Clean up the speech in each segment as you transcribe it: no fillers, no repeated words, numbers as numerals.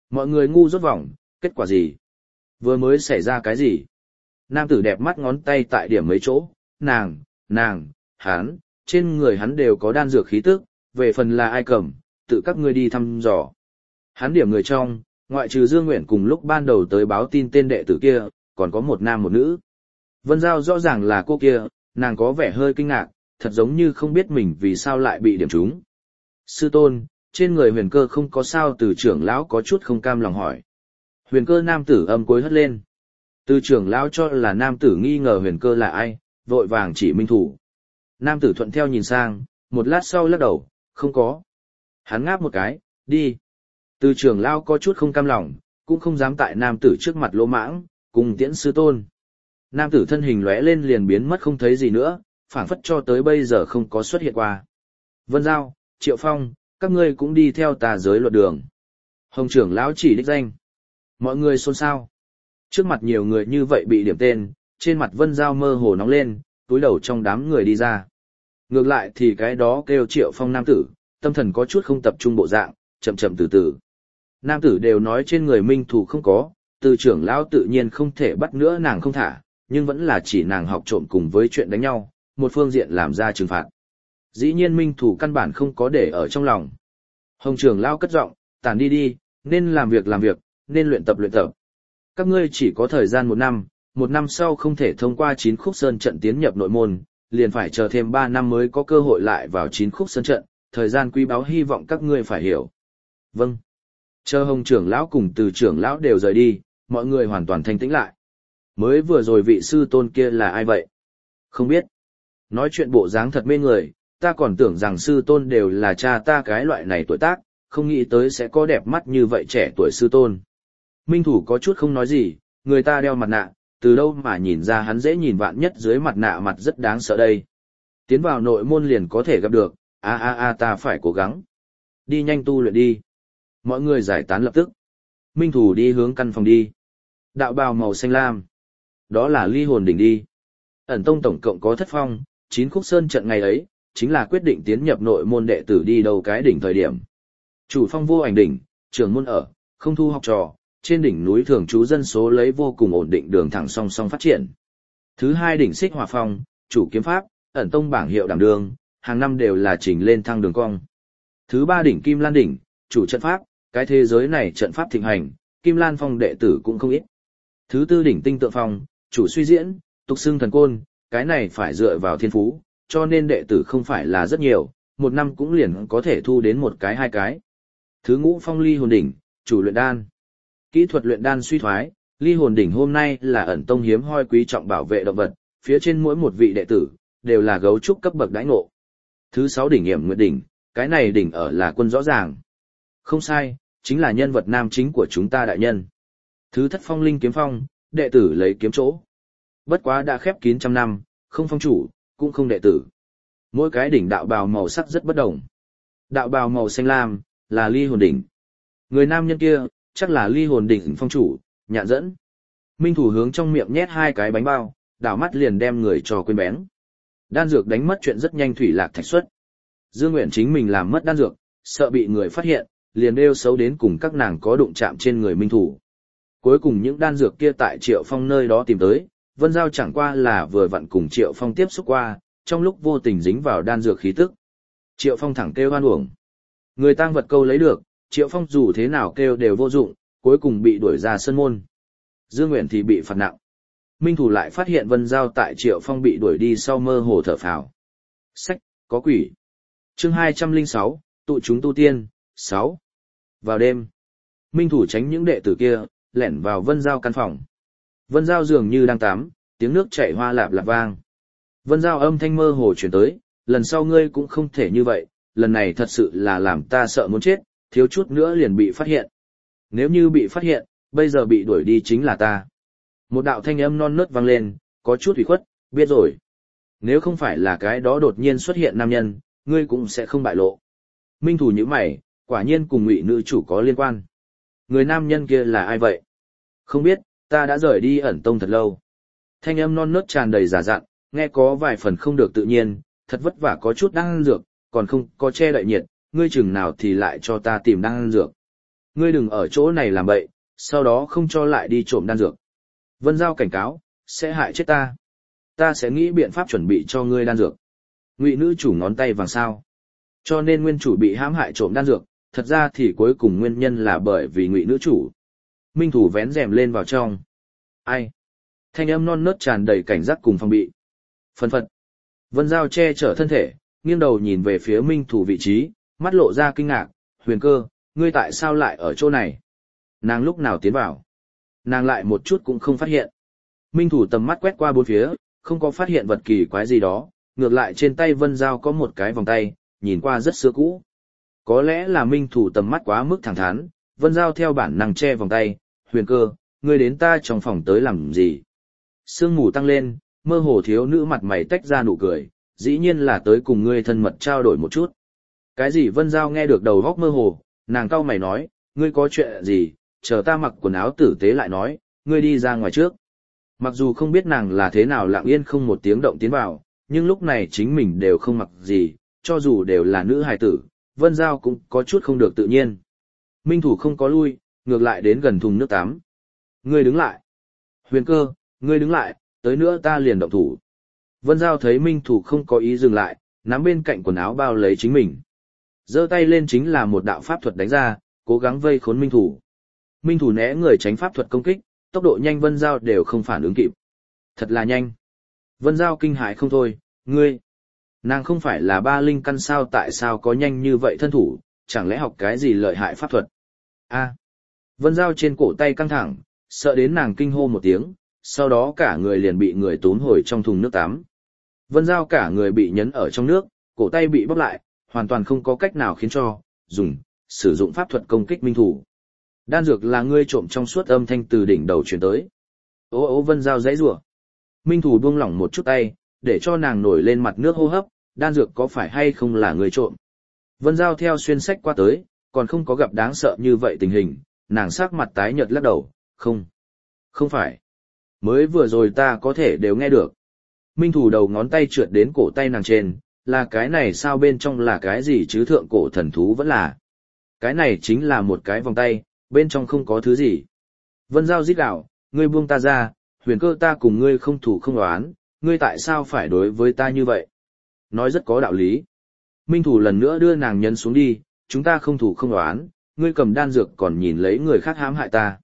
Mọi người ngu rốt vòng, kết quả gì? Vừa mới xảy ra cái gì? Nam tử đẹp mắt ngón tay tại điểm mấy chỗ, nàng, hắn, trên người hắn đều có đan dược khí tức, về phần là ai cầm, tự các ngươi đi thăm dò. Hắn điểm người trong, ngoại trừ Dương Nguyện cùng lúc ban đầu tới báo tin tên đệ tử kia, còn có một nam một nữ. Vân Giao rõ ràng là cô kia, nàng có vẻ hơi kinh ngạc, thật giống như không biết mình vì sao lại bị điểm trúng. Sư tôn, trên người Huyền Cơ không có sao? Từ trưởng lão có chút không cam lòng hỏi. Huyền Cơ nam tử âm cối hất lên. Từ trưởng lão cho là nam tử nghi ngờ Huyền Cơ là ai, vội vàng chỉ Minh Thủ. Nam tử thuận theo nhìn sang, một lát sau lắc đầu, không có. Hắn ngáp một cái, đi. Từ trưởng lão có chút không cam lòng, cũng không dám tại nam tử trước mặt lỗ mãng, cùng tiễn sư tôn. Nam tử thân hình lóe lên liền biến mất không thấy gì nữa, phảng phất cho tới bây giờ không có xuất hiện qua. Vân Giao, Triệu Phong, các ngươi cũng đi theo tà giới luật đường. Hồng trưởng lão chỉ đích danh. Mọi người xôn xao. Trước mặt nhiều người như vậy bị điểm tên, trên mặt Vân Giao mơ hồ nóng lên, túi đầu trong đám người đi ra. Ngược lại thì cái đó kêu Triệu Phong nam tử, tâm thần có chút không tập trung bộ dạng, chậm chậm từ từ. Nam tử đều nói trên người Minh Thủ không có, từ trưởng lão tự nhiên không thể bắt nữa nàng không thả, nhưng vẫn là chỉ nàng học trộm cùng với chuyện đánh nhau, một phương diện làm ra trừng phạt. Dĩ nhiên Minh Thủ căn bản không có để ở trong lòng. Hồng trưởng lão cất giọng, tản đi đi, nên làm việc, nên luyện tập. Các ngươi chỉ có thời gian một năm sau không thể thông qua 9 khúc sơn trận tiến nhập nội môn, liền phải chờ thêm 3 năm mới có cơ hội lại vào 9 khúc sơn trận, thời gian quý báu hy vọng các ngươi phải hiểu. Vâng. Chờ Hồng trưởng lão cùng Từ trưởng lão đều rời đi, mọi người hoàn toàn thanh tĩnh lại. Mới vừa rồi vị sư tôn kia là ai vậy? Không biết. Nói chuyện bộ dáng thật mê người, ta còn tưởng rằng sư tôn đều là cha ta cái loại này tuổi tác, không nghĩ tới sẽ có đẹp mắt như vậy trẻ tuổi sư tôn. Minh Thủ có chút không nói gì, người ta đeo mặt nạ, từ đâu mà nhìn ra hắn dễ nhìn, vạn nhất dưới mặt nạ mặt rất đáng sợ đây. Tiến vào nội môn liền có thể gặp được, ta phải cố gắng. Đi nhanh tu luyện đi. Mọi người giải tán lập tức. Minh Thủ đi hướng căn phòng đi. Đạo bào màu xanh lam. Đó là Ly Hồn đỉnh đi. Ẩn tông tổng cộng có thất phong, 9 khúc sơn trận ngày ấy, chính là quyết định tiến nhập nội môn đệ tử đi đâu cái đỉnh thời điểm. Chủ phong Vô Ảnh đỉnh, trưởng môn ở, không thu học trò, trên đỉnh núi thường trú dân số lấy vô cùng ổn định đường thẳng song song phát triển. Thứ hai đỉnh Xích Hỏa phong, chủ kiếm pháp, ẩn tông bảng hiệu đảm đường, hàng năm đều là trình lên thăng đường cong. Thứ ba đỉnh Kim Lan đỉnh, chủ trận pháp, cái thế giới này trận pháp thịnh hành, Kim Lan phong đệ tử cũng không ít. Thứ tư đỉnh Tinh Tượng phong, chủ suy diễn, tục xưng thần côn, cái này phải dựa vào thiên phú, cho nên đệ tử không phải là rất nhiều, một năm cũng liền có thể thu đến một cái hai cái. Thứ ngũ phong Ly Hồn đỉnh, chủ luyện đan. Kỹ thuật luyện đan suy thoái, Ly Hồn đỉnh hôm nay là ẩn tông hiếm hoi quý trọng bảo vệ động vật, phía trên mỗi một vị đệ tử đều là gấu trúc cấp bậc đãi ngộ. Thứ sáu đỉnh Yểm Nguyệt đỉnh, cái này đỉnh ở là quân rõ ràng. Không sai, chính là nhân vật nam chính của chúng ta đại nhân. Thứ thất phong Linh Kiếm phong, đệ tử lấy kiếm chỗ. Bất quá đã khép kín trăm năm, không phong chủ, cũng không đệ tử. Mỗi cái đỉnh đạo bào màu sắc rất bất đồng. Đạo bào màu xanh lam là Ly Hồn đỉnh. Người nam nhân kia chắc là Ly Hồn đỉnh phong chủ, Nhạn Dẫn. Minh Thủ hướng trong miệng nhét 2 cái bánh bao, đảo mắt liền đem người cho quên bén. Đan dược đánh mất chuyện rất nhanh thủy lạc thạch xuất. Dương Nguyện chính mình làm mất đan dược, sợ bị người phát hiện, liền đeo xấu đến cùng các nàng có đụng chạm trên người Minh Thủ. Cuối cùng những đan dược kia tại Triệu Phong nơi đó tìm tới, Vân Giao chẳng qua là vừa vặn cùng Triệu Phong tiếp xúc qua, trong lúc vô tình dính vào đan dược khí tức. Triệu Phong thẳng kêu oan uổng. Người tang vật câu lấy được, Triệu Phong dù thế nào kêu đều vô dụng, cuối cùng bị đuổi ra sân môn. Dương Nguyện thì bị phạt nặng. Minh Thủ lại phát hiện Vân Giao tại Triệu Phong bị đuổi đi sau mơ hồ thở phào. Sách, có quỷ. Chương 206, tụ chúng tu tiên, 6. Vào đêm, Minh Thủ tránh những đệ tử kia, lẻn vào Vân Giao căn phòng. Vân Giao dường như đang tắm, tiếng nước chảy hoa lạp lạp vang. Vân Giao âm thanh mơ hồ truyền tới, lần sau ngươi cũng không thể như vậy, lần này thật sự là làm ta sợ muốn chết, thiếu chút nữa liền bị phát hiện. Nếu như bị phát hiện, bây giờ bị đuổi đi chính là ta. Một đạo thanh âm non nớt vang lên, có chút ủy khuất, biết rồi. Nếu không phải là cái đó đột nhiên xuất hiện nam nhân, ngươi cũng sẽ không bại lộ. Minh Thủ nhíu mày, quả nhiên cùng Ngụy nữ chủ có liên quan. Người nam nhân kia là ai vậy? Không biết, ta đã rời đi ẩn tông thật lâu. Thanh âm non nớt tràn đầy giả dặn, nghe có vài phần không được tự nhiên, thật vất vả có chút đan dược, còn không có che đậy nhiệt, ngươi chừng nào thì lại cho ta tìm đan dược. Ngươi đừng ở chỗ này làm bậy, sau đó không cho lại đi trộm đan dược. Vân Giao cảnh cáo, sẽ hại chết ta. Ta sẽ nghĩ biện pháp chuẩn bị cho ngươi đan dược. Ngụy nữ chủ ngón tay vàng sao. Cho nên nguyên chủ bị hãm hại trộm đan dược, thật ra thì cuối cùng nguyên nhân là bởi vì Ngụy nữ chủ. Minh thủ vén rèm lên vào trong. Ai? Thanh âm non nớt tràn đầy cảnh giác cùng phòng bị. Phân phật. Vân Giao che chở thân thể, nghiêng đầu nhìn về phía Minh thủ vị trí, mắt lộ ra kinh ngạc. Huyền Cơ, ngươi tại sao lại ở chỗ này? Nàng lúc nào tiến vào? Nàng lại một chút cũng không phát hiện. Minh thủ tầm mắt quét qua bốn phía, không có phát hiện vật kỳ quái gì đó, ngược lại trên tay Vân Giao có một cái vòng tay, nhìn qua rất xưa cũ. Có lẽ là Minh thủ tầm mắt quá mức thẳng thắn, Vân Giao theo bản năng che vòng tay. Huyền Cơ, ngươi đến ta trong phòng tới làm gì? Sương mù tăng lên, mơ hồ thiếu nữ mặt mày tách ra nụ cười, dĩ nhiên là tới cùng ngươi thân mật trao đổi một chút. Cái gì? Vân Giao nghe được đầu góc mơ hồ, nàng cau mày nói, ngươi có chuyện gì, chờ ta mặc quần áo tử tế lại nói, ngươi đi ra ngoài trước. Mặc dù không biết nàng là thế nào lặng yên không một tiếng động tiến vào, nhưng lúc này chính mình đều không mặc gì, cho dù đều là nữ hài tử, Vân Giao cũng có chút không được tự nhiên. Minh thủ không có lui, ngược lại đến gần thùng nước tắm. Ngươi đứng lại. Huyền Cơ, ngươi đứng lại, tới nữa ta liền động thủ. Vân Giao thấy Minh thủ không có ý dừng lại, nắm bên cạnh quần áo bao lấy chính mình. Giơ tay lên chính là một đạo pháp thuật đánh ra, cố gắng vây khốn Minh thủ. Minh thủ né người tránh pháp thuật công kích, tốc độ nhanh Vân Giao đều không phản ứng kịp. Thật là nhanh. Vân Giao kinh hãi không thôi, ngươi. Nàng không phải là ba linh căn sao, tại sao có nhanh như vậy thân thủ, chẳng lẽ học cái gì lợi hại pháp thuật? A. Vân Giao trên cổ tay căng thẳng, sợ đến nàng kinh hô một tiếng, sau đó cả người liền bị người tốn hồi trong thùng nước tắm. Vân Giao cả người bị nhấn ở trong nước, cổ tay bị bóp lại, hoàn toàn không có cách nào khiến cho, sử dụng pháp thuật công kích Minh thủ. Đan dược là ngươi trộm trong suốt âm thanh từ đỉnh đầu truyền tới. Ô Vân Giao giãy giụa. Minh thủ buông lỏng một chút tay, để cho nàng nổi lên mặt nước hô hấp, đan dược có phải hay không là ngươi trộm. Vân Giao theo xuyên sách qua tới, còn không có gặp đáng sợ như vậy tình hình, nàng sắc mặt tái nhợt lắc đầu, không phải. Mới vừa rồi ta có thể đều nghe được. Minh thủ đầu ngón tay trượt đến cổ tay nàng trên, là cái này sao, bên trong là cái gì chứ, thượng cổ thần thú vẫn là. Cái này chính là một cái vòng tay, bên trong không có thứ gì. Vân Giao rít gào, ngươi buông ta ra, Huyền Cơ, ta cùng ngươi không thủ không oán, ngươi tại sao phải đối với ta như vậy? Nói rất có đạo lý. Minh thủ lần nữa đưa nàng nhấn xuống đi, chúng ta không thủ không oán, ngươi cầm đan dược còn nhìn lấy người khác hãm hại ta.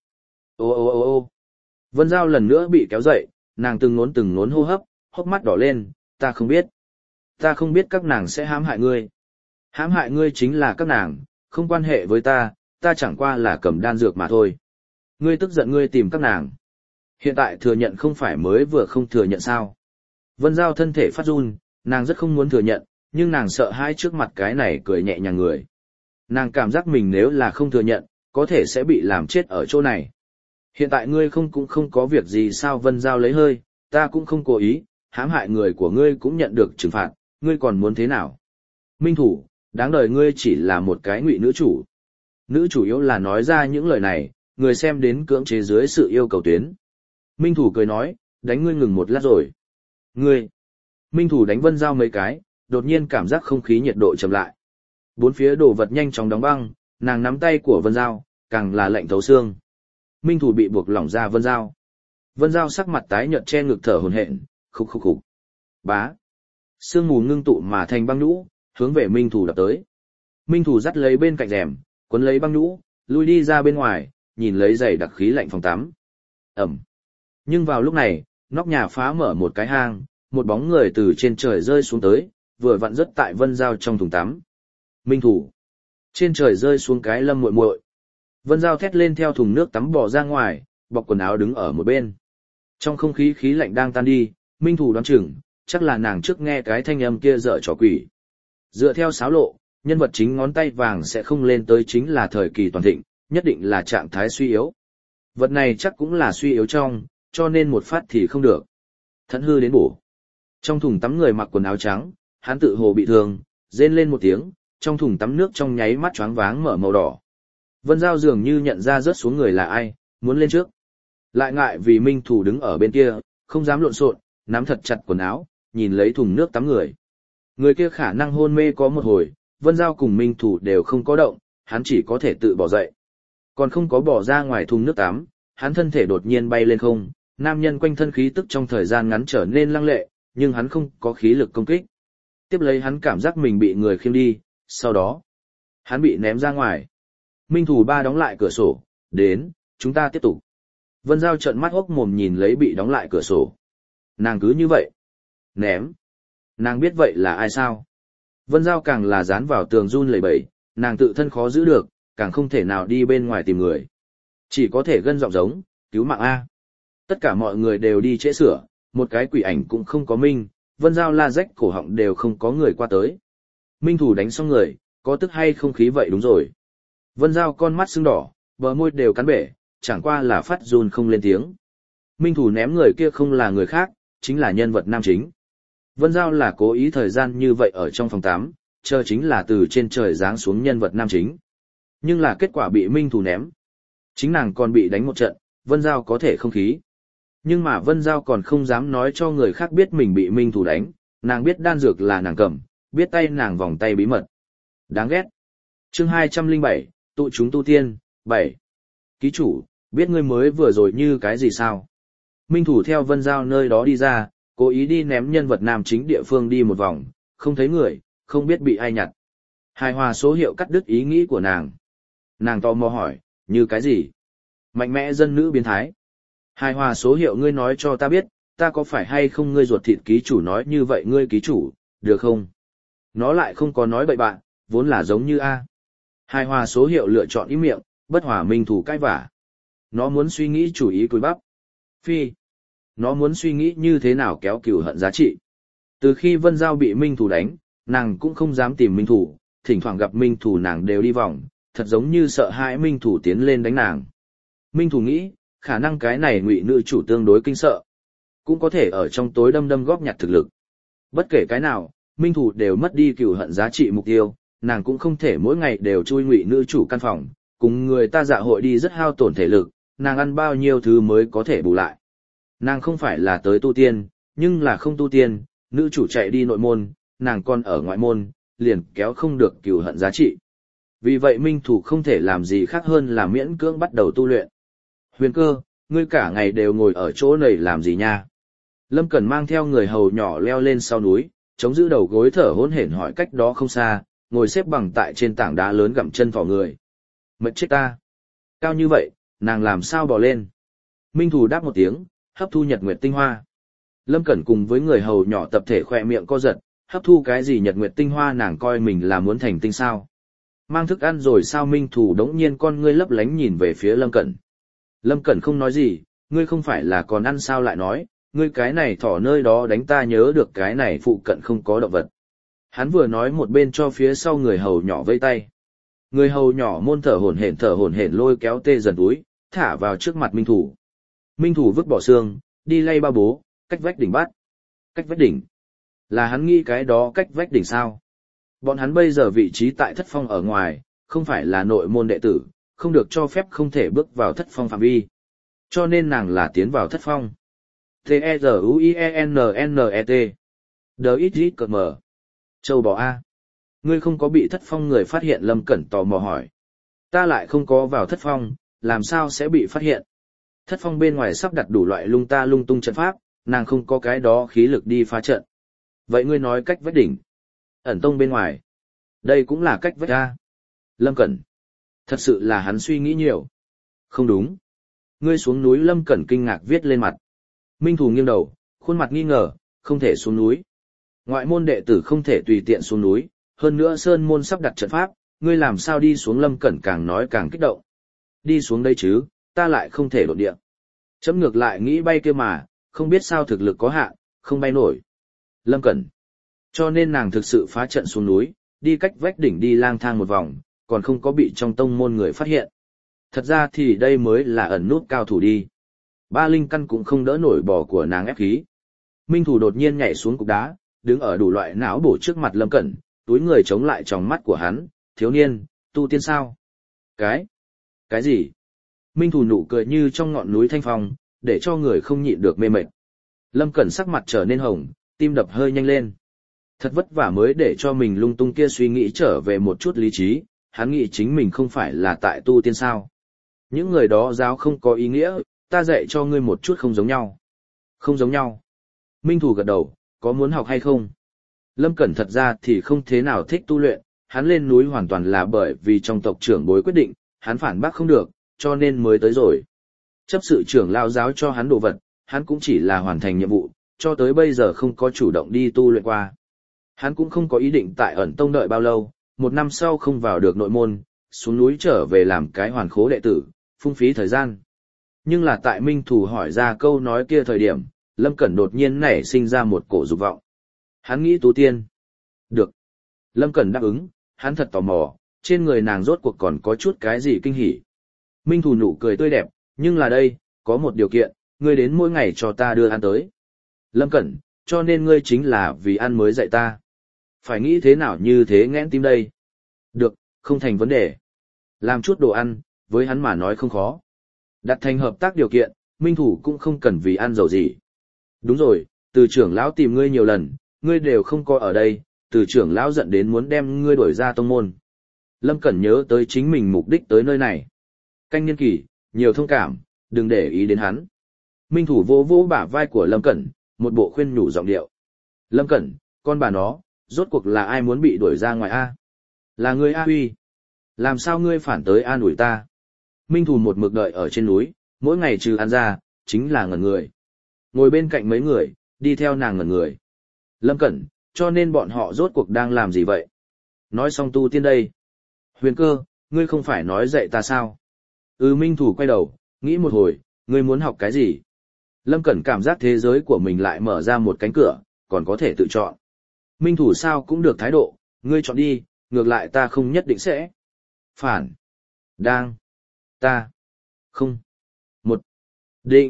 Ô. Vân Giao lần nữa bị kéo dậy, nàng từng ngốn hô hấp, hốc mắt đỏ lên, ta không biết. Ta không biết các nàng sẽ hãm hại ngươi. Hãm hại ngươi chính là các nàng, không quan hệ với ta, ta chẳng qua là cầm đan dược mà thôi. Ngươi tức giận ngươi tìm các nàng. Hiện tại thừa nhận không phải mới vừa không thừa nhận sao. Vân Giao thân thể phát run, nàng rất không muốn thừa nhận, nhưng nàng sợ hãi trước mặt cái này cười nhẹ nhàng người. Nàng cảm giác mình nếu là không thừa nhận, có thể sẽ bị làm chết ở chỗ này. Hiện tại ngươi cũng không có việc gì sao? Vân Giao lấy hơi, ta cũng không cố ý, hãm hại người của ngươi cũng nhận được trừng phạt, ngươi còn muốn thế nào? Minh thủ, đáng đời ngươi chỉ là một cái ngụy nữ chủ. Nữ chủ yếu là nói ra những lời này, người xem đến cưỡng chế dưới sự yêu cầu tuyến. Minh thủ cười nói, đánh ngươi ngừng một lát rồi. Ngươi. Minh thủ đánh Vân Giao mấy cái, đột nhiên cảm giác không khí nhiệt độ chậm lại. Bốn phía đồ vật nhanh chóng đóng băng, nàng nắm tay của Vân Giao, càng là lạnh thấu xương. Minh thủ bị buộc lỏng ra Vân Giao. Vân Giao sắc mặt tái nhợt che ngực thở hổn hển, khục. Bá. Sương mù ngưng tụ mà thành băng nhũ, hướng về Minh thủ đập tới. Minh thủ dắt lấy bên cạnh rèm, quấn lấy băng nhũ, lui đi ra bên ngoài, nhìn lấy giày đặc khí lạnh phòng tắm. Ẩm. Nhưng vào lúc này, nóc nhà phá mở một cái hang, một bóng người từ trên trời rơi xuống tới, vừa vặn rớt tại Vân Giao trong thùng tắm. Minh thủ. Trên trời rơi xuống cái Lâm muội muội. Vân Giao thét lên theo thùng nước tắm bò ra ngoài, bọc quần áo đứng ở một bên. Trong không khí khí lạnh đang tan đi, Minh thủ đoán chừng, chắc là nàng trước nghe cái thanh âm kia dở trò quỷ. Dựa theo xáo lộ, nhân vật chính ngón tay vàng sẽ không lên tới chính là thời kỳ toàn thịnh, nhất định là trạng thái suy yếu. Vật này chắc cũng là suy yếu trong, cho nên một phát thì không được. Thẫn hư đến bổ. Trong thùng tắm người mặc quần áo trắng, hắn tự hồ bị thương, rên lên một tiếng, trong thùng tắm nước trong nháy mắt choáng váng mở màu đỏ. Vân Giao dường như nhận ra rớt xuống người là ai, muốn lên trước. Lại ngại vì Minh thủ đứng ở bên kia, không dám lộn xộn, nắm thật chặt quần áo, nhìn lấy thùng nước tắm người. Người kia khả năng hôn mê có một hồi, Vân Giao cùng Minh thủ đều không có động, hắn chỉ có thể tự bỏ dậy. Còn không có bỏ ra ngoài thùng nước tắm, hắn thân thể đột nhiên bay lên không, nam nhân quanh thân khí tức trong thời gian ngắn trở nên lăng lệ, nhưng hắn không có khí lực công kích. Tiếp lấy hắn cảm giác mình bị người khiêng đi, sau đó, hắn bị ném ra ngoài. Minh Thủ Ba đóng lại cửa sổ, đến, chúng ta tiếp tục. Vân Giao trợn mắt hốc mồm nhìn lấy bị đóng lại cửa sổ. Nàng cứ như vậy. Ném. Nàng biết vậy là ai sao? Vân Giao càng là dán vào tường run lẩy bẩy, nàng tự thân khó giữ được, càng không thể nào đi bên ngoài tìm người. Chỉ có thể gân giọng giống, cứu mạng A. Tất cả mọi người đều đi trễ sửa, một cái quỷ ảnh cũng không có Minh, Vân Giao la rách cổ họng đều không có người qua tới. Minh Thủ đánh xong người, có tức hay không khí vậy đúng rồi. Vân Giao con mắt sưng đỏ, bờ môi đều cắn bể, chẳng qua là phát run không lên tiếng. Minh Thủ ném người kia không là người khác, chính là nhân vật nam chính. Vân Giao là cố ý thời gian như vậy ở trong phòng 8, chờ chính là từ trên trời giáng xuống nhân vật nam chính. Nhưng là kết quả bị Minh Thủ ném. Chính nàng còn bị đánh một trận, Vân Giao có thể không khí. Nhưng mà Vân Giao còn không dám nói cho người khác biết mình bị Minh Thủ đánh, nàng biết đan dược là nàng cầm, biết tay nàng vòng tay bí mật. Đáng ghét. Chương 207, tụ chúng tu tiên, 7. Ký chủ, biết ngươi mới vừa rồi như cái gì sao? Minh Thủ theo Vân Giao nơi đó đi ra, cố ý đi ném nhân vật nam chính địa phương đi một vòng, không thấy người, không biết bị ai nhặt. Hài hòa số hiệu cắt đứt ý nghĩ của nàng. Nàng tò mò hỏi, như cái gì? Mạnh mẽ dân nữ biến thái. Hài hòa số hiệu ngươi nói cho ta biết, ta có phải hay không ngươi ruột thịt ký chủ nói như vậy ngươi ký chủ, được không? Nó lại không có nói bậy bạn, vốn là giống như A. Hài hòa số hiệu lựa chọn ý miệng, bất hòa Minh Thủ cãi vả. Nó muốn suy nghĩ chủ ý cùi bắp. Phi. Nó muốn suy nghĩ như thế nào kéo cừu hận giá trị. Từ khi Vân Giao bị Minh Thủ đánh, nàng cũng không dám tìm Minh Thủ, thỉnh thoảng gặp Minh Thủ nàng đều đi vòng, thật giống như sợ hãi Minh Thủ tiến lên đánh nàng. Minh Thủ nghĩ, khả năng cái này ngụy nữ chủ tương đối kinh sợ. Cũng có thể ở trong tối đâm góp nhặt thực lực. Bất kể cái nào, Minh Thủ đều mất đi cừu hận giá trị mục tiêu, nàng cũng không thể mỗi ngày đều chui ngụy nữ chủ căn phòng, cùng người ta dạ hội đi rất hao tổn thể lực, nàng ăn bao nhiêu thứ mới có thể bù lại. Nàng không phải là tới tu tiên, nhưng là không tu tiên, nữ chủ chạy đi nội môn, nàng còn ở ngoại môn, liền kéo không được cừu hận giá trị. Vì vậy Minh Thủ không thể làm gì khác hơn là miễn cưỡng bắt đầu tu luyện. Huyền Cơ, ngươi cả ngày đều ngồi ở chỗ này làm gì nha? Lâm Cẩn mang theo người hầu nhỏ leo lên sau núi, chống giữ đầu gối thở hổn hển hỏi cách đó không xa, ngồi xếp bằng tại trên tảng đá lớn gặm chân thỏ người. Mệt chết ta! Cao như vậy, nàng làm sao bò lên? Minh Thủ đáp một tiếng, hấp thu nhật nguyệt tinh hoa. Lâm Cẩn cùng với người hầu nhỏ tập thể khỏe miệng co giật, hấp thu cái gì nhật nguyệt tinh hoa nàng coi mình là muốn thành tinh sao? Mang thức ăn rồi sao? Minh Thủ đống nhiên con ngươi lấp lánh nhìn về phía Lâm Cẩn. Lâm Cẩn không nói gì, ngươi không phải là còn ăn sao lại nói, ngươi cái này thỏ nơi đó đánh ta nhớ được cái này phụ cận không có động vật. Hắn vừa nói một bên cho phía sau người hầu nhỏ vây tay. Người hầu nhỏ môn thở hổn hển lôi kéo tê dần túi, thả vào trước mặt Minh Thủ. Minh Thủ vứt bỏ xương, đi lay ba bố, cách vách đỉnh bắt. Cách vách đỉnh. Là hắn nghĩ cái đó cách vách đỉnh sao? Bọn hắn bây giờ vị trí tại thất phong ở ngoài, không phải là nội môn đệ tử, không được cho phép không thể bước vào thất phong phạm vi. Cho nên nàng là tiến vào thất phong. T-E-Z-U-I-E-N-N-E-T D-I-Z-C-M Châu bò A. Ngươi không có bị thất phong người phát hiện? Lâm Cẩn tò mò hỏi. Ta lại không có vào thất phong, làm sao sẽ bị phát hiện? Thất phong bên ngoài sắp đặt đủ loại lung ta lung tung trận pháp, nàng không có cái đó khí lực đi phá trận. Vậy ngươi nói cách vách đỉnh. Ẩn tông bên ngoài. Đây cũng là cách vách A. Lâm Cẩn. Thật sự là hắn suy nghĩ nhiều. Không đúng. Ngươi xuống núi. Lâm Cẩn kinh ngạc viết lên mặt. Minh Thủ nghiêng đầu, khuôn mặt nghi ngờ, không thể xuống núi. Ngoại môn đệ tử không thể tùy tiện xuống núi, hơn nữa sơn môn sắp đặt trận pháp, ngươi làm sao đi xuống? Lâm Cẩn càng nói càng kích động. Đi xuống đây chứ, ta lại không thể đột địa. Chấm ngược lại nghĩ bay kia mà, không biết sao thực lực có hạn, không bay nổi. Lâm Cẩn. Cho nên nàng thực sự phá trận xuống núi, đi cách vách đỉnh đi lang thang một vòng, còn không có bị trong tông môn người phát hiện. Thật ra thì đây mới là ẩn nút cao thủ đi. Ba linh căn cũng không đỡ nổi bò của nàng ép khí. Minh Thủ đột nhiên nhảy xuống cục đá, đứng ở đủ loại não bổ trước mặt Lâm Cẩn, túi người chống lại tròng mắt của hắn, thiếu niên, tu tiên sao? Cái gì? Minh Thủ nụ cười như trong ngọn núi thanh phong, để cho người không nhịn được mê mệt. Lâm Cẩn sắc mặt trở nên hồng, tim đập hơi nhanh lên. Thật vất vả mới để cho mình lung tung kia suy nghĩ trở về một chút lý trí, hắn nghĩ chính mình không phải là tại tu tiên sao. Những người đó giáo không có ý nghĩa, ta dạy cho ngươi một chút không giống nhau. Không giống nhau. Minh Thủ gật đầu, có muốn học hay không? Lâm Cẩn thật ra thì không thế nào thích tu luyện, hắn lên núi hoàn toàn là bởi vì trong tộc trưởng bối quyết định, hắn phản bác không được, cho nên mới tới rồi. Chấp sự trưởng lao giáo cho hắn đồ vật, hắn cũng chỉ là hoàn thành nhiệm vụ, cho tới bây giờ không có chủ động đi tu luyện qua. Hắn cũng không có ý định tại ẩn tông đợi bao lâu, 1 năm sau không vào được nội môn, xuống núi trở về làm cái hoàn khố đệ tử, phung phí thời gian. Nhưng là tại Minh Thủ hỏi ra câu nói kia thời điểm, Lâm Cẩn đột nhiên nảy sinh ra một cổ dục vọng. Hắn nghĩ tu tiên. Được. Lâm Cẩn đáp ứng, hắn thật tò mò, trên người nàng rốt cuộc còn có chút cái gì kinh hỉ. Minh Thủ nụ cười tươi đẹp, nhưng là đây, có một điều kiện, ngươi đến mỗi ngày cho ta đưa ăn tới. Lâm Cẩn, cho nên ngươi chính là vì ăn mới dạy ta. Phải nghĩ thế nào như thế nghẽn tim đây? Được, không thành vấn đề. Làm chút đồ ăn, với hắn mà nói không khó. Đặt thành hợp tác điều kiện, Minh Thủ cũng không cần vì ăn dầu gì. Đúng rồi, từ trưởng lão tìm ngươi nhiều lần, ngươi đều không có ở đây, từ trưởng lão giận đến muốn đem ngươi đuổi ra tông môn. Lâm Cẩn nhớ tới chính mình mục đích tới nơi này. Canh niên kỷ, nhiều thông cảm, đừng để ý đến hắn. Minh Thủ vỗ vỗ bả vai của Lâm Cẩn, một bộ khuyên nhủ giọng điệu. Lâm Cẩn, con bà nó, rốt cuộc là ai muốn bị đuổi ra ngoài a? Là ngươi A Huy. Làm sao ngươi phản tới an ủi ta? Minh Thủ một mực đợi ở trên núi, mỗi ngày trừ ăn ra, chính là ngẩn người. Ngồi bên cạnh mấy người, đi theo nàng ngẩn người. Lâm Cẩn, cho nên bọn họ rốt cuộc đang làm gì vậy? Nói xong tu tiên đây. Huyền Cơ, ngươi không phải nói dạy ta sao? Minh Thủ quay đầu, nghĩ một hồi, ngươi muốn học cái gì? Lâm Cẩn cảm giác thế giới của mình lại mở ra một cánh cửa, còn có thể tự chọn. Minh Thủ sao cũng được thái độ, ngươi chọn đi, ngược lại ta không nhất định sẽ. Phản. Đang. Ta. Không. Một. Định.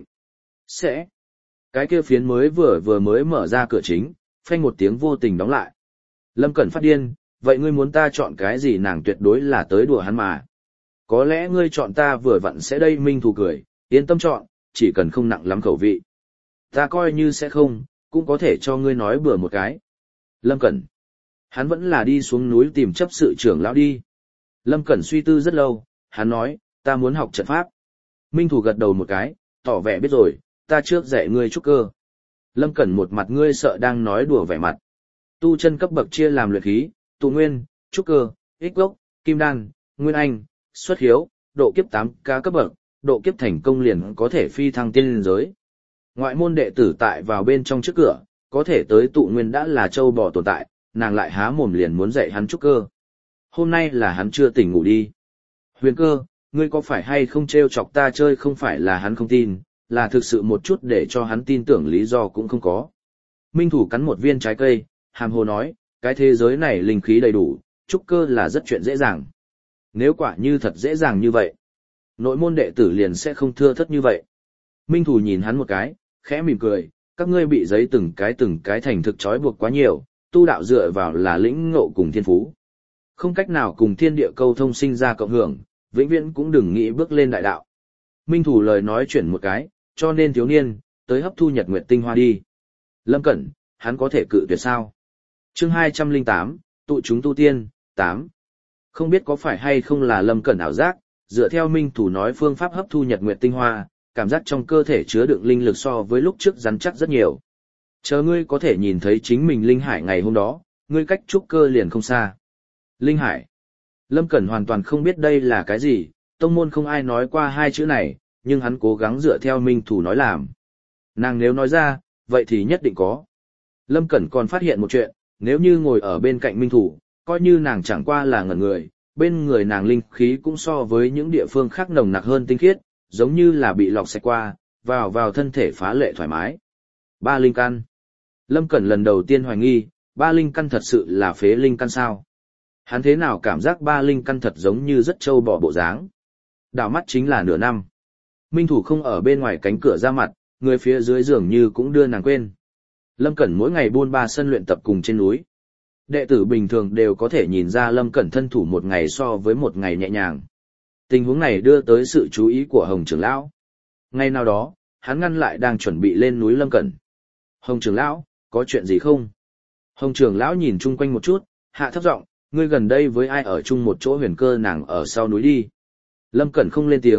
Sẽ. Cái kia phiến mới vừa mới mở ra cửa chính, phanh một tiếng vô tình đóng lại. Lâm Cẩn phát điên, vậy ngươi muốn ta chọn cái gì? Nàng tuyệt đối là tới đùa hắn mà. Có lẽ ngươi chọn ta vừa vặn sẽ đây. Minh Thủ cười, yên tâm chọn, chỉ cần không nặng lắm khẩu vị. Ta coi như sẽ không, cũng có thể cho ngươi nói bừa một cái. Lâm Cẩn. Hắn vẫn là đi xuống núi tìm chấp sự trưởng lão đi. Lâm Cẩn suy tư rất lâu, hắn nói, ta muốn học trận pháp. Minh Thủ gật đầu một cái, tỏ vẻ biết rồi, ta trước dạy ngươi trúc cơ. Lâm Cẩn một mặt ngươi sợ đang nói đùa vẻ mặt. Tu chân cấp bậc chia làm luyện khí, tụ nguyên, trúc cơ, ích gốc, kim đan, nguyên anh, xuất hiếu, độ kiếp 8K cấp bậc, độ kiếp thành công liền có thể phi thăng tiên giới. Ngoại môn đệ tử tại vào bên trong trước cửa, có thể tới tụ nguyên đã là châu bò tồn tại, nàng lại há mồm liền muốn dạy hắn trúc cơ. Hôm nay là hắn chưa tỉnh ngủ đi. Huyền Cơ, ngươi có phải hay không trêu chọc ta chơi? Không phải là hắn không tin, là thực sự một chút để cho hắn tin tưởng lý do cũng không có. Minh Thủ cắn một viên trái cây, hàm hồ nói, cái thế giới này linh khí đầy đủ, trúc cơ là rất chuyện dễ dàng. Nếu quả như thật dễ dàng như vậy, nội môn đệ tử liền sẽ không thưa thất như vậy. Minh Thủ nhìn hắn một cái, khẽ mỉm cười, các ngươi bị giấy từng cái thành thực trói buộc quá nhiều, tu đạo dựa vào là lĩnh ngộ cùng thiên phú. Không cách nào cùng thiên địa câu thông sinh ra cộng hưởng, vĩnh viễn cũng đừng nghĩ bước lên đại đạo. Minh Thủ lời nói chuyển một cái, cho nên thiếu niên, tới hấp thu nhật nguyệt tinh hoa đi. Lâm Cẩn, hắn có thể cự tuyệt sao? Chương 208, tụ chúng tu tiên, 8. Không biết có phải hay không là Lâm Cẩn ảo giác, dựa theo Minh Thủ nói phương pháp hấp thu nhật nguyệt tinh hoa, cảm giác trong cơ thể chứa đựng linh lực so với lúc trước rắn chắc rất nhiều. Chờ ngươi có thể nhìn thấy chính mình linh hải ngày hôm đó, ngươi cách trúc cơ liền không xa. Linh hải. Lâm Cẩn hoàn toàn không biết đây là cái gì, tông môn không ai nói qua hai chữ này, nhưng hắn cố gắng dựa theo Minh Thủ nói làm. Nàng nếu nói ra, vậy thì nhất định có. Lâm Cẩn còn phát hiện một chuyện, nếu như ngồi ở bên cạnh Minh Thủ, coi như nàng chẳng qua là ngẩn người, bên người nàng linh khí cũng so với những địa phương khác nồng nặc hơn tinh khiết, giống như là bị lọc sạch qua, vào thân thể phá lệ thoải mái. 3 linh căn. Lâm Cẩn lần đầu tiên hoài nghi, 3 linh căn thật sự là phế linh căn sao? Hắn thế nào cảm giác 3 linh căn thật giống như rất trâu bò bộ dáng. Đảo mắt chính là nửa năm. Minh Thủ không ở bên ngoài cánh cửa ra mặt, người phía dưới dường như cũng đưa nàng quên. Lâm Cẩn mỗi ngày buôn ba sân luyện tập cùng trên núi. Đệ tử bình thường đều có thể nhìn ra Lâm Cẩn thân thủ một ngày so với một ngày nhẹ nhàng. Tình huống này đưa tới sự chú ý của Hồng trưởng lão. Ngày nào đó, hắn ngăn lại đang chuẩn bị lên núi Lâm Cẩn. Hồng trưởng lão, có chuyện gì không? Hồng trưởng lão nhìn chung quanh một chút, hạ thấp giọng, ngươi gần đây với ai ở chung một chỗ? Huyền Cơ nàng ở sau núi đi. Lâm Cẩn không lên tiếng,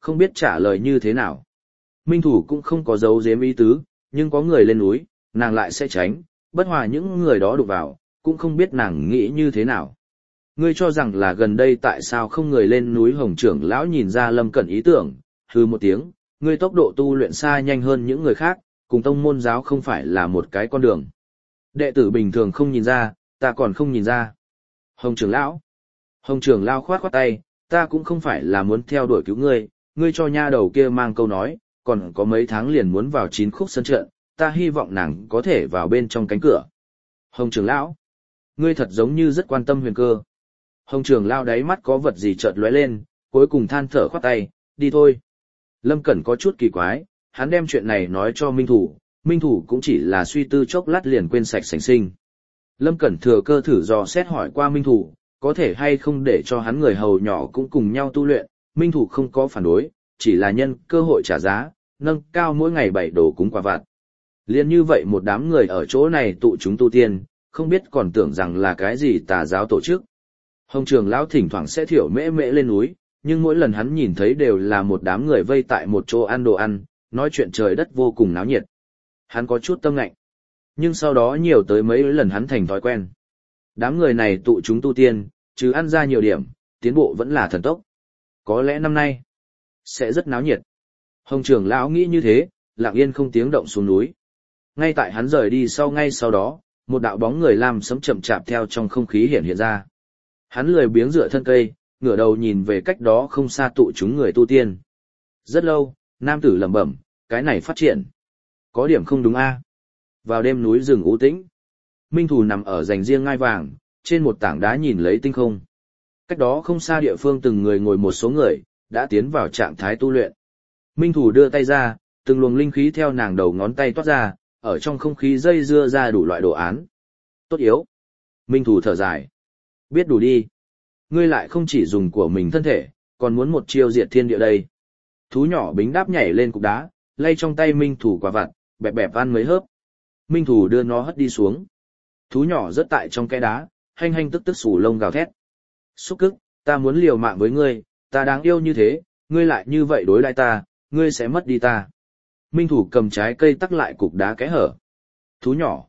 không biết trả lời như thế nào. Minh Thủ cũng không có giấu giếm ý tứ, nhưng có người lên núi, nàng lại sẽ tránh, bất hòa những người đó đụng vào, cũng không biết nàng nghĩ như thế nào. Ngươi cho rằng là gần đây tại sao không người lên núi? Hồng trưởng lão nhìn ra Lâm Cẩn ý tưởng, hừ một tiếng, ngươi tốc độ tu luyện xa nhanh hơn những người khác, cùng tông môn giáo không phải là một cái con đường. Đệ tử bình thường không nhìn ra, ta còn không nhìn ra. Hồng trưởng lão khoát khoát tay, ta cũng không phải là muốn theo đuổi cứu ngươi, ngươi cho nha đầu kia mang câu nói, còn có mấy tháng liền muốn vào 9 khúc sân trận, ta hy vọng nàng có thể vào bên trong cánh cửa. Hồng trưởng lão, ngươi thật giống như rất quan tâm Huyền Cơ. Hồng trưởng lão đáy mắt có vật gì chợt lóe lên, cuối cùng than thở khoát tay, đi thôi. Lâm Cẩn có chút kỳ quái, hắn đem chuyện này nói cho Minh Thủ cũng chỉ là suy tư chốc lát liền quên sạch sành sinh. Lâm Cẩn thừa cơ thử dò xét hỏi qua Minh Thủ, có thể hay không để cho hắn người hầu nhỏ cũng cùng nhau tu luyện. Minh Thủ không có phản đối, chỉ là nhân cơ hội trả giá, nâng cao mỗi ngày 7 đồ cúng quả vặt. Liên như vậy một đám người ở chỗ này tụ chúng tu tiên, không biết còn tưởng rằng là cái gì tà giáo tổ chức. Hồng trưởng lão thỉnh thoảng sẽ thiểu mễ mễ lên núi, nhưng mỗi lần hắn nhìn thấy đều là một đám người vây tại một chỗ ăn đồ ăn, nói chuyện trời đất vô cùng náo nhiệt. Hắn có chút tâm ngạnh, nhưng sau đó nhiều tới mấy lần hắn thành thói quen. Đám người này tụ chúng tu tiên, chứ ăn ra nhiều điểm, tiến bộ vẫn là thần tốc. Có lẽ năm nay sẽ rất náo nhiệt. Hồng trưởng lão nghĩ như thế, lặng yên không tiếng động xuống núi. Ngay tại hắn rời đi ngay sau đó, một đạo bóng người lam sẫm chậm chạp theo trong không khí hiện ra. Hắn lười biếng dựa thân cây, ngửa đầu nhìn về cách đó không xa tụ chúng người tu tiên. Rất lâu, nam tử lẩm bẩm, cái này phát triển có điểm không đúng a. Vào đêm núi rừng u tĩnh, Minh Thủ nằm ở dành riêng ngai vàng, trên một tảng đá nhìn lấy tinh không. Cách đó không xa địa phương từng người ngồi một số người, đã tiến vào trạng thái tu luyện. Minh Thủ đưa tay ra, từng luồng linh khí theo nàng đầu ngón tay toát ra, ở trong không khí dây dưa ra đủ loại đồ án. Tốt yếu. Minh Thủ thở dài. Biết đủ đi. Ngươi lại không chỉ dùng của mình thân thể, còn muốn một chiêu diệt thiên địa đây. Thú nhỏ bính đáp nhảy lên cục đá, lay trong tay Minh Thủ quả vặt, bẹp bẹp ăn mấy hớp. Minh Thủ đưa nó hất đi xuống. Thú nhỏ rớt tại trong cái đá, hanh hanh tức tức sù lông gào thét. Xúc cức, ta muốn liều mạng với ngươi, ta đáng yêu như thế, ngươi lại như vậy đối đãi ta, ngươi sẽ mất đi ta. Minh Thủ cầm trái cây tắc lại cục đá kẽ hở. Thú nhỏ,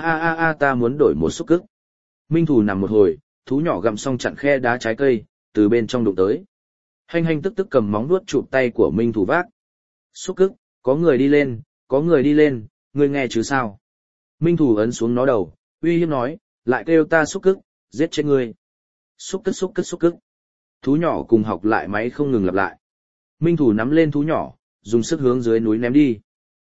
ta muốn đổi một xúc cức. Minh Thủ nằm một hồi, thú nhỏ gặm xong chặn khe đá trái cây, từ bên trong đụng tới. Hanh hanh tức tức cầm móng vuốt chụp tay của Minh Thủ vác. Xúc cức, có người đi lên, ngươi nghe chứ sao? Minh Thủ ấn xuống nó đầu, uy hiếp nói, lại kêu ta xúc cức, giết chết ngươi. Xúc cức. Thú nhỏ cùng học lại máy không ngừng lặp lại. Minh Thủ nắm lên thú nhỏ, dùng sức hướng dưới núi ném đi.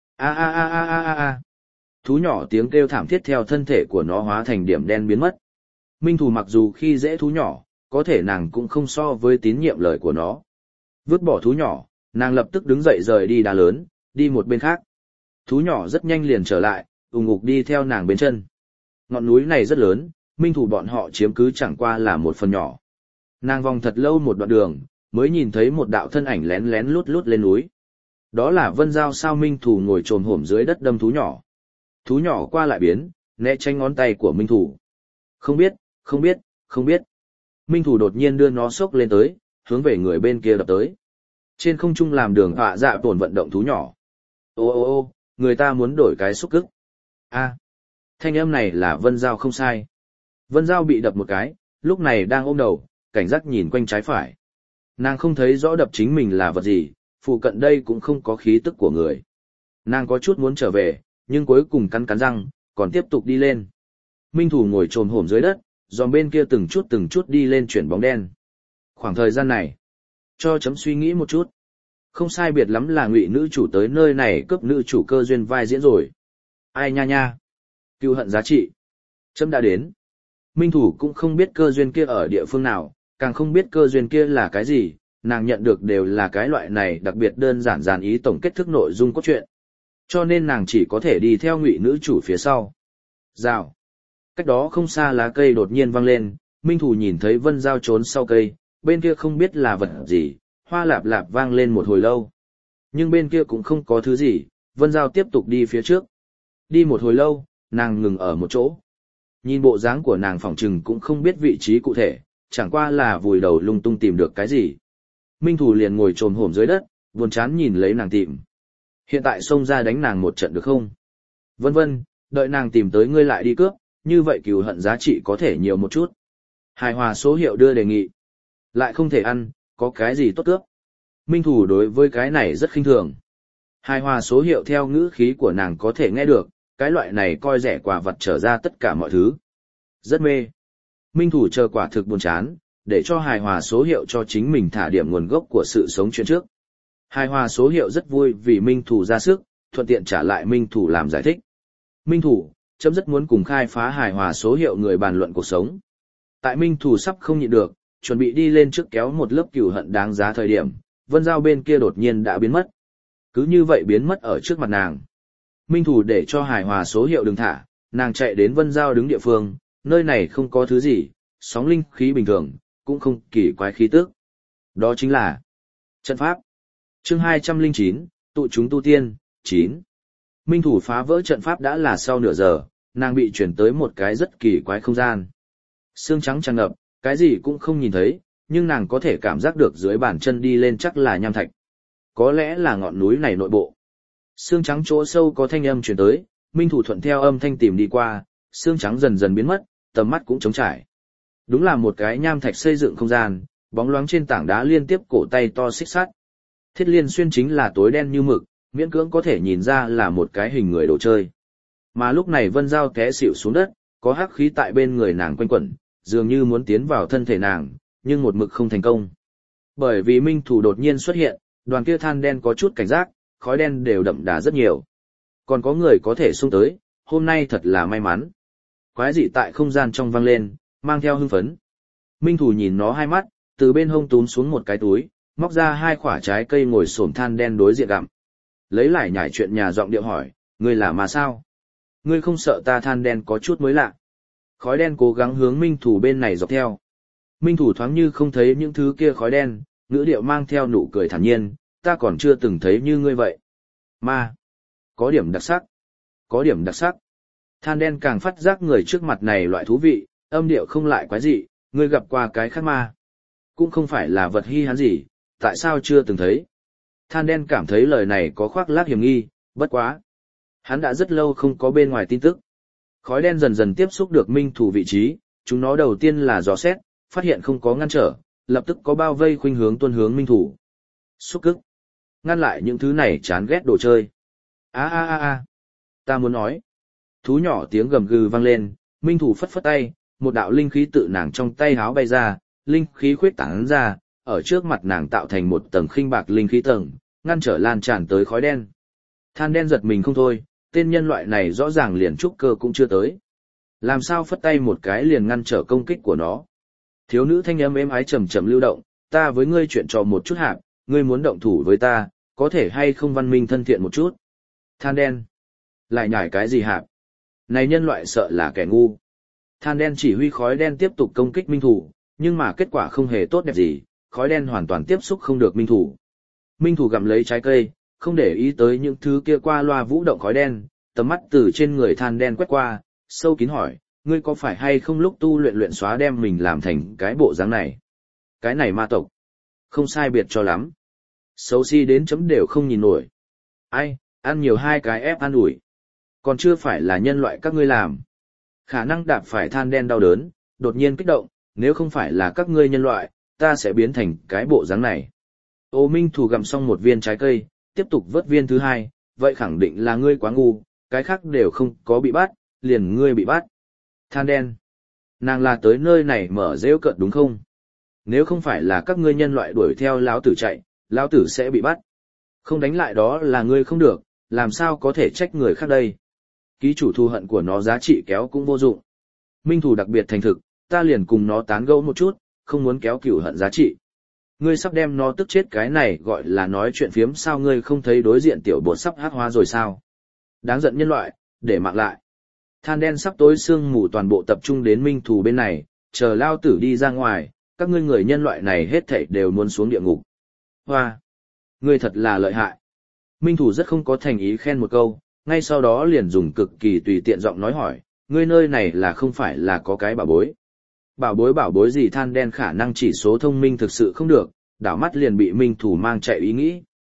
A. Thú nhỏ tiếng kêu thảm thiết theo thân thể của nó hóa thành điểm đen biến mất. Minh Thủ mặc dù khi dễ thú nhỏ, có thể nàng cũng không so với tín nhiệm lời của nó. Vứt bỏ thú nhỏ, nàng lập tức đứng dậy rời đi đá lớn, đi một bên khác. Thú nhỏ rất nhanh liền trở lại, ùng ục đi theo nàng bên chân. Ngọn núi này rất lớn, Minh Thủ bọn họ chiếm cứ chẳng qua là một phần nhỏ. Nàng vòng thật lâu một đoạn đường, mới nhìn thấy một đạo thân ảnh lén lén lút lút lên núi. Đó là Vân Giao. Sao? Minh Thủ ngồi chồm hổm dưới đất đâm thú nhỏ. Thú nhỏ qua lại biến, né tránh ngón tay của Minh Thủ. Không biết. Minh Thủ đột nhiên đưa nó xốc lên tới, hướng về người bên kia đập tới. Trên không trung làm đường họa dạ tổn vận động thú nhỏ. Ô, người ta muốn đổi cái xúc cức. Thanh âm này là Vân Giao không sai. Vân Giao bị đập một cái, lúc này đang ôm đầu, cảnh giác nhìn quanh trái phải. Nàng không thấy rõ đập chính mình là vật gì, phụ cận đây cũng không có khí tức của người. Nàng có chút muốn trở về, nhưng cuối cùng cắn răng, còn tiếp tục đi lên. Minh Thủ ngồi chồm hổm dưới đất, dòm bên kia từng chút đi lên chuyển bóng đen. Khoảng thời gian này, cho chấm suy nghĩ một chút. Không sai biệt lắm là Ngụy nữ chủ tới nơi này cướp nữ chủ cơ duyên vai diễn rồi. Ai nha. Cừu hận giá trị. Chấm đã đến. Minh Thủ cũng không biết cơ duyên kia ở địa phương nào, càng không biết cơ duyên kia là cái gì, nàng nhận được đều là cái loại này đặc biệt đơn giản dàn ý tổng kết thức nội dung cốt truyện. Cho nên nàng chỉ có thể đi theo Ngụy nữ chủ phía sau. Rào. Cách đó không xa lá cây đột nhiên vang lên, Minh Thủ nhìn thấy Vân Giao trốn sau cây, bên kia không biết là vật gì, hoa lạp lạp vang lên một hồi lâu. Nhưng bên kia cũng không có thứ gì, Vân Giao tiếp tục đi phía trước. Đi một hồi lâu, nàng ngừng ở một chỗ. Nhìn bộ dáng của nàng phỏng chừng cũng không biết vị trí cụ thể, chẳng qua là vùi đầu lung tung tìm được cái gì. Minh Thủ liền ngồi chồm hổm dưới đất, buồn chán nhìn lấy nàng tìm. Hiện tại xông ra đánh nàng một trận được không? Vân vân, đợi nàng tìm tới ngươi lại đi cướp, như vậy cừu hận giá trị có thể nhiều một chút. Hài hòa số hiệu đưa đề nghị. Lại không thể ăn, có cái gì tốt cướp. Minh Thủ đối với cái này rất khinh thường. Hài hòa số hiệu theo ngữ khí của nàng có thể nghe được, cái loại này coi rẻ quả vật trở ra tất cả mọi thứ. Rất mê. Minh Thủ chờ quả thực buồn chán, để cho hài hòa số hiệu cho chính mình thả điểm nguồn gốc của sự sống chuyện trước. Hài hòa số hiệu rất vui vì Minh Thủ ra sức, thuận tiện trả lại Minh Thủ làm giải thích. Minh Thủ, chấm rất muốn cùng khai phá hài hòa số hiệu người bàn luận cuộc sống. Tại Minh Thủ sắp không nhịn được, chuẩn bị đi lên trước kéo một lớp cừu hận đáng giá thời điểm, Vân Giao bên kia đột nhiên đã biến mất. Cứ như vậy biến mất ở trước mặt nàng. Minh Thủ để cho hài hòa số hiệu đừng thả, nàng chạy đến Vân Giao đứng địa phương, nơi này không có thứ gì, sóng linh khí bình thường, cũng không kỳ quái khí tức. Đó chính là trận pháp. Chương 209, tụ chúng tu tiên, 9. Minh Thủ phá vỡ trận pháp đã là sau nửa giờ, nàng bị chuyển tới một cái rất kỳ quái không gian. Sương trắng tràn ngập, cái gì cũng không nhìn thấy, nhưng nàng có thể cảm giác được dưới bàn chân đi lên chắc là nham thạch. Có lẽ là ngọn núi này nội bộ. Sương trắng chỗ sâu có thanh âm truyền tới, Minh Thủ thuận theo âm thanh tìm đi qua, sương trắng dần dần biến mất, tầm mắt cũng trống trải. Đúng là một cái nham thạch xây dựng không gian, bóng loáng trên tảng đá liên tiếp cổ tay to xích sắt. Thiết Liên Xuyên chính là tối đen như mực, miễn cưỡng có thể nhìn ra là một cái hình người đồ chơi. Mà lúc này Vân Giao té xỉu xuống đất, có hắc khí tại bên người nàng quanh quẩn, dường như muốn tiến vào thân thể nàng, nhưng một mực không thành công. Bởi vì Minh Thủ đột nhiên xuất hiện, đoàn kia than đen có chút cảnh giác, khói đen đều đậm đà rất nhiều. Còn có người có thể xông tới, hôm nay thật là may mắn. Quái dị tại không gian trong vang lên, mang theo hưng phấn. Minh Thủ nhìn nó hai mắt, từ bên hông túm xuống một cái túi, móc ra hai quả trái cây ngồi xổm than đen đối diện gặm. Lấy lại nhải chuyện nhà giọng điệu hỏi, ngươi là mà sao? Ngươi không sợ ta than đen có chút mới lạ. Khói đen cố gắng hướng Minh Thủ bên này dọc theo. Minh Thủ thoáng như không thấy những thứ kia khói đen, ngữ điệu mang theo nụ cười thản nhiên, ta còn chưa từng thấy như ngươi vậy. Ma. Có điểm đặc sắc. Có điểm đặc sắc. Than đen càng phát giác người trước mặt này loại thú vị, âm điệu không lại quái dị, ngươi gặp qua cái khác ma. Cũng không phải là vật hi hán gì, tại sao chưa từng thấy. Than đen cảm thấy lời này có khoác lác hiểm nghi, bất quá. Hắn đã rất lâu không có bên ngoài tin tức. Khói đen dần dần tiếp xúc được Minh Thủ vị trí, chúng nó đầu tiên là dò xét, phát hiện không có ngăn trở, lập tức có bao vây khuynh hướng tuân hướng Minh Thủ. Xúc cức. Ngăn lại những thứ này chán ghét đồ chơi. Ta muốn nói. Thú nhỏ tiếng gầm gừ vang lên, Minh Thủ phất phất tay, một đạo linh khí tự nàng trong tay háo bay ra, linh khí khuyết tán ra, ở trước mặt nàng tạo thành một tầng khinh bạc linh khí tầng, ngăn trở lan tràn tới khói đen. Than đen giật mình không thôi, tên nhân loại này rõ ràng liền trúc cơ cũng chưa tới. Làm sao phất tay một cái liền ngăn trở công kích của nó. Thiếu nữ thanh âm êm ái chậm chậm lưu động, ta với ngươi chuyện trò một chút hạp, ngươi muốn động thủ với ta, có thể hay không văn minh thân thiện một chút. Than đen. Lại nhải cái gì hạp? Này nhân loại sợ là kẻ ngu. Than đen chỉ huy khói đen tiếp tục công kích Minh Thủ, nhưng mà kết quả không hề tốt đẹp gì, khói đen hoàn toàn tiếp xúc không được Minh Thủ. Minh Thủ gặm lấy trái cây, không để ý tới những thứ kia qua loa vũ động khói đen, tầm mắt từ trên người than đen quét qua, sâu kín hỏi, ngươi có phải hay không lúc tu luyện xóa đem mình làm thành cái bộ dáng này? Cái này ma tộc. Không sai biệt cho lắm. Xấu xí đến chấm đều không nhìn nổi. Ai, ăn nhiều hai cái ép ăn ủi. Còn chưa phải là nhân loại các ngươi làm. Khả năng đạp phải than đen đau đớn, đột nhiên kích động, nếu không phải là các ngươi nhân loại, ta sẽ biến thành cái bộ dáng này. Ô Minh Thủ gặm xong một viên trái cây, tiếp tục vớt viên thứ hai, vậy khẳng định là ngươi quá ngu, cái khác đều không có bị bắt, liền ngươi bị bắt. Than đen. Nàng là tới nơi này mở rêu cợt đúng không? Nếu không phải là các ngươi nhân loại đuổi theo lão tử chạy, lão tử sẽ bị bắt. Không đánh lại đó là ngươi không được, làm sao có thể trách người khác đây? Ký chủ thù hận của nó giá trị kéo cũng vô dụng. Minh Thủ đặc biệt thành thực, ta liền cùng nó tán gẫu một chút, không muốn kéo cửu hận giá trị. Ngươi sắp đem nó tức chết cái này gọi là nói chuyện phiếm sao ngươi không thấy đối diện tiểu bột sắp hắc hóa rồi sao? Đáng giận nhân loại, để mạng lại. Than đen sắp tối sương mù toàn bộ tập trung đến Minh Thủ bên này, chờ lao tử đi ra ngoài, các ngươi người nhân loại này hết thảy đều muốn xuống địa ngục. Hoa! Ngươi thật là lợi hại. Minh Thủ rất không có thành ý khen một câu, ngay sau đó liền dùng cực kỳ tùy tiện giọng nói hỏi, ngươi nơi này là không phải là có cái bảo bối. Bảo bối gì? Than đen khả năng chỉ số thông minh thực sự không được, đảo mắt liền bị Minh Thủ mang chạy ý nghĩ.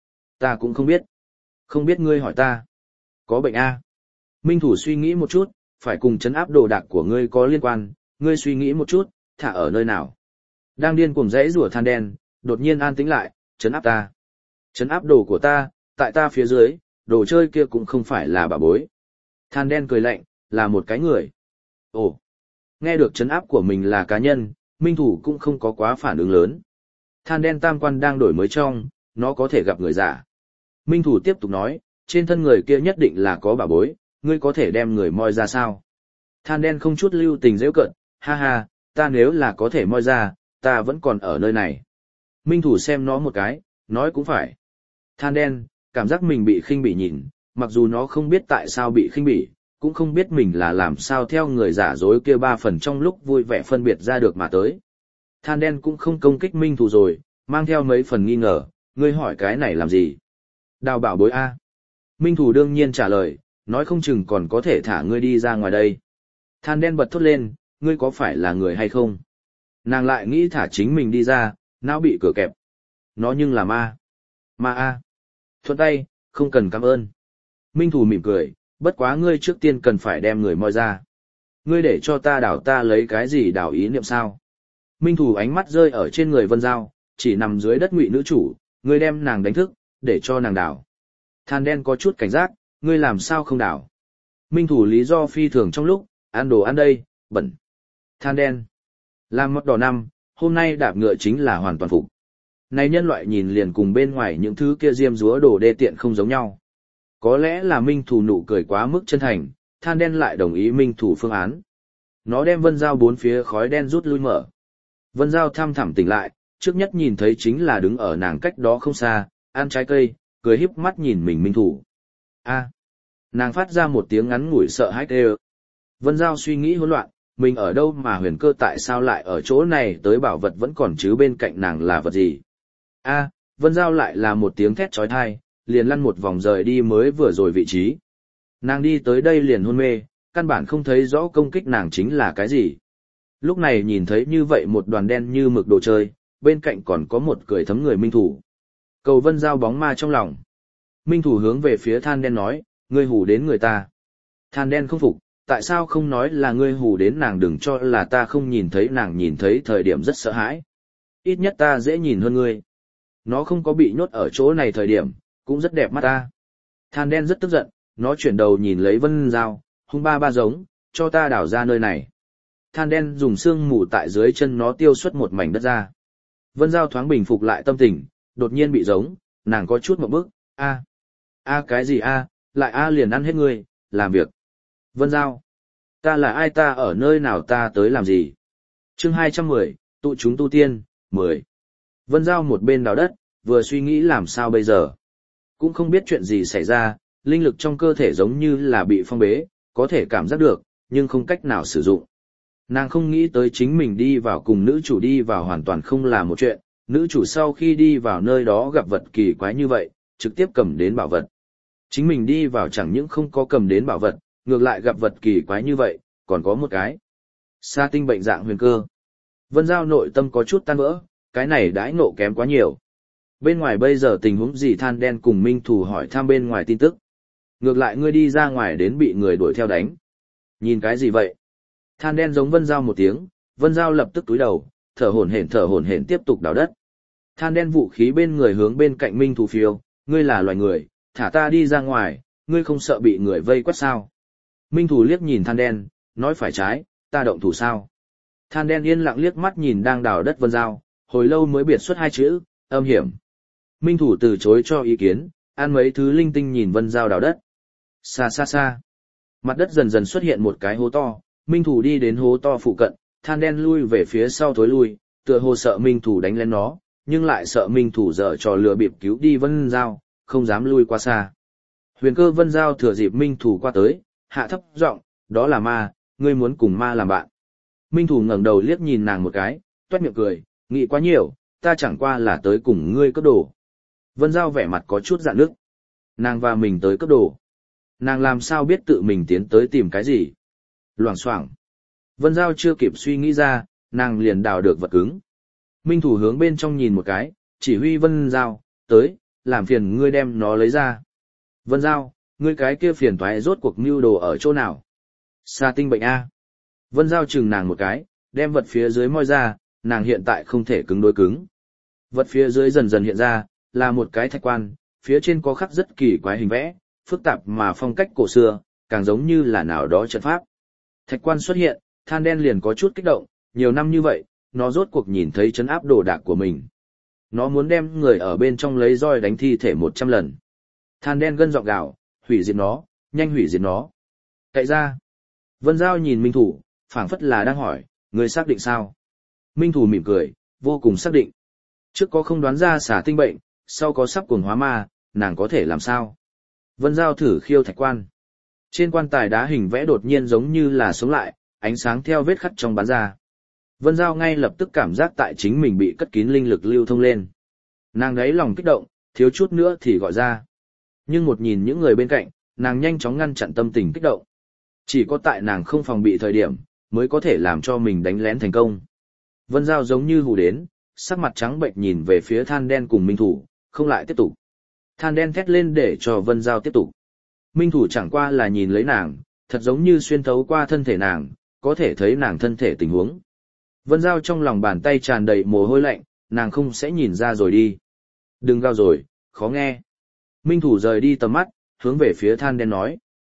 Ta cũng không biết. Không biết ngươi hỏi ta. Có bệnh a? Minh Thủ suy nghĩ một chút, phải cùng trấn áp đồ đạc của ngươi có liên quan, ngươi suy nghĩ một chút, thả ở nơi nào. Đang điên cuồng rẽ rủa than đen, đột nhiên an tĩnh lại, trấn áp ta. Trấn áp đồ của ta, tại ta phía dưới, đồ chơi kia cũng không phải là bà bối. Than đen cười lạnh, là một cái người. Ồ, nghe được trấn áp của mình là cá nhân, Minh Thủ cũng không có quá phản ứng lớn. Than đen tam quan đang đổi mới trong, nó có thể gặp người giả. Minh Thủ tiếp tục nói, trên thân người kia nhất định là có bà bối, ngươi có thể đem người moi ra sao? Than đen không chút lưu tình giễu cợt, ha ha, ta nếu là có thể moi ra, ta vẫn còn ở nơi này. Minh Thủ xem nó một cái, nói cũng phải. Than đen, cảm giác mình bị khinh bỉ nhìn, mặc dù nó không biết tại sao bị khinh bỉ, cũng không biết mình là làm sao theo người giả dối kia 3 phần trong lúc vui vẻ phân biệt ra được mà tới. Than đen cũng không công kích Minh Thủ rồi, mang theo mấy phần nghi ngờ, ngươi hỏi cái này làm gì? Đào bảo bối A. Minh Thủ đương nhiên trả lời, nói không chừng còn có thể thả ngươi đi ra ngoài đây. Than đen bật thốt lên, ngươi có phải là người hay không? Nàng lại nghĩ thả chính mình đi ra, não bị cửa kẹp. Nó nhưng là ma. Ma A. Thuận tay, không cần cảm ơn. Minh Thủ mỉm cười, bất quá ngươi trước tiên cần phải đem người moi ra. Ngươi để cho ta đảo ta lấy cái gì đảo ý niệm sao? Minh Thủ ánh mắt rơi ở trên người Vân Giao, chỉ nằm dưới đất ngụy nữ chủ, ngươi đem nàng đánh thức, để cho nàng đảo. Than đen có chút cảnh giác, ngươi làm sao không đảo? Minh Thủ lý do phi thường trong lúc, ăn đồ ăn đây, bẩn. Than đen. Làm mất đỏ năm, hôm nay đạp ngựa chính là hoàn toàn phục. Này nhân loại nhìn liền cùng bên ngoài những thứ kia diêm dúa đồ đê tiện không giống nhau. Có lẽ là Minh Thủ nụ cười quá mức chân thành, than đen lại đồng ý Minh Thủ phương án. Nó đem Vân Giao bốn phía khói đen rút lui mở. Vân Giao thăm thẳm tỉnh lại, trước nhất nhìn thấy chính là đứng ở nàng cách đó không xa, ăn trái cây, cười híp mắt nhìn mình Minh Thủ. A. Nàng phát ra một tiếng ngắn ngủi sợ hãi kêu. Vân Giao suy nghĩ hỗn loạn, mình ở đâu mà huyền cơ tại sao lại ở chỗ này tới bảo vật vẫn còn chứ bên cạnh nàng là vật gì. A. Vân Giao lại là một tiếng thét trói thai, liền lăn một vòng rời đi mới vừa rồi vị trí. Nàng đi tới đây liền hôn mê, căn bản không thấy rõ công kích nàng chính là cái gì. Lúc này nhìn thấy như vậy một đoàn đen như mực đồ chơi, bên cạnh còn có một cười thấm người Minh Thủ. Cầu Vân Giao bóng ma trong lòng. Minh Thủ hướng về phía than đen nói, ngươi hù đến người ta. Than đen không phục, tại sao không nói là ngươi hù đến nàng, đừng cho là ta không nhìn thấy, nàng nhìn thấy thời điểm rất sợ hãi. Ít nhất ta dễ nhìn hơn ngươi. Nó không có bị nhốt ở chỗ này thời điểm, cũng rất đẹp mắt ta. Than đen rất tức giận, nó chuyển đầu nhìn lấy Vân Giao, hung ba ba giống, cho ta đào ra nơi này. Than đen dùng xương mù tại dưới chân nó tiêu xuất một mảnh đất ra. Vân Giao thoáng bình phục lại tâm tình, đột nhiên bị giống, nàng có chút một bước, cái gì lại liền ăn hết ngươi, làm việc. Vân Giao, ta là ai, ta ở nơi nào, ta tới làm gì? Chương 210, tụ chúng tu tiên, 10. Vân Giao một bên đào đất, vừa suy nghĩ làm sao bây giờ. Cũng không biết chuyện gì xảy ra, linh lực trong cơ thể giống như là bị phong bế, có thể cảm giác được, nhưng không cách nào sử dụng. Nàng không nghĩ tới chính mình đi vào cùng nữ chủ đi vào hoàn toàn không là một chuyện, nữ chủ sau khi đi vào nơi đó gặp vật kỳ quái như vậy, trực tiếp cầm đến bảo vật. Chính mình đi vào chẳng những không có cầm đến bảo vật, ngược lại gặp vật kỳ quái như vậy, còn có một cái. Sa tinh bệnh dạng huyền cơ. Vân Giao nội tâm có chút tan vỡ, cái này đãi ngộ kém quá nhiều. Bên ngoài bây giờ tình huống gì, than đen cùng Minh Thủ hỏi thăm bên ngoài tin tức. Ngược lại ngươi đi ra ngoài đến bị người đuổi theo đánh. Nhìn cái gì vậy? Than đen giống Vân Giao một tiếng, Vân Giao lập tức túi đầu, thở hổn hển tiếp tục đào đất. Than đen vũ khí bên người hướng bên cạnh Minh Thủ phiêu, ngươi là loài người, thả ta đi ra ngoài, ngươi không sợ bị người vây quét sao? Minh Thủ liếc nhìn than đen, nói phải trái, ta động thủ sao? Than đen yên lặng liếc mắt nhìn đang đào đất Vân Giao, hồi lâu mới biệt xuất hai chữ, âm hiểm. Minh Thủ từ chối cho ý kiến, ăn mấy thứ linh tinh nhìn Vân Giao đào đất. Xa xa xa. Mặt đất dần dần xuất hiện một cái hố to, Minh Thủ đi đến hố to phụ cận, than đen lui về phía sau thối lui, tựa hồ sợ Minh Thủ đánh lên nó, nhưng lại sợ Minh Thủ dở trò lừa bịp cứu đi Vân Giao, không dám lui qua xa. Huyền cơ Vân Giao thừa dịp Minh Thủ qua tới, hạ thấp giọng, đó là ma, ngươi muốn cùng ma làm bạn. Minh Thủ ngẩng đầu liếc nhìn nàng một cái, toét miệng cười, nghĩ quá nhiều, ta chẳng qua là tới cùng ngươi cướp đồ. Vân Giao vẻ mặt có chút rạn nứt. Nàng và mình tới cướp đồ. Nàng làm sao biết tự mình tiến tới tìm cái gì? Loảng xoảng. Vân Giao chưa kịp suy nghĩ ra, nàng liền đào được vật cứng. Minh Thủ hướng bên trong nhìn một cái, chỉ huy Vân Giao, tới, làm phiền ngươi đem nó lấy ra. Vân Giao, ngươi cái kia phiền toái rốt cuộc mưu đồ ở chỗ nào? Sa tinh bệnh A. Vân Giao chừng nàng một cái, đem vật phía dưới moi ra, nàng hiện tại không thể cứng đối cứng. Vật phía dưới dần dần hiện ra, là một cái thạch quan, phía trên có khắc rất kỳ quái hình vẽ, phức tạp mà phong cách cổ xưa, càng giống như là nào đó trận pháp. Thạch quan xuất hiện, than đen liền có chút kích động, nhiều năm như vậy, nó rốt cuộc nhìn thấy trấn áp đồ đạc của mình. Nó muốn đem người ở bên trong lấy roi đánh thi thể 100 lần. Than đen gân giọng gào, hủy diệt nó, nhanh hủy diệt nó. Cậy ra. Vân Giao nhìn Minh Thủ, phảng phất là đang hỏi, người xác định sao? Minh Thủ mỉm cười, vô cùng xác định. Trước có không đoán ra xả tinh bệnh, sau có sắp cuồng hóa ma, nàng có thể làm sao? Vân Giao thử khiêu thạch quan. Trên quan tài đá hình vẽ đột nhiên giống như là sống lại, ánh sáng theo vết khắc trong bắn ra. Vân Giao ngay lập tức cảm giác tại chính mình bị cất kín linh lực lưu thông lên. Nàng đấy lòng kích động, thiếu chút nữa thì gọi ra. Nhưng một nhìn những người bên cạnh, nàng nhanh chóng ngăn chặn tâm tình kích động. Chỉ có tại nàng không phòng bị thời điểm, mới có thể làm cho mình đánh lén thành công. Vân Giao giống như hù đến, sắc mặt trắng bệnh nhìn về phía than đen cùng Minh Thủ, không lại tiếp tục. Than đen thét lên để cho Vân Giao tiếp tục. Minh Thủ chẳng qua là nhìn lấy nàng, thật giống như xuyên thấu qua thân thể nàng, có thể thấy nàng thân thể tình huống. Vân Giao trong lòng bàn tay tràn đầy mồ hôi lạnh, nàng không sẽ nhìn ra rồi đi. Đừng gào rồi, khó nghe. Minh Thủ rời đi tầm mắt, hướng về phía than đen nói.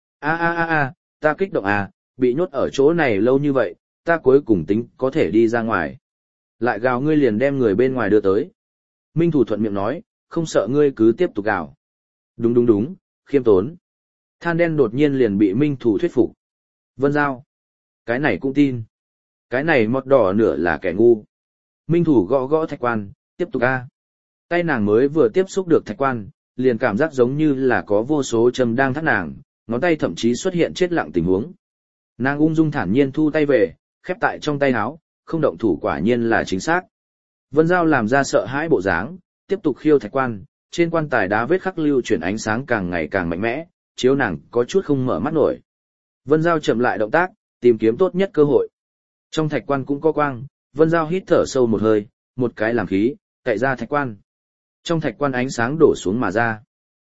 Ta kích động à, bị nhốt ở chỗ này lâu như vậy, ta cuối cùng tính có thể đi ra ngoài. Lại gào ngươi liền đem người bên ngoài đưa tới. Minh Thủ thuận miệng nói, không sợ ngươi cứ tiếp tục gào. Đúng, khiêm tốn. Than đen đột nhiên liền bị Minh Thủ thuyết phục. Vân Giao. Cái này cũng tin. Cái này mọt đỏ nửa là kẻ ngu. Minh Thủ gõ gõ thạch quan, tiếp tục a. Tay nàng mới vừa tiếp xúc được thạch quan, liền cảm giác giống như là có vô số châm đang thắt nàng, ngón tay thậm chí xuất hiện chết lặng tình huống. Nàng ung dung thản nhiên thu tay về, khép tại trong tay áo, không động thủ quả nhiên là chính xác. Vân Giao làm ra sợ hãi bộ dáng, tiếp tục khiêu thạch quan, trên quan tài đá vết khắc lưu chuyển ánh sáng càng ngày càng mạnh mẽ, chiếu nàng có chút không mở mắt nổi. Vân Giao chậm lại động tác, tìm kiếm tốt nhất cơ hội. Trong thạch quan cũng có quang, Vân Giao hít thở sâu một hơi, một cái làm khí, cậy ra thạch quan. Trong thạch quan ánh sáng đổ xuống mà ra.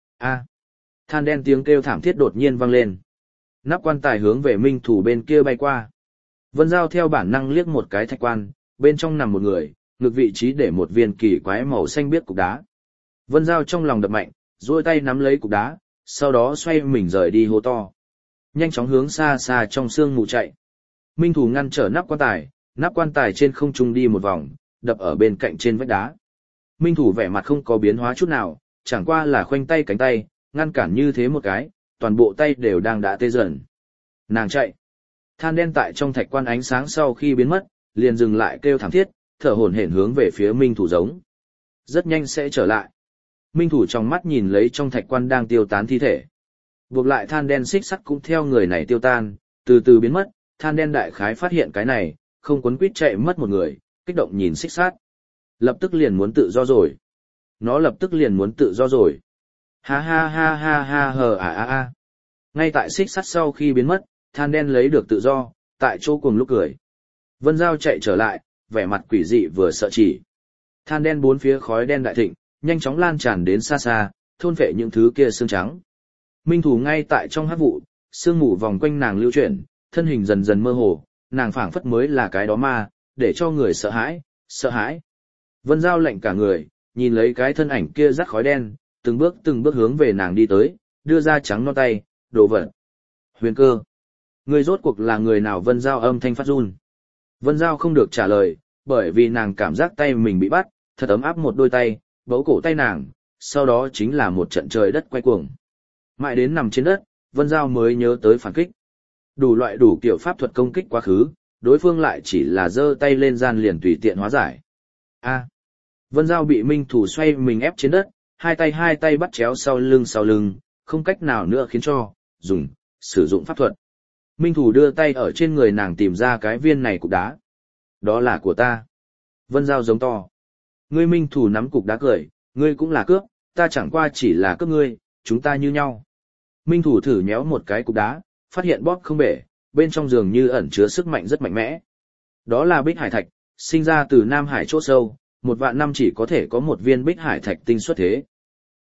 Than đen tiếng kêu thảm thiết đột nhiên vang lên. Nắp quan tài hướng về Minh Thủ bên kia bay qua. Vân Giao theo bản năng liếc một cái thạch quan, bên trong nằm một người, ngược vị trí để một viên kỳ quái màu xanh biếc cục đá. Vân Giao trong lòng đập mạnh, duỗi tay nắm lấy cục đá, sau đó xoay mình rời đi hô to. Nhanh chóng hướng xa xa trong sương mù chạy. Minh Thủ ngăn trở nắp quan tài trên không trung đi một vòng, đập ở bên cạnh trên vách đá. Minh Thủ vẻ mặt không có biến hóa chút nào, chẳng qua là khoanh tay cánh tay, ngăn cản như thế một cái, toàn bộ tay đều đang đã tê dần. Nàng chạy. Than đen tại trong thạch quan ánh sáng sau khi biến mất, liền dừng lại kêu thảm thiết, thở hổn hển hướng về phía Minh Thủ giống. Rất nhanh sẽ trở lại. Minh Thủ trong mắt nhìn lấy trong thạch quan đang tiêu tán thi thể. Buộc lại than đen xích sắt cũng theo người này tiêu tan, từ từ biến mất, than đen đại khái phát hiện cái này, không quấn quýt chạy mất một người, kích động nhìn xích sắt. Lập tức liền muốn tự do rồi. Nó lập tức liền muốn tự do rồi. Ha hờ à. Ngay tại xích sắt sau khi biến mất, than đen lấy được tự do, tại chỗ cùng lúc cười. Vân Giao chạy trở lại, vẻ mặt quỷ dị vừa sợ chỉ. Than đen bốn phía khói đen đại thịnh, nhanh chóng lan tràn đến xa xa, thôn phệ những thứ kia xương trắng. Minh Thủ ngay tại trong hắc vụ, sương mù vòng quanh nàng lưu chuyển, thân hình dần dần mơ hồ, nàng phảng phất mới là cái đó ma, để cho người sợ hãi. Vân Giao lạnh cả người, nhìn lấy cái thân ảnh kia rắc khói đen, từng bước hướng về nàng đi tới, đưa ra trắng non tay, đồ vật. Huyền Cơ. Người rốt cuộc là người nào? Vân Giao âm thanh phát run. Vân Giao không được trả lời, bởi vì nàng cảm giác tay mình bị bắt, thật ấm áp một đôi tay, bấu cổ tay nàng, sau đó chính là một trận trời đất quay cuồng. Mãi đến nằm trên đất, Vân Giao mới nhớ tới phản kích. Đủ kiểu pháp thuật công kích quá khứ, đối phương lại chỉ là giơ tay lên gian liền tùy tiện hóa giải. Vân Giao bị Minh Thủ xoay mình ép trên đất, hai tay bắt chéo sau lưng, không cách nào nữa khiến cho, sử dụng pháp thuật. Minh Thủ đưa tay ở trên người nàng tìm ra cái viên này cục đá. Đó là của ta. Vân Giao giống to. Ngươi Minh Thủ nắm cục đá cười, ngươi cũng là cướp, ta chẳng qua chỉ là cướp ngươi, chúng ta như nhau. Minh Thủ thử nhéo một cái cục đá, phát hiện bóp không bể, bên trong dường như ẩn chứa sức mạnh rất mạnh mẽ. Đó là Bích Hải Thạch, sinh ra từ Nam Hải chỗ sâu, 1 vạn năm chỉ có thể có một viên Bích Hải Thạch tinh xuất thế.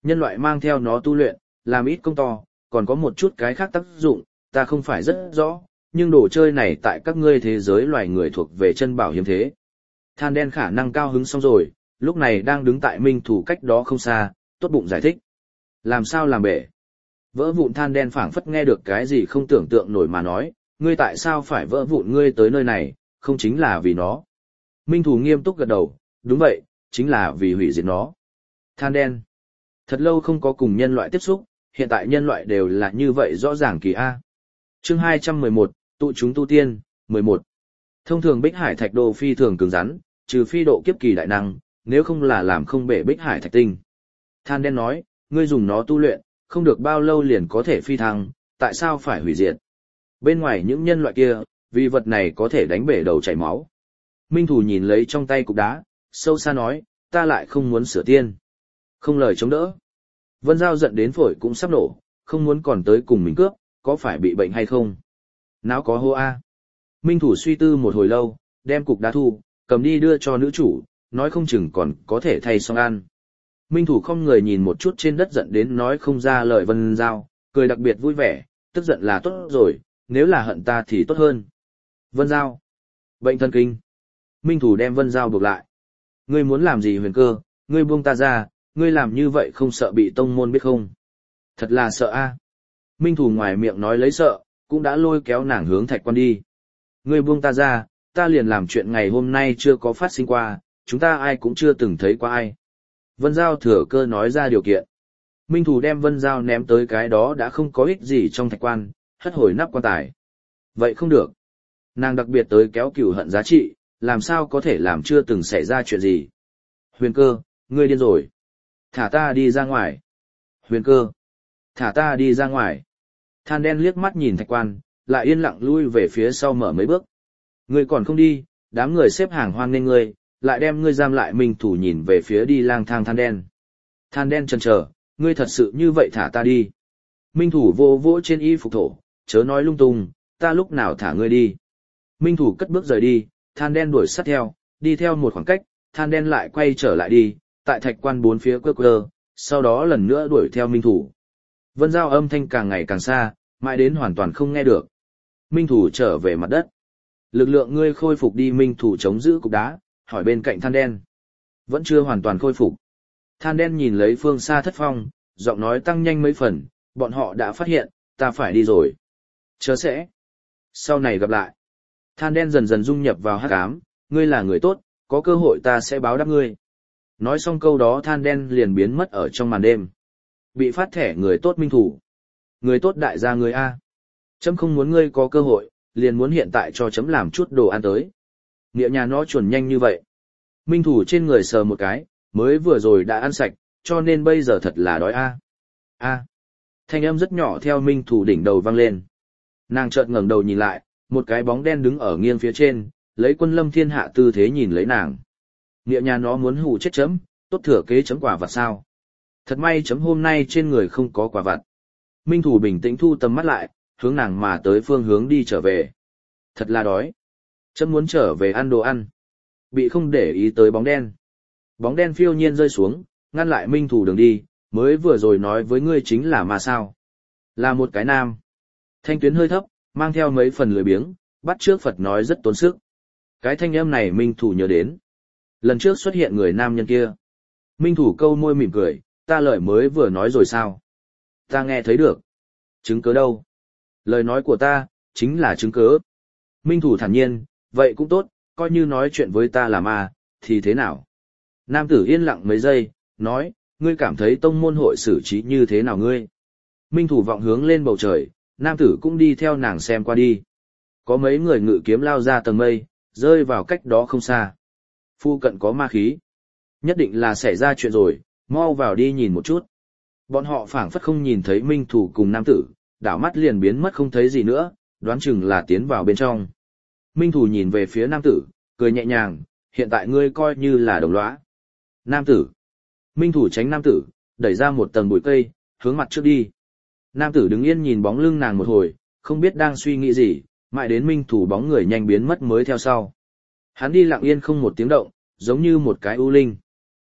Nhân loại mang theo nó tu luyện, làm ít công to, còn có một chút cái khác tác dụng, ta không phải rất rõ, nhưng đồ chơi này tại các ngươi thế giới loài người thuộc về chân bảo hiếm thế. Than đen khả năng cao hứng xong rồi, lúc này đang đứng tại minh thủ cách đó không xa, tốt bụng giải thích. Làm sao làm bể? Vỡ vụn than đen phảng phất nghe được cái gì không tưởng tượng nổi mà nói, ngươi tại sao phải vỡ vụn ngươi tới nơi này, không chính là vì nó. Minh thủ nghiêm túc gật đầu, đúng vậy, chính là vì hủy diệt nó. Than đen. Thật lâu không có cùng nhân loại tiếp xúc, hiện tại nhân loại đều là như vậy rõ ràng kỳ A. Chương 211, tụ chúng tu tiên, 11. Thông thường Bích Hải Thạch Đồ phi thường cứng rắn, trừ phi độ kiếp kỳ đại năng, nếu không là làm không bể Bích Hải Thạch Tinh. Than đen nói, ngươi dùng nó tu luyện, không được bao lâu liền có thể phi thăng, tại sao phải hủy diệt? Bên ngoài những nhân loại kia, vì vật này có thể đánh bể đầu chảy máu. Minh thủ nhìn lấy trong tay cục đá, sâu xa nói, ta lại không muốn sửa tiên. Không lời chống đỡ. Vân Giao giận đến phổi cũng sắp nổ, không muốn còn tới cùng mình cướp, có phải bị bệnh hay không? Nào có hô a. Minh thủ suy tư một hồi lâu, đem cục đá thu, cầm đi đưa cho nữ chủ, nói không chừng còn có thể thay xong ăn. Minh thủ không người nhìn một chút trên đất giận đến nói không ra lời Vân Giao, cười đặc biệt vui vẻ, tức giận là tốt rồi, nếu là hận ta thì tốt hơn. Vân Giao. Bệnh thần kinh. Minh thủ đem Vân Giao buộc lại. Ngươi muốn làm gì Huyền Cơ, ngươi buông ta ra, ngươi làm như vậy không sợ bị tông môn biết không? Thật là sợ a. Minh thủ ngoài miệng nói lấy sợ, cũng đã lôi kéo nàng hướng thạch quan đi. Ngươi buông ta ra, ta liền làm chuyện ngày hôm nay chưa có phát sinh qua, chúng ta ai cũng chưa từng thấy qua ai. Vân Giao thừa cơ nói ra điều kiện. Minh thủ đem Vân Giao ném tới cái đó đã không có ích gì trong thạch quan, hất hồi nắp quan tài. Vậy không được. Nàng đặc biệt tới kéo cửu hận giá trị, làm sao có thể làm chưa từng xảy ra chuyện gì. Huyền Cơ, ngươi điên rồi. Thả ta đi ra ngoài. Huyền Cơ. Thả ta đi ra ngoài. Than đen liếc mắt nhìn thạch quan, lại yên lặng lui về phía sau mở mấy bước. Ngươi còn không đi, đám người xếp hàng hoan nghênh ngươi, lại đem ngươi giam lại. Minh thủ nhìn về phía đi lang thang than đen. Than đen chần chờ, ngươi thật sự như vậy thả ta đi. Minh thủ vô vỗ trên y phục thổ, chớ nói lung tung, ta lúc nào thả ngươi đi. Minh thủ cất bước rời đi, than đen đuổi sát theo, đi theo một khoảng cách, than đen lại quay trở lại đi, tại thạch quan bốn phía quơ, sau đó lần nữa đuổi theo Minh thủ. Vân Giao âm thanh càng ngày càng xa, mãi đến hoàn toàn không nghe được. Minh thủ trở về mặt đất. Lực lượng ngươi khôi phục đi. Minh thủ chống giữ cục đá, hỏi bên cạnh than đen. Vẫn chưa hoàn toàn khôi phục. Than đen nhìn lấy phương xa Thất Phong, giọng nói tăng nhanh mấy phần, bọn họ đã phát hiện, ta phải đi rồi. Chớ sẽ. Sau này gặp lại. Than đen dần dần dung nhập vào hắc ám, ngươi là người tốt, có cơ hội ta sẽ báo đáp ngươi. Nói xong câu đó than đen liền biến mất ở trong màn đêm. Bị phát thẻ người tốt Minh thủ. Người tốt đại gia ngươi A. Chấm không muốn ngươi có cơ hội, liền muốn hiện tại cho chấm làm chút đồ ăn tới. Nghĩa nhà nó chuẩn nhanh như vậy. Minh thủ trên người sờ một cái, mới vừa rồi đã ăn sạch, cho nên bây giờ thật là đói A. A. Thanh âm rất nhỏ theo Minh thủ đỉnh đầu vang lên. Nàng chợt ngẩng đầu nhìn lại, một cái bóng đen đứng ở nghiêng phía trên, lấy Quân Lâm thiên hạ tư thế nhìn lấy nàng. Nghĩa nhà nó muốn hù chết chấm, tốt thừa kế chấm quả vặt sao. Thật may chấm hôm nay trên người không có quả vặt. Minh thủ bình tĩnh thu tầm mắt lại, hướng nàng mà tới phương hướng đi trở về. Thật là đói. Chấm muốn trở về ăn đồ ăn. Bị không để ý tới bóng đen. Bóng đen phiêu nhiên rơi xuống, ngăn lại Minh thủ đường đi, mới vừa rồi nói với ngươi chính là mà sao. Là một cái nam. Thanh tuyến hơi thấp, mang theo mấy phần lười biếng, bắt trước Phật nói rất tốn sức. Cái thanh âm này Minh thủ nhớ đến. Lần trước xuất hiện người nam nhân kia. Minh thủ câu môi mỉm cười, ta lời mới vừa nói rồi sao? Ta nghe thấy được. Chứng cớ đâu? Lời nói của ta, chính là chứng cớ. Minh thủ thản nhiên, vậy cũng tốt, coi như nói chuyện với ta là ma, thì thế nào? Nam tử yên lặng mấy giây, nói, ngươi cảm thấy tông môn hội xử trí như thế nào ngươi? Minh thủ vọng hướng lên bầu trời, nam tử cũng đi theo nàng xem qua đi. Có mấy người ngự kiếm lao ra tầng mây, rơi vào cách đó không xa. Phu cận có ma khí. Nhất định là xảy ra chuyện rồi, mau vào đi nhìn một chút. Bọn họ phảng phất không nhìn thấy Minh thủ cùng nam tử, đảo mắt liền biến mất không thấy gì nữa, đoán chừng là tiến vào bên trong. Minh thủ nhìn về phía nam tử, cười nhẹ nhàng, hiện tại ngươi coi như là đồng lõa. Nam tử. Minh thủ tránh nam tử, đẩy ra một tầng bụi cây, hướng mặt trước đi. Nam tử đứng yên nhìn bóng lưng nàng một hồi, không biết đang suy nghĩ gì, mãi đến Minh thủ bóng người nhanh biến mất mới theo sau. Hắn đi lặng yên không một tiếng động, giống như một cái u linh.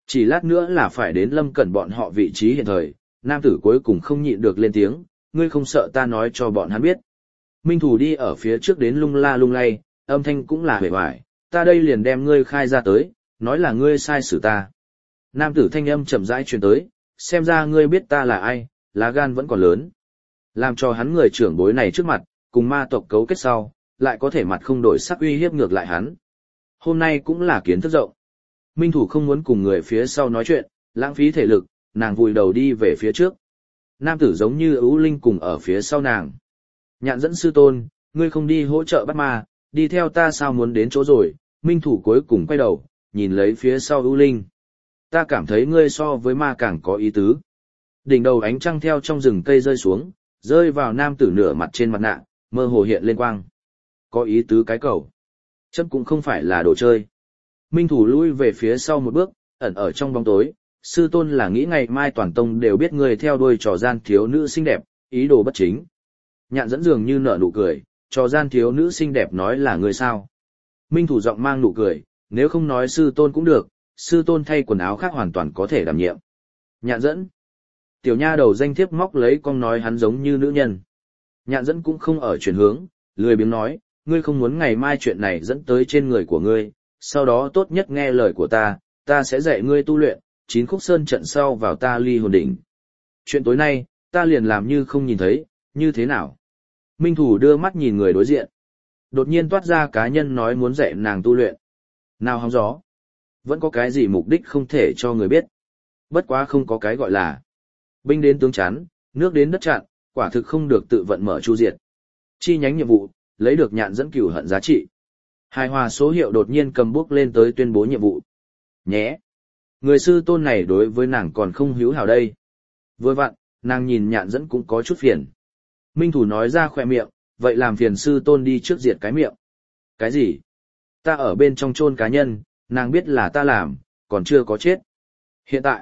Chỉ lát nữa là phải đến Lâm Cẩn bọn họ vị trí hiện thời, nam tử cuối cùng không nhịn được lên tiếng, ngươi không sợ ta nói cho bọn hắn biết. Minh Thủ đi ở phía trước đến lung la lung lay, âm thanh cũng là hề hoài, ta đây liền đem ngươi khai ra tới, nói là ngươi sai xử ta. Nam tử thanh âm chậm rãi truyền tới, xem ra ngươi biết ta là ai, lá gan vẫn còn lớn. Làm cho hắn người trưởng bối này trước mặt, cùng ma tộc cấu kết sau, lại có thể mặt không đổi sắc uy hiếp ngược lại hắn. Hôm nay cũng là kiến thức rộng. Minh Thủ không muốn cùng người phía sau nói chuyện, lãng phí thể lực, nàng vùi đầu đi về phía trước. Nam tử giống như ưu linh cùng ở phía sau nàng. Nhạn dẫn sư tôn, ngươi không đi hỗ trợ bắt ma, đi theo ta sao muốn đến chỗ rồi. Minh Thủ cuối cùng quay đầu, nhìn lấy phía sau ưu linh. Ta cảm thấy ngươi so với ma càng có ý tứ. Đỉnh đầu ánh trăng theo trong rừng cây rơi xuống, rơi vào nam tử nửa mặt trên mặt nạ, mơ hồ hiện lên quang. Có ý tứ cái cầu. Chấm cũng không phải là đồ chơi. Minh Thủ lui về phía sau một bước, ẩn ở trong bóng tối. Sư tôn là nghĩ ngày mai toàn tông đều biết người theo đuôi trò gian thiếu nữ xinh đẹp, ý đồ bất chính. Nhạn dẫn dường như nở nụ cười, trò gian thiếu nữ xinh đẹp nói là người sao. Minh Thủ giọng mang nụ cười, nếu không nói sư tôn cũng được, sư tôn thay quần áo khác hoàn toàn có thể đảm nhiệm. Nhạn dẫn. Tiểu nha đầu danh thiếp móc lấy con nói hắn giống như nữ nhân. Nhạn dẫn cũng không ở chuyển hướng, lười biếng nói, ngươi không muốn ngày mai chuyện này dẫn tới trên người của ngươi, sau đó tốt nhất nghe lời của ta sẽ dạy ngươi tu luyện, 9 khúc sơn trận sau vào ta ly hồn đỉnh. Chuyện tối nay, ta liền làm như không nhìn thấy, như thế nào? Minh Thủ đưa mắt nhìn người đối diện. Đột nhiên toát ra cá nhân nói muốn dạy nàng tu luyện. Nào hóng gió. Vẫn có cái gì mục đích không thể cho người biết. Bất quá không có cái gọi là binh đến tướng chắn, nước đến đất chặn, quả thực không được tự vận mở chu diệt. Chi nhánh nhiệm vụ, lấy được nhạn dẫn cửu hận giá trị. Hài hòa số hiệu đột nhiên cầm bút lên tới tuyên bố nhiệm vụ. Nhé. Người sư tôn này đối với nàng còn không hữu hảo đây. Vừa vặn, nàng nhìn nhạn dẫn cũng có chút phiền. Minh Thủ nói ra khỏe miệng, vậy làm phiền sư tôn đi trước diệt cái miệng. Cái gì? Ta ở bên trong chôn cá nhân, nàng biết là ta làm, còn chưa có chết. Hiện tại?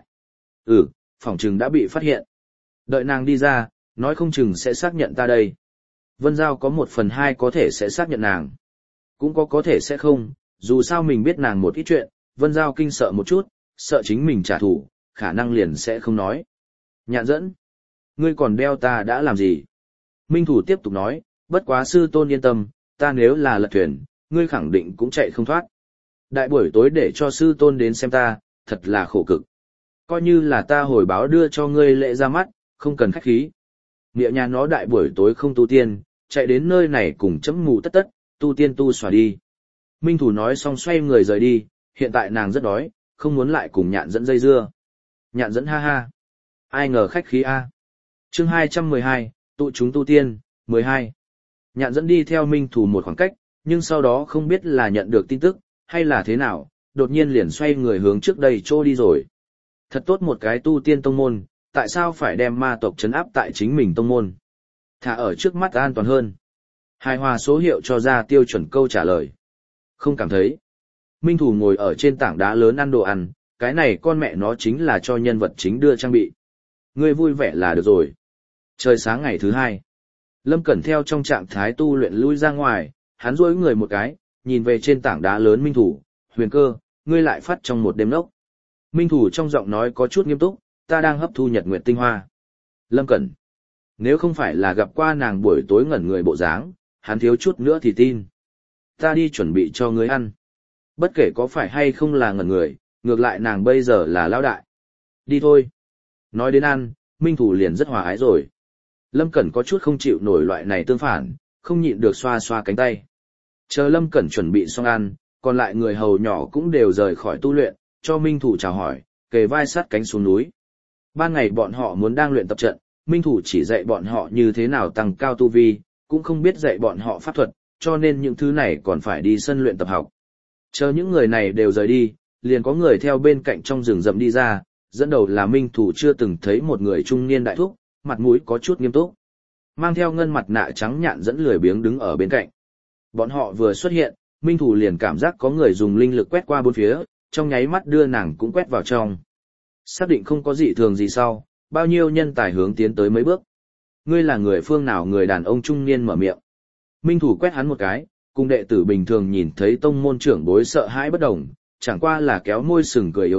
Phỏng chừng đã bị phát hiện. Đợi nàng đi ra, nói không chừng sẽ xác nhận ta đây. Vân Giao có 1/2 có thể sẽ xác nhận nàng. Cũng có thể sẽ không, dù sao mình biết nàng một ít chuyện, Vân Giao kinh sợ một chút, sợ chính mình trả thù, khả năng liền sẽ không nói. Nhạn dẫn. Ngươi còn đeo ta đã làm gì? Minh Thủ tiếp tục nói, bất quá sư tôn yên tâm, ta nếu là lật thuyền, ngươi khẳng định cũng chạy không thoát. Đại buổi tối để cho sư tôn đến xem ta, thật là khổ cực. Coi như là ta hồi báo đưa cho ngươi lễ ra mắt, không cần khách khí. Nghĩa nhà nó đại buổi tối không tu tiên, chạy đến nơi này cùng chấm mù tất tất, tu tiên tu xòa đi. Minh Thủ nói xong xoay người rời đi, hiện tại nàng rất đói, không muốn lại cùng nhạn dẫn dây dưa. Nhạn dẫn ha ha. Ai ngờ khách khí a. Chương 212, tụ chúng tu tiên, 12. Nhạn dẫn đi theo Minh Thủ một khoảng cách, nhưng sau đó không biết là nhận được tin tức, hay là thế nào, đột nhiên liền xoay người hướng trước đây trô đi rồi. Thật tốt một cái tu tiên tông môn, tại sao phải đem ma tộc trấn áp tại chính mình tông môn? Thả ở trước mắt an toàn hơn. Hài hòa số hiệu cho ra tiêu chuẩn câu trả lời. Không cảm thấy. Minh Thủ ngồi ở trên tảng đá lớn ăn đồ ăn, cái này con mẹ nó chính là cho nhân vật chính đưa trang bị. Ngươi vui vẻ là được rồi. Trời sáng ngày thứ 2. Lâm Cẩn theo trong trạng thái tu luyện lui ra ngoài, hắn duỗi người một cái, nhìn về trên tảng đá lớn Minh Thủ, Huyền Cơ, ngươi lại phát trong một đêm nốc. Minh Thủ trong giọng nói có chút nghiêm túc, ta đang hấp thu nhật nguyệt tinh hoa. Lâm Cẩn. Nếu không phải là gặp qua nàng buổi tối ngẩn người bộ dáng, hắn thiếu chút nữa thì tin. Ta đi chuẩn bị cho ngươi ăn. Bất kể có phải hay không là ngẩn người, ngược lại nàng bây giờ là lão đại. Đi thôi. Nói đến ăn, Minh Thủ liền rất hòa ái rồi. Lâm Cẩn có chút không chịu nổi loại này tương phản, không nhịn được xoa xoa cánh tay. Chờ Lâm Cẩn chuẩn bị xong ăn, còn lại người hầu nhỏ cũng đều rời khỏi tu luyện, cho Minh Thủ chào hỏi, kề vai sát cánh xuống núi. Ban ngày bọn họ muốn đang luyện tập trận, Minh Thủ chỉ dạy bọn họ như thế nào tăng cao tu vi, cũng không biết dạy bọn họ pháp thuật, cho nên những thứ này còn phải đi sân luyện tập học. Chờ những người này đều rời đi, liền có người theo bên cạnh trong rừng rậm đi ra, dẫn đầu là Minh Thủ chưa từng thấy một người trung niên đại thúc, mặt mũi có chút nghiêm túc. Mang theo ngân mặt nạ trắng nhạn dẫn lười biếng đứng ở bên cạnh. Bọn họ vừa xuất hiện, Minh Thủ liền cảm giác có người dùng linh lực quét qua bốn phía, trong nháy mắt đưa nàng cũng quét vào trong. Xác định không có dị thường gì sau, bao nhiêu nhân tài hướng tiến tới mấy bước. Ngươi là người phương nào? Người đàn ông trung niên mở miệng. Minh Thủ quét hắn một cái, cùng đệ tử bình thường nhìn thấy tông môn trưởng bối sợ hãi bất đồng, chẳng qua là kéo môi sừng cười yếu ớt,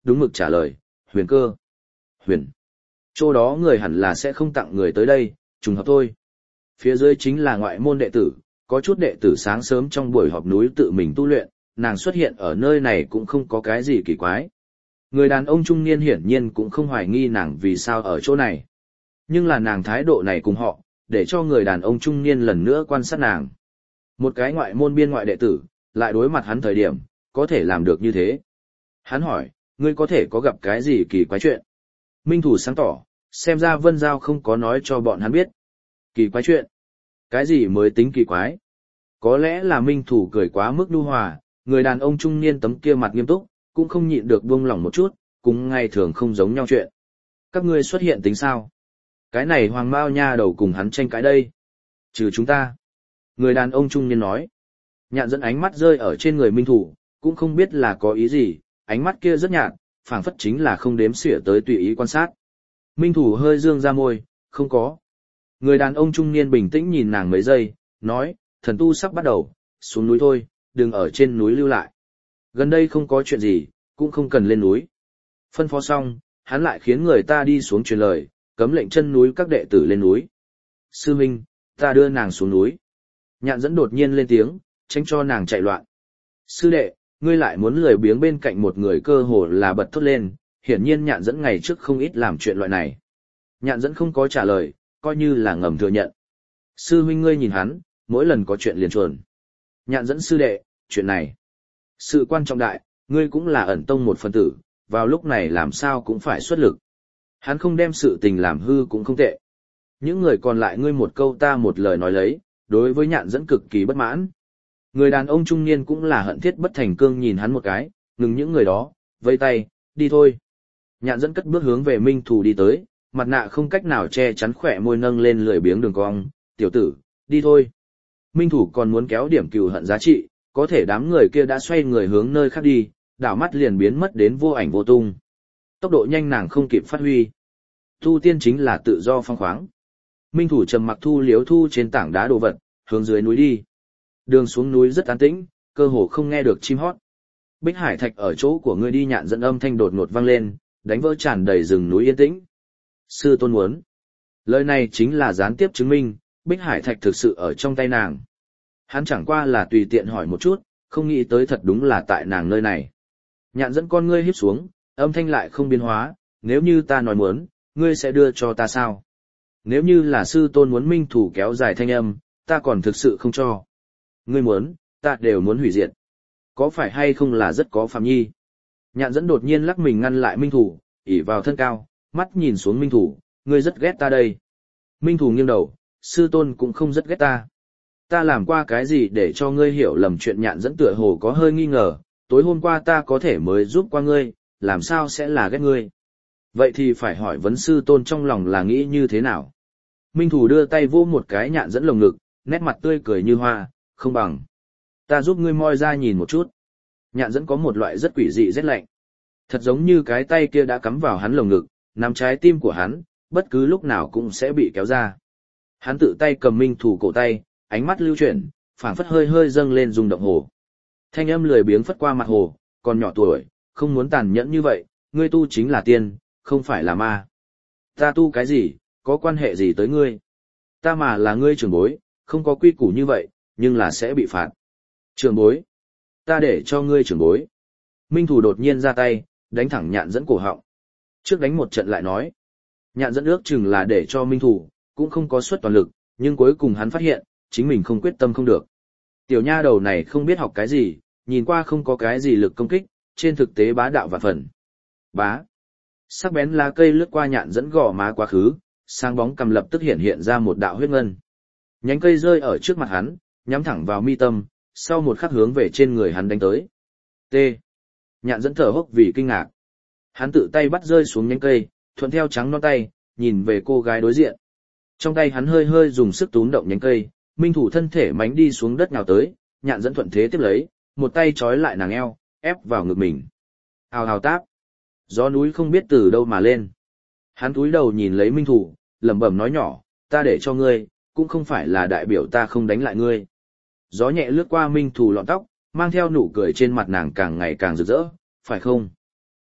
đúng mực trả lời, huyền cơ. Huyền. Chỗ đó người hẳn là sẽ không tặng người tới đây, trùng hợp thôi. Phía dưới chính là ngoại môn đệ tử, có chút đệ tử sáng sớm trong buổi họp núi tự mình tu luyện, nàng xuất hiện ở nơi này cũng không có cái gì kỳ quái. Người đàn ông trung niên hiển nhiên cũng không hoài nghi nàng vì sao ở chỗ này. Nhưng là nàng thái độ này cùng họ, để cho người đàn ông trung niên lần nữa quan sát nàng. Một cái ngoại môn biên ngoại đệ tử, lại đối mặt hắn thời điểm, có thể làm được như thế. Hắn hỏi, ngươi có thể có gặp cái gì kỳ quái chuyện? Minh Thủ sáng tỏ, xem ra Vân Giao không có nói cho bọn hắn biết. Kỳ quái chuyện? Cái gì mới tính kỳ quái? Có lẽ là Minh Thủ cười quá mức nhu hòa, người đàn ông trung niên tấm kia mặt nghiêm túc, cũng không nhịn được buông lỏng một chút, cũng ngày thường không giống nhau chuyện. Các ngươi xuất hiện tính sao? Cái này hoàng mao nha đầu cùng hắn tranh cãi đây. Trừ chúng ta. Người đàn ông trung niên nói. Nhạn dẫn ánh mắt rơi ở trên người Minh Thủ, cũng không biết là có ý gì, ánh mắt kia rất nhạt, phảng phất chính là không đếm xỉa tới tùy ý quan sát. Minh Thủ hơi dương ra môi, không có. Người đàn ông trung niên bình tĩnh nhìn nàng mấy giây, nói, thần tu sắp bắt đầu, xuống núi thôi, đừng ở trên núi lưu lại. Gần đây không có chuyện gì, cũng không cần lên núi. Phân phó xong, hắn lại khiến người ta đi xuống truyền lời, cấm lệnh chân núi các đệ tử lên núi. Sư Minh, ta đưa nàng xuống núi. Nhạn dẫn đột nhiên lên tiếng, tránh cho nàng chạy loạn. Sư đệ, ngươi lại muốn lười biếng bên cạnh một người cơ hồ là bật thốt lên, hiển nhiên nhạn dẫn ngày trước không ít làm chuyện loại này. Nhạn dẫn không có trả lời, coi như là ngầm thừa nhận. Sư huynh ngươi nhìn hắn, mỗi lần có chuyện liền chuồn. Nhạn dẫn sư đệ, chuyện này. Sự quan trọng đại, ngươi cũng là ẩn tông một phần tử, vào lúc này làm sao cũng phải xuất lực. Hắn không đem sự tình làm hư cũng không tệ. Những người còn lại ngươi một câu ta một lời nói lấy, đối với nhạn dẫn cực kỳ bất mãn. Người đàn ông trung niên cũng là hận thiết bất thành cương nhìn hắn một cái, ngừng những người đó, vây tay, đi thôi. Nhạn dẫn cất bước hướng về Minh Thủ đi tới, mặt nạ không cách nào che chắn khỏe môi nâng lên lười biếng đường cong, tiểu tử, đi thôi. Minh Thủ còn muốn kéo điểm cừu hận giá trị, có thể đám người kia đã xoay người hướng nơi khác đi, đảo mắt liền biến mất đến vô ảnh vô tung. Tốc độ nhanh nàng không kịp phát huy. Tu tiên chính là tự do phong khoáng. Minh Thủ trầm mặc thu liếu thu trên tảng đá đồ vật, hướng dưới núi đi. Đường xuống núi rất an tĩnh, cơ hồ không nghe được chim hót. Bích Hải Thạch ở chỗ của ngươi đi nhạn dẫn âm thanh đột ngột vang lên, đánh vỡ tràn đầy rừng núi yên tĩnh. Sư tôn muốn. Lời này chính là gián tiếp chứng minh, Bích Hải Thạch thực sự ở trong tay nàng. Hắn chẳng qua là tùy tiện hỏi một chút, không nghĩ tới thật đúng là tại nàng nơi này. Nhạn dẫn con ngươi híp xuống, âm thanh lại không biến hóa, nếu như ta nói muốn, ngươi sẽ đưa cho ta sao? Nếu như là sư tôn muốn Minh Thủ kéo dài thanh âm, ta còn thực sự không cho. Ngươi muốn, ta đều muốn hủy diệt. Có phải hay không là rất có phạm nhi? Nhạn dẫn đột nhiên lắc mình ngăn lại Minh Thủ, ỉ vào thân cao, mắt nhìn xuống Minh Thủ, ngươi rất ghét ta đây. Minh Thủ nghiêng đầu, sư tôn cũng không rất ghét ta. Ta làm qua cái gì để cho ngươi hiểu lầm chuyện nhạn dẫn tựa hồ có hơi nghi ngờ, tối hôm qua ta có thể mới giúp qua ngươi, làm sao sẽ là ghét ngươi. Vậy thì phải hỏi vấn sư tôn trong lòng là nghĩ như thế nào. Minh Thủ đưa tay vô một cái nhạn dẫn lồng ngực, nét mặt tươi cười như hoa, không bằng. Ta giúp ngươi moi ra nhìn một chút. Nhạn dẫn có một loại rất quỷ dị rét lạnh. Thật giống như cái tay kia đã cắm vào hắn lồng ngực, nắm trái tim của hắn, bất cứ lúc nào cũng sẽ bị kéo ra. Hắn tự tay cầm Minh Thủ cổ tay, ánh mắt lưu chuyển, phảng phất hơi hơi dâng lên rung động hồ. Thanh âm lười biếng phất qua mặt hồ, còn nhỏ tuổi, không muốn tàn nhẫn như vậy, ngươi tu chính là tiên, không phải là ma. Ta tu cái gì, có quan hệ gì tới ngươi? Ta mà là ngươi trưởng bối, không có quy củ như vậy, nhưng là sẽ bị phạt. Trưởng bối? Ta để cho ngươi trưởng bối. Minh Thủ đột nhiên ra tay, đánh thẳng nhạn dẫn cổ họng. Trước đánh một trận lại nói. Nhạn dẫn ước chừng là để cho Minh Thủ, cũng không có suất toàn lực, nhưng cuối cùng hắn phát hiện, chính mình không quyết tâm không được. Tiểu nha đầu này không biết học cái gì, nhìn qua không có cái gì lực công kích, trên thực tế bá đạo và phần. Bá. Sắc bén lá cây lướt qua nhạn dẫn gò má quá khứ, sáng bóng cầm lập tức hiện ra một đạo huyết ngân. Nhánh cây rơi ở trước mặt hắn, nhắm thẳng vào mi tâm, sau một khắc hướng về trên người hắn đánh tới. T. Nhạn dẫn thở hốc vì kinh ngạc. Hắn tự tay bắt rơi xuống nhánh cây, thuận theo trắng non tay, nhìn về cô gái đối diện. Trong tay hắn hơi hơi dùng sức túm động nhánh cây, Minh Thủ thân thể mánh đi xuống đất nhào tới, nhạn dẫn thuận thế tiếp lấy, một tay trói lại nàng eo, ép vào ngực mình. Hào hào táp. Gió núi không biết từ đâu mà lên. Hắn cúi đầu nhìn lấy Minh Thủ, lẩm bẩm nói nhỏ, ta để cho ngươi, cũng không phải là đại biểu ta không đánh lại ngươi. Gió nhẹ lướt qua Minh Thủ lọn tóc, mang theo nụ cười trên mặt nàng càng ngày càng rực rỡ, phải không?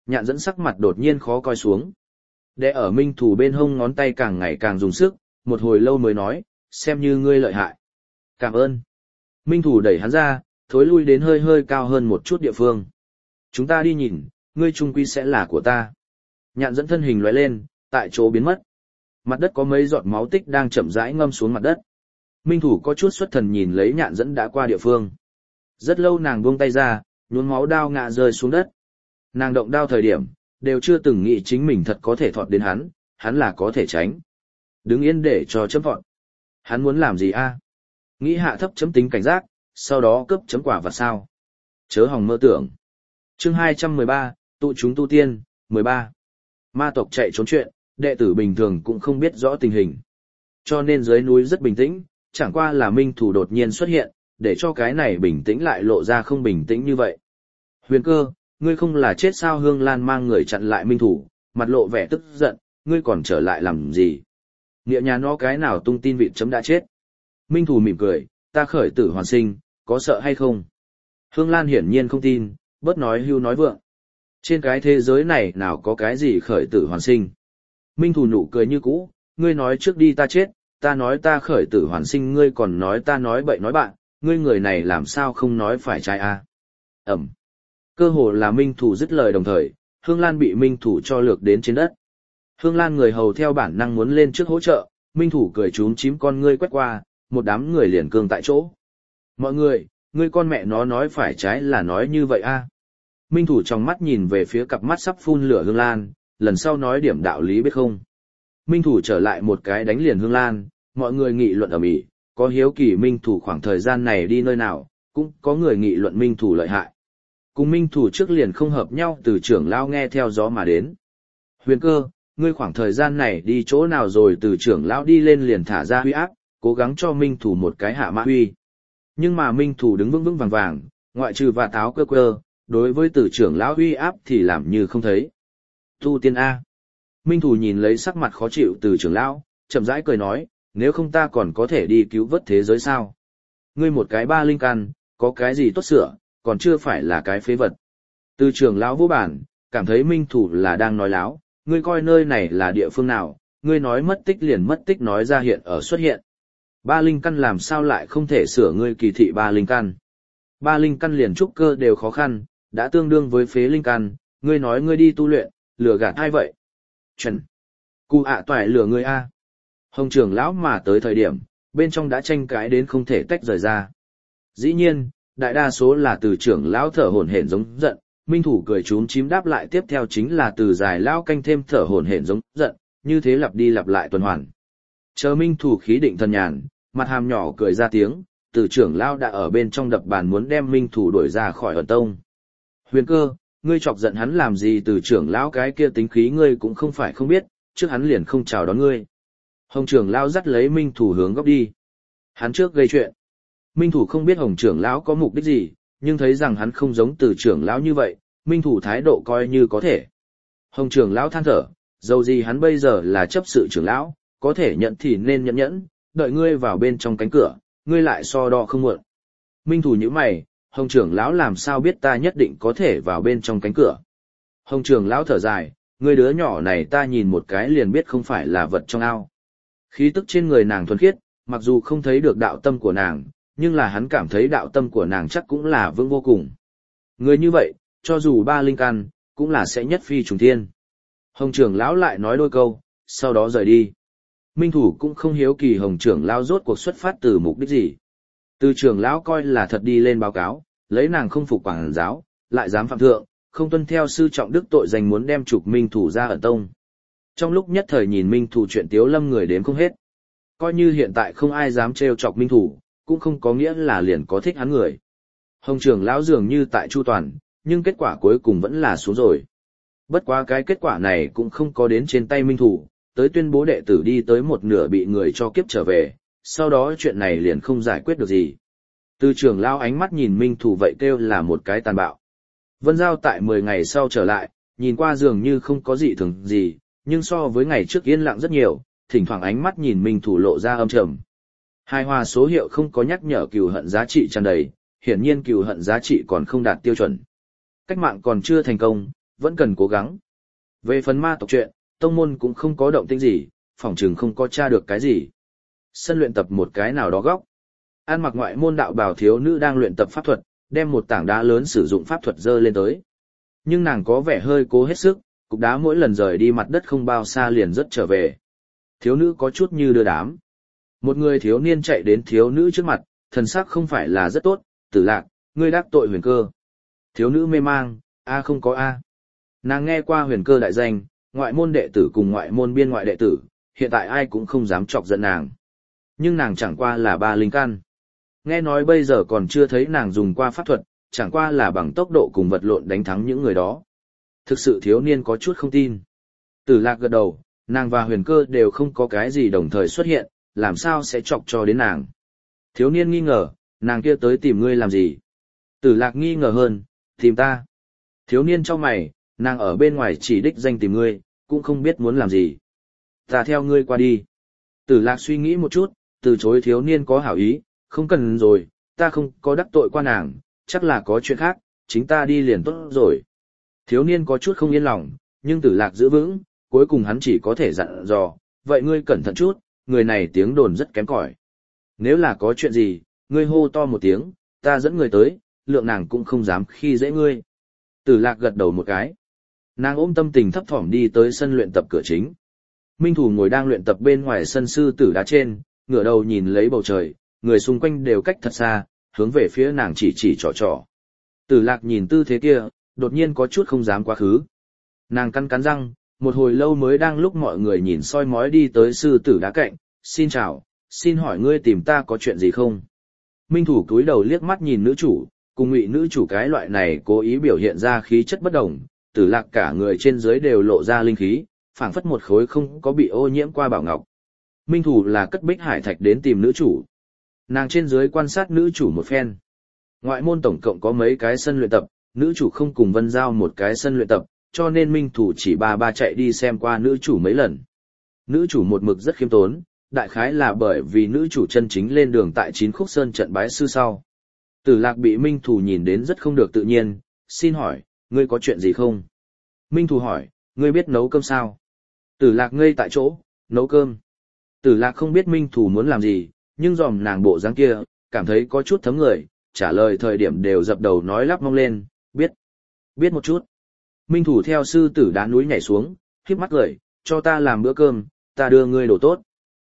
Nhạn dẫn sắc mặt đột nhiên khó coi xuống. Đè ở Minh Thủ bên hông ngón tay càng ngày càng dùng sức, một hồi lâu mới nói, xem như ngươi lợi hại. Cảm ơn. Minh Thủ đẩy hắn ra, thối lui đến hơi hơi cao hơn một chút địa phương. Chúng ta đi nhìn, ngươi trung quy sẽ là của ta. Nhạn dẫn thân hình lóe lên, tại chỗ biến mất. Mặt đất có mấy giọt máu tích đang chậm rãi ngâm xuống mặt đất. Minh Thủ có chút xuất thần nhìn lấy nhạn dẫn đã qua địa phương. Rất lâu nàng buông tay ra, nhuốm máu đao ngã rơi xuống đất. Nàng động đao thời điểm, đều chưa từng nghĩ chính mình thật có thể thọt đến hắn là có thể tránh. Đứng yên để cho chấm vọt. Hắn muốn làm gì a? Nghĩ hạ thấp chấm tính cảnh giác, sau đó cướp chấm quả và sao? Chớ hòng mơ tưởng. Chương 213, tụ chúng tu tiên, 13. Ma tộc chạy trốn chuyện, đệ tử bình thường cũng không biết rõ tình hình. Cho nên dưới núi rất bình tĩnh, chẳng qua là Minh Thủ đột nhiên xuất hiện, để cho cái này bình tĩnh lại lộ ra không bình tĩnh như vậy. Huyền Cơ, ngươi không là chết sao? Hương Lan mang người chặn lại Minh Thủ, mặt lộ vẻ tức giận, ngươi còn trở lại làm gì? Nghĩa nhà nó cái nào tung tin vịt chấm đã chết? Minh Thủ mỉm cười, ta khởi tử hoàn sinh, có sợ hay không? Hương Lan hiển nhiên không tin, bớt nói hưu nói vượng. Trên cái thế giới này nào có cái gì khởi tử hoàn sinh? Minh Thủ nụ cười như cũ, ngươi nói trước đi ta chết, ta nói ta khởi tử hoàn sinh, ngươi còn nói ta nói bậy nói bạn, ngươi người này làm sao không nói phải trái a? Ẩm. Cơ hồ là Minh Thủ dứt lời đồng thời, Hương Lan bị Minh Thủ cho lược đến trên đất. Hương Lan người hầu theo bản năng muốn lên trước hỗ trợ, Minh Thủ cười chúm chím con ngươi quét qua, một đám người liền cương tại chỗ. Mọi người, ngươi con mẹ nó nói phải trái là nói như vậy a? Minh Thủ trong mắt nhìn về phía cặp mắt sắp phun lửa Hương Lan, lần sau nói điểm đạo lý biết không? Minh Thủ trở lại một cái đánh liền Hương Lan, mọi người nghị luận ầm ĩ, có hiếu kỳ Minh Thủ khoảng thời gian này đi nơi nào, cũng có người nghị luận Minh Thủ lợi hại. Cùng Minh Thủ trước liền không hợp nhau, từ trưởng lão nghe theo gió mà đến. Huyền Cơ, ngươi khoảng thời gian này đi chỗ nào rồi? Từ trưởng lão đi lên liền thả ra huy áp, cố gắng cho Minh Thủ một cái hạ mã huy. Nhưng mà Minh Thủ đứng vững vững vàng vàng, ngoại trừ và táo cơ cơ, đối với từ trưởng lão huy áp thì làm như không thấy. Tu tiên A. Minh Thủ nhìn lấy sắc mặt khó chịu từ trưởng lão, chậm rãi cười nói, nếu không ta còn có thể đi cứu vớt thế giới sao? Ngươi một cái ba linh căn, có cái gì tốt sửa, còn chưa phải là cái phế vật. Từ trưởng lão vô bản, cảm thấy Minh Thủ là đang nói láo, ngươi coi nơi này là địa phương nào, ngươi nói mất tích liền mất tích, nói ra hiện ở xuất hiện. Ba linh căn làm sao lại không thể sửa? Ngươi kỳ thị ba linh căn. Ba linh căn liền trúc cơ đều khó khăn, đã tương đương với phế linh căn, ngươi nói ngươi đi tu luyện, lừa gạt ai vậy? Chuẩn. Cụ ạ toại lừa ngươi a. Hồng trưởng lão mà tới thời điểm, bên trong đã tranh cãi đến không thể tách rời ra. Dĩ nhiên, đại đa số là từ trưởng lão thở hổn hển giống giận, Minh Thủ cười chúm chím đáp lại, tiếp theo chính là từ giải lão canh thêm thở hổn hển giống giận, như thế lặp đi lặp lại tuần hoàn. Chờ Minh Thủ khí định thần nhàn, mặt hàm nhỏ cười ra tiếng, từ trưởng lão đã ở bên trong đập bàn muốn đem Minh Thủ đuổi ra khỏi ẩn tông. Huyền Cơ, ngươi chọc giận hắn làm gì? Từ trưởng lão cái kia tính khí ngươi cũng không phải không biết, trước hắn liền không chào đón ngươi. Hồng trưởng lão dắt lấy Minh Thủ hướng góc đi. Hắn trước gây chuyện. Minh Thủ không biết Hồng trưởng lão có mục đích gì, nhưng thấy rằng hắn không giống từ trưởng lão như vậy, Minh Thủ thái độ coi như có thể. Hồng trưởng lão than thở, dầu gì hắn bây giờ là chấp sự trưởng lão, có thể nhận thì nên nhẫn nhẫn, đợi ngươi vào bên trong cánh cửa, ngươi lại so đo không muộn. Minh Thủ nhíu mày, Hồng trưởng lão làm sao biết ta nhất định có thể vào bên trong cánh cửa? Hồng trưởng lão thở dài, ngươi đứa nhỏ này ta nhìn một cái liền biết không phải là vật trong ao. Khí tức trên người nàng thuần khiết, mặc dù không thấy được đạo tâm của nàng, nhưng là hắn cảm thấy đạo tâm của nàng chắc cũng là vững vô cùng. Người như vậy, cho dù ba linh căn, cũng là sẽ nhất phi trùng thiên. Hồng trưởng lão lại nói đôi câu, sau đó rời đi. Minh Thủ cũng không hiếu kỳ Hồng trưởng lão rốt cuộc xuất phát từ mục đích gì. Từ trưởng lão coi là thật đi lên báo cáo, lấy nàng không phục quản giáo, lại dám phạm thượng, không tuân theo sư trọng đức tội danh muốn đem trục Minh Thủ ra ẩn tông. Trong lúc nhất thời nhìn Minh Thủ chuyện tiếu lâm người đến không hết. Coi như hiện tại không ai dám trêu chọc Minh Thủ, cũng không có nghĩa là liền có thích hắn người. Hồng trưởng lão dường như tại chu toàn, nhưng kết quả cuối cùng vẫn là xuống rồi. Bất quá cái kết quả này cũng không có đến trên tay Minh Thủ, tới tuyên bố đệ tử đi tới một nửa bị người cho kiếp trở về, sau đó chuyện này liền không giải quyết được gì. Từ trưởng lão ánh mắt nhìn Minh Thủ vậy kêu là một cái tàn bạo. Vân Giao tại 10 ngày sau trở lại, nhìn qua dường như không có gì thường gì, nhưng so với ngày trước yên lặng rất nhiều, thỉnh thoảng ánh mắt nhìn Minh Thủ lộ ra âm trầm. Hài hòa số hiệu không có nhắc nhở cừu hận giá trị tràn đầy, hiển nhiên cừu hận giá trị còn không đạt tiêu chuẩn. Cách mạng còn chưa thành công, vẫn cần cố gắng. Về phần ma tộc chuyện, tông môn cũng không có động tĩnh gì, phỏng chừng không có tra được cái gì. Sân luyện tập một cái nào đó góc. An mặc ngoại môn đạo bào thiếu nữ đang luyện tập pháp thuật, đem một tảng đá lớn sử dụng pháp thuật dơ lên tới. Nhưng nàng có vẻ hơi cố hết sức, cục đá mỗi lần rời đi mặt đất không bao xa liền rất trở về. Thiếu nữ có chút như đưa đám. Một người thiếu niên chạy đến thiếu nữ trước mặt, thần sắc không phải là rất tốt, Tử Lạc, ngươi đắc tội Huyền Cơ. Thiếu nữ mê mang, a không có a. Nàng nghe qua Huyền Cơ đại danh, ngoại môn đệ tử cùng ngoại môn biên ngoại đệ tử, hiện tại ai cũng không dám chọc giận nàng. Nhưng nàng chẳng qua là ba linh căn. Nghe nói bây giờ còn chưa thấy nàng dùng qua pháp thuật, chẳng qua là bằng tốc độ cùng vật lộn đánh thắng những người đó. Thực sự thiếu niên có chút không tin. Tử Lạc gật đầu, nàng và Huyền Cơ đều không có cái gì đồng thời xuất hiện, làm sao sẽ chọc cho đến nàng. Thiếu niên nghi ngờ, nàng kia tới tìm ngươi làm gì? Tử Lạc nghi ngờ hơn, tìm ta. Thiếu niên trong mày, nàng ở bên ngoài chỉ đích danh tìm ngươi, cũng không biết muốn làm gì. Ta theo ngươi qua đi. Tử Lạc suy nghĩ một chút, từ chối thiếu niên có hảo ý, không cần rồi, ta không có đắc tội qua nàng, chắc là có chuyện khác, chính ta đi liền tốt rồi. Thiếu niên có chút không yên lòng, nhưng Tử Lạc giữ vững, cuối cùng hắn chỉ có thể dặn dò, vậy ngươi cẩn thận chút, người này tiếng đồn rất kém cỏi. Nếu là có chuyện gì, ngươi hô to một tiếng, ta dẫn người tới, lượng nàng cũng không dám khi dễ ngươi. Tử Lạc gật đầu một cái. Nàng ôm tâm tình thấp thỏm đi tới sân luyện tập cửa chính. Minh Thủ ngồi đang luyện tập bên ngoài sân sư tử đá trên, ngửa đầu nhìn lấy bầu trời, người xung quanh đều cách thật xa, hướng về phía nàng chỉ chỉ trò trò. Tử Lạc nhìn tư thế kia, đột nhiên có chút không dám quá khứ. Nàng cắn cắn răng, một hồi lâu mới đang lúc mọi người nhìn soi mói đi tới sư tử đá cạnh, xin chào, xin hỏi ngươi tìm ta có chuyện gì không? Minh Thủ cúi đầu liếc mắt nhìn nữ chủ, cùng Ngụy nữ chủ cái loại này cố ý biểu hiện ra khí chất bất đồng, Tử Lạc cả người trên dưới đều lộ ra linh khí, phảng phất một khối không có bị ô nhiễm qua bảo ngọc. Minh Thủ là cất bích hải thạch đến tìm nữ chủ. Nàng trên dưới quan sát nữ chủ một phen. Ngoại môn tổng cộng có mấy cái sân luyện tập, nữ chủ không cùng Vân Giao một cái sân luyện tập, cho nên Minh Thủ chỉ ba chạy đi xem qua nữ chủ mấy lần. Nữ chủ một mực rất khiêm tốn, đại khái là bởi vì nữ chủ chân chính lên đường tại Chín Khúc Sơn trận bái sư sau. Tử Lạc bị Minh Thủ nhìn đến rất không được tự nhiên, xin hỏi, ngươi có chuyện gì không? Minh Thủ hỏi, ngươi biết nấu cơm sao? Tử Lạc ngây tại chỗ, nấu cơm. Tử Lạc không biết Minh Thủ muốn làm gì, nhưng dòm nàng bộ dáng kia, cảm thấy có chút thấm người, trả lời thời điểm đều dập đầu nói lắp mong lên, biết một chút. Minh Thủ theo sư tử đá núi nhảy xuống, khép mắt cười, cho ta làm bữa cơm, ta đưa ngươi đồ tốt.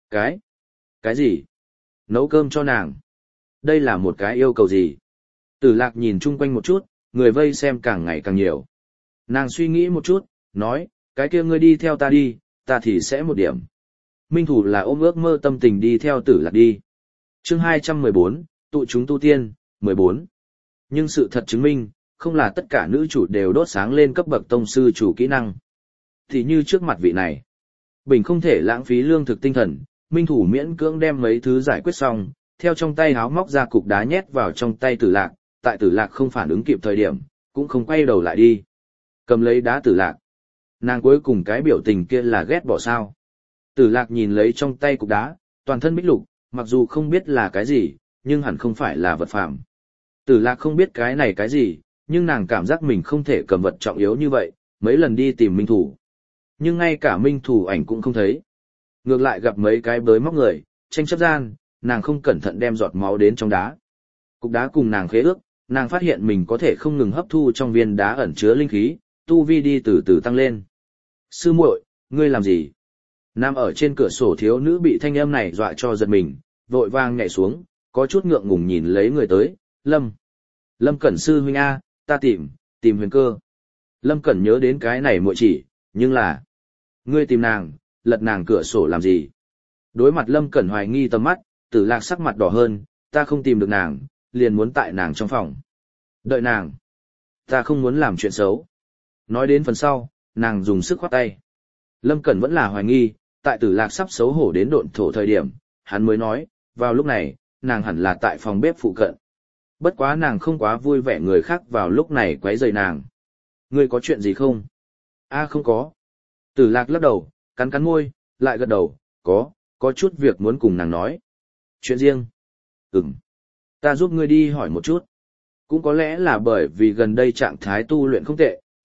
Cái gì? Nấu cơm cho nàng. Đây là một cái yêu cầu gì? Tử Lạc nhìn chung quanh một chút, người vây xem càng ngày càng nhiều. Nàng suy nghĩ một chút, nói, cái kia ngươi đi theo ta đi, ta thì sẽ một điểm. Minh Thủ là ôm ước mơ tâm tình đi theo Tử Lạc đi. Chương 214, tụ chúng tu tiên, 14. Nhưng sự thật chứng minh, không là tất cả nữ chủ đều đốt sáng lên cấp bậc tông sư chủ kỹ năng. Thì như trước mặt vị này, Bình không thể lãng phí lương thực tinh thần, Minh Thủ miễn cưỡng đem mấy thứ giải quyết xong, theo trong tay háo móc ra cục đá nhét vào trong tay Tử Lạc, tại Tử Lạc không phản ứng kịp thời điểm, cũng không quay đầu lại đi. Cầm lấy đá Tử Lạc. Nàng cuối cùng cái biểu tình kia là ghét bỏ sao. Tử Lạc nhìn lấy trong tay cục đá, toàn thân bích lục, mặc dù không biết là cái gì, nhưng hẳn không phải là vật phàm. Tử Lạc không biết cái này cái gì, nhưng nàng cảm giác mình không thể cầm vật trọng yếu như vậy, mấy lần đi tìm Minh Thủ. Nhưng ngay cả Minh Thủ ảnh cũng không thấy. Ngược lại gặp mấy cái bới móc người, tranh chấp gian, nàng không cẩn thận đem giọt máu đến trong đá. Cục đá cùng nàng khế ước, nàng phát hiện mình có thể không ngừng hấp thu trong viên đá ẩn chứa linh khí, tu vi đi từ từ tăng lên. Sư muội, ngươi làm gì? Nằm ở trên cửa sổ thiếu nữ bị thanh âm này dọa cho giật mình, vội vàng nhảy xuống, có chút ngượng ngùng nhìn lấy người tới, Lâm Cẩn sư huynh A, ta tìm Huyền Cơ. Lâm Cẩn nhớ đến cái này muội chỉ, nhưng là, ngươi tìm nàng, lật nàng cửa sổ làm gì? Đối mặt Lâm Cẩn hoài nghi tầm mắt, Tử Lạc sắc mặt đỏ hơn, ta không tìm được nàng, liền muốn tại nàng trong phòng. Đợi nàng. Ta không muốn làm chuyện xấu. Nói đến phần sau, nàng dùng sức khoát tay. Lâm Cẩn vẫn là hoài nghi, tại Tử Lạc sắp xấu hổ đến độn thổ thời điểm, hắn mới nói, vào lúc này, nàng hẳn là tại phòng bếp phụ cận. Bất quá nàng không quá vui vẻ người khác vào lúc này quấy rầy nàng. Ngươi có chuyện gì không? A không có. Tử Lạc lắc đầu, cắn cắn môi, lại gật đầu, có chút việc muốn cùng nàng nói. Chuyện riêng? Ta giúp ngươi đi hỏi một chút. Cũng có lẽ là bởi vì gần đây trạng thái tu luyện không tệ,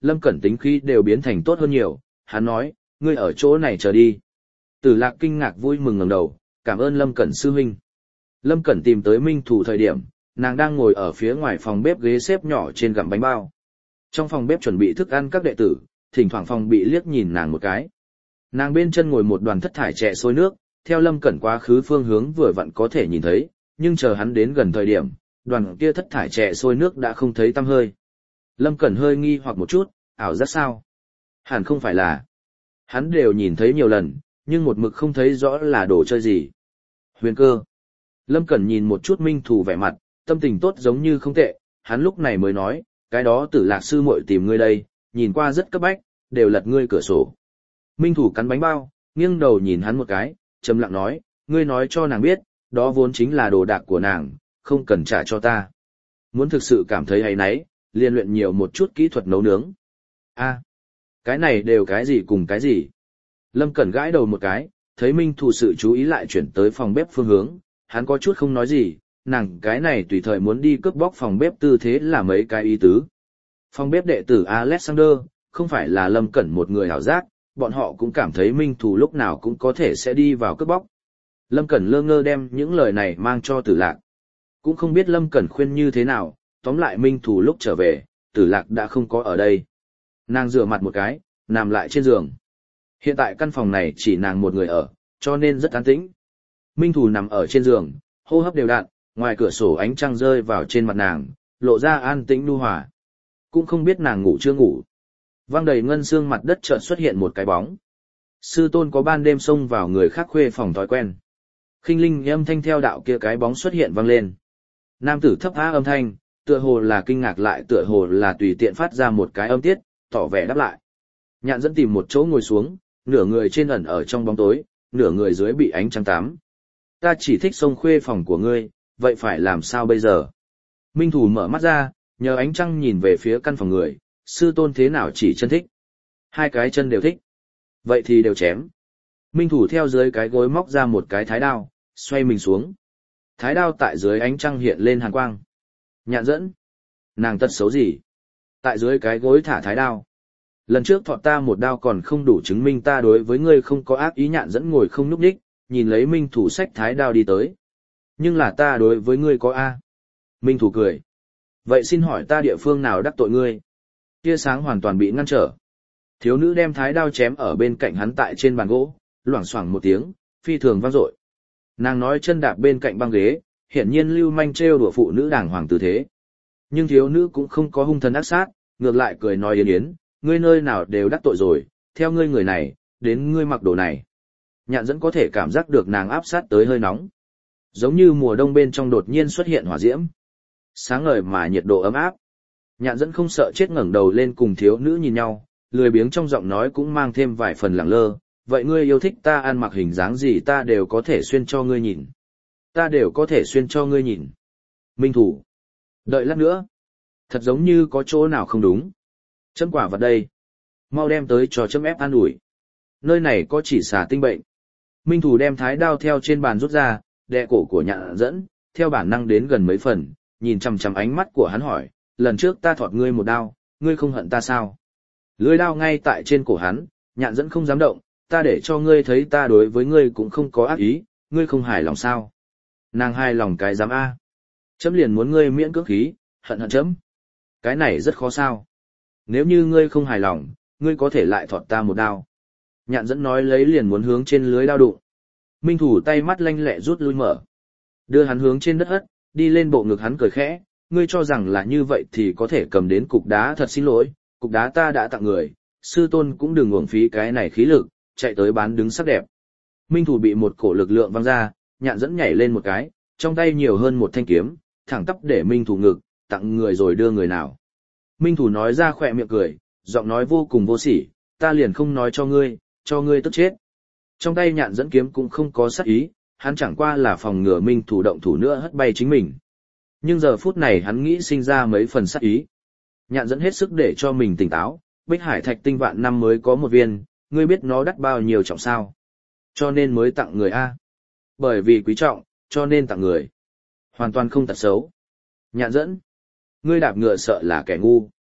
Lâm Cẩn tính khí đều biến thành tốt hơn nhiều, hắn nói, ngươi ở chỗ này chờ đi. Tử Lạc kinh ngạc vui mừng ngẩng đầu, cảm ơn Lâm Cẩn sư huynh. Lâm Cẩn tìm tới Minh Thủ thời điểm, nàng đang ngồi ở phía ngoài phòng bếp ghế xếp nhỏ trên gặm bánh bao. Trong phòng bếp chuẩn bị thức ăn các đệ tử, thỉnh thoảng phòng bị liếc nhìn nàng một cái. Nàng bên chân ngồi một đoàn thất thải trẻ sôi nước, theo Lâm Cẩn quá khứ phương hướng vừa vặn có thể nhìn thấy, nhưng chờ hắn đến gần thời điểm, đoàn kia thất thải trẻ sôi nước đã không thấy tăm hơi. Lâm Cẩn hơi nghi hoặc một chút, ảo giác sao? Hẳn không phải là. Hắn đều nhìn thấy nhiều lần, nhưng một mực không thấy rõ là đồ chơi gì. Huyền cơ. Lâm Cẩn nhìn một chút Minh Thủ vẻ mặt, tâm tình tốt giống như không tệ, hắn lúc này mới nói, cái đó Tử Lạc sư muội tìm ngươi đây, nhìn qua rất cấp bách, đều lật ngươi cửa sổ. Minh Thủ cắn bánh bao, nghiêng đầu nhìn hắn một cái, trầm lặng nói, ngươi nói cho nàng biết, đó vốn chính là đồ đạc của nàng, không cần trả cho ta. Muốn thực sự cảm thấy hay nấy, liền luyện nhiều một chút kỹ thuật nấu nướng. A, cái này đều cái gì cùng cái gì? Lâm Cẩn gãi đầu một cái, thấy Minh Thủ sự chú ý lại chuyển tới phòng bếp phương hướng, hắn có chút không nói gì, nàng cái này tùy thời muốn đi cướp bóc phòng bếp tư thế là mấy cái ý tứ. Phòng bếp đệ tử Alexander, không phải là Lâm Cẩn một người hảo giác, bọn họ cũng cảm thấy Minh Thủ lúc nào cũng có thể sẽ đi vào cướp bóc. Lâm Cẩn lơ ngơ đem những lời này mang cho Tử Lạc. Cũng không biết Lâm Cẩn khuyên như thế nào, tóm lại Minh Thủ lúc trở về, Tử Lạc đã không có ở đây. Nàng rửa mặt một cái, nằm lại trên giường. Hiện tại căn phòng này chỉ nàng một người ở, cho nên rất an tĩnh. Minh Thủ nằm ở trên giường, hô hấp đều đặn, ngoài cửa sổ ánh trăng rơi vào trên mặt nàng, lộ ra an tĩnh nhu hòa. Cũng không biết nàng ngủ chưa ngủ. Vang đầy ngân xương mặt đất chợt xuất hiện một cái bóng. Sư tôn có ban đêm xông vào người khác khuê phòng thói quen. Khinh linh âm thanh theo đạo kia cái bóng xuất hiện vang lên. Nam tử thấp á âm thanh, tựa hồ là kinh ngạc lại tựa hồ là tùy tiện phát ra một cái âm tiết, tỏ vẻ đáp lại. Nhạn dẫn tìm một chỗ ngồi xuống, nửa người trên ẩn ở trong bóng tối, nửa người dưới bị ánh trăng tắm. Ta chỉ thích xông khuê phòng của ngươi, vậy phải làm sao bây giờ? Minh Thủ mở mắt ra, nhờ ánh trăng nhìn về phía căn phòng người, sư tôn thế nào chỉ chân thích? Hai cái chân đều thích. Vậy thì đều chém. Minh Thủ theo dưới cái gối móc ra một cái thái đao, xoay mình xuống. Thái đao tại dưới ánh trăng hiện lên hàn quang. Nhạn dẫn. Nàng tật xấu gì? Tại dưới cái gối thả thái đao. Lần trước thọt ta một đao còn không đủ chứng minh ta đối với ngươi không có ác ý. Nhạn dẫn ngồi không nhúc nhích, nhìn lấy Minh Thủ xách thái đao đi tới. Nhưng là ta đối với ngươi có A. Minh Thủ cười. Vậy xin hỏi ta địa phương nào đắc tội ngươi? Tia sáng hoàn toàn bị ngăn trở. Thiếu nữ đem thái đao chém ở bên cạnh hắn tại trên bàn gỗ, loảng xoảng một tiếng, phi thường vang dội. Nàng nói chân đạp bên cạnh băng ghế, hiển nhiên lưu manh trêu đùa phụ nữ đàng hoàng tư thế. Nhưng thiếu nữ cũng không có hung thần ác sát, ngược lại cười nói yến yến, ngươi nơi nào đều đắc tội rồi, theo ngươi người này, đến ngươi mặc đồ này. Nhạn dẫn có thể cảm giác được nàng áp sát tới hơi nóng. Giống như mùa đông bên trong đột nhiên xuất hiện hỏa diễm. Sáng ngời mà nhiệt độ ấm áp. Nhạn dẫn không sợ chết ngẩng đầu lên cùng thiếu nữ nhìn nhau, lười biếng trong giọng nói cũng mang thêm vài phần lẳng lơ. Vậy ngươi yêu thích ta ăn mặc hình dáng gì ta đều có thể xuyên cho ngươi nhìn. Ta đều có thể xuyên cho ngươi nhìn. Minh Thủ. Đợi lát nữa. Thật giống như có chỗ nào không đúng. Chấm quả vật đây. Mau đem tới cho chấm ép an ủi. Nơi này có chỉ xà tinh bệnh. Minh Thủ đem thái đao theo trên bàn rút ra, đè cổ của Nhạn dẫn, theo bản năng đến gần mấy phần, nhìn chằm chằm ánh mắt của hắn hỏi, lần trước ta thọt ngươi một đao, ngươi không hận ta sao? Lưỡi đao ngay tại trên cổ hắn, Nhạn dẫn không dám động, ta để cho ngươi thấy ta đối với ngươi cũng không có ác ý, ngươi không hài lòng sao? Nàng hài lòng cái dám A. Chấm liền muốn ngươi miễn cưỡng khí, hận chấm. Cái này rất khó sao. Nếu như ngươi không hài lòng, ngươi có thể lại thọt ta một đao. Nhạn dẫn nói lấy liền muốn hướng trên lưới đao đụng. Minh Thủ tay mắt lanh lẹ rút lui mở. Đưa hắn hướng trên đất hất, đi lên bộ ngực hắn cười khẽ, ngươi cho rằng là như vậy thì có thể cầm đến cục đá thật xin lỗi, cục đá ta đã tặng người, sư tôn cũng đừng uổng phí cái này khí lực, chạy tới bán đứng sắc đẹp. Minh Thủ bị một cổ lực lượng văng ra, Nhạn dẫn nhảy lên một cái, trong tay nhiều hơn một thanh kiếm, thẳng tắp để Minh Thủ ngực, tặng người rồi đưa người nào. Minh Thủ nói ra khỏe miệng cười, giọng nói vô cùng vô sỉ, ta liền không nói cho ngươi tức chết. Trong tay Nhạn dẫn kiếm cũng không có sát ý, hắn chẳng qua là phòng ngừa Minh Thủ động thủ nữa hất bay chính mình. Nhưng giờ phút này hắn nghĩ sinh ra mấy phần sát ý. Nhạn dẫn hết sức để cho mình tỉnh táo, Bích Hải Thạch tinh vạn năm mới có một viên, ngươi biết nó đắt bao nhiêu trọng sao? Cho nên mới tặng người A. Bởi vì quý trọng, cho nên tặng người. Hoàn toàn không tật xấu. Nhạn dẫn. Ngươi đạp ngựa sợ là kẻ ngu.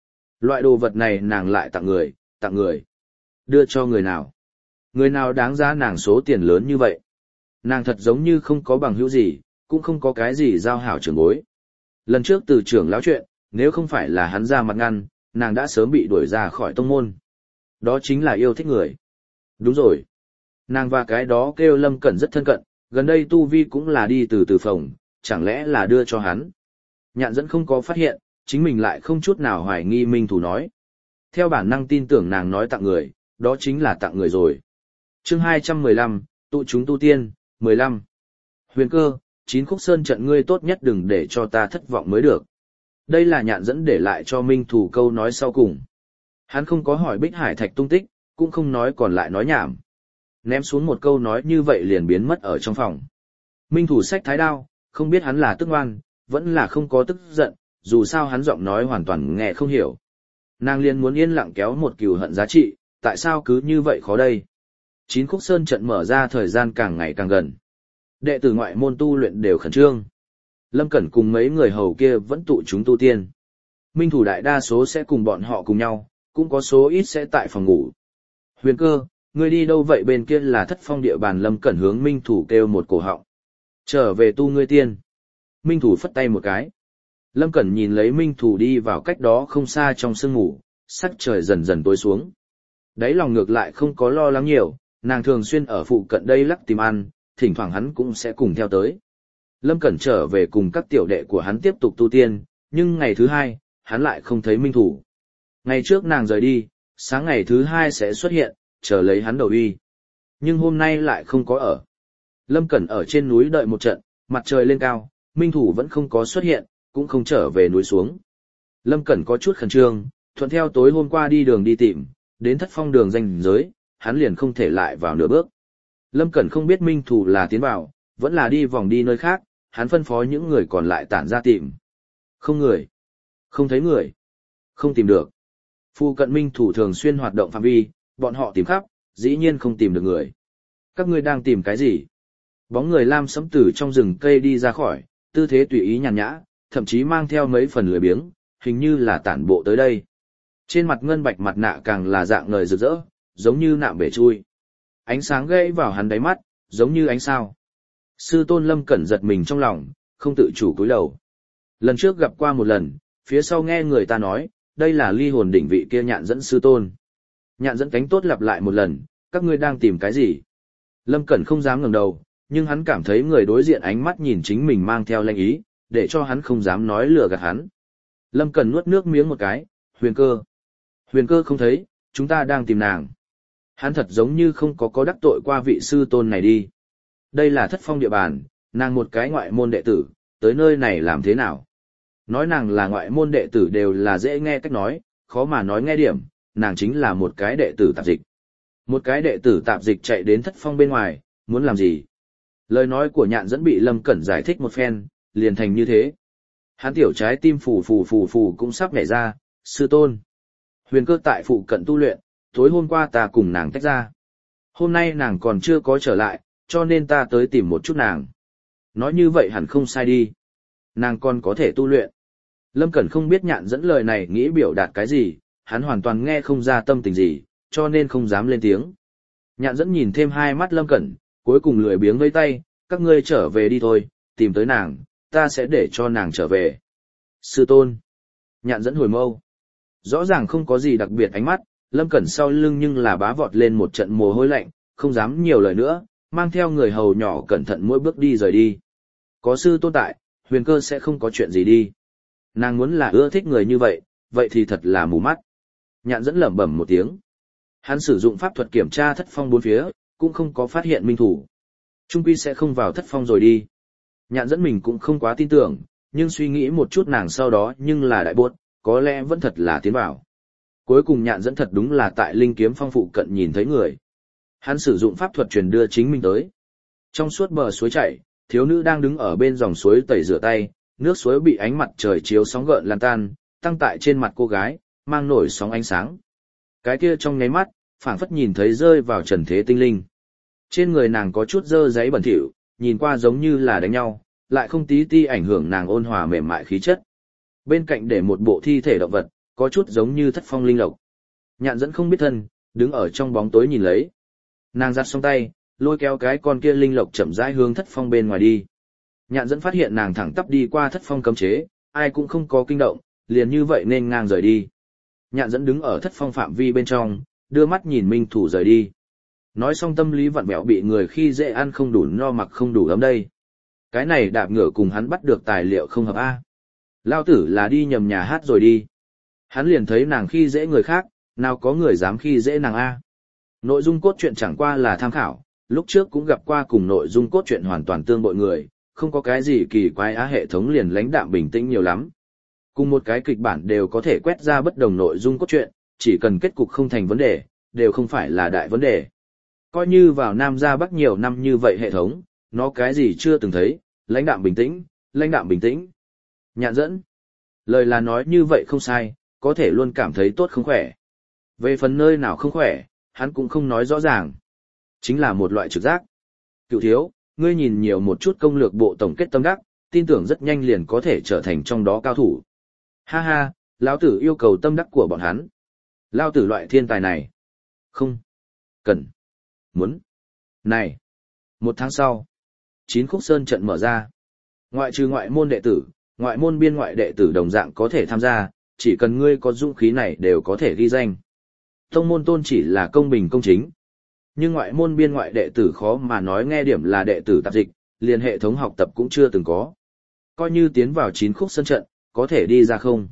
Loại đồ vật này nàng lại tặng người. Đưa cho người nào? Người nào đáng giá nàng số tiền lớn như vậy? Nàng thật giống như không có bằng hữu gì, cũng không có cái gì giao hảo trưởng bối. Lần trước từ trưởng lão chuyện, nếu không phải là hắn ra mặt ngăn, nàng đã sớm bị đuổi ra khỏi tông môn. Đó chính là yêu thích người. Đúng rồi. Nàng và cái đó kêu Lâm Cẩn rất thân cận, gần đây tu vi cũng là đi từ phòng, chẳng lẽ là đưa cho hắn. Nhạn dẫn không có phát hiện, chính mình lại không chút nào hoài nghi Minh Thủ nói. Theo bản năng tin tưởng nàng nói tặng người, đó chính là tặng người rồi. Chương 215, tụ chúng tu tiên, 15. Huyền Cơ, 9 khúc sơn trận ngươi tốt nhất đừng để cho ta thất vọng mới được. Đây là Nhạn dẫn để lại cho Minh Thủ câu nói sau cùng. Hắn không có hỏi Bích Hải Thạch tung tích, cũng không nói còn lại nói nhảm. Ném xuống một câu nói như vậy liền biến mất ở trong phòng. Minh Thủ xách thái đao, không biết hắn là tức ngoan, vẫn là không có tức giận, dù sao hắn giọng nói hoàn toàn nghe không hiểu. Nàng liền muốn yên lặng kéo một cừu hận giá trị, tại sao cứ như vậy khó đây? 9 khúc sơn trận mở ra thời gian càng ngày càng gần. Đệ tử ngoại môn tu luyện đều khẩn trương. Lâm Cẩn cùng mấy người hầu kia vẫn tụ chúng tu tiên. Minh Thủ đại đa số sẽ cùng bọn họ cùng nhau, cũng có số ít sẽ tại phòng ngủ. Huyền Cơ, ngươi đi đâu vậy? Bên kia là Thất Phong địa bàn. Lâm Cẩn hướng Minh Thủ kêu một cổ họng. Trở về tu ngươi tiên. Minh Thủ phất tay một cái. Lâm Cẩn nhìn lấy Minh Thủ đi vào cách đó không xa trong sương ngủ, sắc trời dần dần tối xuống. Đáy lòng ngược lại không có lo lắng nhiều, nàng thường xuyên ở phụ cận đây lắc tìm ăn, thỉnh thoảng hắn cũng sẽ cùng theo tới. Lâm Cẩn trở về cùng các tiểu đệ của hắn tiếp tục tu tiên, nhưng ngày thứ hai, hắn lại không thấy Minh Thủ. Ngày trước nàng rời đi, sáng ngày thứ hai sẽ xuất hiện, chờ lấy hắn đầu uy. Nhưng hôm nay lại không có ở. Lâm Cẩn ở trên núi đợi một trận, mặt trời lên cao, Minh Thủ vẫn không có xuất hiện, cũng không trở về núi xuống. Lâm Cẩn có chút khẩn trương, thuận theo tối hôm qua đi đường đi tìm, đến Thất Phong đường ranh giới, hắn liền không thể lại vào nửa bước. Lâm Cẩn không biết Minh Thủ là tiến vào, vẫn là đi vòng đi nơi khác, hắn phân phó những người còn lại tản ra tìm. Không người. Không thấy người. Không tìm được. Phu cận Minh Thủ thường xuyên hoạt động phạm vi, bọn họ tìm khắp, dĩ nhiên không tìm được người. Các ngươi đang tìm cái gì? Bóng người lam sẫm từ trong rừng cây đi ra khỏi, tư thế tùy ý nhàn nhã, thậm chí mang theo mấy phần lười biếng, hình như là tản bộ tới đây. Trên mặt ngân bạch mặt nạ càng là dạng ngời rực rỡ, giống như nạm bể chui. Ánh sáng gãy vào hắn đáy mắt, giống như ánh sao. Sư tôn Lâm Cẩn giật mình trong lòng, không tự chủ cúi đầu. Lần trước gặp qua một lần, phía sau nghe người ta nói, đây là ly hồn đỉnh vị kia Nhạn dẫn sư tôn. Nhạn dẫn cánh tốt lặp lại một lần, các ngươi đang tìm cái gì? Lâm Cẩn không dám ngẩng đầu, nhưng hắn cảm thấy người đối diện ánh mắt nhìn chính mình mang theo lệnh ý, để cho hắn không dám nói lừa gạt hắn. Lâm Cẩn nuốt nước miếng một cái, Huyền Cơ. Huyền Cơ không thấy, chúng ta đang tìm nàng. Hắn thật giống như không có đắc tội qua vị sư tôn này đi. Đây là Thất Phong địa bàn, nàng một cái ngoại môn đệ tử, tới nơi này làm thế nào? Nói nàng là ngoại môn đệ tử đều là dễ nghe cách nói, khó mà nói nghe điểm, nàng chính là một cái đệ tử tạp dịch. Một cái đệ tử tạp dịch chạy đến Thất Phong bên ngoài, muốn làm gì? Lời nói của Nhạn dẫn bị Lâm Cẩn giải thích một phen, liền thành như thế. Hắn tiểu trái tim phù cũng sắp nhảy ra, sư tôn. Huyền Cơ tại phụ cận tu luyện, tối hôm qua ta cùng nàng tách ra. Hôm nay nàng còn chưa có trở lại, cho nên ta tới tìm một chút nàng. Nói như vậy hẳn không sai đi. Nàng còn có thể tu luyện. Lâm Cẩn không biết Nhạn dẫn lời này nghĩ biểu đạt cái gì, hắn hoàn toàn nghe không ra tâm tình gì, cho nên không dám lên tiếng. Nhạn dẫn nhìn thêm hai mắt Lâm Cẩn, cuối cùng lười biếng vẫy tay, các ngươi trở về đi thôi, tìm tới nàng, ta sẽ để cho nàng trở về. Sư tôn. Nhạn dẫn hồi mâu. Rõ ràng không có gì đặc biệt ánh mắt, Lâm Cẩn sau lưng nhưng là bá vọt lên một trận mồ hôi lạnh, không dám nhiều lời nữa, mang theo người hầu nhỏ cẩn thận mỗi bước đi rời đi. Có sư tôn tại, Huyền Cơ sẽ không có chuyện gì đi. Nàng muốn là ưa thích người như vậy, vậy thì thật là mù mắt. Nhạn dẫn lẩm bẩm một tiếng. Hắn sử dụng pháp thuật kiểm tra Thất Phong bốn phía, cũng không có phát hiện Minh Thủ. Trung quy sẽ không vào Thất Phong rồi đi. Nhạn dẫn mình cũng không quá tin tưởng, nhưng suy nghĩ một chút nàng sau đó nhưng là đại buốt, có lẽ vẫn thật là tiến vào. Cuối cùng Nhạn dẫn thật đúng là tại Linh Kiếm Phong phụ cận nhìn thấy người. Hắn sử dụng pháp thuật truyền đưa chính mình tới. Trong suốt bờ suối chảy, thiếu nữ đang đứng ở bên dòng suối tẩy rửa tay, nước suối bị ánh mặt trời chiếu sóng gợn lan tan, tăng tại trên mặt cô gái, mang nổi sóng ánh sáng. Cái kia trong nháy mắt, phảng phất nhìn thấy rơi vào trần thế tinh linh. Trên người nàng có chút dơ giấy bẩn thỉu, nhìn qua giống như là đánh nhau, lại không tí ti ảnh hưởng nàng ôn hòa mềm mại khí chất. Bên cạnh để một bộ thi thể động vật, có chút giống như thất phong linh lộc. Nhạn dẫn không biết thân, đứng ở trong bóng tối nhìn lấy. Nàng giặt xong tay, lôi kéo cái con kia linh lộc chậm rãi hướng thất phong bên ngoài đi. Nhạn dẫn phát hiện nàng thẳng tắp đi qua thất phong cấm chế, ai cũng không có kinh động, liền như vậy nên ngang rời đi. Nhạn dẫn đứng ở thất phong phạm vi bên trong, đưa mắt nhìn Minh Thủ rời đi. Nói xong tâm lý vặn vẹo bị người khi dễ ăn không đủ no mặc không đủ ấm đây. Cái này đạp ngựa cùng hắn bắt được tài liệu không hợp A. Lao tử là đi nhầm nhà hát rồi đi. Hắn liền thấy nàng khi dễ người khác, nào có người dám khi dễ nàng A. Nội dung cốt truyện chẳng qua là tham khảo, lúc trước cũng gặp qua cùng nội dung cốt truyện hoàn toàn tương bội người, không có cái gì kỳ quái á, hệ thống liền lãnh đạm bình tĩnh nhiều lắm. Cùng một cái kịch bản đều có thể quét ra bất đồng nội dung cốt truyện, chỉ cần kết cục không thành vấn đề, đều không phải là đại vấn đề. Coi như vào Nam ra Bắc nhiều năm như vậy hệ thống, nó cái gì chưa từng thấy, lãnh đạm bình tĩnh, lãnh đạm bình tĩnh. Nhạn dẫn. Lời là nói như vậy không sai, có thể luôn cảm thấy tốt không khỏe. Về phần nơi nào không khỏe, hắn cũng không nói rõ ràng. Chính là một loại trực giác. Cựu thiếu, ngươi nhìn nhiều một chút công lược bộ tổng kết tâm đắc, tin tưởng rất nhanh liền có thể trở thành trong đó cao thủ. Ha ha, lão tử yêu cầu tâm đắc của bọn hắn. Lão tử loại thiên tài này. Không. Cần. Muốn. Này. 1 tháng sau. 9 khúc sơn trận mở ra. Ngoại trừ ngoại môn đệ tử, ngoại môn biên ngoại đệ tử đồng dạng có thể tham gia, chỉ cần ngươi có dũng khí này đều có thể ghi danh. Tông môn tôn chỉ là công bình công chính. Nhưng ngoại môn biên ngoại đệ tử khó mà nói nghe điểm là đệ tử tạp dịch, liền hệ thống học tập cũng chưa từng có. Coi như tiến vào 9 khúc sơn trận, có thể đi ra không?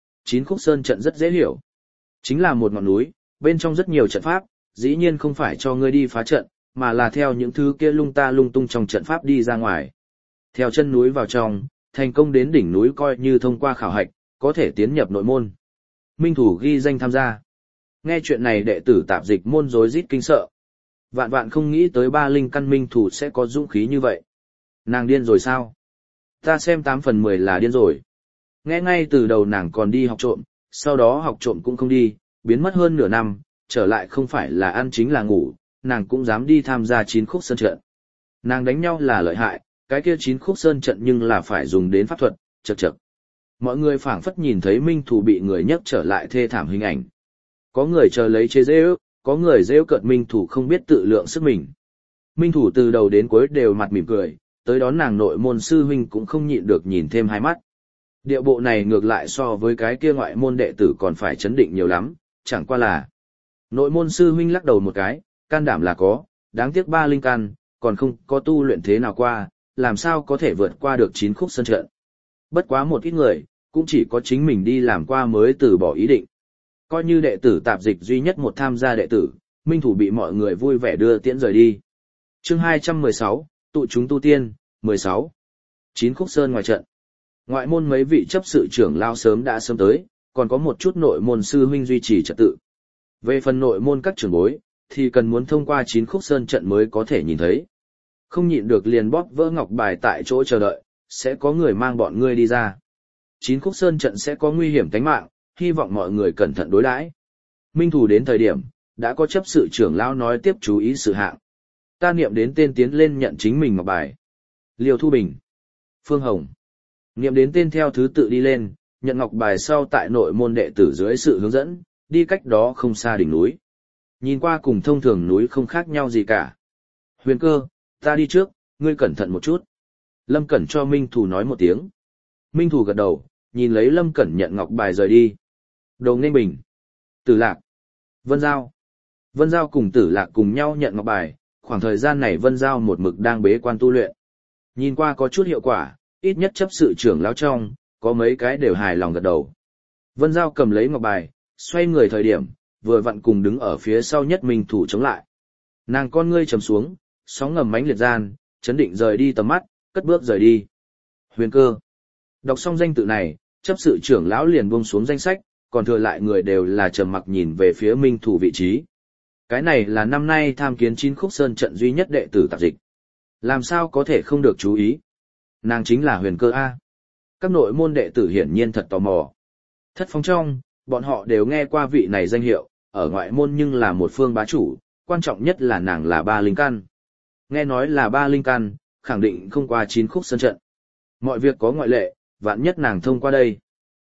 9 khúc sơn trận rất dễ hiểu. Chính là một ngọn núi, bên trong rất nhiều trận pháp, dĩ nhiên không phải cho ngươi đi phá trận, mà là theo những thứ kia lung ta lung tung trong trận pháp đi ra ngoài. Theo chân núi vào trong, thành công đến đỉnh núi coi như thông qua khảo hạch, có thể tiến nhập nội môn. Minh Thủ ghi danh tham gia. Nghe chuyện này đệ tử tạp dịch môn rối rít kinh sợ. Vạn vạn không nghĩ tới ba linh căn Minh Thủ sẽ có dũng khí như vậy. Nàng điên rồi sao? Ta xem 8 phần 10 là điên rồi. Nghe ngay từ đầu nàng còn đi học trộm, sau đó học trộm cũng không đi, biến mất hơn nửa năm, trở lại không phải là ăn chính là ngủ, nàng cũng dám đi tham gia 9 khúc sơn trận. Nàng đánh nhau là lợi hại, cái kia 9 khúc sơn trận nhưng là phải dùng đến pháp thuật, chậc chậc. Mọi người phảng phất nhìn thấy Minh Thủ bị người nhấc trở lại thê thảm hình ảnh. Có người chờ lấy chế giễu, có người giễu cợt Minh Thủ không biết tự lượng sức mình. Minh Thủ từ đầu đến cuối đều mặt mỉm cười, tới đón nàng nội môn sư huynh cũng không nhịn được nhìn thêm hai mắt. Điệu bộ này ngược lại so với cái kia ngoại môn đệ tử còn phải chấn định nhiều lắm, chẳng qua là. Nội môn sư huynh lắc đầu một cái, can đảm là có, đáng tiếc ba linh căn, còn không có tu luyện thế nào qua, làm sao có thể vượt qua được 9 khúc sơn trận. Bất quá một ít người, cũng chỉ có chính mình đi làm qua mới từ bỏ ý định. Coi như đệ tử tạp dịch duy nhất một tham gia đệ tử, Minh Thủ bị mọi người vui vẻ đưa tiễn rời đi. Chương 216, tụ chúng tu tiên, 16. 9 khúc sơn ngoài trận. Ngoại môn mấy vị chấp sự trưởng lao sớm đã sớm tới, còn có một chút nội môn sư huynh duy trì trật tự. Về phần nội môn các trưởng bối, thì cần muốn thông qua 9 khúc sơn trận mới có thể nhìn thấy. Không nhịn được liền bóp vỡ ngọc bài tại chỗ chờ đợi, sẽ có người mang bọn ngươi đi ra. 9 khúc sơn trận sẽ có nguy hiểm tính mạng, hy vọng mọi người cẩn thận đối đãi. Minh Thủ đến thời điểm, đã có chấp sự trưởng lão nói tiếp chú ý sự hạng. Ta niệm đến tên tiến lên nhận chính mình ngọc bài. Liêu Thu Bình, Phương Hồng. Niệm đến tên theo thứ tự đi lên, nhận ngọc bài sau tại nội môn đệ tử dưới sự hướng dẫn, đi cách đó không xa đỉnh núi. Nhìn qua cùng thông thường núi không khác nhau gì cả. Huyền Cơ, ta đi trước, ngươi cẩn thận một chút. Lâm Cẩn cho Minh Thủ nói một tiếng. Minh Thủ gật đầu, nhìn lấy Lâm Cẩn nhận ngọc bài rời đi. Đồ Nghênh Bình, Tử Lạc, Vân Giao. Vân Giao cùng Tử Lạc cùng nhau nhận ngọc bài, khoảng thời gian này Vân Giao một mực đang bế quan tu luyện. Nhìn qua có chút hiệu quả, ít nhất chấp sự trưởng lão trong, có mấy cái đều hài lòng gật đầu. Vân Giao cầm lấy ngọc bài, xoay người thời điểm, vừa vặn cùng đứng ở phía sau nhất Minh Thủ chống lại. Nàng con ngươi trầm xuống, sóng ngầm mãnh liệt gian, chấn định rời đi tầm mắt, cất bước rời đi. Huyền Cơ. Đọc xong danh tự này, chấp sự trưởng lão liền buông xuống danh sách, còn thừa lại người đều là trầm mặc nhìn về phía Minh Thủ vị trí. Cái này là năm nay tham kiến 9 khúc sơn trận duy nhất đệ tử tạp dịch. Làm sao có thể không được chú ý? Nàng chính là Huyền Cơ A. Các nội môn đệ tử hiển nhiên thật tò mò. Thất phong trong, bọn họ đều nghe qua vị này danh hiệu, ở ngoại môn nhưng là một phương bá chủ, quan trọng nhất là nàng là ba linh căn. Nghe nói là ba linh căn, khẳng định không qua 9 khúc sơn trận. Mọi việc có ngoại lệ, vạn nhất nàng thông qua đây.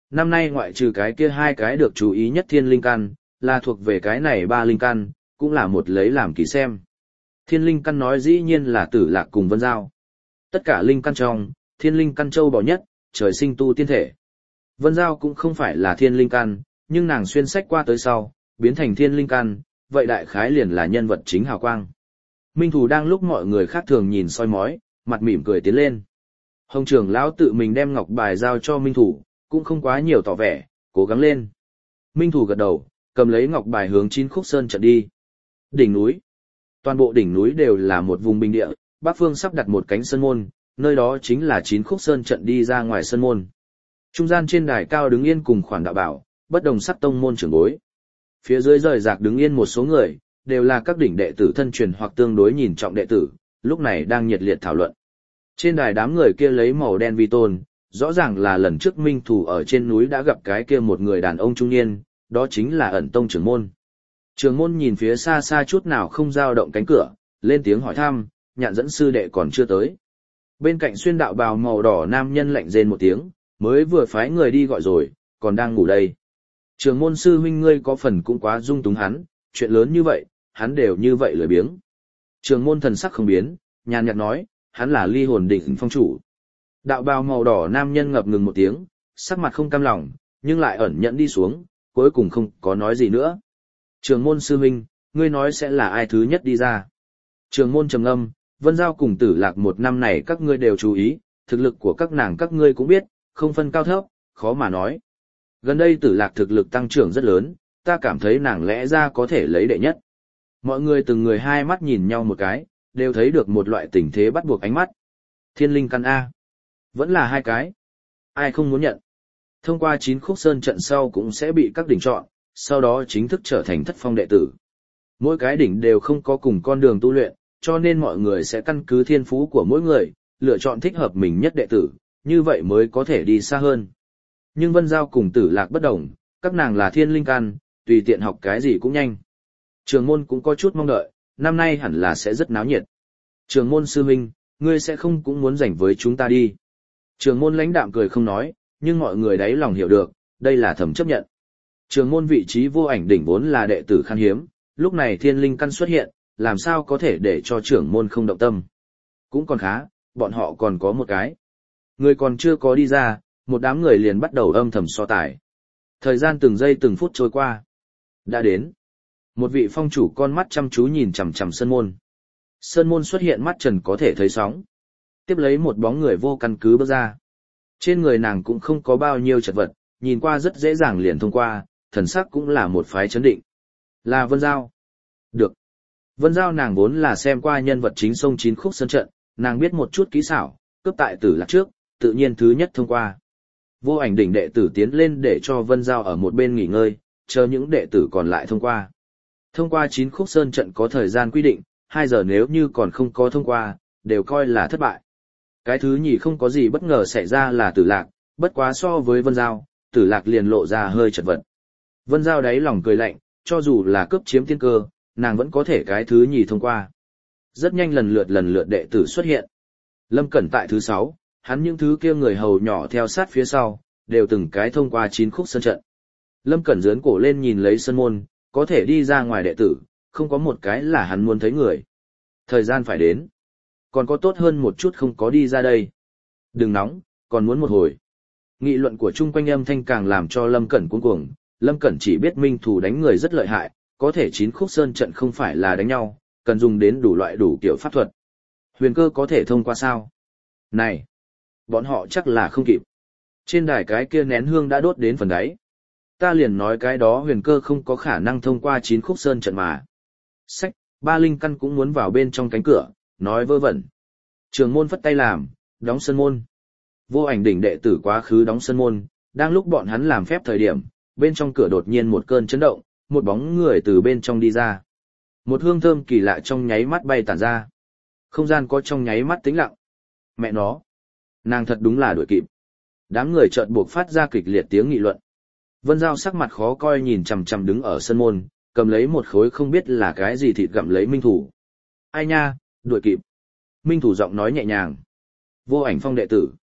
năm nay ngoại trừ cái kia hai cái được chú ý nhất thiên linh căn, là thuộc về cái này ba linh căn, cũng là một lấy làm kỳ xem. Thiên linh căn nói dĩ nhiên là Tử Lạc cùng Vân Giao. Tất cả linh căn trong, thiên linh căn châu bò nhất, trời sinh tu tiên thể. Vân Giao cũng không phải là thiên linh căn, nhưng nàng xuyên sách qua tới sau, biến thành thiên linh căn, vậy đại khái liền là nhân vật chính hào quang. Minh Thủ đang lúc mọi người khác thường nhìn soi mói, mặt mỉm cười tiến lên. Hồng trưởng lão tự mình đem ngọc bài giao cho Minh Thủ, cũng không quá nhiều tỏ vẻ, cố gắng lên. Minh Thủ gật đầu, cầm lấy ngọc bài hướng Chín Khúc Sơn trận đi. Đỉnh núi. Toàn bộ đỉnh núi đều là một vùng bình địa, bắc phương sắp đặt một cánh sơn môn, nơi đó chính là Chín Khúc Sơn trận đi ra ngoài sơn môn. Trung gian trên đài cao đứng yên cùng khoản đạo bảo, bất đồng sắc tông môn trưởng bối. Phía dưới rời rạc đứng yên một số người, đều là các đỉnh đệ tử thân truyền hoặc tương đối nhìn trọng đệ tử, lúc này đang nhiệt liệt thảo luận. Trên đài đám người kia lấy màu đen vi tôn, rõ ràng là lần trước Minh Thủ ở trên núi đã gặp cái kia một người đàn ông trung niên, đó chính là Ẩn Tông trưởng môn. Trưởng môn nhìn phía xa xa chút nào không dao động cánh cửa, lên tiếng hỏi thăm, Nhạn dẫn sư đệ còn chưa tới. Bên cạnh xuyên đạo bào màu đỏ nam nhân lạnh rên một tiếng, mới vừa phái người đi gọi rồi, còn đang ngủ đây. Trưởng môn sư huynh ngươi có phần cũng quá dung túng hắn, chuyện lớn như vậy, hắn đều như vậy lười biếng. Trưởng môn thần sắc không biến, nhàn nhạt nói, hắn là Ly Hồn Đỉnh phong chủ. Đạo bào màu đỏ nam nhân ngập ngừng một tiếng, sắc mặt không cam lòng, nhưng lại ẩn nhẫn đi xuống, cuối cùng không có nói gì nữa. Trưởng môn sư huynh, ngươi nói sẽ là ai thứ nhất đi ra? Trưởng môn trầm ngâm, Vân Giao cùng Tử Lạc một năm này các ngươi đều chú ý, thực lực của các nàng các ngươi cũng biết, không phân cao thấp, khó mà nói. Gần đây Tử Lạc thực lực tăng trưởng rất lớn, ta cảm thấy nàng lẽ ra có thể lấy đệ nhất. Mọi người từng người hai mắt nhìn nhau một cái, đều thấy được một loại tình thế bắt buộc ánh mắt. Thiên linh căn A. Vẫn là hai cái. Ai không muốn nhận. Thông qua 9 khúc sơn trận sau cũng sẽ bị các đỉnh chọn, sau đó chính thức trở thành thất phong đệ tử. Mỗi cái đỉnh đều không có cùng con đường tu luyện, cho nên mọi người sẽ căn cứ thiên phú của mỗi người, lựa chọn thích hợp mình nhất đệ tử, như vậy mới có thể đi xa hơn. Nhưng Vân Giao cùng Tử Lạc bất đồng, các nàng là thiên linh căn, tùy tiện học cái gì cũng nhanh. Trường môn cũng có chút mong đợi, năm nay hẳn là sẽ rất náo nhiệt. Trường môn sư huynh, ngươi sẽ không cũng muốn rảnh với chúng ta đi. Trường môn lãnh đạm cười không nói, nhưng mọi người đáy lòng hiểu được, đây là thầm chấp nhận. Trường môn vị trí Vô Ảnh Đỉnh vốn là đệ tử khan hiếm, lúc này thiên linh căn xuất hiện, làm sao có thể để cho trưởng môn không động tâm. Cũng còn khá, bọn họ còn có một cái. Người còn chưa có đi ra, một đám người liền bắt đầu âm thầm so tài. Thời gian từng giây từng phút trôi qua. Đã đến. Một vị phong chủ con mắt chăm chú nhìn chằm chằm sơn môn. Sơn môn xuất hiện mắt trần có thể thấy sóng. Tiếp lấy một bóng người vô căn cứ bước ra. Trên người nàng cũng không có bao nhiêu chật vật, nhìn qua rất dễ dàng liền thông qua, thần sắc cũng là một phái chấn định. Là Vân Giao. Được. Vân Giao nàng vốn là xem qua nhân vật chính sông 9 khúc sơn trận, nàng biết một chút kỹ xảo, cướp tại Tử Lạc trước, tự nhiên thứ nhất thông qua. Vô Ảnh Đỉnh đệ tử tiến lên để cho Vân Giao ở một bên nghỉ ngơi, chờ những đệ tử còn lại thông qua. Thông qua 9 khúc sơn trận có thời gian quy định, 2 giờ nếu như còn không có thông qua, đều coi là thất bại. Cái thứ nhì không có gì bất ngờ xảy ra là Tử Lạc, bất quá so với Vân Giao, Tử Lạc liền lộ ra hơi chật vật. Vân Giao đáy lòng cười lạnh, cho dù là cướp chiếm tiên cơ, nàng vẫn có thể cái thứ nhì thông qua. Rất nhanh lần lượt đệ tử xuất hiện. Lâm Cẩn tại thứ 6, hắn những thứ kia người hầu nhỏ theo sát phía sau, đều từng cái thông qua 9 khúc sân trận. Lâm Cẩn giớn cổ lên nhìn lấy sân môn, có thể đi ra ngoài đệ tử, không có một cái là hắn muốn thấy người. Thời gian phải đến. Còn có tốt hơn một chút không có đi ra đây. Đừng nóng, còn muốn một hồi. Nghị luận của chung quanh âm thanh càng làm cho Lâm Cẩn cuống cuồng. Lâm Cẩn chỉ biết Minh Thủ đánh người rất lợi hại, có thể 9 khúc sơn trận không phải là đánh nhau, cần dùng đến đủ loại đủ kiểu pháp thuật. Huyền cơ có thể thông qua sao? Này! Bọn họ chắc là không kịp. Trên đài cái kia nén hương đã đốt đến phần đáy. Ta liền nói cái đó huyền cơ không có khả năng thông qua 9 khúc sơn trận mà. Sách, ba linh căn cũng muốn vào bên trong cánh cửa, nói vơ vẩn. Trường môn phất tay làm, đóng sân môn. Vô Ảnh Đỉnh đệ tử quá khứ đóng sân môn, đang lúc bọn hắn làm phép thời điểm, bên trong cửa đột nhiên một cơn chấn động, một bóng người từ bên trong đi ra. Một hương thơm kỳ lạ trong nháy mắt bay tản ra. Không gian có trong nháy mắt tĩnh lặng. Mẹ nó, nàng thật đúng là đuổi kịp. Đám người chợt buộc phát ra kịch liệt tiếng nghị luận. Vân Giao sắc mặt khó coi nhìn chằm chằm đứng ở sân môn, cầm lấy một khối không biết là cái gì thịt gặm lấy Minh Thủ. Ai nha, đuổi kịp. Minh Thủ giọng nói nhẹ nhàng. Vô Ảnh Phong đệ tử.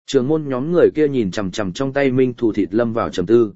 Trường môn nhóm người kia nhìn chằm chằm trong tay Minh Thủ thịt lâm vào trầm tư.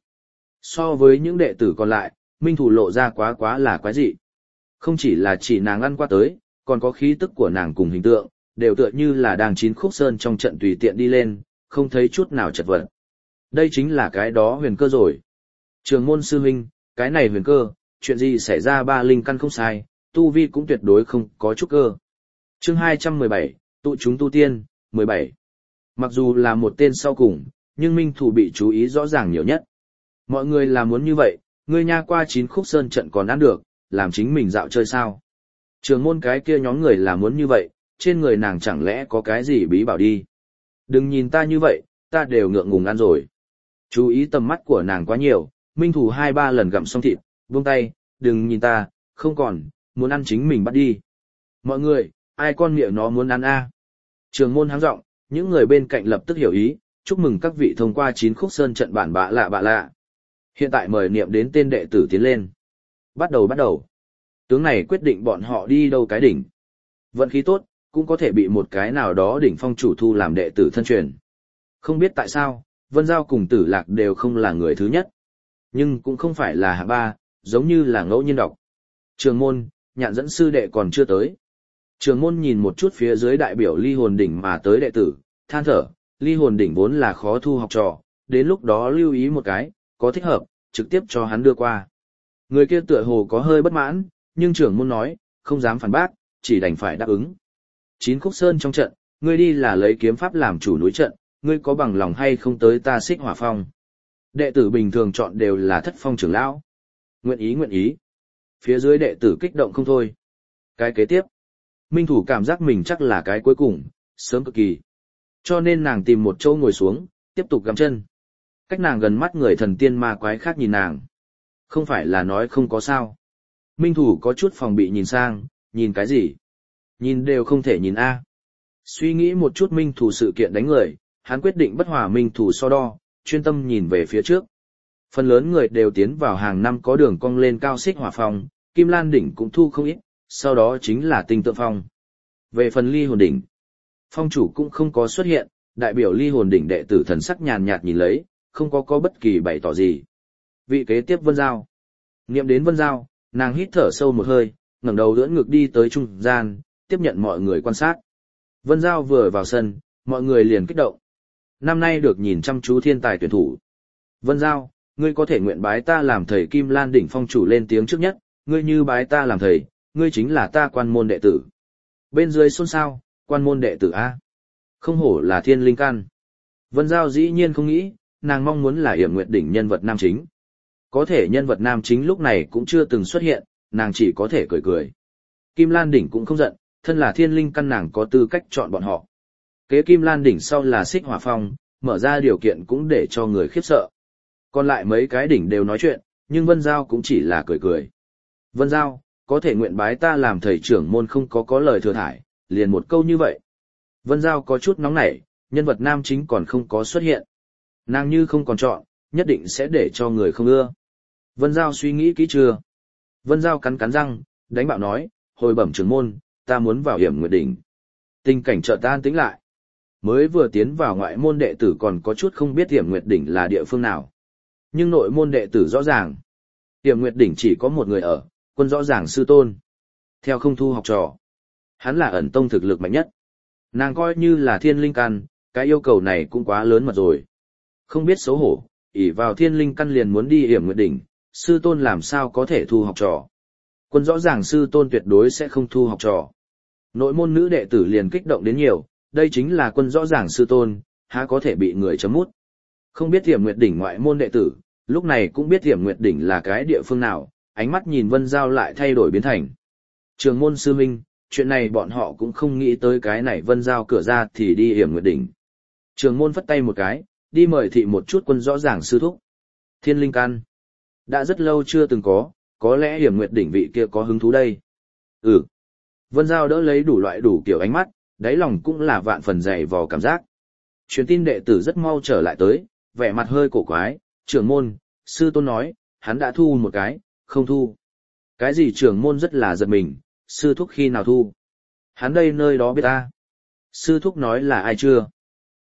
So với những đệ tử còn lại, Minh Thủ lộ ra quá là quái dị. Không chỉ là chỉ nàng ăn qua tới, còn có khí tức của nàng cùng hình tượng, đều tựa như là đang chín khúc sơn trong trận tùy tiện đi lên, không thấy chút nào chật vật. Đây chính là cái đó huyền cơ rồi. Trường môn sư huynh, cái này huyền cơ, chuyện gì xảy ra ba linh căn không sai, tu vi cũng tuyệt đối không có chút cơ. Chương 217, tụ chúng tu tiên, 17. Mặc dù là một tên sau cùng, nhưng Minh Thủ bị chú ý rõ ràng nhiều nhất. Mọi người là muốn như vậy, ngươi nha qua 9 khúc sơn trận còn ăn được, làm chính mình dạo chơi sao. Trường môn cái kia nhóm người là muốn như vậy, trên người nàng chẳng lẽ có cái gì bí bảo đi. Đừng nhìn ta như vậy, ta đều ngượng ngùng ăn rồi. Chú ý tầm mắt của nàng quá nhiều, Minh Thủ 2-3 lần gặm xong thịt, buông tay, đừng nhìn ta, không còn, muốn ăn chính mình bắt đi. Mọi người, ai con miệng nó muốn ăn a? Trường môn háng giọng, những người bên cạnh lập tức hiểu ý, chúc mừng các vị thông qua 9 khúc sơn trận bản bạ lạ. Hiện tại mời niệm đến tên đệ tử tiến lên. Bắt đầu. Tướng này quyết định bọn họ đi đâu cái đỉnh. Vận khí tốt, cũng có thể bị một cái nào đó đỉnh phong chủ thu làm đệ tử thân truyền. Không biết tại sao, Vân Giao cùng Tử Lạc đều không là người thứ nhất. Nhưng cũng không phải là hạng ba, giống như là ngẫu nhiên đọc. Trường môn, nhạn dẫn sư đệ còn chưa tới. Trường môn nhìn một chút phía dưới đại biểu ly hồn đỉnh mà tới đệ tử, than thở, ly hồn đỉnh vốn là khó thu học trò, đến lúc đó lưu ý một cái, có thích hợp, trực tiếp cho hắn đưa qua. Người kia tựa hồ có hơi bất mãn, nhưng trưởng môn nói, không dám phản bác, chỉ đành phải đáp ứng. 9 khúc sơn trong trận, ngươi đi là lấy kiếm pháp làm chủ núi trận, ngươi có bằng lòng hay không tới ta Xích Hỏa Phong. Đệ tử bình thường chọn đều là Thất Phong trưởng lão. Nguyện ý. Phía dưới đệ tử kích động không thôi. Cái kế tiếp, Minh Thủ cảm giác mình chắc là cái cuối cùng, sớm cực kỳ. Cho nên nàng tìm một chỗ ngồi xuống, tiếp tục gặm chân. Cách nàng gần mắt người thần tiên ma quái khác nhìn nàng. Không phải là nói không có sao. Minh Thủ có chút phòng bị nhìn sang, nhìn cái gì? Nhìn đều không thể nhìn a. Suy nghĩ một chút Minh Thủ sự kiện đánh người, hắn quyết định bất hòa Minh Thủ so đo, chuyên tâm nhìn về phía trước. Phần lớn người đều tiến vào hàng năm có đường cong lên cao Xích Hỏa Phong, Kim Lan đỉnh cũng thu không ít, sau đó chính là Tinh Tượng Phong. Về phần ly hồn đỉnh, phong chủ cũng không có xuất hiện, đại biểu ly hồn đỉnh đệ tử thần sắc nhàn nhạt nhìn lấy, không có bất kỳ bày tỏ gì. Vị kế tiếp Vân Giao. Niệm đến Vân Giao, nàng hít thở sâu một hơi, ngẩng đầu đỡ ngực đi tới trung gian, tiếp nhận mọi người quan sát. Vân Giao vừa vào sân, mọi người liền kích động. Năm nay được nhìn chăm chú thiên tài tuyển thủ. Vân Giao, ngươi có thể nguyện bái ta làm thầy. Kim Lan đỉnh phong chủ lên tiếng trước nhất, ngươi như bái ta làm thầy, ngươi chính là ta quan môn đệ tử. Bên dưới xôn xao, quan môn đệ tử A. Không hổ là thiên linh căn. Vân Giao dĩ nhiên không nghĩ, nàng mong muốn là Yểm Nguyệt đỉnh nhân vật nam chính. Có thể nhân vật nam chính lúc này cũng chưa từng xuất hiện, nàng chỉ có thể cười. Kim Lan đỉnh cũng không giận, thân là thiên linh căn nàng có tư cách chọn bọn họ. Kế Kim Lan đỉnh sau là Xích Hỏa Phong, mở ra điều kiện cũng để cho người khiếp sợ. Còn lại mấy cái đỉnh đều nói chuyện, nhưng Vân Giao cũng chỉ là cười. Vân Giao, có thể nguyện bái ta làm thầy trưởng môn không có lời thừa thải, liền một câu như vậy. Vân Giao có chút nóng nảy, nhân vật nam chính còn không có xuất hiện. Nàng như không còn chọn, nhất định sẽ để cho người không ưa. Vân Giao suy nghĩ kỹ chưa? Vân Giao cắn răng, đánh bạo nói, hồi bẩm trưởng môn, ta muốn vào Yểm Nguyệt đỉnh. Tình cảnh chợt an tĩnh lại. Mới vừa tiến vào ngoại môn đệ tử còn có chút không biết Yểm Nguyệt đỉnh là địa phương nào. Nhưng nội môn đệ tử rõ ràng. Yểm Nguyệt đỉnh chỉ có một người ở, Quân Rõ Ràng sư tôn. Theo không thu học trò. Hắn là ẩn tông thực lực mạnh nhất. Nàng coi như là thiên linh căn, cái yêu cầu này cũng quá lớn mật rồi. Không biết xấu hổ, ỷ vào thiên linh căn liền muốn đi Yểm Nguyệt đỉnh, sư tôn làm sao có thể thu học trò. Quân Rõ Ràng sư tôn tuyệt đối sẽ không thu học trò. Nội môn nữ đệ tử liền kích động đến nhiều, đây chính là Quân Rõ Ràng sư tôn, há có thể bị người chấm mút. Không biết Yểm Nguyệt đỉnh ngoại môn đệ tử, lúc này cũng biết Yểm Nguyệt đỉnh là cái địa phương nào, ánh mắt nhìn Vân Giao lại thay đổi biến thành. Trường môn sư minh, chuyện này bọn họ cũng không nghĩ tới cái này Vân Giao cửa ra thì đi Yểm Nguyệt đỉnh. Trường môn phất tay một cái, đi mời thị một chút Quân Rõ Ràng sư thúc. Thiên linh căn. Đã rất lâu chưa từng có lẽ Yểm Nguyệt đỉnh vị kia có hứng thú đây. Ừ. Vân Giao đỡ lấy đủ loại đủ kiểu ánh mắt, đáy lòng cũng là vạn phần dày vò cảm giác. Truyền tin đệ tử rất mau trở lại tới, vẻ mặt hơi cổ quái, trưởng môn, sư tôn nói, hắn đã thu một cái, không thu. Cái gì trưởng môn rất là giật mình, sư thúc khi nào thu? Hắn đây nơi đó biết ta. Sư thúc nói là ai chưa?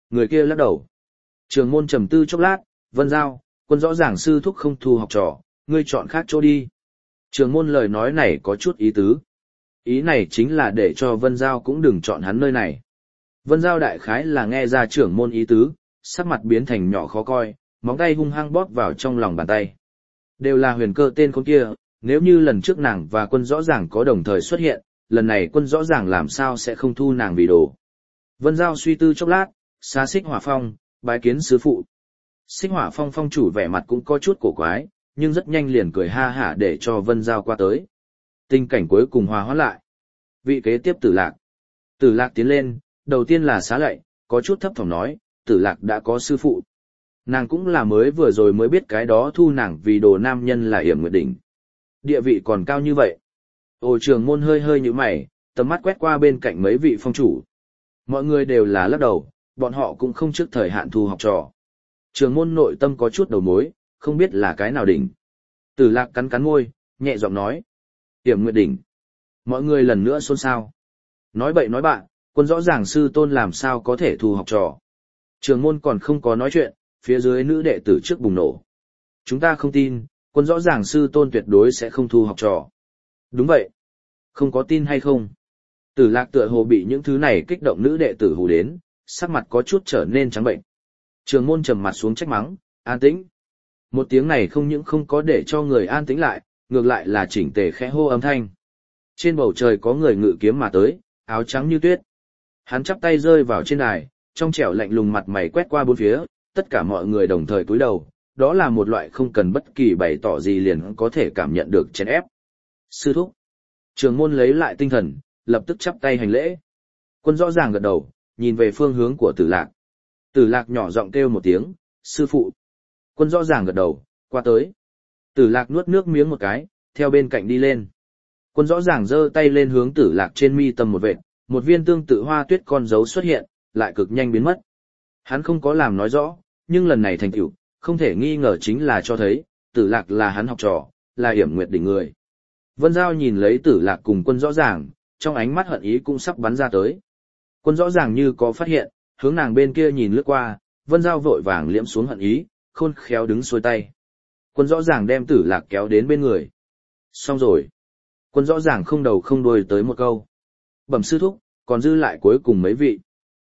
Người kia lắc đầu. Trường môn trầm tư chốc lát, Vân Giao, quân rõ ràng sư thúc không thu học trò, ngươi chọn khác chỗ đi. Trường môn lời nói này có chút ý tứ. Ý này chính là để cho Vân Giao cũng đừng chọn hắn nơi này. Vân Giao đại khái là nghe ra trưởng môn ý tứ, sắc mặt biến thành nhỏ khó coi, móng tay hung hăng bóp vào trong lòng bàn tay. Đều là huyền cơ tên con kia, nếu như lần trước nàng và quân rõ ràng có đồng thời xuất hiện, lần này quân rõ ràng làm sao sẽ không thu nàng vì đồ. Vân Giao suy tư chốc lát, xá Xích Hỏa Phong, bái kiến sư phụ. Xích Hỏa Phong phong chủ vẻ mặt cũng có chút cổ quái, nhưng rất nhanh liền cười ha hả để cho Vân Giao qua tới. Tình cảnh cuối cùng hòa hoãn lại. Vị kế tiếp Tử Lạc. Tử Lạc tiến lên, đầu tiên là xá lạy, có chút thấp thỏm nói, Tử Lạc đã có sư phụ. Nàng cũng là mới vừa rồi mới biết cái đó thu nàng vì đồ nam nhân là Yểm Nguyệt Đỉnh. Địa vị còn cao như vậy. Ồ, trường môn hơi hơi như mày, tầm mắt quét qua bên cạnh mấy vị phong chủ. Mọi người đều là lắc đầu, bọn họ cũng không trước thời hạn thu học trò. Trường môn nội tâm có chút đầu mối, không biết là cái nào đỉnh. Tử Lạc cắn cắn môi, nhẹ giọng nói. Yểm Nguyệt Đỉnh. Mọi người lần nữa xôn xao. Nói bậy nói bạn, quân rõ ràng sư tôn làm sao có thể thu học trò. Trường môn còn không có nói chuyện, phía dưới nữ đệ tử trước bùng nổ. Chúng ta không tin, quân rõ ràng sư tôn tuyệt đối sẽ không thu học trò. Đúng vậy. Không có tin hay không? Tử Lạc tựa hồ bị những thứ này kích động nữ đệ tử hù đến, sắc mặt có chút trở nên trắng bệnh. Trường môn trầm mặt xuống trách mắng, an tĩnh. Một tiếng này không những không có để cho người an tĩnh lại, ngược lại là chỉnh tề khẽ hô âm thanh. Trên bầu trời có người ngự kiếm mà tới, áo trắng như tuyết. Hắn chắp tay rơi vào trên đài, trong trẻo lạnh lùng mặt mày quét qua bốn phía, tất cả mọi người đồng thời cúi đầu, đó là một loại không cần bất kỳ bày tỏ gì liền có thể cảm nhận được chèn ép. Sư thúc. Trường môn lấy lại tinh thần, lập tức chắp tay hành lễ. Quân rõ ràng gật đầu, nhìn về phương hướng của Tử Lạc. Tử Lạc nhỏ giọng kêu một tiếng, sư phụ. Quân rõ ràng gật đầu, qua tới. Tử Lạc nuốt nước miếng một cái, theo bên cạnh đi lên. Quân rõ ràng giơ tay lên hướng Tử Lạc trên mi tâm một vệt, một viên tương tự hoa tuyết con dấu xuất hiện, lại cực nhanh biến mất. Hắn không có làm nói rõ, nhưng lần này thành tựu, không thể nghi ngờ chính là cho thấy, Tử Lạc là hắn học trò, là Yểm Nguyệt Đỉnh người. Vân Giao nhìn lấy Tử Lạc cùng quân rõ ràng, trong ánh mắt hận ý cũng sắp bắn ra tới. Quân rõ ràng như có phát hiện, hướng nàng bên kia nhìn lướt qua, Vân Giao vội vàng liễm xuống hận ý, khôn khéo đứng xuôi tay. Quân rõ ràng đem Tử Lạc kéo đến bên người. Xong rồi. Quân rõ ràng không đầu không đuôi tới một câu. Bẩm sư thúc, còn dư lại cuối cùng mấy vị.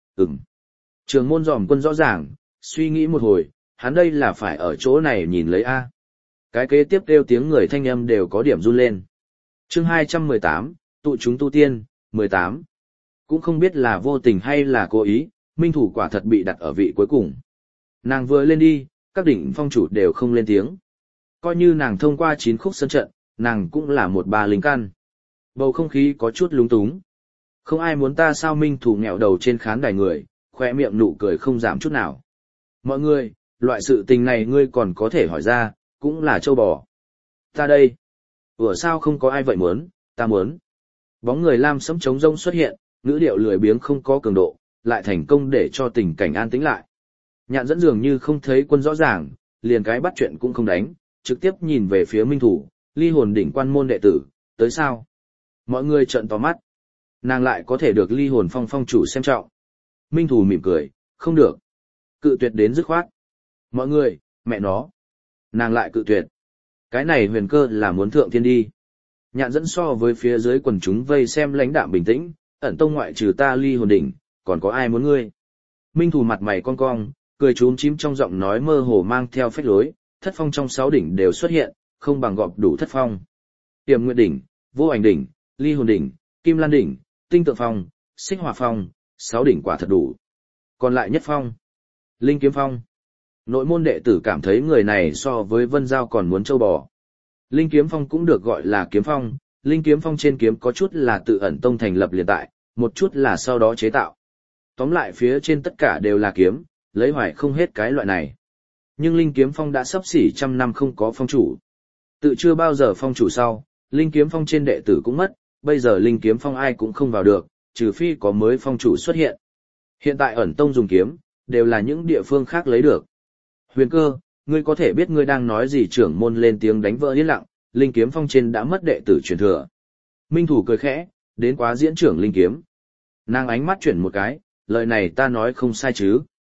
Trường môn dòm quân rõ ràng, suy nghĩ một hồi, hắn đây là phải ở chỗ này nhìn lấy A. Cái kế tiếp kêu tiếng người thanh âm đều có điểm run lên. Chương 218, tụ chúng tu tiên, 18. Cũng không biết là vô tình hay là cố ý, minh thủ quả thật bị đặt ở vị cuối cùng. Nàng vừa lên đi, các đỉnh phong chủ đều không lên tiếng. Coi như nàng thông qua 9 khúc sân trận, nàng cũng là một bà lính căn. Bầu không khí có chút lúng túng. Không ai muốn ta sao minh thủ nghẹo đầu trên khán đài người, khoe miệng nụ cười không giảm chút nào. Mọi người, loại sự tình này ngươi còn có thể hỏi ra, cũng là châu bò. Ta đây. Sao không có ai vậy muốn, ta muốn. Bóng người lam sẫm trống rông xuất hiện, ngữ điệu lười biếng không có cường độ, lại thành công để cho tình cảnh an tĩnh lại. Nhạn dẫn dường như không thấy quân rõ ràng, liền cái bắt chuyện cũng không đánh, trực tiếp nhìn về phía minh thủ, ly hồn đỉnh quan môn đệ tử, tới sao? Mọi người trợn to mắt. Nàng lại có thể được ly hồn phong phong chủ xem trọng. Minh thủ mỉm cười, không được. Cự tuyệt đến dứt khoát. Mọi người, mẹ nó. Nàng lại cự tuyệt. Cái này huyền cơ là muốn thượng thiên đi. Nhạn dẫn so với phía dưới quần chúng vây xem lãnh đạm bình tĩnh, ẩn tông ngoại trừ ta ly hồn đỉnh, còn có ai muốn ngươi? Minh thủ mặt mày cong cong, cười trúm chím trong giọng nói mơ hồ mang theo phách lối, thất phong trong 6 đỉnh đều xuất hiện, không bằng gọp đủ thất phong. Tiềm Nguyệt đỉnh, Vô Ảnh đỉnh, Ly hồn đỉnh, Kim Lan đỉnh, Tinh Tượng phong, Xích Hỏa phong, 6 đỉnh quả thật đủ. Còn lại nhất phong, Linh Kiếm phong. Nội môn đệ tử cảm thấy người này so với Vân Giao còn muốn châu bò. Linh Kiếm phong cũng được gọi là kiếm phong, Linh Kiếm phong trên kiếm có chút là tự ẩn tông thành lập liền tại, một chút là sau đó chế tạo. Tóm lại phía trên tất cả đều là kiếm, lấy hoài không hết cái loại này. Nhưng Linh Kiếm phong đã sắp xỉ 100 năm không có phong chủ. Tự chưa bao giờ phong chủ sau, Linh Kiếm phong trên đệ tử cũng mất, bây giờ Linh Kiếm phong ai cũng không vào được, trừ phi có mới phong chủ xuất hiện. Hiện tại ẩn tông dùng kiếm, đều là những địa phương khác lấy được. Huyền cơ, ngươi có thể biết ngươi đang nói gì? Trưởng môn lên tiếng đánh vỡ yên lặng, Linh Kiếm phong trên đã mất đệ tử truyền thừa. Minh thủ cười khẽ, đến quá diễn trưởng Linh Kiếm. Nàng ánh mắt chuyển một cái, lời này ta nói không sai chứ.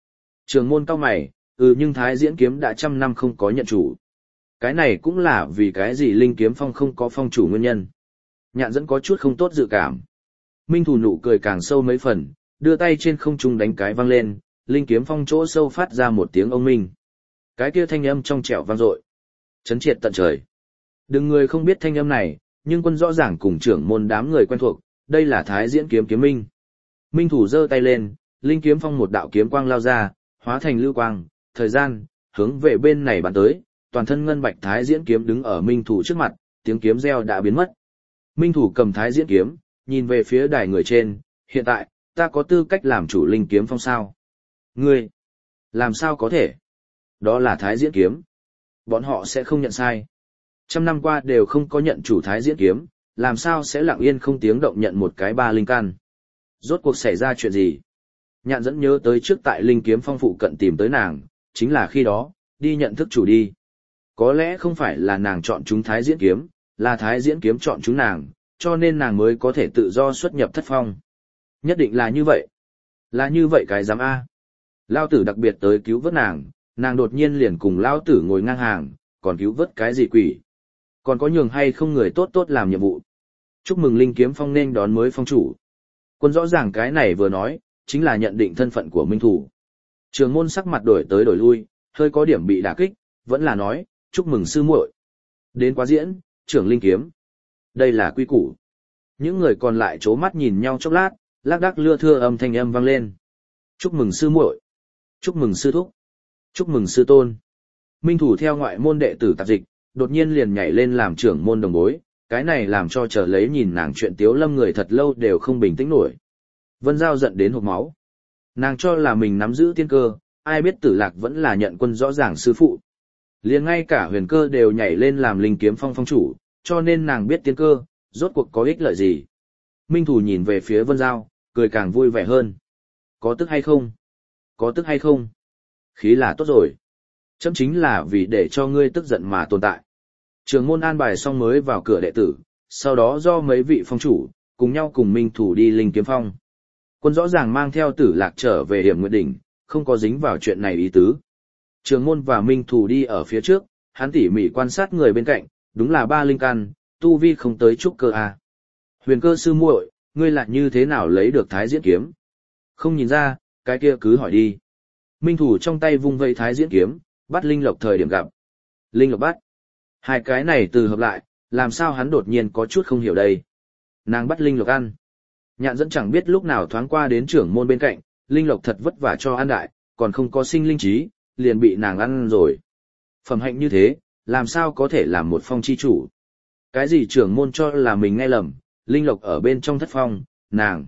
Trường môn cao mày, nhưng Thái Diễn kiếm đã trăm năm không có nhận chủ. Cái này cũng là vì cái gì Linh Kiếm Phong không có phong chủ nguyên nhân. Nhạn dẫn có chút không tốt dự cảm. Minh Thủ nụ cười càng sâu mấy phần, đưa tay trên không trung đánh cái vang lên, Linh Kiếm Phong chỗ sâu phát ra một tiếng ông minh. Cái kia thanh âm trong trẻo vang dội, chấn triệt tận trời. Đừng người không biết thanh âm này, nhưng quân rõ ràng cùng trưởng môn đám người quen thuộc, đây là Thái Diễn kiếm kiếm minh. Minh Thủ giơ tay lên, Linh Kiếm Phong một đạo kiếm quang lao ra, hóa thành lưu quang, thời gian hướng về bên này bắn tới, toàn thân ngân bạch Thái Diễn kiếm đứng ở Minh Thủ trước mặt, tiếng kiếm reo đã biến mất. Minh Thủ cầm Thái Diễn kiếm, nhìn về phía đài người trên, hiện tại, ta có tư cách làm chủ Linh Kiếm Phong sao? Ngươi, làm sao có thể? Đó là Thái Diễn kiếm. Bọn họ sẽ không nhận sai. Trăm năm qua đều không có nhận chủ Thái Diễn kiếm, làm sao sẽ lặng yên không tiếng động nhận một cái ba linh căn? Rốt cuộc xảy ra chuyện gì? Nhạn dẫn nhớ tới trước tại Linh Kiếm Phong phụ cận tìm tới nàng, chính là khi đó, đi nhận thức chủ đi. Có lẽ không phải là nàng chọn chúng Thái Diễn kiếm, là Thái Diễn kiếm chọn chúng nàng, cho nên nàng mới có thể tự do xuất nhập thất phong. Nhất định là như vậy. Là như vậy cái giám A. Lao tử đặc biệt tới cứu vớt nàng đột nhiên liền cùng Lao tử ngồi ngang hàng, còn cứu vớt cái gì quỷ. Còn có nhường hay không người tốt tốt làm nhiệm vụ. Chúc mừng Linh Kiếm Phong nên đón mới phong chủ. Quân rõ ràng cái này vừa nói, chính là nhận định thân phận của Minh Thủ. Trường môn sắc mặt đổi tới đổi lui, hơi có điểm bị đả kích, vẫn là nói, chúc mừng sư muội. Đến quá diễn, trưởng Linh Kiếm. Đây là quy củ. Những người còn lại chố mắt nhìn nhau chốc lát, lác đác lưa thưa âm thanh âm vang lên. Chúc mừng sư muội, chúc mừng sư thúc, chúc mừng sư tôn. Minh Thủ theo ngoại môn đệ tử tạp dịch, đột nhiên liền nhảy lên làm trưởng môn đồng bối, cái này làm cho trở lấy nhìn nàng chuyện Tiếu Lâm người thật lâu đều không bình tĩnh nổi. Vân Giao giận đến hộc máu. Nàng cho là mình nắm giữ tiên cơ, ai biết Tử Lạc vẫn là nhận quân rõ ràng sư phụ. Liền ngay cả Huyền Cơ đều nhảy lên làm Linh Kiếm Phong phong chủ, cho nên nàng biết tiên cơ, rốt cuộc có ích lợi gì. Minh Thủ nhìn về phía Vân Giao, cười càng vui vẻ hơn. Có tức hay không? Có tức hay không? Khí là tốt rồi. Chấm chính là vì để cho ngươi tức giận mà tồn tại. Trường môn an bài xong mới vào cửa đệ tử, sau đó do mấy vị phong chủ, cùng nhau cùng Minh Thủ đi Linh Kiếm Phong. Quân rõ ràng mang theo Tử Lạc trở về Hiểm Nguyệt Đỉnh, không có dính vào chuyện này ý tứ. Trường môn và Minh Thủ đi ở phía trước, hắn tỉ mỉ quan sát người bên cạnh, đúng là ba linh căn, tu vi không tới trúc cơ a. Huyền Cơ sư muội, ngươi lại như thế nào lấy được Thái Diễn kiếm? Không nhìn ra, cái kia cứ hỏi đi. Minh Thủ trong tay vung vây Thái Diễn kiếm, bắt linh lộc thời điểm gặp. Linh lộc bắt. Hai cái này từ hợp lại, làm sao hắn đột nhiên có chút không hiểu đây. Nàng bắt linh lộc ăn. Nhạn dẫn chẳng biết lúc nào thoáng qua đến trưởng môn bên cạnh, linh lộc thật vất vả cho ăn đại, còn không có sinh linh trí, liền bị nàng ăn rồi. Phẩm hạnh như thế, làm sao có thể làm một phong chi chủ. Cái gì trưởng môn cho là mình nghe lầm, linh lộc ở bên trong thất phong, nàng.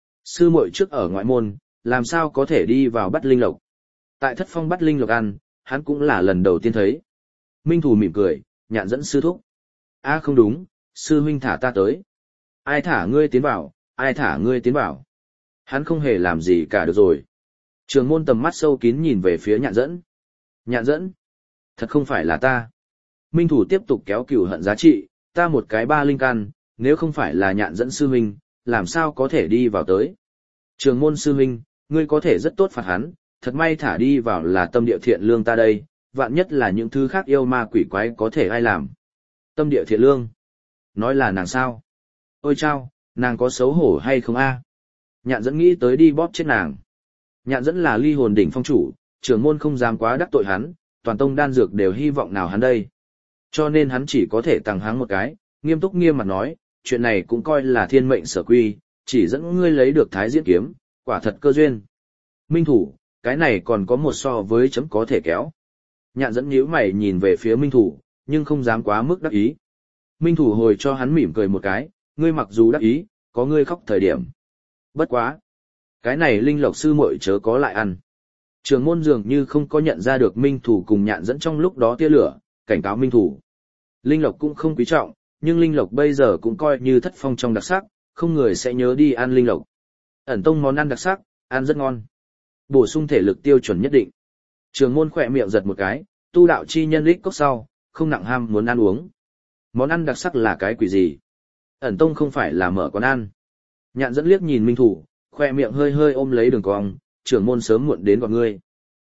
Sư muội trước ở ngoại môn, làm sao có thể đi vào bắt linh lộc. Tại thất phong bắt linh lộc ăn, hắn cũng là lần đầu tiên thấy. Minh Thủ mỉm cười, Nhạn dẫn sư thúc. Không đúng, sư huynh thả ta tới. Ai thả ngươi tiến vào, ai thả ngươi tiến vào. Hắn không hề làm gì cả được rồi. Trường môn tầm mắt sâu kín nhìn về phía Nhạn dẫn. Nhạn dẫn, thật không phải là ta. Minh Thủ tiếp tục kéo cừu hận giá trị, ta một cái ba linh căn, nếu không phải là Nhạn dẫn sư huynh, làm sao có thể đi vào tới. Trường môn sư huynh, ngươi có thể rất tốt phạt hắn, thật may thả đi vào là tâm địa thiện lương ta đây, vạn nhất là những thứ khác yêu ma quỷ quái có thể ai làm. Tâm địa thiện lương. Nói là nàng sao? Ôi chao, nàng có xấu hổ hay không a? Nhạn dẫn nghĩ tới đi bóp chết nàng. Nhạn dẫn là Ly Hồn Đỉnh phong chủ, trưởng môn không dám quá đắc tội hắn, toàn tông đan dược đều hy vọng nào hắn đây. Cho nên hắn chỉ có thể tằng hắng một cái, nghiêm túc nghiêm mặt nói, chuyện này cũng coi là thiên mệnh sở quy, chỉ dẫn ngươi lấy được Thái Diễn kiếm, quả thật cơ duyên. Minh Thủ, cái này còn có một so với chấm có thể kéo. Nhạn dẫn nhíu mày nhìn về phía Minh Thủ, nhưng không dám quá mức đắc ý. Minh Thủ hồi cho hắn mỉm cười một cái, ngươi mặc dù đắc ý, có ngươi khóc thời điểm. Bất quá. Cái này linh lộc sư muội chớ có lại ăn. Trường môn dường như không có nhận ra được Minh Thủ cùng Nhạn dẫn trong lúc đó tia lửa, cảnh cáo Minh Thủ. Linh lộc cũng không quý trọng, nhưng linh lộc bây giờ cũng coi như thất phong trong đặc sắc, không người sẽ nhớ đi ăn linh lộc. Ẩn tông món ăn đặc sắc, ăn rất ngon. Bổ sung thể lực tiêu chuẩn nhất định. Trường môn khỏe miệng giật một cái, tu đạo chi nhân lích cốc sau, không nặng ham muốn ăn uống. Món ăn đặc sắc là cái quỷ gì? Ẩn tông không phải là mở quán ăn. Nhạn dẫn liếc nhìn Minh Thủ, khoe miệng hơi hơi ôm lấy đường cong, trưởng môn sớm muộn đến gọi ngươi.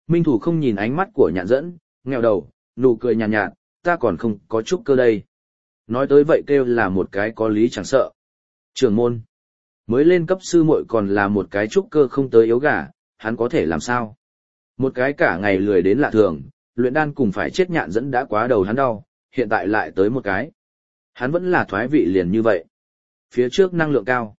Minh Thủ không nhìn ánh mắt của Nhạn Dẫn, nghèo đầu, nụ cười nhàn nhạt, ta còn không có trúc cơ đây. Nói tới vậy kêu là một cái có lý chẳng sợ. Trưởng môn, mới lên cấp sư muội còn là một cái trúc cơ không tới yếu gà, hắn có thể làm sao? Một cái cả ngày lười đến lạ thường, luyện đan cùng phải chết Nhạn Dẫn đã quá đầu hắn đau, hiện tại lại tới một cái. Hắn vẫn là thoái vị liền như vậy. Phía trước năng lượng cao.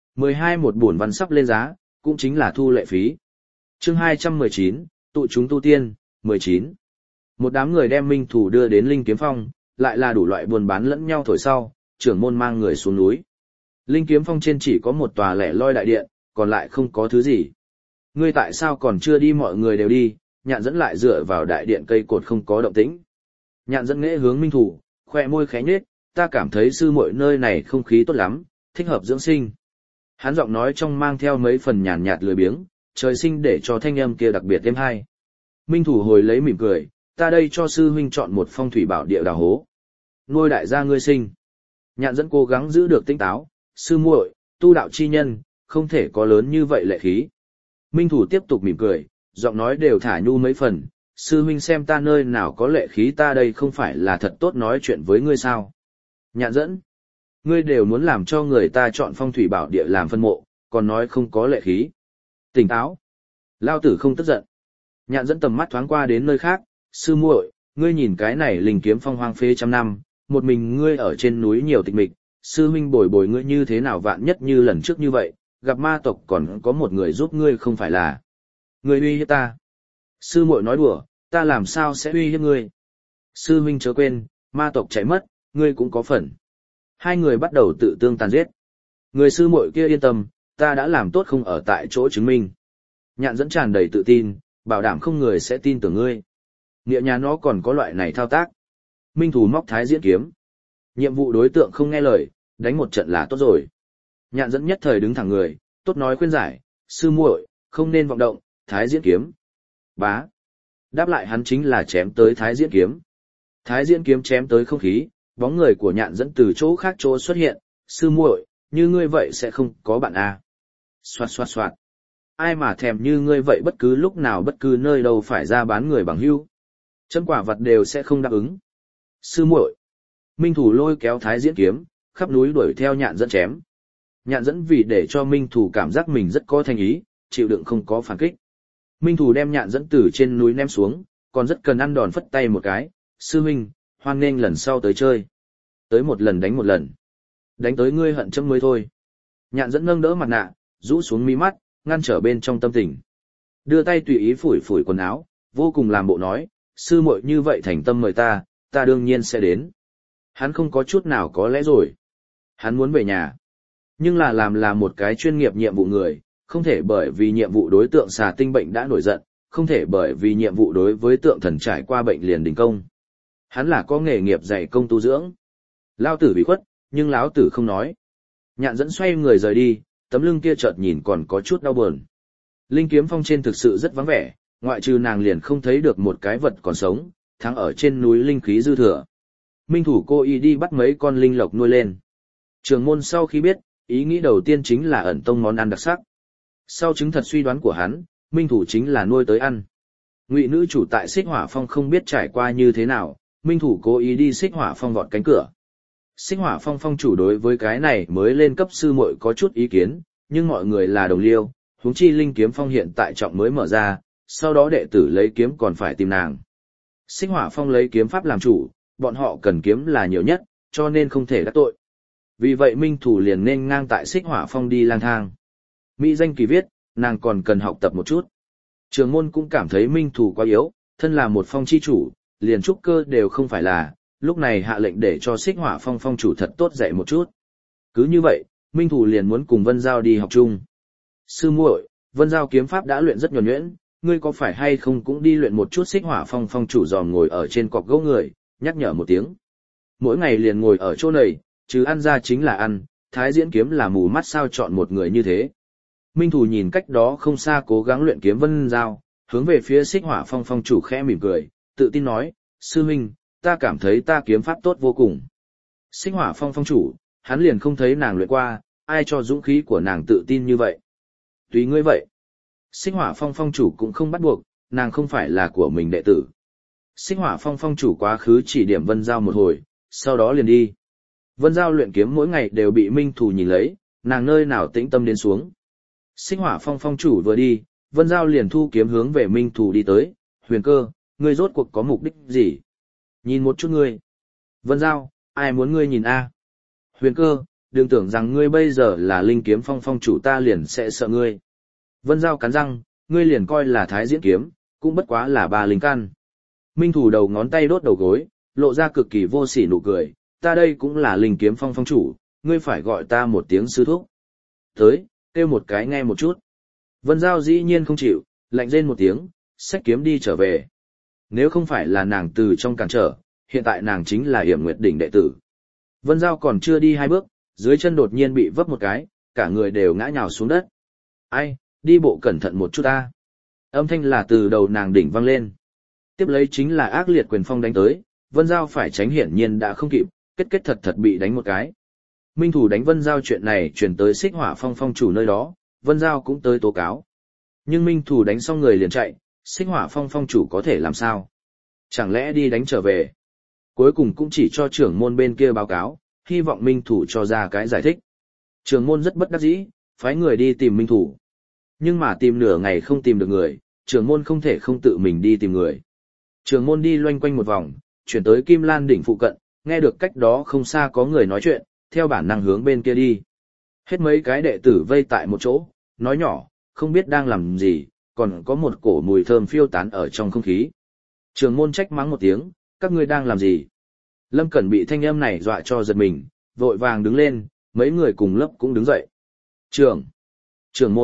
12 một bổn văn sắp lên giá, cũng chính là thu lệ phí. Chương 219, tụ chúng tu tiên, 19. Một đám người đem Minh Thủ đưa đến Linh Kiếm Phong, lại là đủ loại buôn bán lẫn nhau thổi sau, trưởng môn mang người xuống núi. Linh Kiếm Phong trên chỉ có một tòa lẻ loi đại điện, còn lại không có thứ gì. Ngươi tại sao còn chưa đi, mọi người đều đi, Nhạn Dẫn lại dựa vào đại điện cây cột không có động tĩnh. Nhạn Dẫn nghễ hướng Minh Thủ, khoe môi khẽ nhếch, ta cảm thấy sư muội nơi này không khí tốt lắm, thích hợp dưỡng sinh. Hắn giọng nói trong mang theo mấy phần nhàn nhạt lười biếng, trời sinh để cho thanh âm kia đặc biệt êm hay. Minh Thủ hồi lấy mỉm cười, ta đây cho sư huynh chọn một phong thủy bảo địa đào hố. Nuôi đại gia ngươi sinh. Nhạn Dẫn cố gắng giữ được tinh táo, sư muội, tu đạo chi nhân, không thể có lớn như vậy lệ khí. Minh Thủ tiếp tục mỉm cười, giọng nói đều thả nhu mấy phần, sư huynh xem ta nơi nào có lệ khí, ta đây không phải là thật tốt nói chuyện với ngươi sao. Nhạn Dẫn, ngươi đều muốn làm cho người ta chọn phong thủy bảo địa làm phân mộ, còn nói không có lệ khí. Tỉnh táo. Lao tử không tức giận. Nhạn Dẫn tầm mắt thoáng qua đến nơi khác, sư muội, ngươi nhìn cái này Linh Kiếm Phong hoang phế trăm năm, một mình ngươi ở trên núi nhiều tịch mịch, sư huynh bồi bồi ngươi như thế nào, vạn nhất như lần trước như vậy, gặp ma tộc còn có một người giúp ngươi không phải là. Ngươi uy hiếp ta. Sư muội nói đùa, ta làm sao sẽ uy hiếp ngươi. Sư huynh chớ quên, ma tộc chạy mất, ngươi cũng có phần. Hai người bắt đầu tự tương tàn giết. Người sư muội kia yên tâm, ta đã làm tốt không ở tại chỗ chứng minh. Nhạn Dẫn tràn đầy tự tin, bảo đảm không người sẽ tin tưởng ngươi. Nghĩa nhà nó còn có loại này thao tác. Minh Thủ móc Thái Diễn kiếm. Nhiệm vụ đối tượng không nghe lời, đánh một trận là tốt rồi. Nhạn Dẫn nhất thời đứng thẳng người, tốt nói khuyên giải, sư muội, không nên vọng động, Thái Diễn kiếm. Bá. Đáp lại hắn chính là chém tới Thái Diễn kiếm. Thái Diễn kiếm chém tới không khí, bóng người của Nhạn Dẫn từ chỗ khác chỗ xuất hiện, sư muội, như ngươi vậy sẽ không có bạn à. Xoạt xoạt xoạt. Ai mà thèm như ngươi vậy bất cứ lúc nào bất cứ nơi đâu phải ra bán người bằng hữu. Chân quả vật đều sẽ không đáp ứng. Sư muội. Minh Thủ lôi kéo Thái Diễn kiếm, khắp núi đuổi theo Nhạn Dẫn chém. Nhạn Dẫn vì để cho Minh Thủ cảm giác mình rất có thành ý, chịu đựng không có phản kích. Minh Thủ đem Nhạn Dẫn từ trên núi ném xuống, còn rất cần ăn đòn phất tay một cái, sư huynh, hoan nghênh lần sau tới chơi. Tới một lần đánh một lần. Đánh tới ngươi hận chấm mới thôi. Nhạn Dẫn nâng đỡ mặt nạ, rũ xuống mí mắt, ngăn trở bên trong tâm tình. Đưa tay tùy ý phủi phủi quần áo, vô cùng làm bộ nói, sư muội như vậy thành tâm mời ta, ta đương nhiên sẽ đến. Hắn không có chút nào có lẽ rồi. Hắn muốn về nhà. Nhưng là làm là một cái chuyên nghiệp nhiệm vụ người, không thể bởi vì nhiệm vụ đối tượng xà tinh bệnh đã nổi giận, không thể bởi vì nhiệm vụ đối với tượng thần trải qua bệnh liền đình công. Hắn là có nghề nghiệp dạy công tu dưỡng. Lao tử bị khuất, nhưng lão tử không nói. Nhạn Dẫn xoay người rời đi, tấm lưng kia chợt nhìn còn có chút đau buồn. Linh Kiếm Phong trên thực sự rất vắng vẻ, ngoại trừ nàng liền không thấy được một cái vật còn sống, thắng ở trên núi linh khí dư thừa. Minh Thủ cô y đi bắt mấy con linh lộc nuôi lên. Trường môn sau khi biết, ý nghĩ đầu tiên chính là ẩn tông món ăn đặc sắc. Sau chứng thật suy đoán của hắn, Minh Thủ chính là nuôi tới ăn. Ngụy nữ chủ tại Xích Hỏa Phong không biết trải qua như thế nào, Minh Thủ cố ý đi Xích Hỏa Phong vọt cánh cửa. Xích Hỏa Phong phong chủ đối với cái này mới lên cấp sư muội có chút ý kiến, nhưng mọi người là đồng liêu, huống chi Linh Kiếm Phong hiện tại trọng mới mở ra, sau đó đệ tử lấy kiếm còn phải tìm nàng. Xích Hỏa Phong lấy kiếm pháp làm chủ, bọn họ cần kiếm là nhiều nhất, cho nên không thể đắc tội. Vì vậy Minh Thủ liền nên ngang tại Xích Hỏa Phong đi lang thang. Mỹ danh kỳ viết, nàng còn cần học tập một chút. Trường môn cũng cảm thấy Minh Thủ quá yếu, thân là một phong chi chủ, liền trúc cơ đều không phải là, lúc này hạ lệnh để cho Xích Hỏa Phong phong chủ thật tốt dạy một chút. Cứ như vậy, Minh Thủ liền muốn cùng Vân Giao đi học chung. Sư muội, Vân Giao kiếm pháp đã luyện rất nhuần nhuyễn, ngươi có phải hay không cũng đi luyện một chút? Xích Hỏa Phong phong chủ dòm ngồi ở trên cọc gỗ người, nhắc nhở một tiếng. Mỗi ngày liền ngồi ở chỗ này, chứ ăn ra chính là ăn, Thái Diễn kiếm là mù mắt sao chọn một người như thế. Minh Thủ nhìn cách đó không xa cố gắng luyện kiếm Vân Giao, hướng về phía Xích Hỏa Phong phong chủ khẽ mỉm cười, tự tin nói, sư huynh, ta cảm thấy ta kiếm pháp tốt vô cùng. Xích Hỏa Phong phong chủ, hắn liền không thấy nàng luyện qua, ai cho dũng khí của nàng tự tin như vậy. Tùy ngươi vậy. Xích Hỏa Phong phong chủ cũng không bắt buộc, nàng không phải là của mình đệ tử. Xích Hỏa Phong phong chủ quá khứ chỉ điểm Vân Giao một hồi, sau đó liền đi. Vân Giao luyện kiếm mỗi ngày đều bị Minh Thủ nhìn lấy, nàng nơi nào tĩnh tâm đến xuống. Xích Hỏa Phong phong chủ vừa đi, Vân Giao liền thu kiếm hướng về Minh Thủ đi tới, Huyền Cơ, ngươi rốt cuộc có mục đích gì? Nhìn một chút ngươi. Vân Giao, ai muốn ngươi nhìn a? Huyền Cơ, đừng tưởng rằng ngươi bây giờ là Linh Kiếm Phong phong chủ ta liền sẽ sợ ngươi. Vân Giao cắn răng, ngươi liền coi là Thái Diễn Kiếm, cũng bất quá là ba linh căn. Minh Thủ đầu ngón tay đốt đầu gối, lộ ra cực kỳ vô sỉ nụ cười, ta đây cũng là Linh Kiếm Phong phong chủ, ngươi phải gọi ta một tiếng sư thúc. Tới, kêu một cái nghe một chút. Vân Giao dĩ nhiên không chịu, lạnh rên một tiếng, xách kiếm đi trở về. Nếu không phải là nàng từ trong cản trở, hiện tại nàng chính là Hiểm Nguyệt đỉnh đệ tử. Vân Giao còn chưa đi hai bước, dưới chân đột nhiên bị vấp một cái, cả người đều ngã nhào xuống đất. Ai, đi bộ cẩn thận một chút ta. Âm thanh là từ đầu nàng đỉnh vang lên. Tiếp lấy chính là ác liệt quyền phong đánh tới, Vân Giao phải tránh hiển nhiên đã không kịp, kết thật bị đánh một cái. Minh Thủ đánh Vân Giao chuyện này truyền tới Xích Hỏa Phong phong chủ nơi đó, Vân Giao cũng tới tố cáo. Nhưng Minh Thủ đánh xong người liền chạy, Xích Hỏa Phong phong chủ có thể làm sao? Chẳng lẽ đi đánh trở về? Cuối cùng cũng chỉ cho trưởng môn bên kia báo cáo, hy vọng Minh Thủ cho ra cái giải thích. Trưởng môn rất bất đắc dĩ, phái người đi tìm Minh Thủ. Nhưng mà tìm nửa ngày không tìm được người, trưởng môn không thể không tự mình đi tìm người. Trưởng môn đi loanh quanh một vòng, chuyển tới Kim Lan đỉnh phụ cận, nghe được cách đó không xa có người nói chuyện, theo bản năng hướng bên kia đi. Hết mấy cái đệ tử vây tại một chỗ, nói nhỏ, không biết đang làm gì, còn có một cổ mùi thơm phiêu tán ở trong không khí. Trưởng môn trách mắng một tiếng, các ngươi đang làm gì? Lâm Cẩn bị thanh âm này dọa cho giật mình, vội vàng đứng lên, mấy người cùng lớp cũng đứng dậy. Trưởng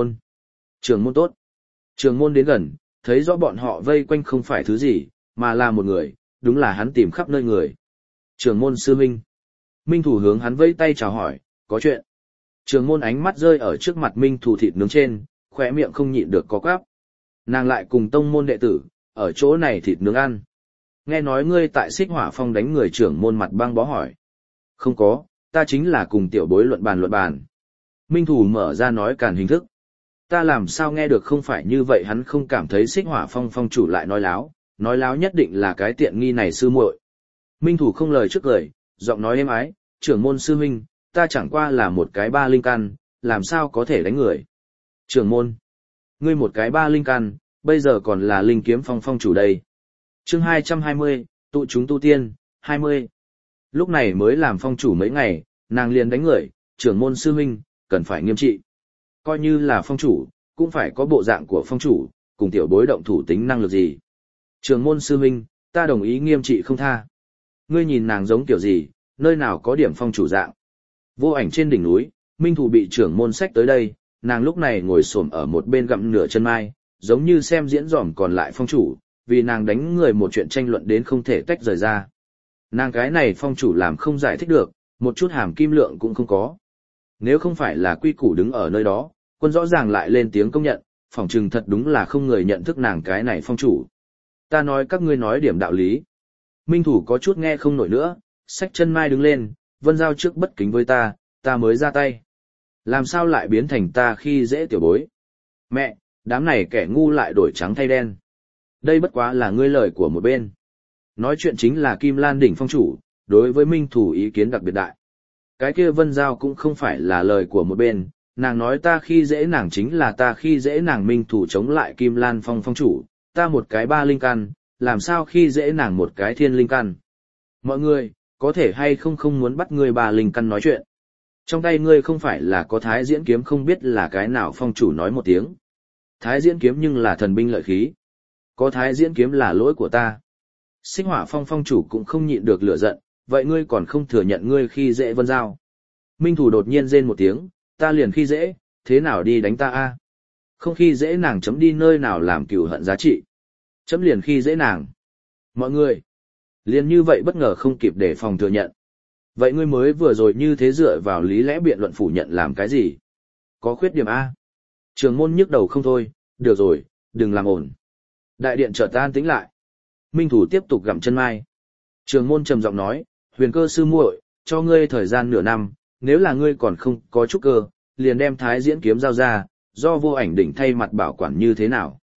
môn tốt. Trưởng môn đến gần, thấy rõ bọn họ vây quanh không phải thứ gì, mà là một người, đúng là hắn tìm khắp nơi người. Trưởng môn sư huynh. Minh Thủ hướng hắn vây tay chào hỏi, có chuyện. Trưởng môn ánh mắt rơi ở trước mặt Minh Thủ thịt nướng trên, khóe miệng không nhịn được có quáp. Nàng lại cùng tông môn đệ tử, ở chỗ này thịt nướng ăn. Nghe nói ngươi tại Xích Hỏa Phong đánh người trưởng môn mặt băng bó hỏi. Không có, ta chính là cùng tiểu bối luận bàn. Minh Thủ mở ra nói càn hình thức. Ta làm sao nghe được không phải như vậy, hắn không cảm thấy Xích Hỏa Phong phong chủ lại nói láo nhất định là cái tiện nghi này sư muội. Minh Thủ không lời trước lời, giọng nói êm ái, trưởng môn sư huynh, ta chẳng qua là một cái ba linh căn, làm sao có thể đánh người. Trưởng môn, ngươi một cái ba linh căn, bây giờ còn là Linh Kiếm Phong phong chủ đây. Chương 220, tụ chúng tu tiên, 20. Lúc này mới làm phong chủ mấy ngày, nàng liền đánh người, trưởng môn sư huynh, cần phải nghiêm trị. Coi như là phong chủ, cũng phải có bộ dạng của phong chủ, cùng tiểu bối động thủ tính năng lực gì. Trưởng môn sư huynh, ta đồng ý nghiêm trị không tha. Ngươi nhìn nàng giống kiểu gì, nơi nào có điểm phong chủ dạng. Vô Ảnh trên đỉnh núi, Minh Thủ bị trưởng môn xách tới đây, nàng lúc này ngồi xổm ở một bên gặm nửa chân mai, giống như xem diễn dỏm còn lại phong chủ, vì nàng đánh người một chuyện tranh luận đến không thể tách rời ra. Nàng cái này phong chủ làm không giải thích được, một chút hàm kim lượng cũng không có. Nếu không phải là quy củ đứng ở nơi đó, quân rõ ràng lại lên tiếng công nhận, phỏng chừng thật đúng là không người nhận thức nàng cái này phong chủ. Ta nói các ngươi nói điểm đạo lý. Minh Thủ có chút nghe không nổi nữa, xách chân mai đứng lên, Vân Giao trước bất kính với ta mới ra tay. Làm sao lại biến thành ta khi dễ tiểu bối? Mẹ, đám này kẻ ngu lại đổi trắng thay đen. Đây bất quá là ngươi lời của một bên. Nói chuyện chính là Kim Lan đỉnh phong chủ, đối với Minh Thủ ý kiến đặc biệt đại. Cái kia Vân Giao cũng không phải là lời của một bên, nàng nói ta khi dễ nàng chính là ta khi dễ nàng. Minh Thủ chống lại Kim Lan phong phong chủ, ta một cái ba linh căn, làm sao khi dễ nàng một cái thiên linh căn. Mọi người, có thể hay không muốn bắt ngươi ba linh căn nói chuyện. Trong tay ngươi không phải là có Thái Diễn kiếm, không biết là cái nào phong chủ nói một tiếng. Thái Diễn kiếm nhưng là thần binh lợi khí. Có Thái Diễn kiếm là lỗi của ta. Xích Hỏa Phong phong chủ cũng không nhịn được lửa giận, vậy ngươi còn không thừa nhận ngươi khi dễ Vân Giao. Minh Thủ đột nhiên rên một tiếng, ta liền khi dễ, thế nào đi đánh ta a? Không khi dễ nàng chấm đi nơi nào làm cừu hận giá trị. Chấm liền khi dễ nàng. Mọi người, liền như vậy bất ngờ không kịp để phòng thừa nhận. Vậy ngươi mới vừa rồi như thế dựa vào lý lẽ biện luận phủ nhận làm cái gì? Có khuyết điểm a? Trường môn nhức đầu không thôi, được rồi, đừng làm ổn. Đại điện chợt an tĩnh lại. Minh Thủ tiếp tục gặm chân mai. Trường môn trầm giọng nói, Huyền Cơ sư muội, cho ngươi thời gian nửa năm, nếu là ngươi còn không có chút cơ, liền đem Thái Diễn kiếm giao ra, do Vô Ảnh đỉnh thay mặt bảo quản như thế nào.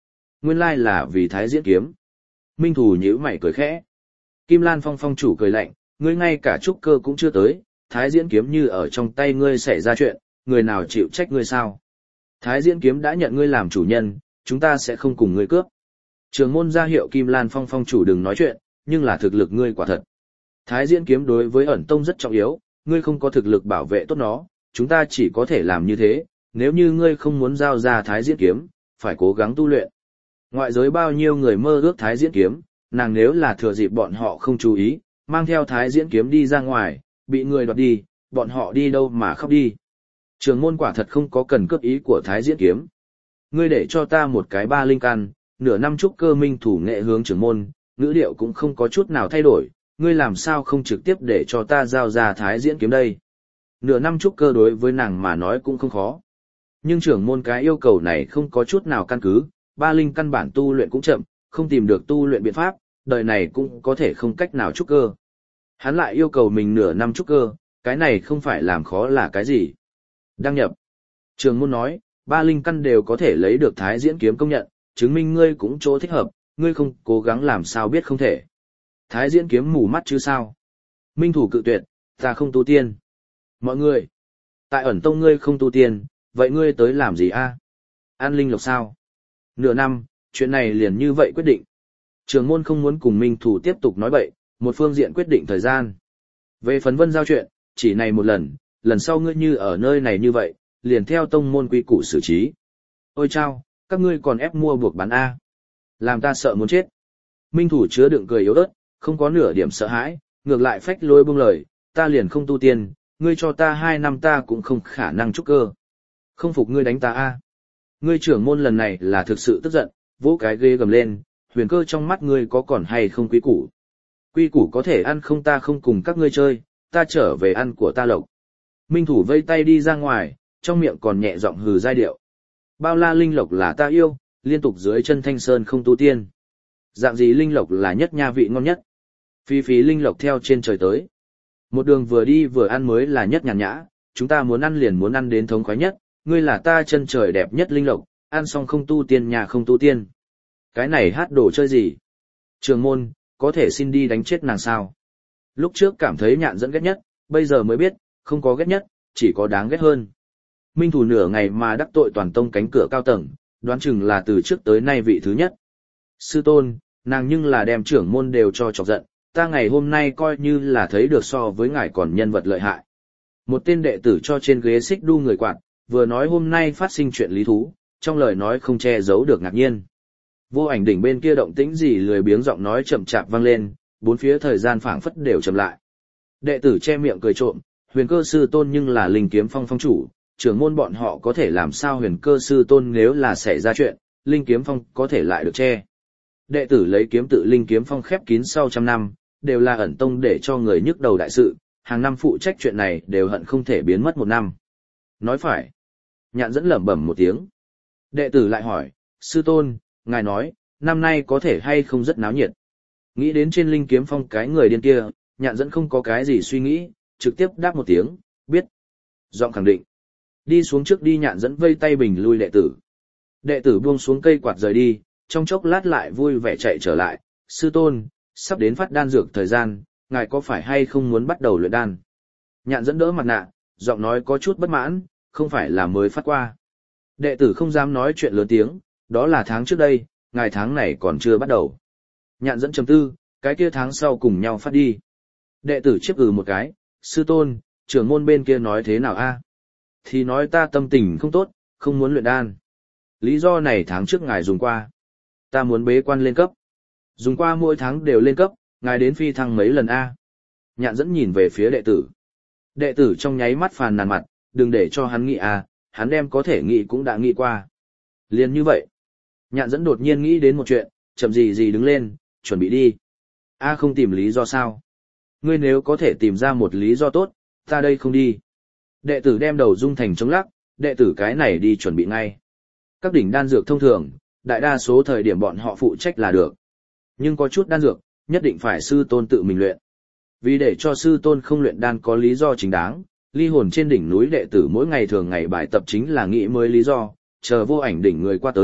Nguyên lai là vì Thái Diễn kiếm. Minh Thủ nhíu mày cười khẽ. Kim Lan Phong phong chủ cười lạnh, ngươi ngay cả trúc cơ cũng chưa tới, Thái Diễn kiếm như ở trong tay ngươi xảy ra chuyện, người nào chịu trách ngươi sao? Thái Diễn kiếm đã nhận ngươi làm chủ nhân, chúng ta sẽ không cùng ngươi cướp. Trường môn ra hiệu Kim Lan Phong phong chủ đừng nói chuyện, nhưng là thực lực ngươi quả thật. Thái Diễn kiếm đối với ẩn tông rất trọng yếu, ngươi không có thực lực bảo vệ tốt nó, chúng ta chỉ có thể làm như thế, nếu như ngươi không muốn giao ra Thái Diễn kiếm, phải cố gắng tu luyện. Ngoại giới bao nhiêu người mơ ước Thái Diễn kiếm, nàng nếu là thừa dịp bọn họ không chú ý, mang theo Thái Diễn kiếm đi ra ngoài, bị người đoạt đi, bọn họ đi đâu mà khóc đi. Trường môn quả thật không có cần cướp ý của Thái Diễn kiếm. Ngươi để cho ta một cái ba linh căn, nửa năm trúc cơ Minh Thủ nghệ hướng trưởng môn, ngữ điệu cũng không có chút nào thay đổi, ngươi làm sao không trực tiếp để cho ta giao ra Thái Diễn kiếm đây. Nửa năm trúc cơ đối với nàng mà nói cũng không khó. Nhưng trưởng môn cái yêu cầu này không có chút nào căn cứ, ba linh căn bản tu luyện cũng chậm, không tìm được tu luyện biện pháp, đời này cũng có thể không cách nào trúc cơ. Hắn lại yêu cầu mình nửa năm trúc cơ, cái này không phải làm khó là cái gì. Đăng nhập. Trường môn nói, ba linh căn đều có thể lấy được Thái Diễn kiếm công nhận, chứng minh ngươi cũng chỗ thích hợp, ngươi không cố gắng làm sao biết không thể. Thái Diễn kiếm mù mắt chứ sao? Minh Thủ cự tuyệt, ta không tu tiên. Mọi người, tại ẩn tông ngươi không tu tiên, vậy ngươi tới làm gì a? An linh lộc sao? Nửa năm, chuyện này liền như vậy quyết định. Trường môn không muốn cùng Minh Thủ tiếp tục nói bậy, một phương diện quyết định thời gian. Về phấn vân giao chuyện, chỉ này một lần sau ngươi như ở nơi này như vậy, liền theo tông môn quy củ xử trí. Ôi chao, các ngươi còn ép mua buộc bán A. Làm ta sợ muốn chết. Minh Thủ chứa đựng cười yếu ớt, không có nửa điểm sợ hãi, ngược lại phách lôi buông lời, ta liền không tu tiên, ngươi cho ta 2 năm ta cũng không khả năng trúc cơ. Không phục ngươi đánh ta A. Ngươi trưởng môn lần này là thực sự tức giận, vỗ cái ghê gầm lên, huyền cơ trong mắt ngươi có còn hay không quý củ. Quy củ có thể ăn không, ta không cùng các ngươi chơi, ta trở về ăn của ta lộc. Minh Thủ vây tay đi ra ngoài, trong miệng còn nhẹ giọng hừ giai điệu. Bao la linh lộc là ta yêu, liên tục dưới chân thanh sơn không tu tiên. Dạng gì linh lộc là nhất nha vị ngon nhất. Phi phí linh lộc theo trên trời tới. Một đường vừa đi vừa ăn mới là nhất nhàn nhã, chúng ta muốn ăn liền muốn ăn đến thống khoái nhất, ngươi là ta chân trời đẹp nhất linh lộc, ăn xong không tu tiên nhà không tu tiên. Cái này hát đồ chơi gì? Trường môn, có thể xin đi đánh chết nàng sao? Lúc trước cảm thấy Nhạn Dẫn ghét nhất, bây giờ mới biết, không có ghét nhất, chỉ có đáng ghét hơn. Minh Thủ nửa ngày mà đắc tội toàn tông cánh cửa cao tầng, đoán chừng là từ trước tới nay vị thứ nhất. Sư tôn, nàng nhưng là đem trưởng môn đều cho chọc giận, ta ngày hôm nay coi như là thấy được so với ngài còn nhân vật lợi hại. Một tên đệ tử cho trên ghế xích đu người quạt, vừa nói hôm nay phát sinh chuyện lý thú, trong lời nói không che giấu được ngạc nhiên. Vô Ảnh đỉnh bên kia động tĩnh gì lười biếng giọng nói chậm chạp vang lên, bốn phía thời gian phảng phất đều chậm lại. Đệ tử che miệng cười trộm, huyền cơ sư tôn nhưng là linh kiếm phong phong chủ, trưởng môn bọn họ có thể làm sao huyền cơ sư tôn nếu là xảy ra chuyện, linh kiếm phong có thể lại được che. Đệ tử lấy kiếm tự linh kiếm phong khép kín sau 100 năm, đều là ẩn tông để cho người nhức đầu đại sự, hàng năm phụ trách chuyện này đều hận không thể biến mất 1 năm. Nói phải. Nhạn Dẫn lẩm bẩm một tiếng. Đệ tử lại hỏi, sư tôn, ngài nói, năm nay có thể hay không rất náo nhiệt. Nghĩ đến trên linh kiếm phong cái người điên kia, Nhạn Dẫn không có cái gì suy nghĩ, trực tiếp đáp một tiếng, biết. Giọng khẳng định. Đi xuống trước đi. Nhạn Dẫn vây tay bình lui đệ tử. Đệ tử buông xuống cây quạt rời đi, trong chốc lát lại vui vẻ chạy trở lại, sư tôn, sắp đến phát đan dược thời gian, ngài có phải hay không muốn bắt đầu luyện đan? Nhạn Dẫn đỡ mặt nạ, giọng nói có chút bất mãn, không phải là mới phát qua. Đệ tử không dám nói chuyện lớn tiếng, đó là tháng trước đây, ngài tháng này còn chưa bắt đầu. Nhạn Dẫn trầm tư, cái kia tháng sau cùng nhau phát đi. Đệ tử chiếc một cái, sư tôn, trưởng môn bên kia nói thế nào a? Thì nói ta tâm tình không tốt, không muốn luyện đan. Lý do này tháng trước ngài dùng qua. Ta muốn bế quan lên cấp. Dùng qua mỗi tháng đều lên cấp, ngài đến phi thăng mấy lần a? Nhạn Dẫn nhìn về phía đệ tử. Đệ tử trong nháy mắt phàn nàn mặt, đừng để cho hắn nghĩ a, hắn đem có thể nghĩ cũng đã nghĩ qua. Liền như vậy. Nhạn Dẫn đột nhiên nghĩ đến một chuyện, chậm gì đứng lên, chuẩn bị đi. A không tìm lý do sao? Ngươi nếu có thể tìm ra một lý do tốt, ta đây không đi. Đệ tử đem đầu rung thành chống lắc, đệ tử cái này đi chuẩn bị ngay. Các đỉnh đan dược thông thường, đại đa số thời điểm bọn họ phụ trách là được. Nhưng có chút đan dược, nhất định phải sư tôn tự mình luyện. Vì để cho sư tôn không luyện đan có lý do chính đáng, ly hồn trên đỉnh núi đệ tử mỗi ngày thường ngày bài tập chính là nghĩ mới lý do, chờ Vô Ảnh đỉnh người qua tới,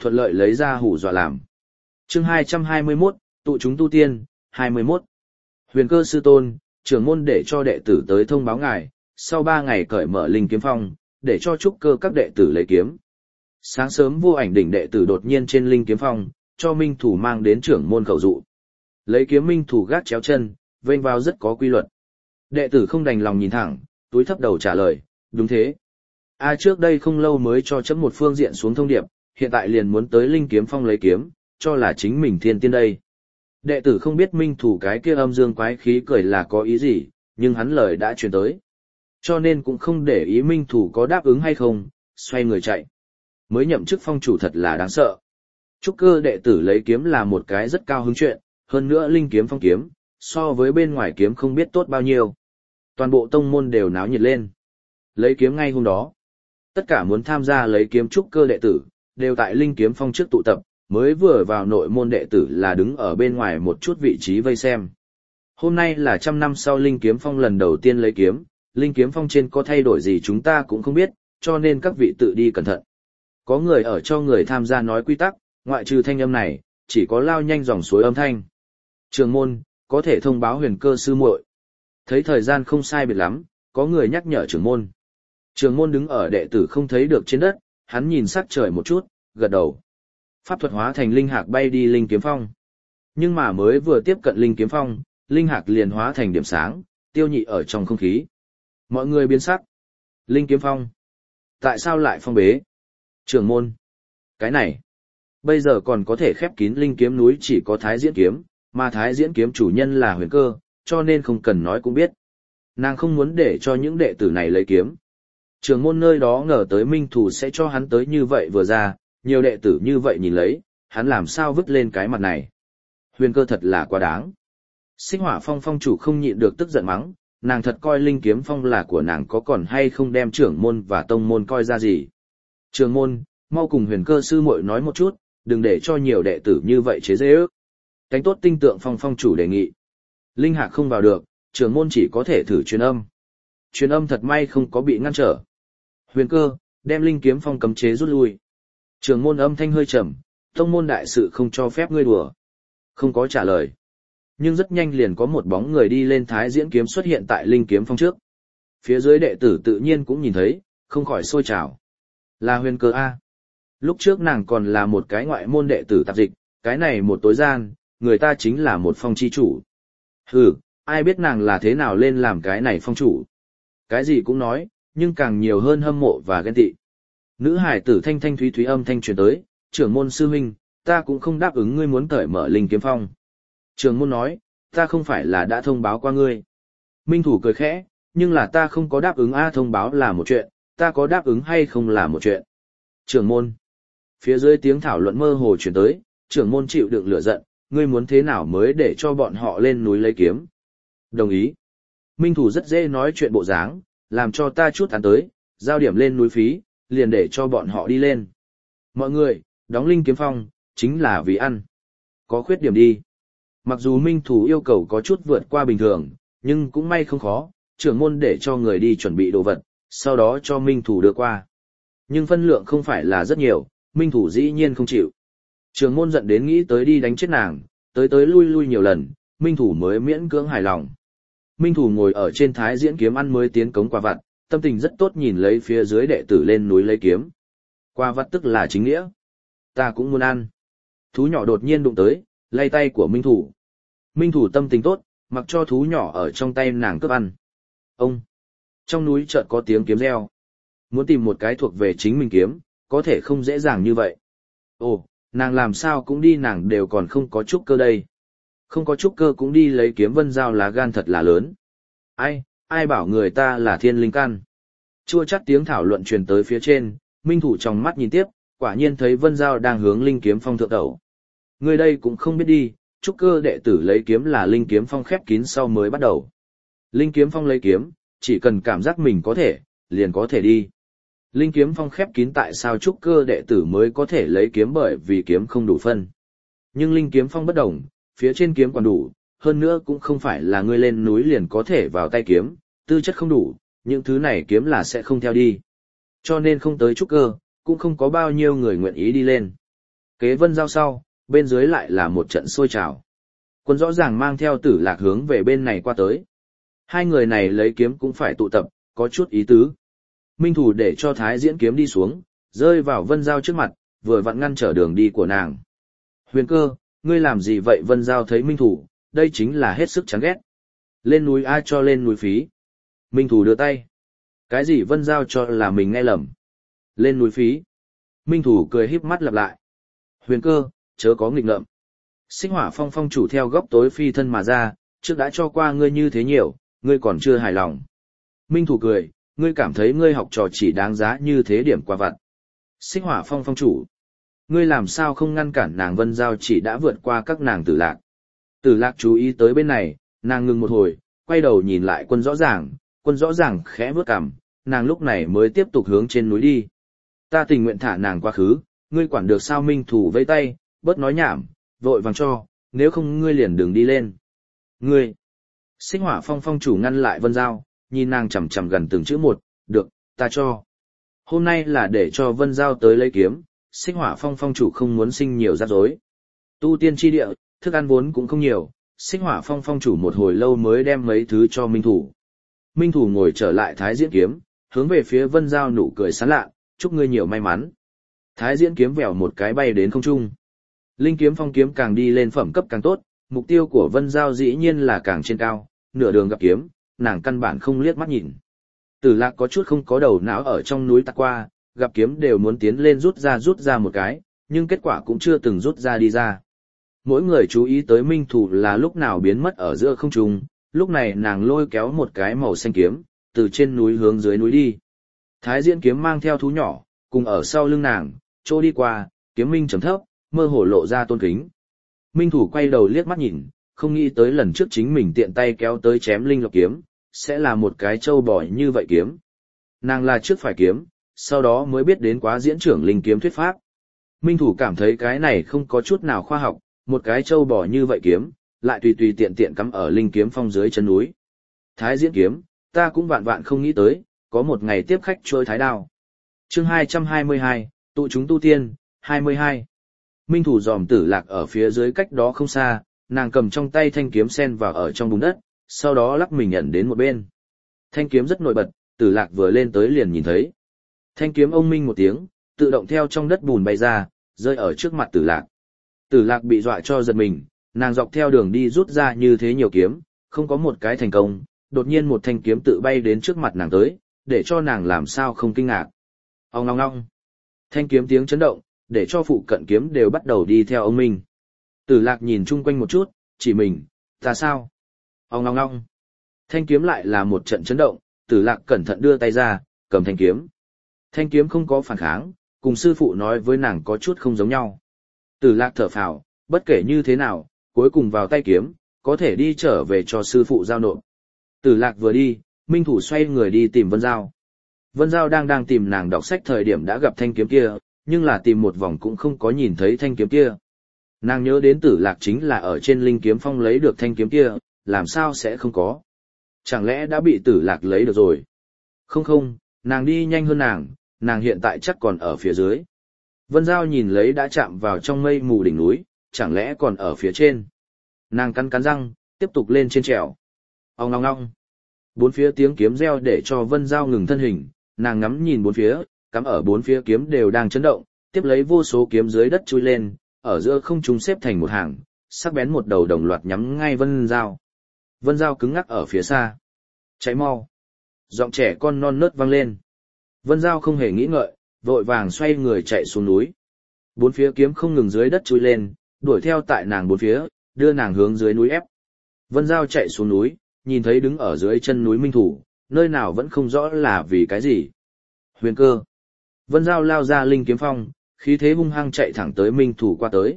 thuận lợi lấy ra hủ dọa làm. Chương 221, tụ chúng tu tiên, 21. Huyền Cơ sư tôn, trưởng môn để cho đệ tử tới thông báo ngài, sau 3 ngày cởi mở linh kiếm phong, để cho trúc cơ các đệ tử lấy kiếm. Sáng sớm Vô Ảnh đỉnh đệ tử đột nhiên trên linh kiếm phong, cho minh thủ mang đến trưởng môn khẩu dụ. Lấy kiếm minh thủ gác chéo chân, vênh vào rất có quy luật. Đệ tử không đành lòng nhìn thẳng, túi thấp đầu trả lời, đúng thế. Trước đây không lâu mới cho chấm một phương diện xuống thông điệp, hiện tại liền muốn tới linh kiếm phong lấy kiếm, cho là chính mình thiên tiên đây. Đệ tử không biết minh thủ cái kia âm dương quái khí cười là có ý gì, nhưng hắn lời đã truyền tới. Cho nên cũng không để ý minh thủ có đáp ứng hay không, xoay người chạy. Mới nhậm chức phong chủ thật là đáng sợ. Trúc cơ đệ tử lấy kiếm là một cái rất cao hứng chuyện, hơn nữa linh kiếm phong kiếm, so với bên ngoài kiếm không biết tốt bao nhiêu. Toàn bộ tông môn đều náo nhiệt lên. Lấy kiếm ngay hôm đó. Tất cả muốn tham gia lấy kiếm trúc cơ đệ tử, đều tại linh kiếm phong trước tụ tập, mới vừa vào nội môn đệ tử là đứng ở bên ngoài một chút vị trí vây xem. Hôm nay là 100 năm sau linh kiếm phong lần đầu tiên lấy kiếm, linh kiếm phong trên có thay đổi gì chúng ta cũng không biết, cho nên các vị tự đi cẩn thận. Có người ở cho người tham gia nói quy tắc, ngoại trừ thanh âm này, chỉ có lao nhanh dòng suối âm thanh. Trường môn, có thể thông báo Huyền Cơ sư muội. Thấy thời gian không sai biệt lắm, có người nhắc nhở trưởng môn. Trường môn đứng ở đệ tử không thấy được trên đất, hắn nhìn sắc trời một chút, gật đầu. Pháp thuật hóa thành linh hạc bay đi linh kiếm phong. Nhưng mà mới vừa tiếp cận linh kiếm phong, linh hạc liền hóa thành điểm sáng, tiêu nhị ở trong không khí. Mọi người biến sắc. Linh kiếm phong. Tại sao lại phong bế? Trưởng môn. Cái này. Bây giờ còn có thể khép kín linh kiếm núi chỉ có Thái Diễn kiếm, mà Thái Diễn kiếm chủ nhân là Huyền Cơ, cho nên không cần nói cũng biết. Nàng không muốn để cho những đệ tử này lấy kiếm. Trưởng môn nơi đó ngờ tới minh thủ sẽ cho hắn tới như vậy vừa ra, nhiều đệ tử như vậy nhìn lấy, hắn làm sao vứt lên cái mặt này. Huyền Cơ thật là quá đáng. Xích Hỏa Phong phong chủ không nhịn được tức giận mắng, nàng thật coi linh kiếm phong là của nàng có còn hay không đem trưởng môn và tông môn coi ra gì. Trưởng môn, mau cùng Huyền Cơ sư muội nói một chút, đừng để cho nhiều đệ tử như vậy chế giễu. Cánh tốt tinh tượng phong phong chủ đề nghị. Linh hạc không vào được, trưởng môn chỉ có thể thử truyền âm. Truyền âm thật may không có bị ngăn trở. Huyền Cơ, đem linh kiếm phong cấm chế rút lui. Trưởng môn âm thanh hơi trầm, tông môn đại sự không cho phép ngươi đùa. Không có trả lời. Nhưng rất nhanh liền có một bóng người đi lên Thái Diễn kiếm xuất hiện tại linh kiếm phong trước. Phía dưới đệ tử tự nhiên cũng nhìn thấy, không khỏi sôi trào. Là Huyền Cơ A. Lúc trước nàng còn là một cái ngoại môn đệ tử tạp dịch, cái này một tối gian, người ta chính là một phong chi chủ. Hừ, ai biết nàng là thế nào lên làm cái này phong chủ. Cái gì cũng nói, nhưng càng nhiều hơn hâm mộ và ghen tị. Nữ hải tử thanh thanh thúy thúy âm thanh truyền tới, trưởng môn sư huynh, ta cũng không đáp ứng ngươi muốn cởi mở linh kiếm phong. Trưởng môn nói, ta không phải là đã thông báo qua ngươi. Minh thủ cười khẽ, nhưng là ta không có đáp ứng thông báo là một chuyện, ta có đáp ứng hay không là một chuyện. Trưởng môn. Phía dưới tiếng thảo luận mơ hồ truyền tới, trưởng môn chịu đựng lửa giận, ngươi muốn thế nào mới để cho bọn họ lên núi lấy kiếm. Đồng ý. Minh thủ rất dễ nói chuyện bộ dáng, làm cho ta chút ăn tới, giao điểm lên núi phí, liền để cho bọn họ đi lên. Mọi người, đóng linh kiếm phong, chính là vì ăn. Có khuyết điểm đi. Mặc dù minh thủ yêu cầu có chút vượt qua bình thường, nhưng cũng may không khó, trưởng môn để cho người đi chuẩn bị đồ vật, sau đó cho minh thủ đưa qua. Nhưng phân lượng không phải là rất nhiều, minh thủ dĩ nhiên không chịu. Trưởng môn giận đến nghĩ tới đi đánh chết nàng, tới lui lui nhiều lần, minh thủ mới miễn cưỡng hài lòng. Minh thủ ngồi ở trên Thái Diễn kiếm ăn mới tiến cống quà vặt, tâm tình rất tốt nhìn lấy phía dưới đệ tử lên núi lấy kiếm. Quà vặt tức là chính nghĩa. Ta cũng muốn ăn. Thú nhỏ đột nhiên đụng tới, lay tay của minh thủ. Minh thủ tâm tình tốt, mặc cho thú nhỏ ở trong tay nàng cướp ăn. Ông! Trong núi chợt có tiếng kiếm reo. Muốn tìm một cái thuộc về chính mình kiếm, có thể không dễ dàng như vậy. Ồ, nàng làm sao cũng đi, nàng đều còn không có trúc cơ đây. Không có trúc cơ cũng đi lấy kiếm vân dao lá gan thật là lớn. Ai bảo người ta là thiên linh căn. Chua chát tiếng thảo luận truyền tới phía trên, minh thủ trong mắt nhìn tiếp, quả nhiên thấy vân dao đang hướng linh kiếm phong thượng tẩu. Người đây cũng không biết đi, trúc cơ đệ tử lấy kiếm là linh kiếm phong khép kín sau mới bắt đầu. Linh kiếm phong lấy kiếm, chỉ cần cảm giác mình có thể, liền có thể đi. Linh kiếm phong khép kín tại sao trúc cơ đệ tử mới có thể lấy kiếm, bởi vì kiếm không đủ phân. Nhưng linh kiếm phong bất đồng, phía trên kiếm còn đủ, hơn nữa cũng không phải là ngươi lên núi liền có thể vào tay kiếm, tư chất không đủ, những thứ này kiếm là sẽ không theo đi. Cho nên không tới trúc cơ, cũng không có bao nhiêu người nguyện ý đi lên. Kế Vân Giao sau, bên dưới lại là một trận sôi trào. Quân rõ ràng mang theo Tử Lạc hướng về bên này qua tới. Hai người này lấy kiếm cũng phải tụ tập, có chút ý tứ. Minh Thủ để cho Thái Diễn kiếm đi xuống, rơi vào Vân Giao trước mặt, vừa vặn ngăn trở đường đi của nàng. Huyền Cơ, ngươi làm gì vậy? Vân Giao thấy Minh Thủ, đây chính là hết sức chán ghét. Lên núi ai cho lên núi phí? Minh Thủ đưa tay. Cái gì? Vân Giao cho là mình nghe lầm. Lên núi phí. Minh Thủ cười híp mắt lặp lại. Huyền Cơ, chớ có nghịch ngợm. Xích Hỏa Phong phong chủ theo góc tối phi thân mà ra, trước đã cho qua ngươi như thế nhiều, ngươi còn chưa hài lòng. Minh Thủ cười, ngươi cảm thấy ngươi học trò chỉ đáng giá như thế điểm qua vặt. Xích Hỏa Phong phong chủ, ngươi làm sao không ngăn cản nàng? Vân Giao chỉ đã vượt qua các nàng Tử Lạc. Tử Lạc chú ý tới bên này, nàng ngừng một hồi, quay đầu nhìn lại Quân rõ ràng khẽ bước cằm, nàng lúc này mới tiếp tục hướng trên núi đi. Ta tình nguyện thả nàng quá khứ, ngươi quản được sao? Minh Thủ vẫy tay, bớt nói nhảm, vội vàng cho, nếu không ngươi liền đừng đi lên. Ngươi! Xích Hỏa Phong phong chủ ngăn lại Vân Giao, nhìn nàng chằm chằm gần từng chữ một, được, ta cho. Hôm nay là để cho Vân Giao tới lấy kiếm, Xích Hỏa Phong phong chủ không muốn sinh nhiều rắc rối. Tu tiên chi địa, thức ăn vốn cũng không nhiều, Xích Hỏa Phong phong chủ một hồi lâu mới đem mấy thứ cho Minh Thủ. Minh Thủ ngồi trở lại Thái Diễn kiếm, hướng về phía Vân Giao nụ cười sán lạ, chúc ngươi nhiều may mắn. Thái Diễn kiếm vèo một cái bay đến không trung. Linh kiếm phong kiếm càng đi lên phẩm cấp càng tốt, mục tiêu của Vân Giao dĩ nhiên là càng trên cao, nửa đường gặp kiếm, nàng căn bản không liếc mắt nhìn. Tử Lạc có chút không có đầu não ở trong núi tạc qua, gặp kiếm đều muốn tiến lên rút ra một cái, nhưng kết quả cũng chưa từng rút ra đi ra. Mỗi người chú ý tới Minh Thủ là lúc nào biến mất ở giữa không trung, lúc này nàng lôi kéo một cái màu xanh kiếm, từ trên núi hướng dưới núi đi. Thái Diễn kiếm mang theo thú nhỏ, cùng ở sau lưng nàng, trô đi qua, kiếm minh trầm thấp, mơ hồ lộ ra tôn kính. Minh Thủ quay đầu liếc mắt nhìn, không nghĩ tới lần trước chính mình tiện tay kéo tới chém linh lộc kiếm, sẽ là một cái trâu bò như vậy kiếm. Nàng là trước phải kiếm, sau đó mới biết đến quá diễn trưởng linh kiếm thuyết pháp. Minh Thủ cảm thấy cái này không có chút nào khoa học, một cái trâu bò như vậy kiếm, lại tùy tùy tiện tiện cắm ở linh kiếm phong dưới chân núi. Thái Diễn kiếm, ta cũng vạn vạn không nghĩ tới, có một ngày tiếp khách trôi thái đao. Chương 222, tụ chúng tu tiên, 22. Minh Thủ dòm Tử Lạc ở phía dưới cách đó không xa, nàng cầm trong tay thanh kiếm sen vào ở trong bùn đất, sau đó lắc mình nhận đến một bên. Thanh kiếm rất nổi bật, Tử Lạc vừa lên tới liền nhìn thấy. Thanh kiếm ông minh một tiếng, tự động theo trong đất bùn bay ra, rơi ở trước mặt Tử Lạc. Tử Lạc bị dọa cho giật mình, nàng dọc theo đường đi rút ra như thế nhiều kiếm, không có một cái thành công, đột nhiên một thanh kiếm tự bay đến trước mặt nàng tới, để cho nàng làm sao không kinh ngạc. Ong ong ong. Thanh kiếm tiếng chấn động, để cho phụ cận kiếm đều bắt đầu đi theo ông minh. Tử Lạc nhìn chung quanh một chút, chỉ mình, ta sao? Ong ong ong. Thanh kiếm lại là một trận chấn động, Tử Lạc cẩn thận đưa tay ra, cầm thanh kiếm. Thanh kiếm không có phản kháng, cùng sư phụ nói với nàng có chút không giống nhau. Tử Lạc thở phào, bất kể như thế nào, cuối cùng vào tay kiếm, có thể đi trở về cho sư phụ giao nộp. Tử Lạc vừa đi, Minh Thủ xoay người đi tìm Vân Giao. Vân Giao đang tìm nàng đọc sách thời điểm đã gặp thanh kiếm kia, nhưng là tìm một vòng cũng không có nhìn thấy thanh kiếm kia. Nàng nhớ đến Tử Lạc chính là ở trên linh kiếm phong lấy được thanh kiếm kia, làm sao sẽ không có. Chẳng lẽ đã bị Tử Lạc lấy được rồi? Không, nàng đi nhanh hơn nàng hiện tại chắc còn ở phía dưới. Vân Giao nhìn lấy đã chạm vào trong mây mù đỉnh núi, chẳng lẽ còn ở phía trên. Nàng cắn răng, tiếp tục lên trên trèo. Ong ong ong. Bốn phía tiếng kiếm reo để cho Vân Giao ngừng thân hình, nàng ngắm nhìn bốn phía, cắm ở bốn phía kiếm đều đang chấn động, tiếp lấy vô số kiếm dưới đất chui lên, ở giữa không trung xếp thành một hàng, sắc bén một đầu đồng loạt nhắm ngay Vân Giao. Vân Giao cứng ngắc ở phía xa. Cháy mau. Giọng trẻ con non nớt vang lên. Vân Giao không hề nghĩ ngợi, vội vàng xoay người chạy xuống núi. Bốn phía kiếm không ngừng dưới đất chui lên, đuổi theo tại nàng bốn phía, đưa nàng hướng dưới núi ép. Vân Giao chạy xuống núi, nhìn thấy đứng ở dưới chân núi Minh Thủ, nơi nào vẫn không rõ là vì cái gì. Huyền Cơ. Vân Giao lao ra linh kiếm phong, khí thế hung hăng chạy thẳng tới Minh Thủ qua tới.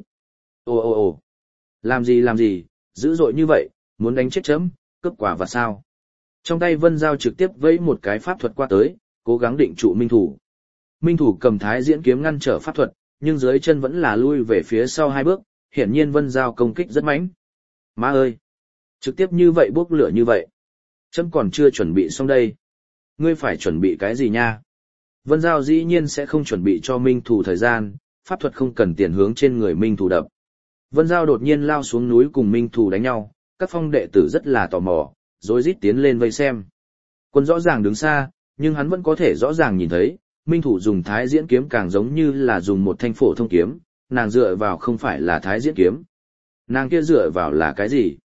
Ồ. Làm gì, dữ dội như vậy, muốn đánh chết chấm, cướp quả và sao. Trong tay Vân Giao trực tiếp vẫy một cái pháp thuật qua tới, cố gắng định trụ Minh Thủ. Minh Thủ cầm Thái Diễn kiếm ngăn trở pháp thuật, nhưng dưới chân vẫn là lui về phía sau hai bước, hiển nhiên Vân Giao công kích rất mãnh. Má ơi! Trực tiếp như vậy bốc lửa như vậy. Chấm còn chưa chuẩn bị xong đây. Ngươi phải chuẩn bị cái gì nha? Vân Giao dĩ nhiên sẽ không chuẩn bị cho Minh Thủ thời gian, pháp thuật không cần tiền hướng trên người Minh Thủ đập. Vân Giao đột nhiên lao xuống núi cùng Minh Thủ đánh nhau, các phong đệ tử rất là tò mò, rối rít tiến lên vây xem. Quân rõ ràng đứng xa, nhưng hắn vẫn có thể rõ ràng nhìn thấy, Minh Thủ dùng Thái Diễn kiếm càng giống như là dùng một thanh phổ thông kiếm, nàng dựa vào không phải là Thái Diễn kiếm. Nàng kia dựa vào là cái gì?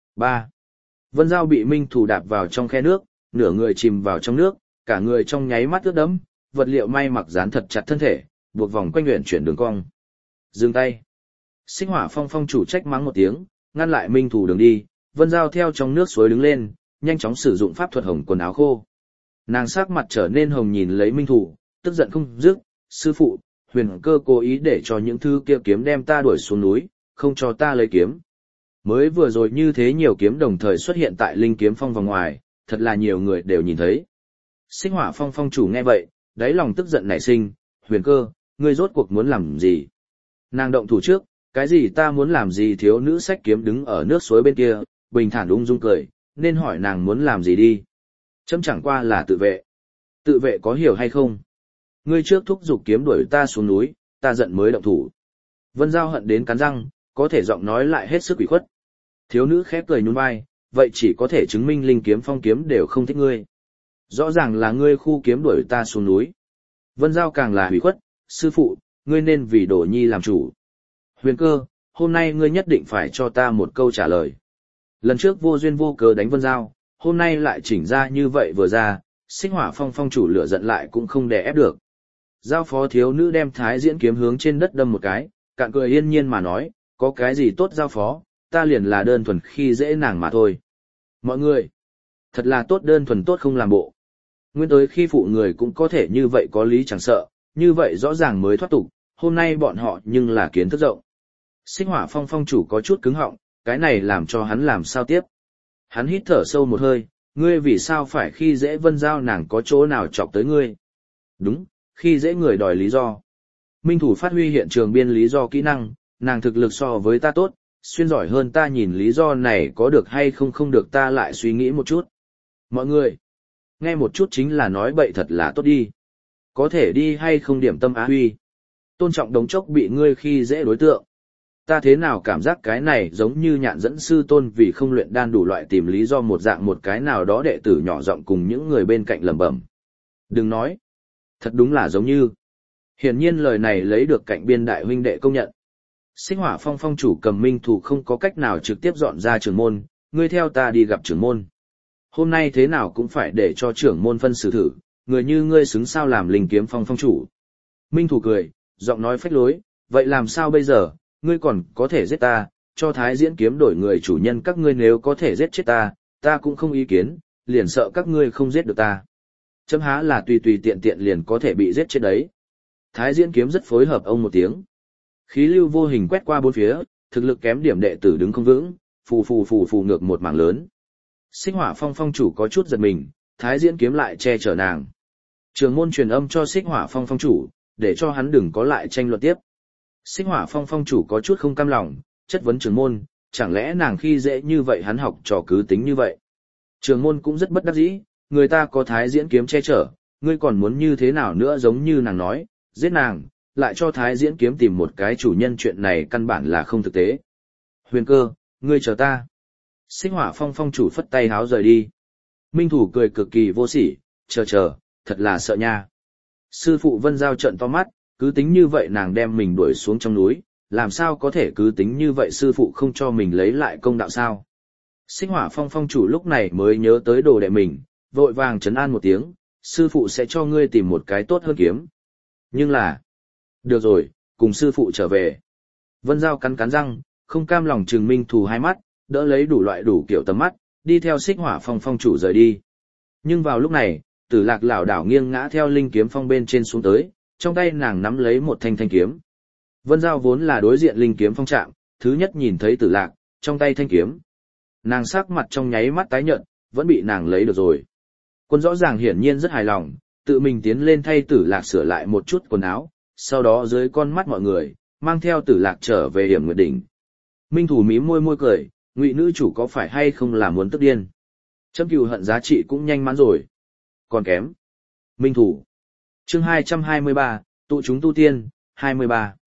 3. Vân Giao bị Minh Thủ đạp vào trong khe nước, nửa người chìm vào trong nước, cả người trong nháy mắt ướt đẫm, vật liệu may mặc dán thật chặt thân thể, buộc vòng quanh luyện chuyển đường cong. Dừng tay. Xích Hỏa Phong phong chủ trách mắng một tiếng, ngăn lại Minh Thủ đường đi, Vân Giao theo trong nước suối đứng lên, nhanh chóng sử dụng pháp thuật hồng quần áo khô. Nàng sắc mặt trở nên hồng nhìn lấy Minh Thủ, tức giận không dứt, sư phụ, Huyền Cơ cố ý để cho những thứ kia kiếm đem ta đuổi xuống núi, không cho ta lấy kiếm. Mới vừa rồi như thế nhiều kiếm đồng thời xuất hiện tại Linh Kiếm Phong vòng ngoài, thật là nhiều người đều nhìn thấy. Xích Hỏa Phong phong chủ nghe vậy, đáy lòng tức giận nảy sinh, Huyền Cơ, ngươi rốt cuộc muốn làm gì? Nàng động thủ trước, cái gì ta muốn làm gì? Thiếu nữ xách kiếm đứng ở nước suối bên kia, bình thản ung dung cười, nên hỏi nàng muốn làm gì đi. Chấm chẳng qua là tự vệ. Tự vệ có hiểu hay không? Ngươi trước thúc giục kiếm đuổi ta xuống núi, ta giận mới động thủ. Vân Giao hận đến cắn răng, có thể giọng nói lại hết sức ủy khuất. Thiếu nữ khép cười nhún vai, vậy chỉ có thể chứng minh Linh Kiếm Phong kiếm đều không thích ngươi. Rõ ràng là ngươi khu kiếm đuổi ta xuống núi. Vân Giao càng là ủy khuất, sư phụ, ngươi nên vì Đổ Nhi làm chủ. Huyền Cơ, hôm nay ngươi nhất định phải cho ta một câu trả lời. Lần trước vô duyên vô cớ đánh Vân Giao, hôm nay lại chỉnh ra như vậy vừa ra, Xích Hỏa Phong phong chủ lửa giận lại cũng không đè ép được. Giao phó thiếu nữ đem Thái Diễn kiếm hướng trên đất đâm một cái, cạn cười yên nhiên mà nói, có cái gì tốt giao phó, ta liền là đơn thuần khi dễ nàng mà thôi. Mọi người, thật là tốt đơn thuần tốt không làm bộ. Nguyên tới khi phụ người cũng có thể như vậy có lý chẳng sợ, như vậy rõ ràng mới thoát tục, hôm nay bọn họ nhưng là kiến thức rộng. Xích Hỏa Phong phong chủ có chút cứng họng, cái này làm cho hắn làm sao tiếp. Hắn hít thở sâu một hơi, ngươi vì sao phải khi dễ Vân Giao, nàng có chỗ nào chọc tới ngươi? Đúng, khi dễ người đòi lý do. Minh Thủ phát huy hiện trường biên lý do kỹ năng, nàng thực lực so với ta tốt, xuyên giỏi hơn ta, nhìn lý do này có được hay không không được ta lại suy nghĩ một chút. Mọi người, nghe một chút chính là nói bậy thật là tốt đi. Có thể đi hay không điểm tâm á huy. Tôn trọng đống chốc bị ngươi khi dễ đối tượng. Ta thế nào cảm giác cái này giống như Nhạn dẫn sư tôn vì không luyện đan đủ loại tìm lý do một dạng một cái nào đó đệ tử nhỏ giọng cùng những người bên cạnh lẩm bẩm. Đừng nói. Thật đúng là giống như. Hiển nhiên lời này lấy được cạnh biên đại huynh đệ công nhận. Xích Hỏa Phong phong chủ cầm Minh Thủ không có cách nào trực tiếp dọn ra trưởng môn, ngươi theo ta đi gặp trưởng môn. Hôm nay thế nào cũng phải để cho trưởng môn phân xử thử, người như ngươi xứng sao làm Linh Kiếm Phong phong chủ. Minh Thủ cười, giọng nói phách lối, vậy làm sao bây giờ, ngươi còn có thể giết ta, cho Thái Diễn kiếm đổi người chủ nhân, các ngươi nếu có thể giết chết ta, ta cũng không ý kiến, liền sợ các ngươi không giết được ta. Chấm há là tùy tùy tiện tiện liền có thể bị giết chết đấy. Thái Diễn kiếm rất phối hợp ông một tiếng. Khí lưu vô hình quét qua bốn phía, thực lực kém điểm đệ tử đứng không vững, phù ngược một mảng lớn. Xích Hỏa Phong phong chủ có chút giật mình, Thái Diễn kiếm lại che chở nàng. Trường môn truyền âm cho Xích Hỏa Phong phong chủ, để cho hắn đừng có lại tranh luận tiếp. Xích Hỏa Phong phong chủ có chút không cam lòng, chất vấn trường môn, chẳng lẽ nàng khi dễ như vậy hắn học trò cứ tính như vậy. Trường môn cũng rất bất đắc dĩ, người ta có Thái Diễn kiếm che chở, ngươi còn muốn như thế nào nữa, giống như nàng nói, giết nàng, lại cho Thái Diễn kiếm tìm một cái chủ nhân, chuyện này căn bản là không thực tế. Huyền Cơ, ngươi chờ ta. Xích Hỏa Phong phong chủ phất tay háo rời đi. Minh Thủ cười cực kỳ vô sỉ, chờ, thật là sợ nha. Sư phụ Vân Giao trợn to mắt, cứ tính như vậy nàng đem mình đuổi xuống trong núi, làm sao có thể cứ tính như vậy sư phụ không cho mình lấy lại công đạo sao? Xích Hỏa Phong phong chủ lúc này mới nhớ tới đồ đệ mình, vội vàng trấn an một tiếng, sư phụ sẽ cho ngươi tìm một cái tốt hơn kiếm. Nhưng là, được rồi, cùng sư phụ trở về. Vân Giao cắn cắn răng, không cam lòng trừng Minh Thủ hai mắt, đỡ lấy đủ loại đủ kiểu tầm mắt, đi theo Xích Hỏa Phong phong chủ rời đi. Nhưng vào lúc này, Tử Lạc lảo đảo nghiêng ngã theo Linh Kiếm Phong bên trên xuống tới, trong tay nàng nắm lấy một thanh kiếm. Vân Giao vốn là đối diện Linh Kiếm Phong trạm, thứ nhất nhìn thấy Tử Lạc, trong tay thanh kiếm. Nàng sắc mặt trong nháy mắt tái nhợt, vẫn bị nàng lấy được rồi. Quân rõ ràng hiển nhiên rất hài lòng, tự mình tiến lên thay Tử Lạc sửa lại một chút quần áo, sau đó dưới con mắt mọi người, mang theo Tử Lạc trở về Hiểm Nguyệt Đỉnh. Minh Thủ mím môi cười, Ngụy nữ chủ có phải hay không là muốn tức điên. Chấm cừu hận giá trị cũng nhanh mắn rồi. Còn kém. Minh Thủ. Chương 223, tụ chúng tu tiên, 23.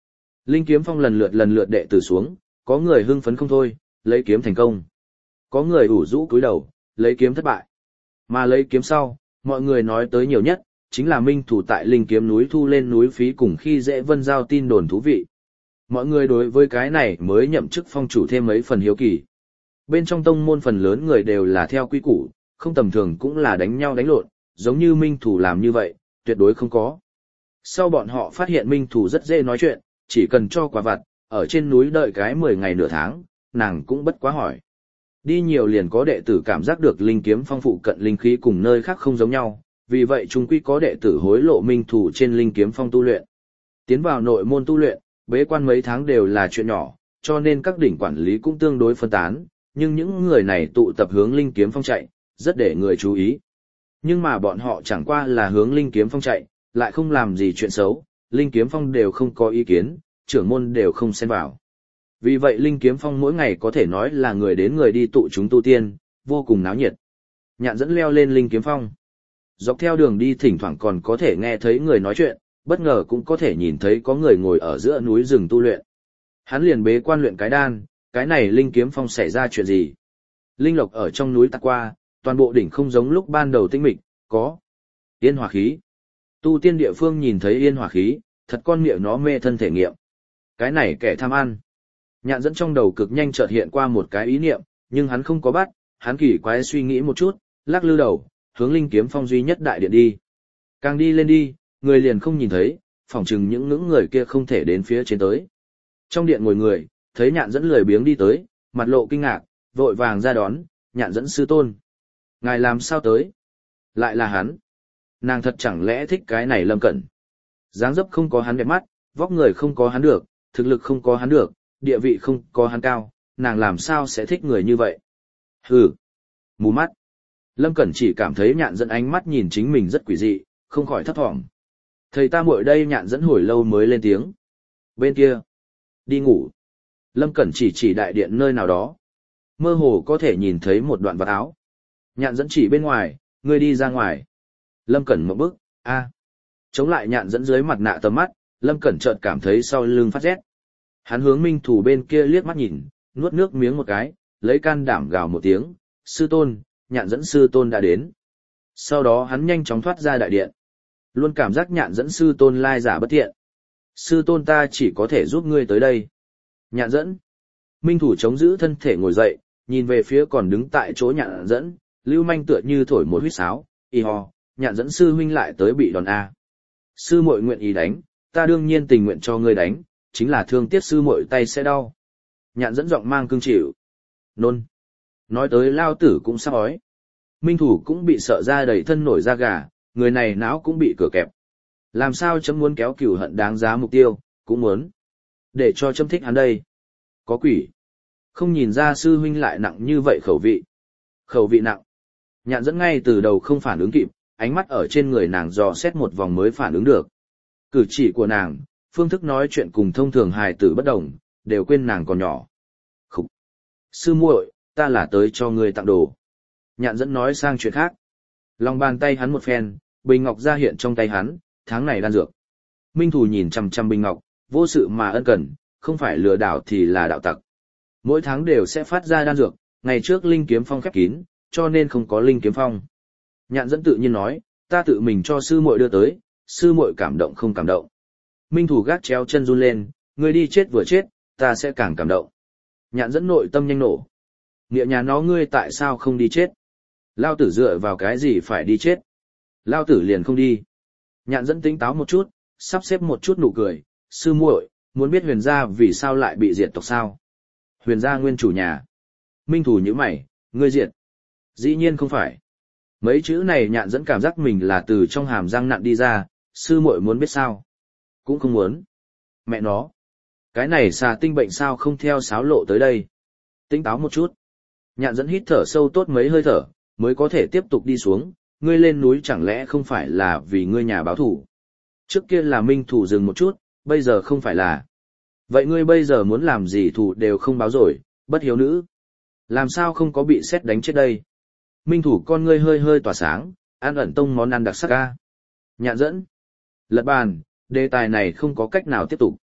Linh Kiếm Phong lần lượt đệ tử xuống, có người hưng phấn không thôi, lấy kiếm thành công. Có người ủ rũ cúi đầu, lấy kiếm thất bại. Mà lấy kiếm sau, mọi người nói tới nhiều nhất, chính là Minh Thủ tại Linh Kiếm núi thu lên núi phí cùng khi dễ vân giao tin đồn thú vị. Mọi người đối với cái này mới nhậm chức phong chủ thêm mấy phần hiếu kỳ. Bên trong tông môn phần lớn người đều là theo quy củ, không tầm thường cũng là đánh nhau đánh lộn, giống như Minh Thủ làm như vậy, tuyệt đối không có. Sau bọn họ phát hiện Minh Thủ rất dễ nói chuyện, chỉ cần cho quả vặt, ở trên núi đợi cái 10 ngày nửa tháng, nàng cũng bất quá hỏi. Đi nhiều liền có đệ tử cảm giác được Linh Kiếm Phong phụ cận linh khí cùng nơi khác không giống nhau, vì vậy chúng quy có đệ tử hối lộ Minh Thủ trên Linh Kiếm Phong tu luyện. Tiến vào nội môn tu luyện, bế quan mấy tháng đều là chuyện nhỏ, cho nên các đỉnh quản lý cũng tương đối phân tán, nhưng những người này tụ tập hướng Linh Kiếm Phong chạy, rất để người chú ý. Nhưng mà bọn họ chẳng qua là hướng Linh Kiếm Phong chạy, lại không làm gì chuyện xấu, Linh Kiếm Phong đều không có ý kiến, trưởng môn đều không xen vào. Vì vậy Linh Kiếm Phong mỗi ngày có thể nói là người đến người đi tụ chúng tu tiên, vô cùng náo nhiệt. Nhạn dẫn leo lên Linh Kiếm Phong. Dọc theo đường đi thỉnh thoảng còn có thể nghe thấy người nói chuyện, bất ngờ cũng có thể nhìn thấy có người ngồi ở giữa núi rừng tu luyện. Hắn liền bế quan luyện cái đan, cái này Linh Kiếm Phong xảy ra chuyện gì? Linh lộc ở trong núi tạc qua, toàn bộ đỉnh không giống lúc ban đầu tinh mịch, có yên hỏa khí. Tu tiên địa phương nhìn thấy yên hỏa khí, thật con miệng nó mê thân thể nghiệm. Cái này kẻ tham ăn. Nhạn dẫn trong đầu cực nhanh chợt hiện qua một cái ý niệm, nhưng hắn không có bắt, hắn kỳ quái suy nghĩ một chút, lắc lư đầu, hướng Linh Kiếm Phong duy nhất đại điện đi. Càng đi lên đi, người liền không nhìn thấy, phỏng chừng những người kia không thể đến phía trên tới. Trong điện ngồi người, thấy Nhạn dẫn lười biếng đi tới, mặt lộ kinh ngạc, vội vàng ra đón, Nhạn dẫn sư tôn. Ngài làm sao tới? Lại là hắn. Nàng thật chẳng lẽ thích cái này Lâm Cẩn. Dáng dấp không có hắn đẹp mắt, vóc người không có hắn được, thực lực không có hắn được, địa vị không có hắn cao, nàng làm sao sẽ thích người như vậy? Hừ, mù mắt. Lâm Cẩn chỉ cảm thấy Nhạn dẫn ánh mắt nhìn chính mình rất quỷ dị, không khỏi thấp thỏm. Thầy ta muội đây Nhạn dẫn hồi lâu mới lên tiếng. Bên kia, đi ngủ. Lâm Cẩn chỉ đại điện nơi nào đó. Mơ hồ có thể nhìn thấy một đoạn vạt áo. Nhạn dẫn chỉ bên ngoài, ngươi đi ra ngoài. Lâm Cẩn một bước, a. Chống lại Nhạn dẫn dưới mặt nạ tầm mắt, Lâm Cẩn chợt cảm thấy sau lưng phát rét. Hắn hướng Minh Thủ bên kia liếc mắt nhìn, nuốt nước miếng một cái, lấy can đảm gào một tiếng, sư tôn, Nhạn dẫn sư tôn đã đến. Sau đó hắn nhanh chóng thoát ra đại điện. Luôn cảm giác Nhạn dẫn sư tôn lai giả bất thiện. Sư tôn ta chỉ có thể giúp ngươi tới đây. Nhạn dẫn. Minh Thủ chống giữ thân thể ngồi dậy, nhìn về phía còn đứng tại chỗ Nhạn dẫn, lưu manh tựa như thổi một huýt sáo, y ho, Nhạn dẫn sư huynh lại tới bị đòn A. Sư muội nguyện ý đánh, ta đương nhiên tình nguyện cho ngươi đánh, chính là thương tiếc sư muội tay sẽ đau. Nhạn dẫn giọng mang cương chịu. Nôn. Nói tới lao tử cũng sắp ói. Minh Thủ cũng bị sợ ra đầy thân nổi da gà, người này não cũng bị cửa kẹp. Làm sao chấm muốn kéo cừu hận đáng giá mục tiêu, cũng muốn. Để cho chấm thích hắn đây. Có quỷ. Không nhìn ra sư huynh lại nặng như vậy khẩu vị. Khẩu vị nặng. Nhạn dẫn ngay từ đầu không phản ứng kịp, ánh mắt ở trên người nàng dò xét một vòng mới phản ứng được. Cử chỉ của nàng, phương thức nói chuyện cùng thông thường hài tử bất đồng, đều quên nàng còn nhỏ. Khúc. Sư muội, ta là tới cho ngươi tặng đồ. Nhạn dẫn nói sang chuyện khác. Lòng bàn tay hắn một phen, bình ngọc ra hiện trong tay hắn, tháng này đan dược. Minh Thủ nhìn chằm chằm bình ngọc, vô sự mà ân cần, không phải lừa đảo thì là đạo tặc. Mỗi tháng đều sẽ phát ra đan dược, ngày trước Linh Kiếm Phong khép kín, cho nên không có Linh Kiếm Phong. Nhạn dẫn tự nhiên nói, ta tự mình cho sư muội đưa tới, sư muội cảm động không cảm động. Minh Thủ gác chéo chân run lên, ngươi đi chết vừa chết, ta sẽ càng cảm động. Nhạn dẫn nội tâm nhanh nổ. Nghĩa nhà nó ngươi tại sao không đi chết? Lao tử dựa vào cái gì phải đi chết? Lao tử liền không đi. Nhạn dẫn tính táo một chút, sắp xếp một chút nụ cười, sư muội, muốn biết Huyền gia vì sao lại bị diệt tộc sao? Huyền gia nguyên chủ nhà. Minh Thủ nhíu mày, ngươi diệt. Dĩ nhiên không phải. Mấy chữ này Nhạn dẫn cảm giác mình là từ trong hàm răng nặn đi ra, sư muội muốn biết sao? Cũng không muốn. Mẹ nó. Cái này xà tinh bệnh sao không theo sáo lộ tới đây? Tính táo một chút. Nhạn dẫn hít thở sâu tốt mấy hơi thở, mới có thể tiếp tục đi xuống, ngươi lên núi chẳng lẽ không phải là vì ngươi nhà báo thủ. Trước kia là Minh Thủ dừng một chút, bây giờ không phải là. Vậy ngươi bây giờ muốn làm gì thủ đều không báo rồi, bất hiếu nữ. Làm sao không có bị sét đánh chết đây? Minh Thủ con ngươi hơi hơi tỏa sáng, ăn ẩn tông món ăn đặc sắc ca. Nhạn dẫn. Lật bàn, đề tài này không có cách nào tiếp tục.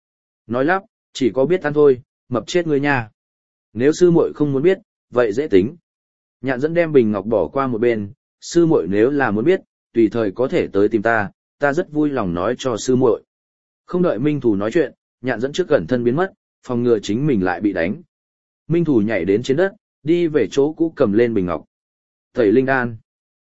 Nói lắp, chỉ có biết ăn thôi, mập chết ngươi nha. Nếu sư muội không muốn biết, vậy dễ tính. Nhạn dẫn đem bình ngọc bỏ qua một bên, sư muội nếu là muốn biết, tùy thời có thể tới tìm ta, ta rất vui lòng nói cho sư muội. Không đợi Minh Thủ nói chuyện, nhạn dẫn trước cẩn thân biến mất, phòng ngừa chính mình lại bị đánh. Minh Thủ nhảy đến trên đất, đi về chỗ cũ cầm lên bình ngọc. Tẩy linh đan.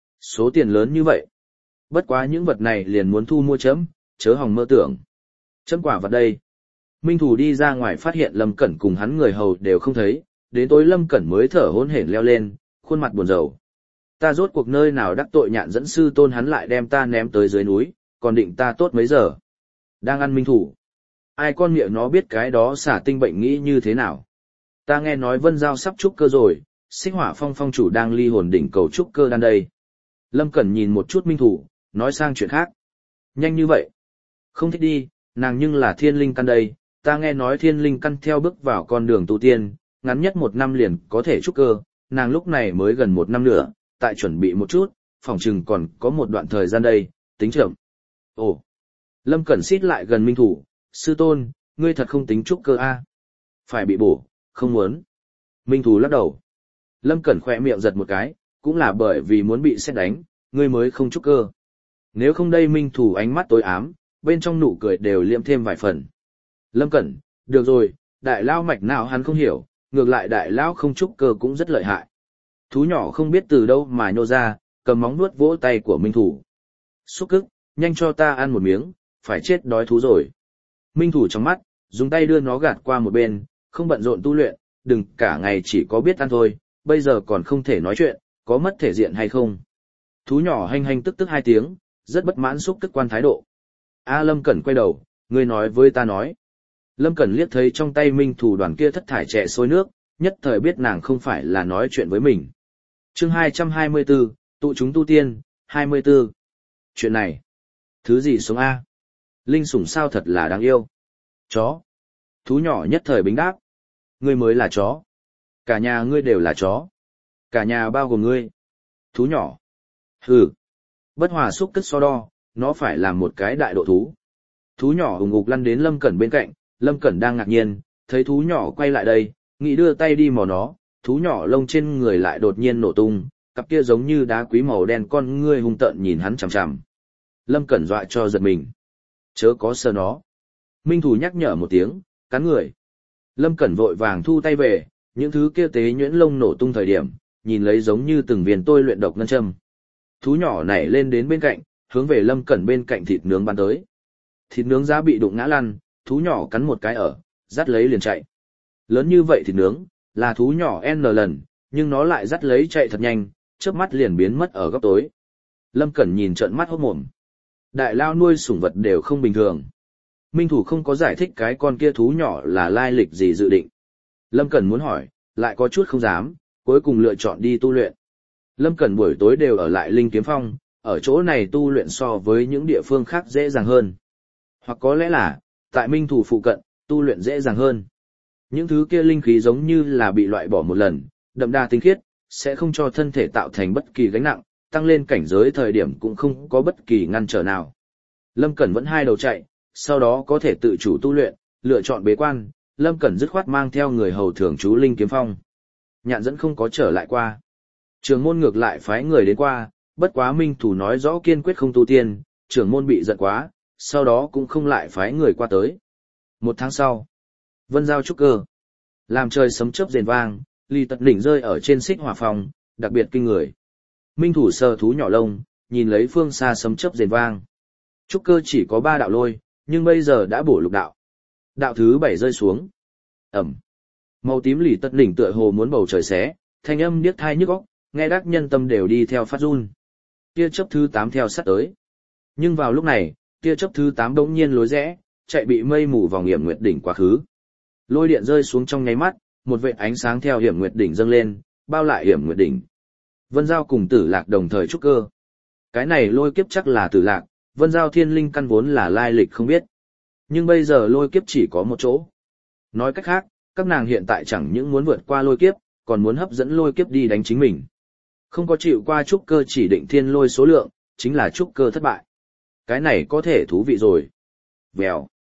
Số tiền lớn như vậy. Bất quá những vật này liền muốn thu mua chấm, chớ hòng mơ tưởng. Chấm quả vật đây. Minh Thủ đi ra ngoài phát hiện Lâm Cẩn cùng hắn người hầu đều không thấy, đến tối Lâm Cẩn mới thở hổn hển leo lên, khuôn mặt buồn rầu. Ta rốt cuộc nơi nào đắc tội nhạn dẫn sư tôn hắn lại đem ta ném tới dưới núi, còn định ta tốt mấy giờ. Đang ăn Minh Thủ. Ai con miệng nó biết cái đó xả tinh bệnh nghĩ như thế nào. Ta nghe nói Vân Giao sắp trúc cơ rồi, Xích Hỏa Phong phong chủ đang ly hồn đỉnh cầu trúc cơ đan đây. Lâm Cẩn nhìn một chút Minh Thủ, nói sang chuyện khác. Nhanh như vậy. Không thích đi, nàng nhưng là thiên linh căn đây, ta nghe nói thiên linh căn theo bước vào con đường tu tiên, ngắn nhất 1 năm liền có thể trúc cơ, nàng lúc này mới gần 1 năm nữa, tại chuẩn bị một chút, phòng chừng còn có một đoạn thời gian đây, tính chậm. Ồ, Lâm Cẩn xít lại gần Minh Thủ, sư tôn, ngươi thật không tính trúc cơ a? Phải bị bổ, không muốn. Minh Thủ lắc đầu. Lâm Cẩn khỏe miệng giật một cái, cũng là bởi vì muốn bị xét đánh, ngươi mới không trúc cơ. Nếu không đây Minh Thủ ánh mắt tối ám, bên trong nụ cười đều liệm thêm vài phần. Lâm Cẩn, được rồi, đại lao mạch nào hắn không hiểu, ngược lại đại lao không trúc cơ cũng rất lợi hại. Thú nhỏ không biết từ đâu mà nhô ra, cầm móng nuốt vỗ tay của Minh Thủ. Xúc cức, nhanh cho ta ăn một miếng, phải chết đói thú rồi. Minh Thủ trong mắt, dùng tay đưa nó gạt qua một bên, không bận rộn tu luyện, đừng cả ngày chỉ có biết ăn thôi, bây giờ còn không thể nói chuyện, có mất thể diện hay không. Thú nhỏ hanh hanh tức tức 2 tiếng, rất bất mãn xúc tức quan thái độ. A Lâm Cẩn quay đầu, ngươi nói với ta nói. Lâm Cẩn liếc thấy trong tay Minh Thủ đoàn kia thất thải trẻ sôi nước, nhất thời biết nàng không phải là nói chuyện với mình. Chương 224, tụ chúng tu tiên, 24. Chuyện này, thứ gì sống A? Linh sủng sao thật là đáng yêu. Chó. Thú nhỏ nhất thời bính đáp. Ngươi mới là chó. Cả nhà ngươi đều là chó. Cả nhà bao gồm ngươi. Thú nhỏ. Hừ. Bất hòa xúc tức so đo, nó phải làm một cái đại độ thú. Thú nhỏ ùng ục lăn đến Lâm Cẩn bên cạnh, Lâm Cẩn đang ngạc nhiên, thấy thú nhỏ quay lại đây, nghĩ đưa tay đi mò nó, thú nhỏ lông trên người lại đột nhiên nổ tung, cặp kia giống như đá quý màu đen con ngươi hung tợn nhìn hắn chằm chằm. Lâm Cẩn dọa cho giật mình. Chớ có sờ nó. Minh Thủ nhắc nhở một tiếng, cắn người. Lâm Cẩn vội vàng thu tay về, những thứ kia tế nhuyễn lông nổ tung thời điểm, nhìn lấy giống như từng viên tôi luyện độc ngân châm. Thú nhỏ nảy lên đến bên cạnh, hướng về Lâm Cẩn bên cạnh thịt nướng bắn tới. Thịt nướng giá bị đụng ngã lăn, thú nhỏ cắn một cái ở, dắt lấy liền chạy. Lớn như vậy thịt nướng, là thú nhỏ N lần, nhưng nó lại dắt lấy chạy thật nhanh, chớp mắt liền biến mất ở góc tối. Lâm Cẩn nhìn trợn mắt hốt mồm. Đại lao nuôi sủng vật đều không bình thường. Minh Thủ không có giải thích cái con kia thú nhỏ là lai lịch gì dự định. Lâm Cẩn muốn hỏi, lại có chút không dám, cuối cùng lựa chọn đi tu luyện. Lâm Cẩn buổi tối đều ở lại Linh Kiếm Phong, ở chỗ này tu luyện so với những địa phương khác dễ dàng hơn. Hoặc có lẽ là, tại Minh Thủ phụ cận, tu luyện dễ dàng hơn. Những thứ kia linh khí giống như là bị loại bỏ một lần, đậm đà tinh khiết, sẽ không cho thân thể tạo thành bất kỳ gánh nặng, tăng lên cảnh giới thời điểm cũng không có bất kỳ ngăn trở nào. Lâm Cẩn vẫn 2 đầu chạy, sau đó có thể tự chủ tu luyện, lựa chọn bế quan, Lâm Cẩn dứt khoát mang theo người hầu thường trú Linh Kiếm Phong. Nhạn dẫn không có trở lại qua. Trưởng môn ngược lại phái người đến qua, bất quá Minh Thủ nói rõ kiên quyết không tu tiên, trưởng môn bị giận quá, sau đó cũng không lại phái người qua tới. 1 tháng sau, Vân Giao trúc cơ. Làm trời sấm chớp rền vang, ly tật đỉnh rơi ở trên Xích Hỏa Phong, đặc biệt kinh người. Minh Thủ sờ thú nhỏ lông, nhìn lấy phương xa sấm chớp rền vang. Trúc cơ chỉ có 3 đạo lôi, nhưng bây giờ đã bổ lục đạo. Đạo thứ 7 rơi xuống. Ẩm. Màu tím lì tật đỉnh tựa hồ muốn bầu trời xé, thanh âm điếc tai nhức óc, nghe đắc nhân tâm đều đi theo phát run. Tia chớp thứ 8 theo sát tới. Nhưng vào lúc này, tia chớp thứ 8 bỗng nhiên lối rẽ, chạy bị mây mù vòng Hiểm Nguyệt đỉnh quá khứ. Lôi điện rơi xuống trong nháy mắt, một vệt ánh sáng theo Hiểm Nguyệt đỉnh dâng lên, bao lại Hiểm Nguyệt đỉnh. Vân Giao cùng Tử Lạc đồng thời trúc cơ. Cái này lôi kiếp chắc là Tử Lạc, Vân Giao thiên linh căn vốn là lai lịch không biết. Nhưng bây giờ lôi kiếp chỉ có một chỗ. Nói cách khác, các nàng hiện tại chẳng những muốn vượt qua lôi kiếp, còn muốn hấp dẫn lôi kiếp đi đánh chính mình. Không có chịu qua trúc cơ chỉ định thiên lôi số lượng, chính là trúc cơ thất bại. Cái này có thể thú vị rồi. Vèo.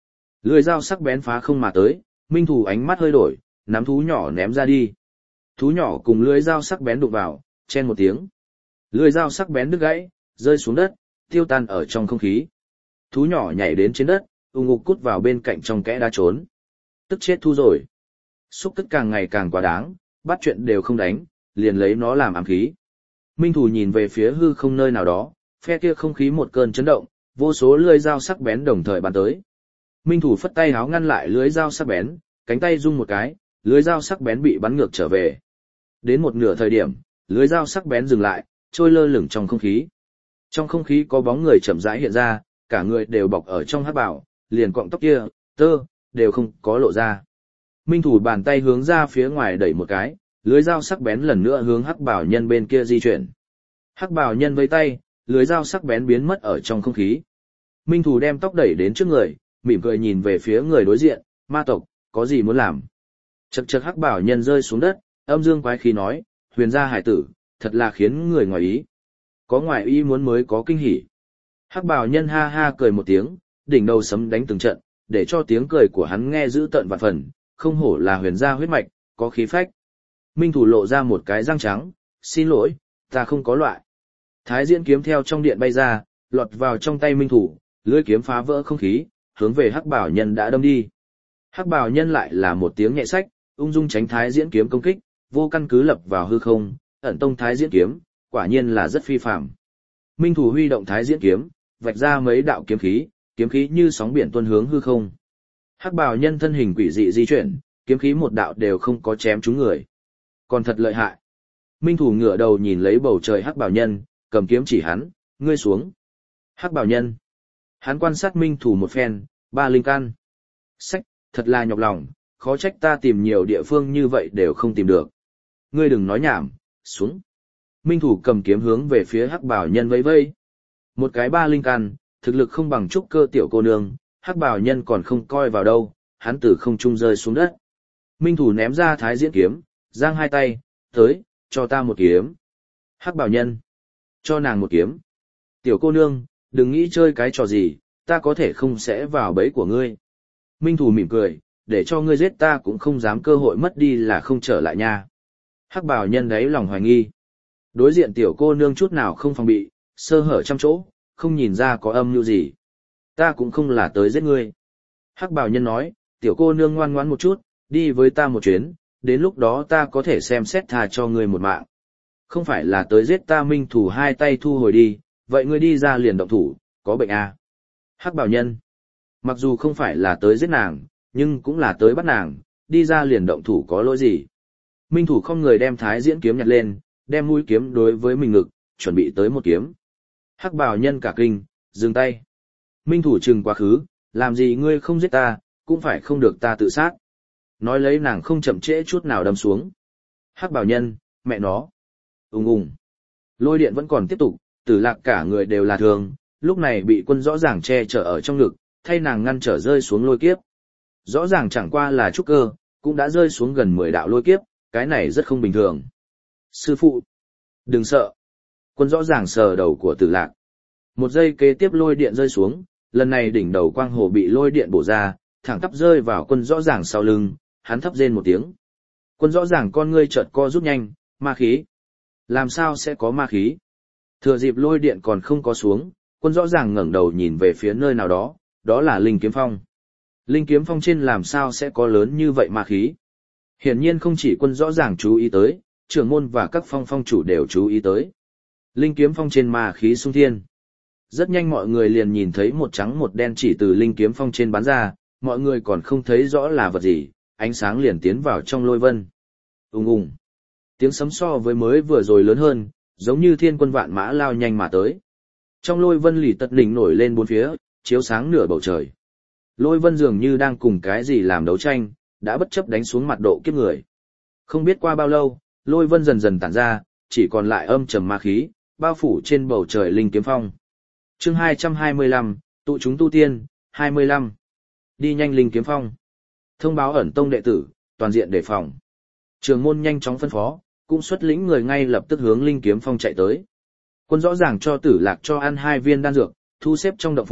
Lưỡi dao sắc bén phá không mà tới, Minh Thủ ánh mắt hơi đổi, nắm thú nhỏ ném ra đi. Thú nhỏ cùng lưỡi dao sắc bén đụng vào, chen một tiếng. Lưỡi dao sắc bén đứt gãy, rơi xuống đất, tiêu tan ở trong không khí. Thú nhỏ nhảy đến trên đất, ung ục cút vào bên cạnh trong kẽ đá trốn. Tức chết thu rồi. Xúc tức càng ngày càng quá đáng, bắt chuyện đều không đánh, liền lấy nó làm ám khí. Minh Thủ nhìn về phía hư không nơi nào đó, phe kia không khí một cơn chấn động, vô số lưỡi dao sắc bén đồng thời bắn tới. Minh Thủ phất tay háo ngăn lại lưỡi dao sắc bén, cánh tay rung một cái, lưỡi dao sắc bén bị bắn ngược trở về. Đến một nửa thời điểm, lưỡi dao sắc bén dừng lại, trôi lơ lửng trong không khí. Trong không khí có bóng người chậm rãi hiện ra, cả người đều bọc ở trong hắc bào, liền cọng tóc kia, tơ, đều không có lộ ra. Minh Thủ bàn tay hướng ra phía ngoài đẩy một cái, lưỡi dao sắc bén lần nữa hướng hắc bào nhân bên kia di chuyển. Hắc bào nhân vây tay, lưỡi dao sắc bén biến mất ở trong không khí. Minh Thủ đem tóc đẩy đến trước người, mỉm cười nhìn về phía người đối diện, ma tộc, có gì muốn làm? Chậc chậc hắc bào nhân rơi xuống đất, âm dương quái khí nói, huyền gia hải tử, thật là khiến người ngoài ý. Có ngoài ý muốn mới có kinh hỉ. Hắc bào nhân ha ha cười một tiếng, đỉnh đầu sấm đánh từng trận, để cho tiếng cười của hắn nghe dữ tợn vạn phần, không hổ là huyền gia huyết mạch, có khí phách. Minh Thủ lộ ra một cái răng trắng, xin lỗi, ta không có loại. Thái diễn kiếm theo trong điện bay ra, lọt vào trong tay Minh Thủ, lưỡi kiếm phá vỡ không khí, hướng về hắc bảo nhân đã đâm đi. Hắc bảo nhân lại là một tiếng nhẹ sách, ung dung tránh thái diễn kiếm công kích, vô căn cứ lập vào hư không, ẩn tông thái diễn kiếm, quả nhiên là rất phi phàm. Minh Thủ huy động thái diễn kiếm, vạch ra mấy đạo kiếm khí như sóng biển tuôn hướng hư không. Hắc bảo nhân thân hình quỷ dị di chuyển, kiếm khí một đạo đều không có chém trúng người. Còn thật lợi hại. Minh Thủ ngửa đầu nhìn lấy bầu trời hắc bảo nhân, cầm kiếm chỉ hắn, ngươi xuống. Hắc bảo nhân. Hắn quan sát Minh Thủ một phen, ba linh căn. Sách, thật là nhọc lòng, khó trách ta tìm nhiều địa phương như vậy đều không tìm được. Ngươi đừng nói nhảm, xuống. Minh Thủ cầm kiếm hướng về phía hắc bảo nhân vẫy vẫy. Một cái ba linh căn, thực lực không bằng trúc cơ tiểu cô nương, hắc bảo nhân còn không coi vào đâu, hắn từ không trung rơi xuống đất. Minh Thủ ném ra thái diễn kiếm, giang hai tay, tới, cho ta một kiếm. Hắc bảo nhân, cho nàng một kiếm. Tiểu cô nương, đừng nghĩ chơi cái trò gì, ta có thể không sẽ vào bẫy của ngươi. Minh Thủ mỉm cười, để cho ngươi giết ta cũng không dám cơ hội mất đi là không trở lại nha. Hắc bảo nhân đấy lòng hoài nghi. Đối diện tiểu cô nương chút nào không phòng bị, sơ hở trăm chỗ, không nhìn ra có âm mưu gì. Ta cũng không là tới giết ngươi. Hắc bảo nhân nói, tiểu cô nương ngoan ngoãn một chút, đi với ta một chuyến, đến lúc đó ta có thể xem xét tha cho ngươi một mạng. Không phải là tới giết ta. Minh Thủ hai tay thu hồi đi, vậy ngươi đi ra liền động thủ, có bệnh à? Hắc bảo nhân, mặc dù không phải là tới giết nàng, nhưng cũng là tới bắt nàng, đi ra liền động thủ có lỗi gì? Minh Thủ không người đem thái diễn kiếm nhặt lên, đem mũi kiếm đối với mình ngực, chuẩn bị tới một kiếm. Hắc bảo nhân cả kinh, dừng tay. Minh Thủ trừng quá khứ, làm gì ngươi không giết ta, cũng phải không được ta tự sát. Nói lấy nàng không chậm trễ chút nào đâm xuống. Hắc bảo nhân, mẹ nó. Ùng ùng. Lôi điện vẫn còn tiếp tục, Tử Lạc cả người đều là thương, lúc này bị quân rõ ràng che chở ở trong ngực, thay nàng ngăn trở rơi xuống lôi kiếp. Rõ ràng chẳng qua là trúc cơ, cũng đã rơi xuống gần 10 đạo lôi kiếp, cái này rất không bình thường. Sư phụ, đừng sợ. Quân rõ ràng sờ đầu của Tử Lạc. Một giây kế tiếp lôi điện rơi xuống, lần này đỉnh đầu quang hồ bị lôi điện bổ ra, thẳng tắp rơi vào quân rõ ràng sau lưng, hắn thấp rên một tiếng. Quân rõ ràng con ngươi chợt co rút nhanh, ma khí. Làm sao sẽ có ma khí? Thừa dịp lôi điện còn không có xuống, quân rõ ràng ngẩng đầu nhìn về phía nơi nào đó, đó là Linh Kiếm Phong. Linh Kiếm Phong trên làm sao sẽ có lớn như vậy ma khí? Hiển nhiên không chỉ quân rõ ràng chú ý tới, trưởng môn và các phong chủ đều chú ý tới. Linh Kiếm Phong trên ma khí xung thiên. Rất nhanh mọi người liền nhìn thấy một trắng một đen chỉ từ Linh Kiếm Phong trên bắn ra, mọi người còn không thấy rõ là vật gì, ánh sáng liền tiến vào trong lôi vân. Ùng ùng. Tiếng sấm so với mới vừa rồi lớn hơn, giống như thiên quân vạn mã lao nhanh mà tới. Trong lôi vân lì tật đỉnh nổi lên bốn phía, chiếu sáng nửa bầu trời. Lôi vân dường như đang cùng cái gì làm đấu tranh, đã bất chấp đánh xuống mặt độ kiếp người. Không biết qua bao lâu, lôi vân dần dần tản ra, chỉ còn lại âm trầm ma khí, bao phủ trên bầu trời Linh Kiếm Phong. Chương 225, tụ chúng tu tiên, 25. Đi nhanh Linh Kiếm Phong. Thông báo ẩn tông đệ tử, toàn diện đề phòng. Trường môn nhanh chóng phân phó, cũng xuất lĩnh người ngay lập tức hướng Linh Kiếm Phong chạy tới. Quân rõ ràng cho Tử Lạc cho ăn 2 viên đan dược, thu xếp trong động phủ,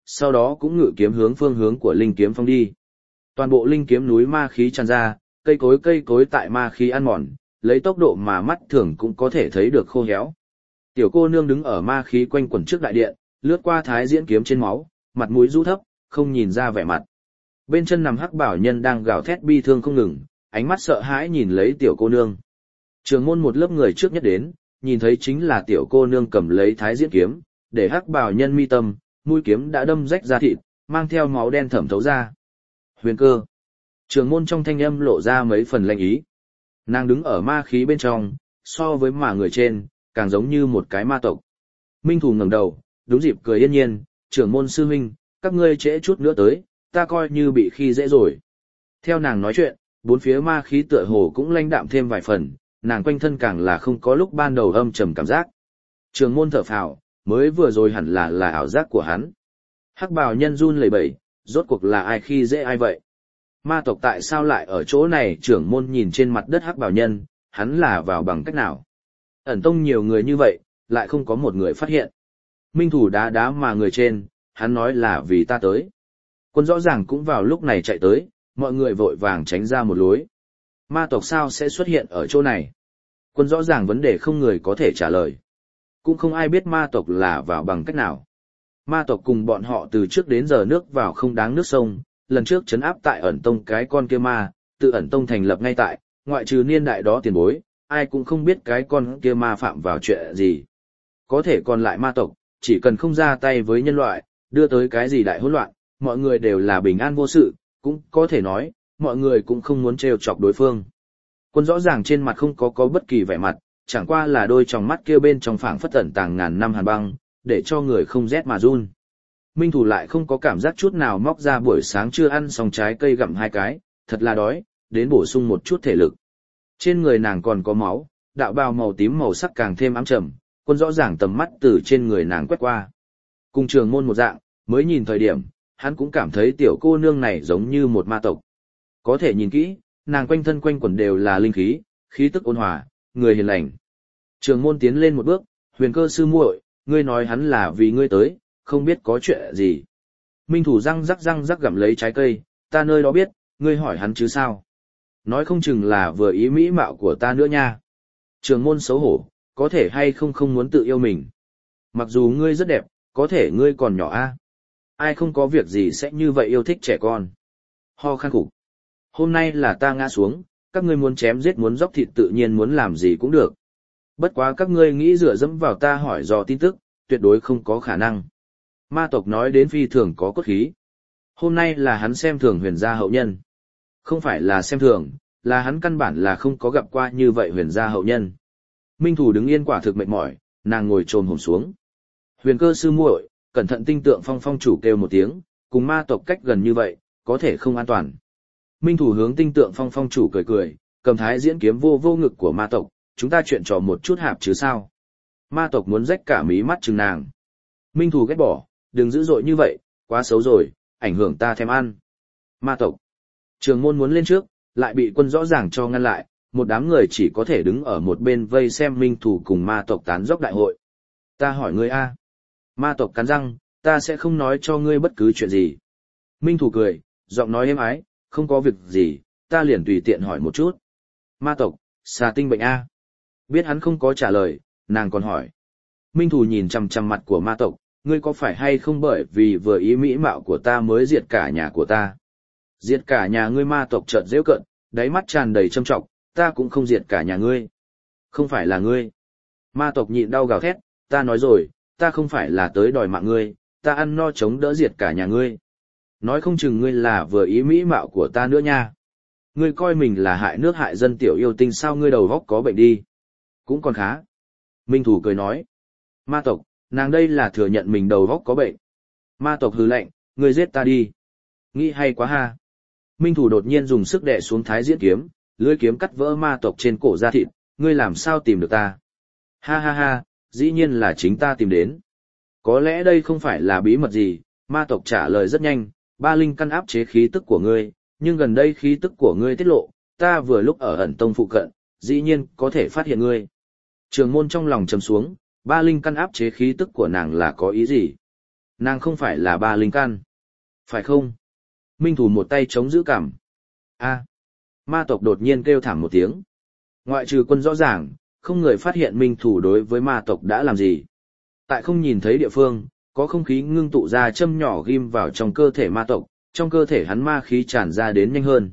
sau đó cũng ngự kiếm hướng phương hướng của linh kiếm phong đi. Toàn bộ linh kiếm núi ma khí tràn ra, cây cối tại ma khí ăn mòn, lấy tốc độ mà mắt thường cũng có thể thấy được khô héo. Tiểu cô nương đứng ở ma khí quanh quẩn trước đại điện, lướt qua thái diễn kiếm trên máu, mặt mũi rũ thấp, không nhìn ra vẻ mặt. Bên chân nằm hắc bảo nhân đang gào thét bi thương không ngừng, ánh mắt sợ hãi nhìn lấy tiểu cô nương. Trường môn một lớp người trước nhất đến, nhìn thấy chính là tiểu cô nương cầm lấy thái diễn kiếm, để hắc bảo nhân mi tâm, mũi kiếm đã đâm rách ra thịt, mang theo máu đen thẩm thấu ra. Huyền Cơ. Trường môn trong thanh âm lộ ra mấy phần lạnh ý. Nàng đứng ở ma khí bên trong, so với mà người trên, càng giống như một cái ma tộc. Minh Thủ ngẩng đầu, đúng dịp cười yên nhiên, trưởng môn sư huynh, các ngươi trễ chút nữa tới, ta coi như bị khi dễ rồi. Theo nàng nói chuyện, bốn phía ma khí tựa hồ cũng lãnh đạm thêm vài phần, nàng quanh thân càng là không có lúc ban đầu âm trầm cảm giác. Trường môn thở phào, mới vừa rồi hẳn là ảo giác của hắn. Hắc bào nhân run lẩy bẩy, rốt cuộc là ai khi dễ ai vậy? Ma tộc tại sao lại ở chỗ này? Trưởng môn nhìn trên mặt đất hắc bào nhân, hắn là vào bằng cách nào? Ẩn tông nhiều người như vậy, lại không có một người phát hiện. Minh Thủ đá đá mà người trên, hắn nói là vì ta tới. Quân rõ ràng cũng vào lúc này chạy tới, mọi người vội vàng tránh ra một lối. Ma tộc sao sẽ xuất hiện ở chỗ này? Quân rõ ràng vấn đề không người có thể trả lời. Cũng không ai biết ma tộc là vào bằng cách nào. Ma tộc cùng bọn họ từ trước đến giờ nước vào không đáng nước sông, lần trước trấn áp tại ẩn tông cái con kia ma, tự ẩn tông thành lập ngay tại, ngoại trừ niên đại đó tiền bối, ai cũng không biết cái con kia ma phạm vào chuyện gì. Có thể còn lại ma tộc, chỉ cần không ra tay với nhân loại, đưa tới cái gì đại hỗn loạn, mọi người đều là bình an vô sự, cũng có thể nói, mọi người cũng không muốn trêu chọc đối phương. Quân rõ ràng trên mặt không có bất kỳ vẻ mặt, chẳng qua là đôi tròng mắt kia bên trong phảng phất tẩn tàng ngàn năm hàn băng, để cho người không rét mà run. Minh Thủ lại không có cảm giác chút nào móc ra buổi sáng chưa ăn xong trái cây gặm hai cái, thật là đói, đến bổ sung một chút thể lực. Trên người nàng còn có máu, đạo bào màu tím màu sắc càng thêm ám trầm, quân rõ ràng tầm mắt từ trên người nàng quét qua. Cùng trường môn một dạng, mới nhìn thời điểm, hắn cũng cảm thấy tiểu cô nương này giống như một ma tộc. Có thể nhìn kỹ, nàng quanh thân quanh quẩn đều là linh khí, khí tức ôn hòa, người hiền lành. Trường môn tiến lên một bước, Huyền Cơ sư muội, ngươi nói hắn là vì ngươi tới, không biết có chuyện gì. Minh Thủ răng rắc gặm lấy trái cây, ta nơi đó biết, ngươi hỏi hắn chứ sao. Nói không chừng là vừa ý mỹ mạo của ta nữa nha. Trường môn xấu hổ, có thể hay không muốn tự yêu mình. Mặc dù ngươi rất đẹp, có thể ngươi còn nhỏ a. Ai không có việc gì sẽ như vậy yêu thích trẻ con. Ho khan khục. Hôm nay là ta ngã xuống, các ngươi muốn chém giết muốn dốc thịt tự nhiên muốn làm gì cũng được. Bất quá các ngươi nghĩ dựa dẫm vào ta hỏi dò tin tức, tuyệt đối không có khả năng. Ma tộc nói đến phi thường có cốt khí. Hôm nay là hắn xem thường huyền gia hậu nhân. Không phải là xem thường, là hắn căn bản là không có gặp qua như vậy huyền gia hậu nhân. Minh Thủ đứng yên quả thực mệt mỏi, nàng ngồi chồm hổm xuống. Huyền Cơ sư muội, cẩn thận tinh tượng phong chủ kêu một tiếng, cùng ma tộc cách gần như vậy, có thể không an toàn. Minh Thủ hướng tinh tượng phong chủ cười, cầm thái diễn kiếm vô ngực của ma tộc, chúng ta chuyện trò một chút hạp chứ sao. Ma tộc muốn rách cả mí mắt chừng nàng. Minh Thủ ghét bỏ, đừng dữ dội như vậy, quá xấu rồi, ảnh hưởng ta thèm ăn. Ma tộc. Trường môn muốn lên trước, lại bị quân rõ ràng cho ngăn lại, một đám người chỉ có thể đứng ở một bên vây xem Minh Thủ cùng ma tộc tán dốc đại hội. Ta hỏi ngươi a. Ma tộc cắn răng, ta sẽ không nói cho ngươi bất cứ chuyện gì. Minh Thủ cười, giọng nói êm ái, không có việc gì, ta liền tùy tiện hỏi một chút. Ma tộc, xà tinh bệnh a. Biết hắn không có trả lời, nàng còn hỏi. Minh Thủ nhìn chằm chằm mặt của ma tộc, ngươi có phải hay không bởi vì vừa ý mỹ mạo của ta mới diệt cả nhà của ta? Diệt cả nhà ngươi? Ma tộc chợt giễu cợt, đáy mắt tràn đầy châm trọng, ta cũng không diệt cả nhà ngươi. Không phải là ngươi. Ma tộc nhịn đau gào thét, ta nói rồi, ta không phải là tới đòi mạng ngươi, ta ăn no chống đỡ diệt cả nhà ngươi. Nói không chừng ngươi là vừa ý mỹ mạo của ta nữa nha. Ngươi coi mình là hại nước hại dân tiểu yêu tinh sao, ngươi đầu óc có bệnh đi. Cũng còn khá. Minh Thủ cười nói. Ma tộc, nàng đây là thừa nhận mình đầu óc có bệnh. Ma tộc hừ lạnh, ngươi giết ta đi. Nghĩ hay quá ha. Minh Thủ đột nhiên dùng sức đè xuống thái diễn kiếm, lưỡi kiếm cắt vỡ ma tộc trên cổ da thịt, ngươi làm sao tìm được ta? Ha ha ha, dĩ nhiên là chính ta tìm đến. Có lẽ đây không phải là bí mật gì, ma tộc trả lời rất nhanh, ba linh căn áp chế khí tức của ngươi, nhưng gần đây khí tức của ngươi tiết lộ, ta vừa lúc ở ẩn tông phụ cận, dĩ nhiên có thể phát hiện ngươi. Trường môn trong lòng trầm xuống, ba linh căn áp chế khí tức của nàng là có ý gì? Nàng không phải là ba linh căn. Phải không? Minh Thủ một tay chống giữ cằm. A. Ma tộc đột nhiên kêu thảm một tiếng. Ngoại trừ Quân rõ ràng, không người phát hiện Minh Thủ đối với ma tộc đã làm gì. Tại không nhìn thấy địa phương, có không khí ngưng tụ ra châm nhỏ ghim vào trong cơ thể ma tộc, trong cơ thể hắn ma khí tràn ra đến nhanh hơn.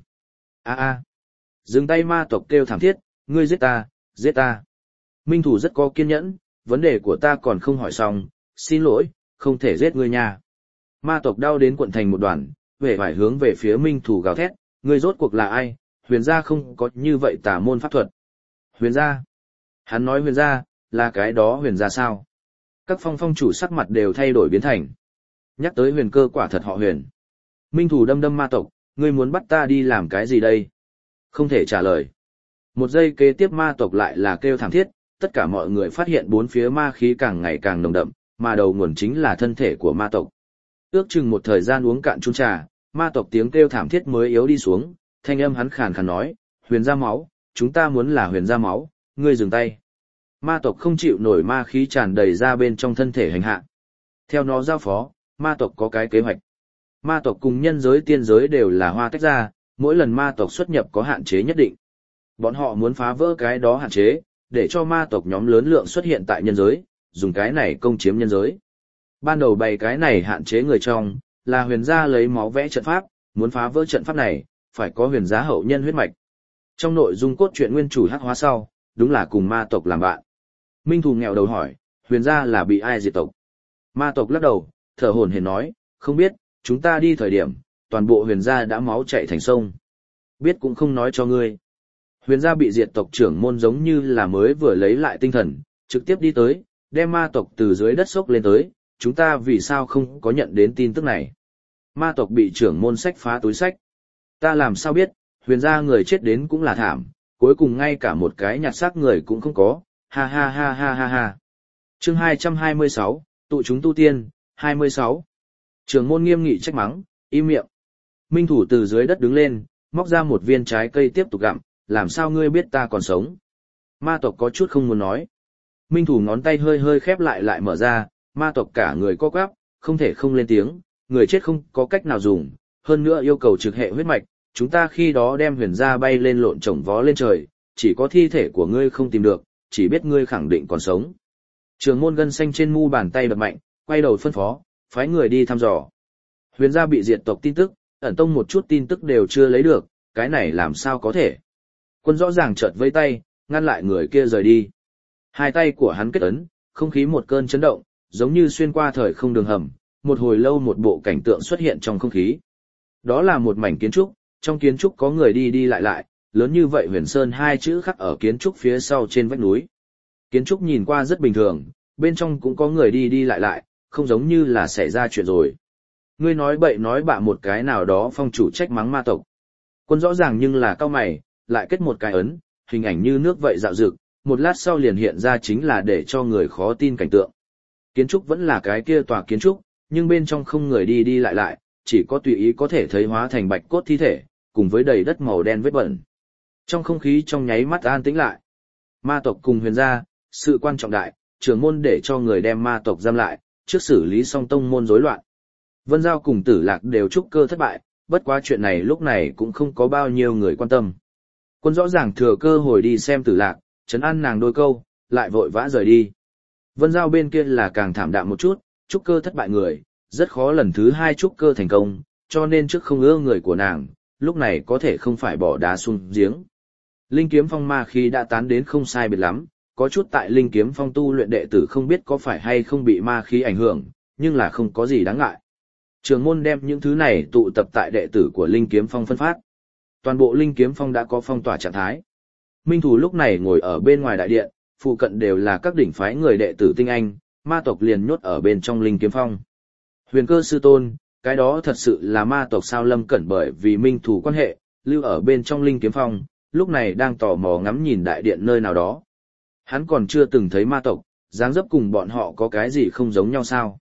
A. Dừng tay, ma tộc kêu thảm thiết, ngươi giết ta, giết ta. Minh Thủ rất có kiên nhẫn, vấn đề của ta còn không hỏi xong, xin lỗi, không thể giết ngươi nha. Ma tộc đau đến cuộn thành một đoàn, vẻ vải hướng về phía Minh Thủ gào thét, ngươi rốt cuộc là ai, huyền gia không có như vậy tà môn pháp thuật. Huyền gia? Hắn nói huyền gia, là cái đó huyền gia sao? Các phong chủ sắc mặt đều thay đổi biến thành. Nhắc tới huyền cơ quả thật họ huyền. Minh Thủ đâm đâm ma tộc, ngươi muốn bắt ta đi làm cái gì đây? Không thể trả lời. Một giây kế tiếp ma tộc lại là kêu thảm thiết, tất cả mọi người phát hiện bốn phía ma khí càng ngày càng nồng đậm, mà đầu nguồn chính là thân thể của ma tộc. Ước chừng một thời gian uống cạn chung trà, ma tộc tiếng kêu thảm thiết mới yếu đi xuống, thanh âm hắn khàn khàn nói, huyền gia máu, chúng ta muốn là huyền gia máu, ngươi dừng tay. Ma tộc không chịu nổi ma khí tràn đầy ra bên trong thân thể hành hạ. Theo nó giao phó, ma tộc có cái kế hoạch. Ma tộc cùng nhân giới tiên giới đều là hoa tách ra, mỗi lần ma tộc xuất nhập có hạn chế nhất định. Bọn họ muốn phá vỡ cái đó hạn chế, để cho ma tộc nhóm lớn lượng xuất hiện tại nhân giới, dùng cái này công chiếm nhân giới. Ban đầu bày cái này hạn chế người trong, là huyền gia lấy máu vẽ trận pháp, muốn phá vỡ trận pháp này, phải có huyền gia hậu nhân huyết mạch. Trong nội dung cốt truyện nguyên chủ hắc hóa sau, đúng là cùng ma tộc làm bạn. Minh Thủ nghèo đầu hỏi, huyền gia là bị ai diệt tộc? Ma tộc lắc đầu, thở hổn hển nói, không biết, chúng ta đi thời điểm, toàn bộ huyền gia đã máu chảy thành sông. Biết cũng không nói cho ngươi. Huyền gia bị diệt tộc trưởng môn giống như là mới vừa lấy lại tinh thần, trực tiếp đi tới, đem ma tộc từ dưới đất sốc lên tới, chúng ta vì sao không có nhận đến tin tức này. Ma tộc bị trưởng môn sách phá túi sách. Ta làm sao biết, huyền gia người chết đến cũng là thảm, cuối cùng ngay cả một cái nhặt xác người cũng không có, ha ha ha ha ha ha. Chương 226, tụ chúng tu tiên, 26. Trưởng môn nghiêm nghị trách mắng, im miệng. Minh Thủ từ dưới đất đứng lên, móc ra một viên trái cây tiếp tục gặm, làm sao ngươi biết ta còn sống? Ma tộc có chút không muốn nói. Minh Thủ ngón tay hơi hơi khép lại mở ra, ma tộc cả người co quắp, không thể không lên tiếng, người chết không có cách nào dùng, hơn nữa yêu cầu trực hệ huyết mạch, chúng ta khi đó đem huyền gia bay lên lộn trồng vó lên trời, chỉ có thi thể của ngươi không tìm được, chỉ biết ngươi khẳng định còn sống. Trường môn gân xanh trên mu bàn tay đập mạnh, quay đầu phân phó, phái người đi thăm dò. Huyền gia bị diệt tộc tin tức, ẩn tông một chút tin tức đều chưa lấy được, cái này làm sao có thể. Quân rõ ràng chợt vẫy tay, ngăn lại người kia rời đi. Hai tay của hắn kết ấn, không khí một cơn chấn động, giống như xuyên qua thời không đường hầm, một hồi lâu một bộ cảnh tượng xuất hiện trong không khí. Đó là một mảnh kiến trúc, trong kiến trúc có người đi đi lại, lớn như vậy Huyền Sơn hai chữ khắc ở kiến trúc phía sau trên vách núi. Kiến trúc nhìn qua rất bình thường, bên trong cũng có người đi đi lại, không giống như là xảy ra chuyện rồi. Ngươi nói bậy nói bạ một cái nào đó phong chủ trách mắng ma tộc. Quân rõ ràng nhưng là cao mày, lại kết một cái ấn, hình ảnh như nước vậy dạo dực, một lát sau liền hiện ra chính là để cho người khó tin cảnh tượng. Kiến trúc vẫn là cái kia tòa kiến trúc, nhưng bên trong không người đi đi lại, chỉ có tùy ý có thể thấy hóa thành bạch cốt thi thể, cùng với đầy đất màu đen vết bẩn. Trong không khí trong nháy mắt an tĩnh lại. Ma tộc cùng huyền gia, sự quan trọng đại, trưởng môn để cho người đem ma tộc giam lại, trước xử lý xong tông môn rối loạn. Vân Giao cùng Tử Lạc đều trúc cơ thất bại, bất quá chuyện này lúc này cũng không có bao nhiêu người quan tâm. Quân rõ ràng thừa cơ hồi đi xem Tử Lạc, trấn an nàng đôi câu, lại vội vã rời đi. Vân Giao bên kia là càng thảm đạm một chút, trúc cơ thất bại người, rất khó lần thứ hai trúc cơ thành công, cho nên trước không ưa người của nàng, lúc này có thể không phải bỏ đá xuống giếng. Linh kiếm phong ma khí đã tán đến không sai biệt lắm, có chút tại linh kiếm phong tu luyện đệ tử không biết có phải hay không bị ma khí ảnh hưởng, nhưng là không có gì đáng ngại. Trường môn đem những thứ này tụ tập tại đệ tử của linh kiếm phong phân phát. Toàn bộ linh kiếm phong đã có phong tỏa trạng thái. Minh Thủ lúc này ngồi ở bên ngoài đại điện, phụ cận đều là các đỉnh phái người đệ tử tinh anh, ma tộc liền nhốt ở bên trong linh kiếm phong. Huyền Cơ sư tôn, cái đó thật sự là ma tộc sao? Lâm Cẩn bởi vì Minh Thủ quan hệ, lưu ở bên trong linh kiếm phong, lúc này đang tò mò ngắm nhìn đại điện nơi nào đó. Hắn còn chưa từng thấy ma tộc, dáng dấp cùng bọn họ có cái gì không giống nhau sao?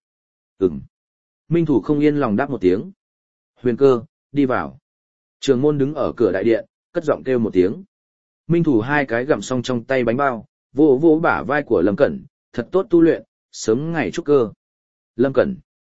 Minh Thủ không yên lòng đáp một tiếng. Huyền Cơ, đi vào. Trường môn đứng ở cửa đại điện, cất giọng kêu một tiếng. Minh Thủ hai cái gặm xong trong tay bánh bao, vỗ vỗ bả vai của Lâm Cẩn, thật tốt tu luyện, sớm ngày trúc cơ. Lâm Cẩn.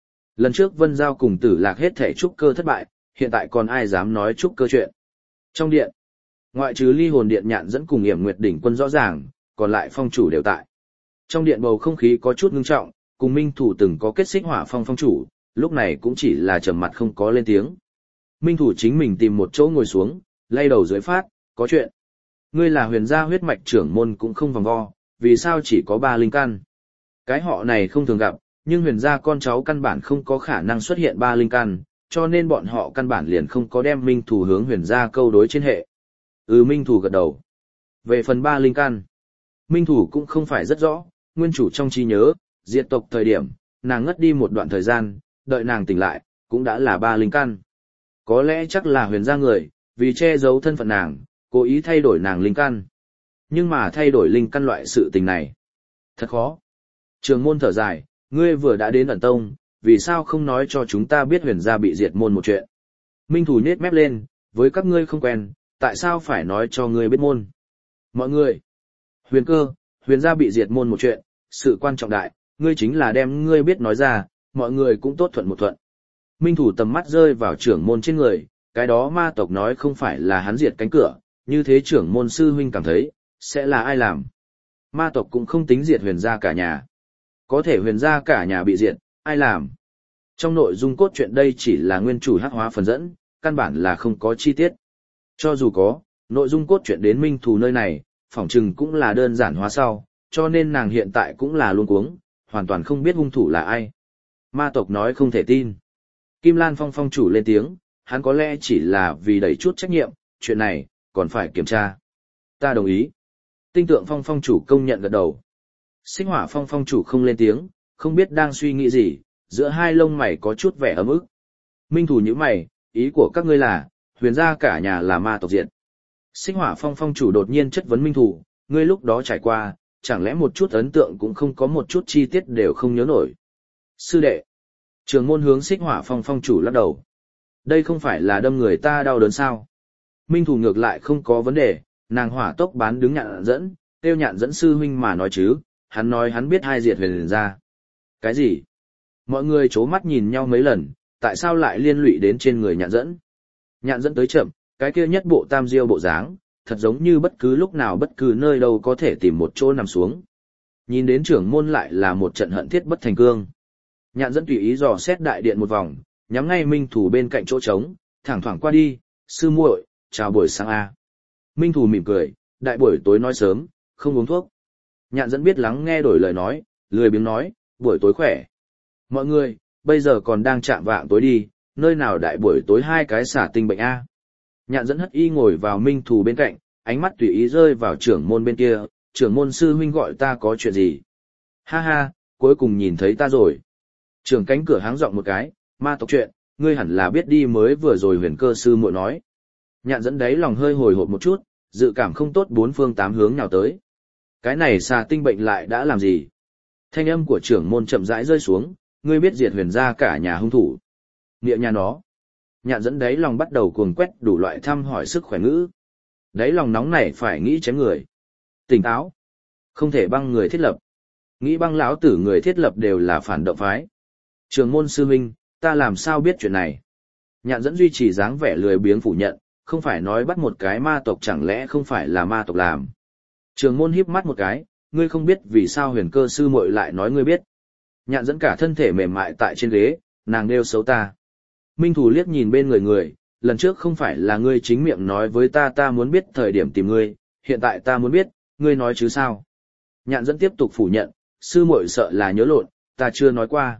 Lần trước Vân Giao cùng Tử Lạc hết thể trúc cơ thất bại, hiện tại còn ai dám nói trúc cơ chuyện. Trong điện, ngoại trừ ly hồn điện Nhạn dẫn cùng Yểm Nguyệt đỉnh quân rõ ràng, còn lại phong chủ đều tại. Trong điện bầu không khí có chút ngưng trọng, cùng Minh Thủ từng có kết xích Hỏa Phong phong chủ, lúc này cũng chỉ là trầm mặt không có lên tiếng. Minh Thủ chính mình tìm một chỗ ngồi xuống, lay đầu dưới phát, có chuyện. Ngươi là Huyền gia huyết mạch trưởng môn cũng không vòng vo, vì sao chỉ có 3 linh căn? Cái họ này không thường gặp, nhưng Huyền gia con cháu căn bản không có khả năng xuất hiện 3 linh căn, cho nên bọn họ căn bản liền không có đem Minh Thủ hướng Huyền gia câu đối trên hệ. Minh Thủ gật đầu. Về phần 3 linh căn, Minh Thủ cũng không phải rất rõ, nguyên chủ trong trí nhớ, diệt tộc thời điểm, nàng ngất đi một đoạn thời gian, đợi nàng tỉnh lại, cũng đã là 3 linh căn. Có lẽ chắc là Huyền gia người, vì che giấu thân phận nàng, cố ý thay đổi nàng linh căn. Nhưng mà thay đổi linh căn loại sự tình này, thật khó. Trường môn thở dài, ngươi vừa đã đến ẩn tông, vì sao không nói cho chúng ta biết Huyền gia bị diệt môn một chuyện. Minh Thủ nhếch mép lên, với các ngươi không quen, tại sao phải nói cho ngươi biết môn. Mọi người, Huyền Cơ, Huyền gia bị diệt môn một chuyện, sự quan trọng đại, ngươi chính là đem ngươi biết nói ra, mọi người cũng tốt thuận một thuận. Minh Thủ tầm mắt rơi vào trưởng môn trên người, cái đó ma tộc nói không phải là hắn diệt cánh cửa, như thế trưởng môn sư huynh cảm thấy, sẽ là ai làm. Ma tộc cũng không tính diệt Huyền gia cả nhà. Có thể Huyền gia cả nhà bị diệt, ai làm. Trong nội dung cốt truyện đây chỉ là nguyên chủ hắc hóa phần dẫn, căn bản là không có chi tiết. Cho dù có, nội dung cốt truyện đến Minh Thủ nơi này, phỏng chừng cũng là đơn giản hóa sau, cho nên nàng hiện tại cũng là luống cuống, hoàn toàn không biết hung thủ là ai. Ma tộc nói không thể tin. Kim Lan Phong phong chủ lên tiếng, hắn có lẽ chỉ là vì đẩy chút trách nhiệm, chuyện này, còn phải kiểm tra. Ta đồng ý. Tinh Tượng Phong phong chủ công nhận gật đầu. Xích Hỏa Phong phong chủ không lên tiếng, không biết đang suy nghĩ gì, giữa hai lông mày có chút vẻ ấm ức. Minh Thủ như mày, ý của các ngươi là, Huyền gia cả nhà là ma tộc diệt. Xích Hỏa Phong phong chủ đột nhiên chất vấn Minh Thủ, ngươi lúc đó trải qua, chẳng lẽ một chút ấn tượng cũng không có một chút chi tiết đều không nhớ nổi. Sư đệ. Trường môn hướng Xích Hỏa Phong phong chủ lắc đầu. Đây không phải là đâm người ta đau đớn sao. Minh Thủ ngược lại không có vấn đề, nàng hỏa tốc bán đứng Nhạn dẫn, tiêu Nhạn dẫn sư huynh mà nói chứ, hắn nói hắn biết hai diệt Huyền gia. Cái gì? Mọi người chố mắt nhìn nhau mấy lần, tại sao lại liên lụy đến trên người Nhạn dẫn? Nhạn dẫn tới chậm, cái kia nhất bộ tam diêu bộ dáng, thật giống như bất cứ lúc nào bất cứ nơi đâu có thể tìm một chỗ nằm xuống. Nhìn đến trưởng môn lại là một trận hận thiết bất thành cương. Nhạn dẫn tùy ý dò xét đại điện một vòng, nhắm ngay Minh Thủ bên cạnh chỗ trống, thẳng thoảng qua đi, sư muội, chào buổi sáng a. Minh Thủ mỉm cười, đại buổi tối nói sớm, không uống thuốc. Nhạn dẫn biết lắng nghe đổi lời nói, lười biếng nói, buổi tối khỏe. Mọi người, bây giờ còn đang chạm vạng tối đi, nơi nào đại buổi tối hai cái xả tinh bệnh a. Nhạn dẫn hất y ngồi vào Minh Thủ bên cạnh, ánh mắt tùy ý rơi vào trưởng môn bên kia, trưởng môn sư huynh gọi ta có chuyện gì. Ha ha, cuối cùng nhìn thấy ta rồi. Trưởng cánh cửa háng giọng một cái, ma tộc chuyện, ngươi hẳn là biết đi mới vừa rồi Huyền Cơ sư muội nói. Nhạn dẫn đáy lòng hơi hồi hộp một chút, dự cảm không tốt bốn phương tám hướng nào tới. Cái này xà tinh bệnh lại đã làm gì? Thanh âm của trưởng môn chậm rãi rơi xuống, ngươi biết diệt Huyền gia cả nhà hung thủ. Nghĩa nhà nó. Nhạn dẫn đáy lòng bắt đầu cuồng quét đủ loại thăm hỏi sức khỏe ngữ. Đáy lòng nóng nảy phải nghĩ chém người. Tỉnh táo. Không thể băng người thiết lập. Nghĩ băng lão tử người thiết lập đều là phản động phái. Trường môn sư huynh, ta làm sao biết chuyện này? Nhạn dẫn duy trì dáng vẻ lười biếng phủ nhận, không phải nói bắt một cái ma tộc chẳng lẽ không phải là ma tộc làm. Trường môn híp mắt một cái, ngươi không biết vì sao Huyền Cơ sư muội lại nói ngươi biết. Nhạn dẫn cả thân thể mềm mại tại trên ghế, nàng nêu xấu ta. Minh Thủ liếc nhìn bên người, lần trước không phải là ngươi chính miệng nói với ta muốn biết thời điểm tìm ngươi, hiện tại ta muốn biết, ngươi nói chứ sao. Nhạn dẫn tiếp tục phủ nhận, sư muội sợ là nhớ lộn, ta chưa nói qua.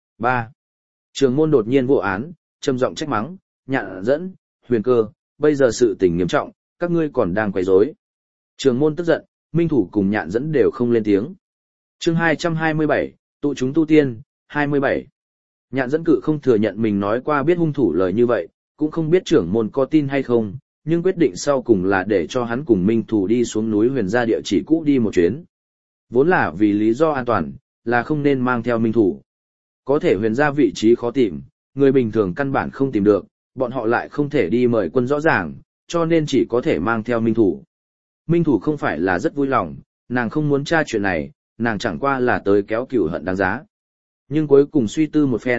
3. Trường môn đột nhiên vô án, trầm giọng trách mắng, Nhạn dẫn, Huyền Cơ, bây giờ sự tình nghiêm trọng, các ngươi còn đang quấy rối. Trường môn tức giận, Minh Thủ cùng Nhạn dẫn đều không lên tiếng. Chương 227, tụ chúng tu tiên, 27. Nhạn dẫn cự không thừa nhận mình nói qua biết hung thủ lời như vậy, cũng không biết trưởng môn có tin hay không, nhưng quyết định sau cùng là để cho hắn cùng Minh Thủ đi xuống núi Huyền gia địa chỉ cũ đi một chuyến. Vốn là vì lý do an toàn, là không nên mang theo Minh Thủ. Có thể Huyền gia vị trí khó tìm, người bình thường căn bản không tìm được, bọn họ lại không thể đi mời quân rõ ràng, cho nên chỉ có thể mang theo Minh Thủ. Minh Thủ không phải là rất vui lòng, nàng không muốn tra chuyện này, nàng chẳng qua là tới kéo cửu hận đáng giá. Nhưng cuối cùng suy tư một phen,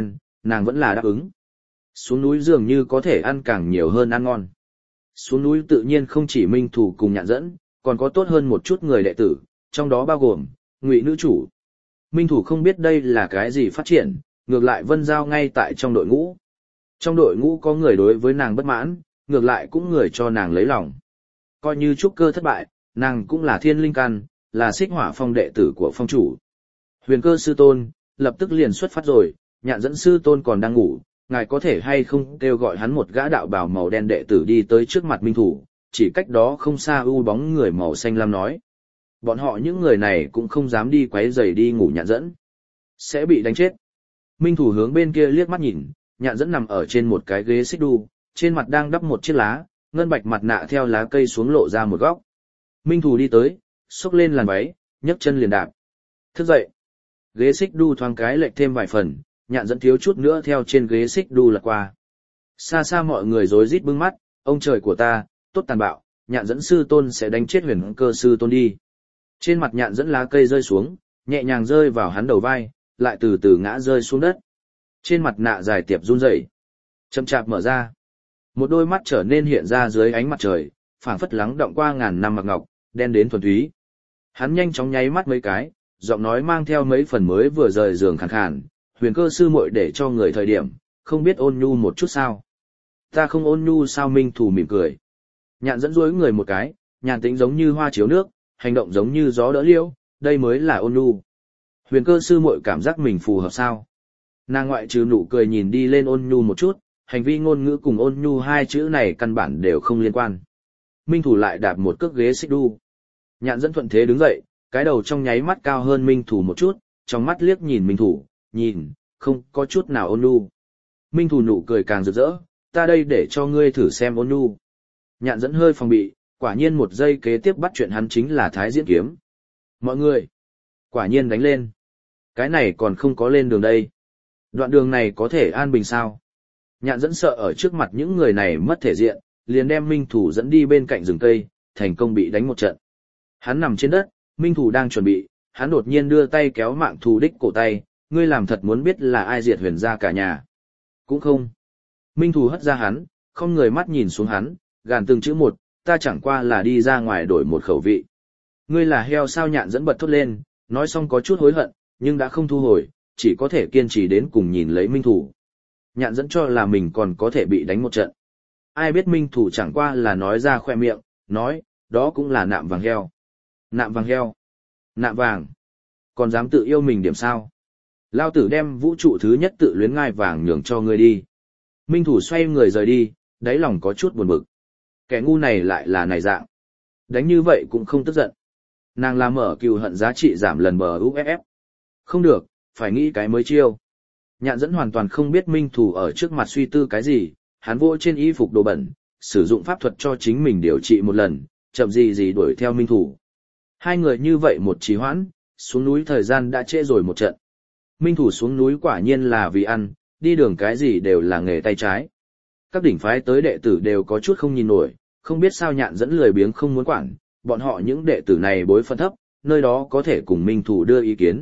nàng vẫn là đáp ứng. Xuống núi dường như có thể ăn càng nhiều hơn ăn ngon. Xuống núi tự nhiên không chỉ Minh Thủ cùng Nhạn Dẫn, còn có tốt hơn một chút người đệ tử, trong đó bao gồm Ngụy nữ chủ. Minh Thủ không biết đây là cái gì phát triển, ngược lại Vân Giao ngay tại trong đội ngũ. Trong đội ngũ có người đối với nàng bất mãn, ngược lại cũng người cho nàng lấy lòng. Coi như trúc cơ thất bại, nàng cũng là thiên linh căn, là xích hỏa phong đệ tử của phong chủ. Huyền Cơ sư tôn, lập tức liền xuất phát rồi, Nhạn Dẫn sư tôn còn đang ngủ, ngài có thể hay không kêu gọi hắn một gã đạo bào màu đen đệ tử đi tới trước mặt Minh Thủ, chỉ cách đó không xa u bóng người màu xanh lam nói. Bọn họ những người này cũng không dám đi quấy rầy đi ngủ Nhạn Dẫn. Sẽ bị đánh chết. Minh Thủ hướng bên kia liếc mắt nhìn, Nhạn Dẫn nằm ở trên một cái ghế xích đu, trên mặt đang đắp một chiếc lá, ngân bạch mặt nạ theo lá cây xuống lộ ra một góc. Minh Thủ đi tới, xốc lên làn váy, nhấc chân liền đạp. Thức dậy. Ghế xích đu thoáng cái lệch thêm vài phần, Nhạn Dẫn thiếu chút nữa theo trên ghế xích đu lật qua. Xa xa mọi người rối rít bưng mắt, ông trời của ta, tốt tàn bạo, Nhạn Dẫn sư tôn sẽ đánh chết Huyền Cơ sư tôn đi. Trên mặt Nhạn Dẫn lá cây rơi xuống, nhẹ nhàng rơi vào hắn đầu vai, lại từ từ ngã rơi xuống đất. Trên mặt nạ dài tiệp run rẩy, chậm chạp mở ra. Một đôi mắt trở nên hiện ra dưới ánh mặt trời, phảng phất lắng động qua ngàn năm mặc ngọc, đen đến thuần túy. Hắn nhanh chóng nháy mắt mấy cái, giọng nói mang theo mấy phần mới vừa rời giường khàn khàn, Huyền Cơ sư muội để cho người thời điểm, không biết ôn nhu một chút sao. Ta không ôn nhu sao? Minh Thủ mỉm cười. Nhạn Dẫn duỗi người một cái, nhàn tĩnh giống như hoa chiếu nước, hành động giống như gió đỡ liễu, đây mới là ôn nhu. Huyền Cơ sư muội cảm giác mình phù hợp sao? Nàng ngoại trừ nụ cười nhìn đi lên ôn nhu một chút, hành vi ngôn ngữ cùng ôn nhu hai chữ này căn bản đều không liên quan. Minh Thủ lại đạp một cước ghế xích đu. Nhạn Dẫn thuận thế đứng dậy, cái đầu trong nháy mắt cao hơn Minh Thủ một chút, trong mắt liếc nhìn Minh Thủ, nhìn, không có chút nào ôn nhu. Minh Thủ nụ cười càng rực rỡ, ta đây để cho ngươi thử xem ôn nhu. Nhạn Dẫn hơi phòng bị, quả nhiên một giây kế tiếp bắt chuyện hắn chính là Thái Diễn Kiếm. Mọi người, quả nhiên đánh lên. Cái này còn không có lên đường đây. Đoạn đường này có thể an bình sao? Nhạn Dẫn sợ ở trước mặt những người này mất thể diện, liền đem Minh Thủ dẫn đi bên cạnh rừng cây, thành công bị đánh một trận. Hắn nằm trên đất, Minh Thủ đang chuẩn bị, hắn đột nhiên đưa tay kéo mạng thù đích cổ tay, ngươi làm thật muốn biết là ai diệt Huyền gia cả nhà. Cũng không. Minh Thủ hất ra hắn, không người mắt nhìn xuống hắn, gàn từng chữ một, ta chẳng qua là đi ra ngoài đổi một khẩu vị. Ngươi là heo sao? Nhạn Dẫn bật thốt lên, nói xong có chút hối hận, nhưng đã không thu hồi, chỉ có thể kiên trì đến cùng nhìn lấy Minh Thủ. Nhạn Dẫn cho là mình còn có thể bị đánh một trận. Ai biết Minh Thủ chẳng qua là nói ra khoe miệng, nói, đó cũng là nạm vàng heo. Nạm vàng heo. Nạm vàng. Còn dám tự yêu mình điểm sao? Lao tử đem vũ trụ thứ nhất tự luyến ngai vàng nhường cho ngươi đi. Minh Thủ xoay người rời đi, đáy lòng có chút buồn bực. Kẻ ngu này lại là này dạng. Đánh như vậy cũng không tức giận. Nàng làm mở cừu hận giá trị giảm lần bờ UFF. Không được, phải nghĩ cái mới chiêu. Nhạn Dẫn hoàn toàn không biết Minh Thủ ở trước mặt suy tư cái gì, hắn vỗ trên y phục đồ bẩn, sử dụng pháp thuật cho chính mình điều trị một lần, chậm gì đuổi theo Minh Thủ. Hai người như vậy một trì hoãn, xuống núi thời gian đã trễ rồi một trận. Minh Thủ xuống núi quả nhiên là vì ăn, đi đường cái gì đều là nghề tay trái. Các đỉnh phái tới đệ tử đều có chút không nhìn nổi, không biết sao Nhạn Dẫn lười biếng không muốn quản, bọn họ những đệ tử này bối phận thấp, nơi đó có thể cùng Minh Thủ đưa ý kiến.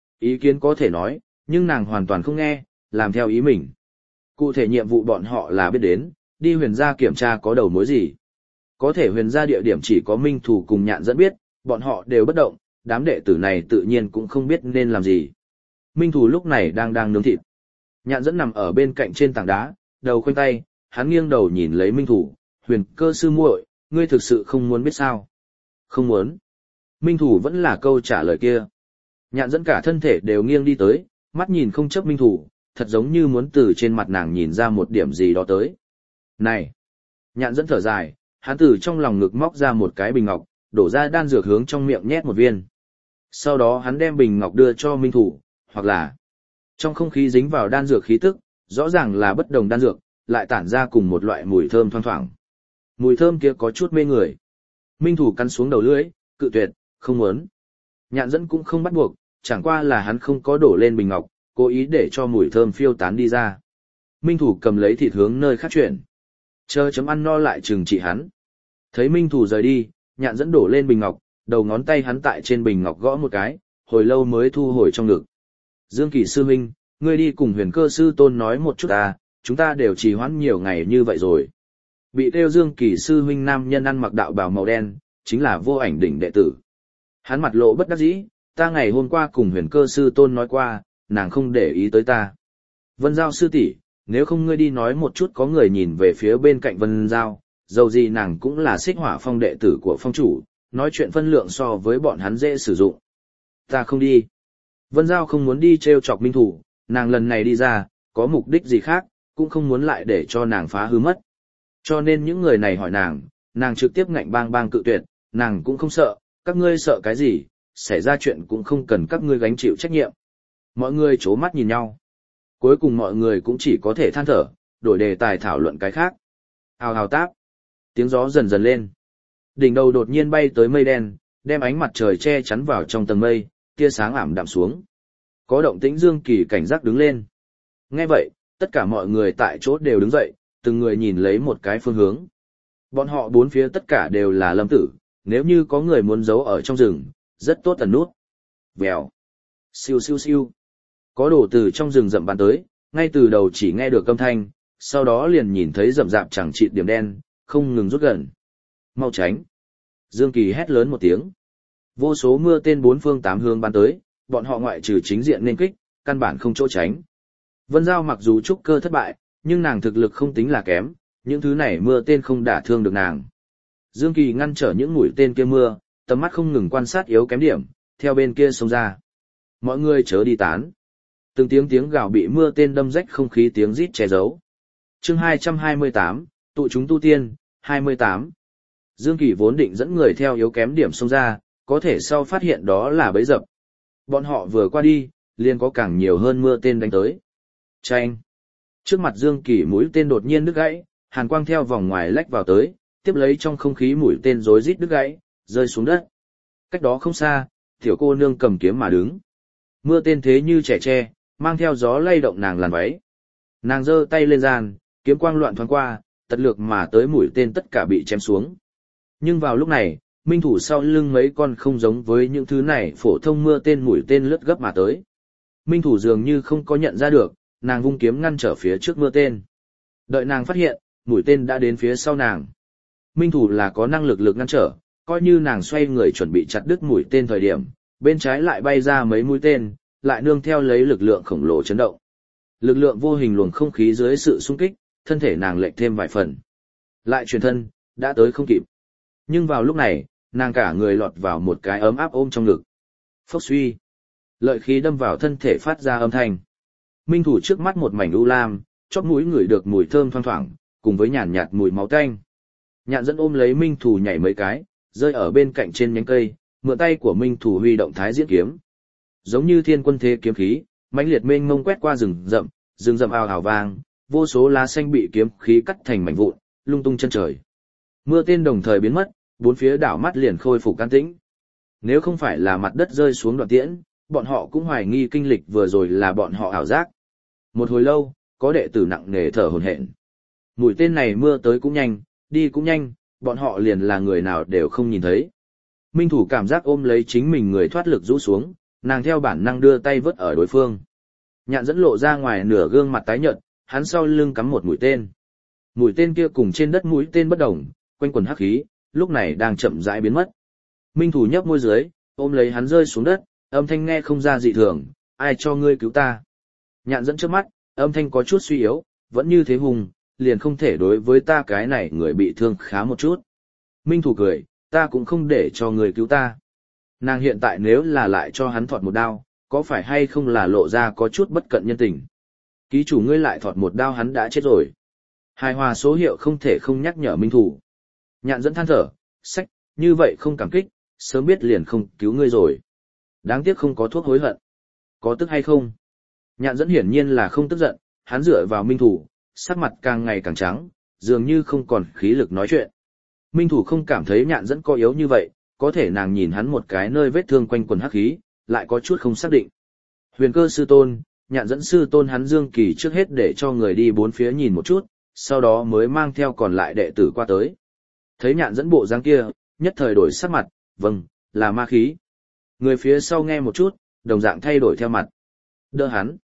Ý kiến có thể nói, nhưng nàng hoàn toàn không nghe, làm theo ý mình. Cụ thể nhiệm vụ bọn họ là biết đến, đi Huyền gia kiểm tra có đầu mối gì. Có thể Huyền gia địa điểm chỉ có Minh Thủ cùng Nhạn Dẫn biết, bọn họ đều bất động, đám đệ tử này tự nhiên cũng không biết nên làm gì. Minh Thủ lúc này đang nướng thịt. Nhạn Dẫn nằm ở bên cạnh trên tảng đá, đầu khoanh tay, hắn nghiêng đầu nhìn lấy Minh Thủ, Huyền Cơ sư muội, ngươi thực sự không muốn biết sao? Không muốn. Minh Thủ vẫn là câu trả lời kia. Nhạn Dẫn cả thân thể đều nghiêng đi tới, mắt nhìn không chớp Minh Thủ, thật giống như muốn từ trên mặt nàng nhìn ra một điểm gì đó tới. Này! Nhạn Dẫn thở dài, hắn từ trong lòng ngực móc ra một cái bình ngọc, đổ ra đan dược hướng trong miệng nhét một viên. Sau đó hắn đem bình ngọc đưa cho Minh Thủ, hoặc là trong không khí dính vào đan dược khí tức, rõ ràng là bất đồng đan dược, lại tản ra cùng một loại mùi thơm thoang thoảng. Mùi thơm kia có chút mê người. Minh Thủ cắn xuống đầu lưỡi, cự tuyệt, không muốn. Nhạn Dẫn cũng không bắt buộc, chẳng qua là hắn không có đổ lên bình ngọc, cố ý để cho mùi thơm phiêu tán đi ra. Minh Thủ cầm lấy thịt hướng nơi khác chuyển. Chờ chấm ăn no lại trừng trị hắn. Thấy Minh Thủ rời đi, Nhạn Dẫn đổ lên bình ngọc, đầu ngón tay hắn tại trên bình ngọc gõ một cái, hồi lâu mới thu hồi trong ngực. Dương Kỳ sư huynh, ngươi đi cùng huyền cơ sư tôn nói một chút à, chúng ta đều trì hoãn nhiều ngày như vậy rồi. Bị kêu Dương Kỳ sư huynh nam nhân ăn mặc đạo bào màu đen, chính là Vô Ảnh đỉnh đệ tử. Hắn mặt lộ bất đắc dĩ, ta ngày hôm qua cùng huyền cơ sư tôn nói qua, nàng không để ý tới ta. Vân Giao sư tỷ, nếu không ngươi đi nói một chút có người nhìn về phía bên cạnh Vân Giao, dầu gì nàng cũng là Xích Hỏa Phong đệ tử của phong chủ, nói chuyện phân lượng so với bọn hắn dễ sử dụng. Ta không đi. Vân Giao không muốn đi trêu chọc Minh Thủ, nàng lần này đi ra, có mục đích gì khác, cũng không muốn lại để cho nàng phá hư mất. Cho nên những người này hỏi nàng trực tiếp ngạnh bang bang cự tuyệt, nàng cũng không sợ, các ngươi sợ cái gì, xảy ra chuyện cũng không cần các ngươi gánh chịu trách nhiệm. Mọi người chố mắt nhìn nhau. Cuối cùng mọi người cũng chỉ có thể than thở, đổi đề tài thảo luận cái khác. Hào hào táp. Tiếng gió dần dần lên. Đỉnh đầu đột nhiên bay tới mây đen, đem ánh mặt trời che chắn vào trong tầng mây, tia sáng ảm đạm xuống. Có động tĩnh Dương Kỳ cảnh giác đứng lên. Nghe vậy, tất cả mọi người tại chỗ đều đứng dậy, từng người nhìn lấy một cái phương hướng. Bọn họ bốn phía tất cả đều là lâm tử, nếu như có người muốn giấu ở trong rừng, rất tốt ẩn nút. Vèo. Siêu siêu siêu. Có đồ từ trong rừng rậm bắn tới, ngay từ đầu chỉ nghe được âm thanh, sau đó liền nhìn thấy rậm rạp chẳng chịt điểm đen, không ngừng rút gần. Mau tránh. Dương Kỳ hét lớn một tiếng. Vô số mưa tên bốn phương tám hướng bắn tới, bọn họ ngoại trừ chính diện nên kích, căn bản không chỗ tránh. Vân Giao mặc dù trúc cơ thất bại, nhưng nàng thực lực không tính là kém, những thứ này mưa tên không đả thương được nàng. Dương Kỳ ngăn trở những mũi tên kia mưa, tầm mắt không ngừng quan sát yếu kém điểm, theo bên kia xông ra. Mọi người chớ đi tán. Từng tiếng gào bị mưa tên đâm rách không khí tiếng rít che giấu. Chương 228, tụ chúng tu tiên, 28. Dương Kỳ vốn định dẫn người theo yếu kém điểm xông ra, có thể sau phát hiện đó là bẫy dập. Bọn họ vừa qua đi, liền có càng nhiều hơn mưa tên đánh tới. Chanh! Trước mặt Dương Kỳ mũi tên đột nhiên đứt gãy, hàn quang theo vòng ngoài lách vào tới, tiếp lấy trong không khí mũi tên rối rít đứt gãy, rơi xuống đất. Cách đó không xa, tiểu cô nương cầm kiếm mà đứng. Mưa tên thế như trẻ tre, mang theo gió lay động nàng làn váy. Nàng giơ tay lên gian, kiếm quang loạn thoáng qua, tật lược mà tới mũi tên tất cả bị chém xuống. Nhưng vào lúc này, Minh Thủ sau lưng mấy con không giống với những thứ này phổ thông mưa tên mũi tên lướt gấp mà tới. Minh Thủ dường như không có nhận ra được, nàng vung kiếm ngăn trở phía trước mưa tên. Đợi nàng phát hiện, mũi tên đã đến phía sau nàng. Minh Thủ là có năng lực ngăn trở, coi như nàng xoay người chuẩn bị chặt đứt mũi tên thời điểm, bên trái lại bay ra mấy mũi tên, lại nương theo lấy lực lượng khổng lồ chấn động. Lực lượng vô hình luồng không khí dưới sự xung kích, thân thể nàng lệch thêm vài phần. Lại chuyển thân, đã tới không kịp. Nhưng vào lúc này, nàng cả người lọt vào một cái ấm áp ôm trong ngực. Phốc suy. Lợi khí đâm vào thân thể phát ra âm thanh. Minh Thủ trước mắt một mảnh u lam, chóp mũi ngửi được mùi thơm thoang thoảng, cùng với nhàn nhạt mùi máu tanh. Nhạn dẫn ôm lấy Minh Thủ nhảy mấy cái, rơi ở bên cạnh trên nhánh cây, mượn tay của Minh Thủ huy động thái diễn kiếm. Giống như thiên quân thế kiếm khí, mãnh liệt mênh mông quét qua rừng rậm ào ào vang, vô số lá xanh bị kiếm khí cắt thành mảnh vụn, lung tung chân trời. Mưa tên đồng thời biến mất, bốn phía đảo mắt liền khôi phục an tĩnh. Nếu không phải là mặt đất rơi xuống đoạn tiễn, bọn họ cũng hoài nghi kinh lịch vừa rồi là bọn họ ảo giác. Một hồi lâu, có đệ tử nặng nề thở hổn hển. Mũi tên này mưa tới cũng nhanh, đi cũng nhanh, bọn họ liền là người nào đều không nhìn thấy. Minh Thủ cảm giác ôm lấy chính mình người thoát lực rũ xuống, nàng theo bản năng đưa tay vớt ở đối phương. Nhạn dẫn lộ ra ngoài nửa gương mặt tái nhợt, hắn sau lưng cắm một mũi tên. Mũi tên kia cùng trên đất mũi tên bất đồng, quanh quần hắc khí, lúc này đang chậm rãi biến mất. Minh Thủ nhấp môi dưới, ôm lấy hắn rơi xuống đất, âm thanh nghe không ra dị thường, ai cho ngươi cứu ta. Nhạn dẫn trước mắt, âm thanh có chút suy yếu, vẫn như thế hùng, liền không thể đối với ta cái này người bị thương khá một chút. Minh Thủ cười, ta cũng không để cho người cứu ta. Nàng hiện tại nếu là lại cho hắn thọt một đao, có phải hay không là lộ ra có chút bất cận nhân tình. Ký chủ ngươi lại thọt một đao hắn đã chết rồi. Hài hòa số hiệu không thể không nhắc nhở Minh Thủ. Nhạn dẫn than thở, sách, như vậy không cảm kích, sớm biết liền không cứu ngươi rồi. Đáng tiếc không có thuốc hối hận. Có tức hay không? Nhạn dẫn hiển nhiên là không tức giận, hắn dựa vào Minh Thủ, sắc mặt càng ngày càng trắng, dường như không còn khí lực nói chuyện. Minh Thủ không cảm thấy nhạn dẫn có yếu như vậy, có thể nàng nhìn hắn một cái nơi vết thương quanh quần hắc khí, lại có chút không xác định. Huyền Cơ sư tôn, nhạn dẫn sư tôn hắn Dương Kỳ trước hết để cho người đi bốn phía nhìn một chút, sau đó mới mang theo còn lại đệ tử qua tới. Thấy nhạn dẫn bộ dáng kia, nhất thời đổi sắc mặt, vâng, là ma khí. Người phía sau nghe một chút, đồng dạng thay đổi theo mặt. Đỡ hắn.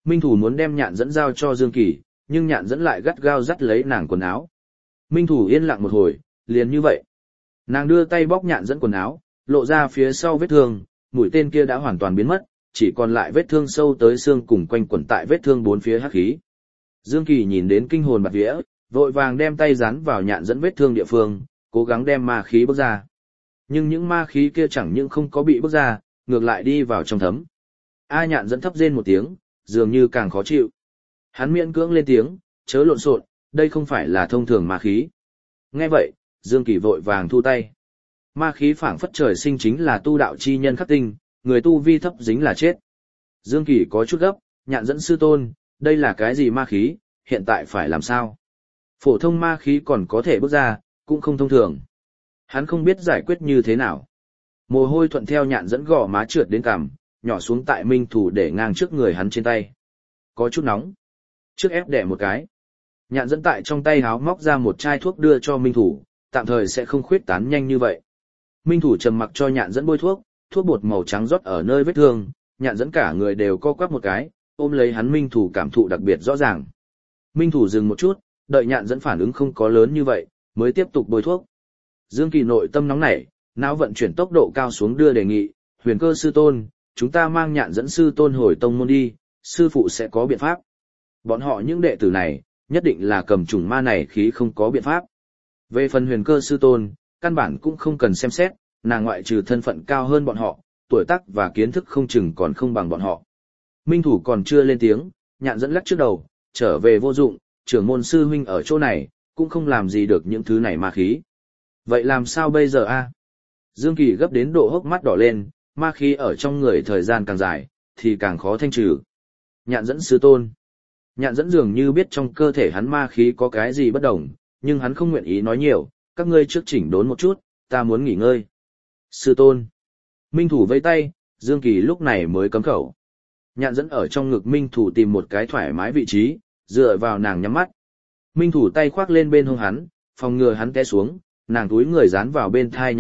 Minh Thủ muốn đem nhạn dẫn giao cho Dương Kỳ, nhưng nhạn dẫn lại gắt gao dắt lấy nàng quần áo. Minh Thủ yên lặng một hồi, liền như vậy. Nàng đưa tay bóc nhạn dẫn quần áo, lộ ra phía sau vết thương, mũi tên kia đã hoàn toàn biến mất, chỉ còn lại vết thương sâu tới xương cùng quanh quẩn tại vết thương bốn phía hắc khí. Dương Kỳ nhìn đến kinh hồn bạt vía, vội vàng đem tay dán vào nhạn dẫn vết thương địa phương, cố gắng đem ma khí bước ra. Nhưng những ma khí kia chẳng những không có bị bước ra, ngược lại đi vào trong thấm. A nhạn dẫn thấp rên một tiếng, dường như càng khó chịu. Hắn miễn cưỡng lên tiếng, chớ lộn xộn, đây không phải là thông thường ma khí. Nghe vậy, Dương Kỳ vội vàng thu tay. Ma khí phảng phất trời sinh chính là tu đạo chi nhân khắc tinh, người tu vi thấp dính là chết. Dương Kỳ có chút gấp, nhạn dẫn sư tôn, đây là cái gì ma khí, hiện tại phải làm sao? Phổ thông ma khí còn có thể bước ra, cũng không thông thường. Hắn không biết giải quyết như thế nào. Mồ hôi thuận theo nhạn dẫn gò má trượt đến cằm, nhỏ xuống tại Minh Thủ để ngang trước người hắn trên tay. Có chút nóng. Trước ép đẻ một cái. Nhạn dẫn tại trong tay háo móc ra một chai thuốc đưa cho Minh Thủ, tạm thời sẽ không khuyết tán nhanh như vậy. Minh Thủ trầm mặc cho nhạn dẫn bôi thuốc, thuốc bột màu trắng rót ở nơi vết thương, nhạn dẫn cả người đều co quắp một cái, ôm lấy hắn. Minh Thủ cảm thụ đặc biệt rõ ràng. Minh Thủ dừng một chút, đợi nhạn dẫn phản ứng không có lớn như vậy, mới tiếp tục bôi thuốc. Dương Kỳ nội tâm nóng nảy, não vận chuyển tốc độ cao xuống đưa đề nghị, Huyền Cơ sư tôn, chúng ta mang nhạn dẫn sư tôn hồi tông môn đi, sư phụ sẽ có biện pháp. Bọn họ những đệ tử này, nhất định là cầm chủng ma này khí không có biện pháp. Về phần Huyền Cơ sư tôn, căn bản cũng không cần xem xét, nàng ngoại trừ thân phận cao hơn bọn họ, tuổi tác và kiến thức không chừng còn không bằng bọn họ. Minh Thủ còn chưa lên tiếng, nhạn dẫn lắc trước đầu, trở về vô dụng, trưởng môn sư huynh ở chỗ này, cũng không làm gì được những thứ này ma khí. Vậy làm sao bây giờ a? Dương Kỳ gấp đến độ hốc mắt đỏ lên, ma khí ở trong người thời gian càng dài, thì càng khó thanh trừ. Nhạn dẫn sư tôn. Nhạn dẫn dường như biết trong cơ thể hắn ma khí có cái gì bất đồng, nhưng hắn không nguyện ý nói nhiều, các ngươi trước chỉnh đốn một chút, ta muốn nghỉ ngơi. Sư tôn. Minh Thủ vẫy tay, Dương Kỳ lúc này mới cấm khẩu. Nhạn dẫn ở trong ngực Minh Thủ tìm một cái thoải mái vị trí, dựa vào nàng nhắm mắt. Minh Thủ tay khoác lên bên hông hắn, phòng ngừa hắn té xuống, nàng túi người dán vào bên thai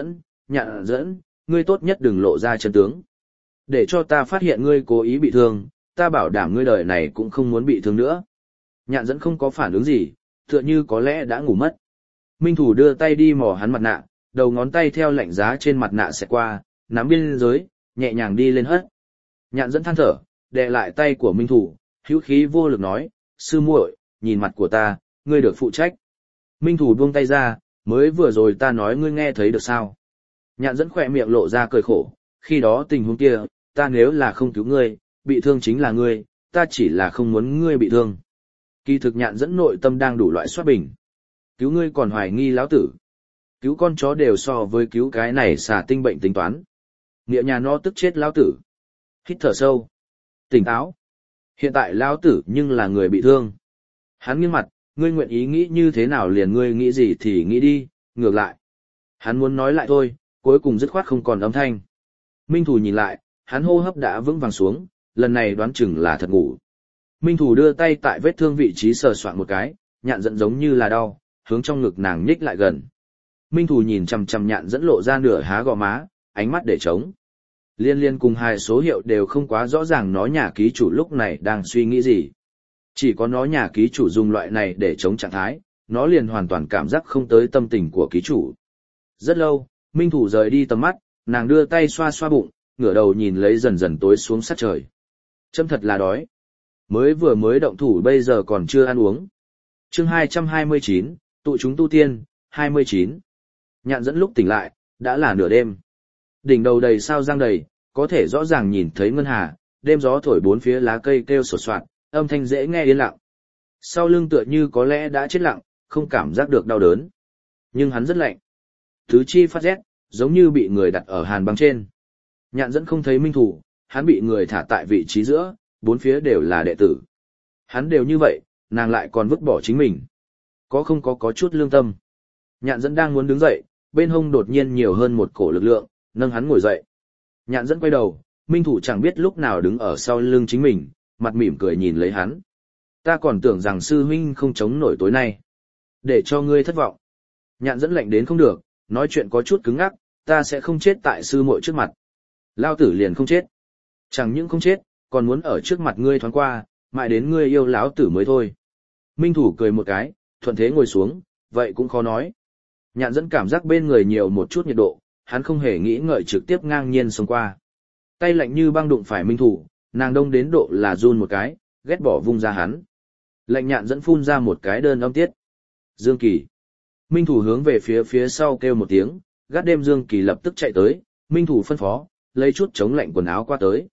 nhạn dẫn, ngươi tốt nhất đừng lộ ra chân tướng. Để cho ta phát hiện ngươi cố ý bị thương, ta bảo đảm ngươi đời này cũng không muốn bị thương nữa. Nhạn dẫn không có phản ứng gì, tựa như có lẽ đã ngủ mất. Minh Thủ đưa tay đi mò hắn mặt nạ, đầu ngón tay theo lạnh giá trên mặt nạ xẹt qua, nắm biên giới, nhẹ nhàng đi lên hất. Nhạn dẫn than thở, đè lại tay của Minh Thủ, hữu khí vô lực nói, sư muội, nhìn mặt của ta, ngươi được phụ trách. Minh Thủ buông tay ra, mới vừa rồi ta nói ngươi nghe thấy được sao? Nhạn dẫn khỏe miệng lộ ra cười khổ, khi đó tình huống kia, ta nếu là không cứu ngươi, bị thương chính là ngươi, ta chỉ là không muốn ngươi bị thương. Kỳ thực nhạn dẫn nội tâm đang đủ loại soát bình. Cứu ngươi còn hoài nghi lão tử. Cứu con chó đều so với cứu cái này xà tinh bệnh tính toán. Nghĩa nhà nó tức chết lão tử. Hít thở sâu. Tỉnh táo. Hiện tại lão tử nhưng là người bị thương. Hắn nghiêng mặt, ngươi nguyện ý nghĩ như thế nào liền ngươi nghĩ gì thì nghĩ đi, ngược lại. Hắn muốn nói lại thôi, cuối cùng dứt khoát không còn âm thanh. Minh Thủ nhìn lại, hắn hô hấp đã vững vàng xuống, lần này đoán chừng là thật ngủ. Minh Thủ đưa tay tại vết thương vị trí sờ soạn một cái, nhạn dẫn giống như là đau, hướng trong ngực nàng nhích lại gần. Minh Thủ nhìn chằm chằm nhạn dẫn lộ ra nửa há gò má, ánh mắt để trống. Liên cùng hai số hiệu đều không quá rõ ràng nó nhà ký chủ lúc này đang suy nghĩ gì. Chỉ có nó nhà ký chủ dùng loại này để chống trạng thái, nó liền hoàn toàn cảm giác không tới tâm tình của ký chủ. Rất lâu, Minh Thủ rời đi tầm mắt, nàng đưa tay xoa xoa bụng, ngửa đầu nhìn lấy dần dần tối xuống sát trời. Châm thật là đói. Vừa mới động thủ bây giờ còn chưa ăn uống. Chương 229, tụ chúng tu tiên, 29. Nhạn dẫn lúc tỉnh lại, đã là nửa đêm. Đỉnh đầu đầy sao giăng đầy, có thể rõ ràng nhìn thấy ngân hà, đêm gió thổi bốn phía lá cây kêu sột soạt, âm thanh dễ nghe yên lặng. Sau lưng tựa như có lẽ đã chết lặng, không cảm giác được đau đớn. Nhưng hắn rất lạnh. Tứ chi phát rét, giống như bị người đặt ở hàn băng trên. Nhạn dẫn không thấy Minh Thủ, hắn bị người thả tại vị trí giữa, bốn phía đều là đệ tử. Hắn đều như vậy, nàng lại còn vứt bỏ chính mình. Không có chút lương tâm. Nhạn dẫn đang muốn đứng dậy, bên hông đột nhiên nhiều hơn một cổ lực lượng, nâng hắn ngồi dậy. Nhạn dẫn quay đầu, Minh Thủ chẳng biết lúc nào đứng ở sau lưng chính mình, mặt mỉm cười nhìn lấy hắn. Ta còn tưởng rằng sư huynh không chống nổi tối nay. Để cho ngươi thất vọng. Nhạn dẫn lạnh đến không được, nói chuyện có chút cứng ngắc, ta sẽ không chết tại sư muội trước mặt. Lao tử liền không chết. Chẳng những không chết, còn muốn ở trước mặt ngươi thoáng qua, mãi đến ngươi yêu láo tử mới thôi. Minh thủ cười một cái, thuận thế ngồi xuống, vậy cũng khó nói. Nhạn dẫn cảm giác bên người nhiều một chút nhiệt độ, hắn không hề nghĩ ngợi trực tiếp ngang nhiên xông qua. Tay lạnh như băng đụng phải minh thủ, nàng đông đến độ là run một cái, ghét bỏ vung ra hắn. Lệnh nhạn dẫn phun ra một cái đơn âm tiết. Dương Kỳ. Minh thủ hướng về phía sau kêu một tiếng, gác đêm Dương Kỳ lập tức chạy tới, Minh thủ phân phó, lấy chút chống lạnh quần áo qua tới.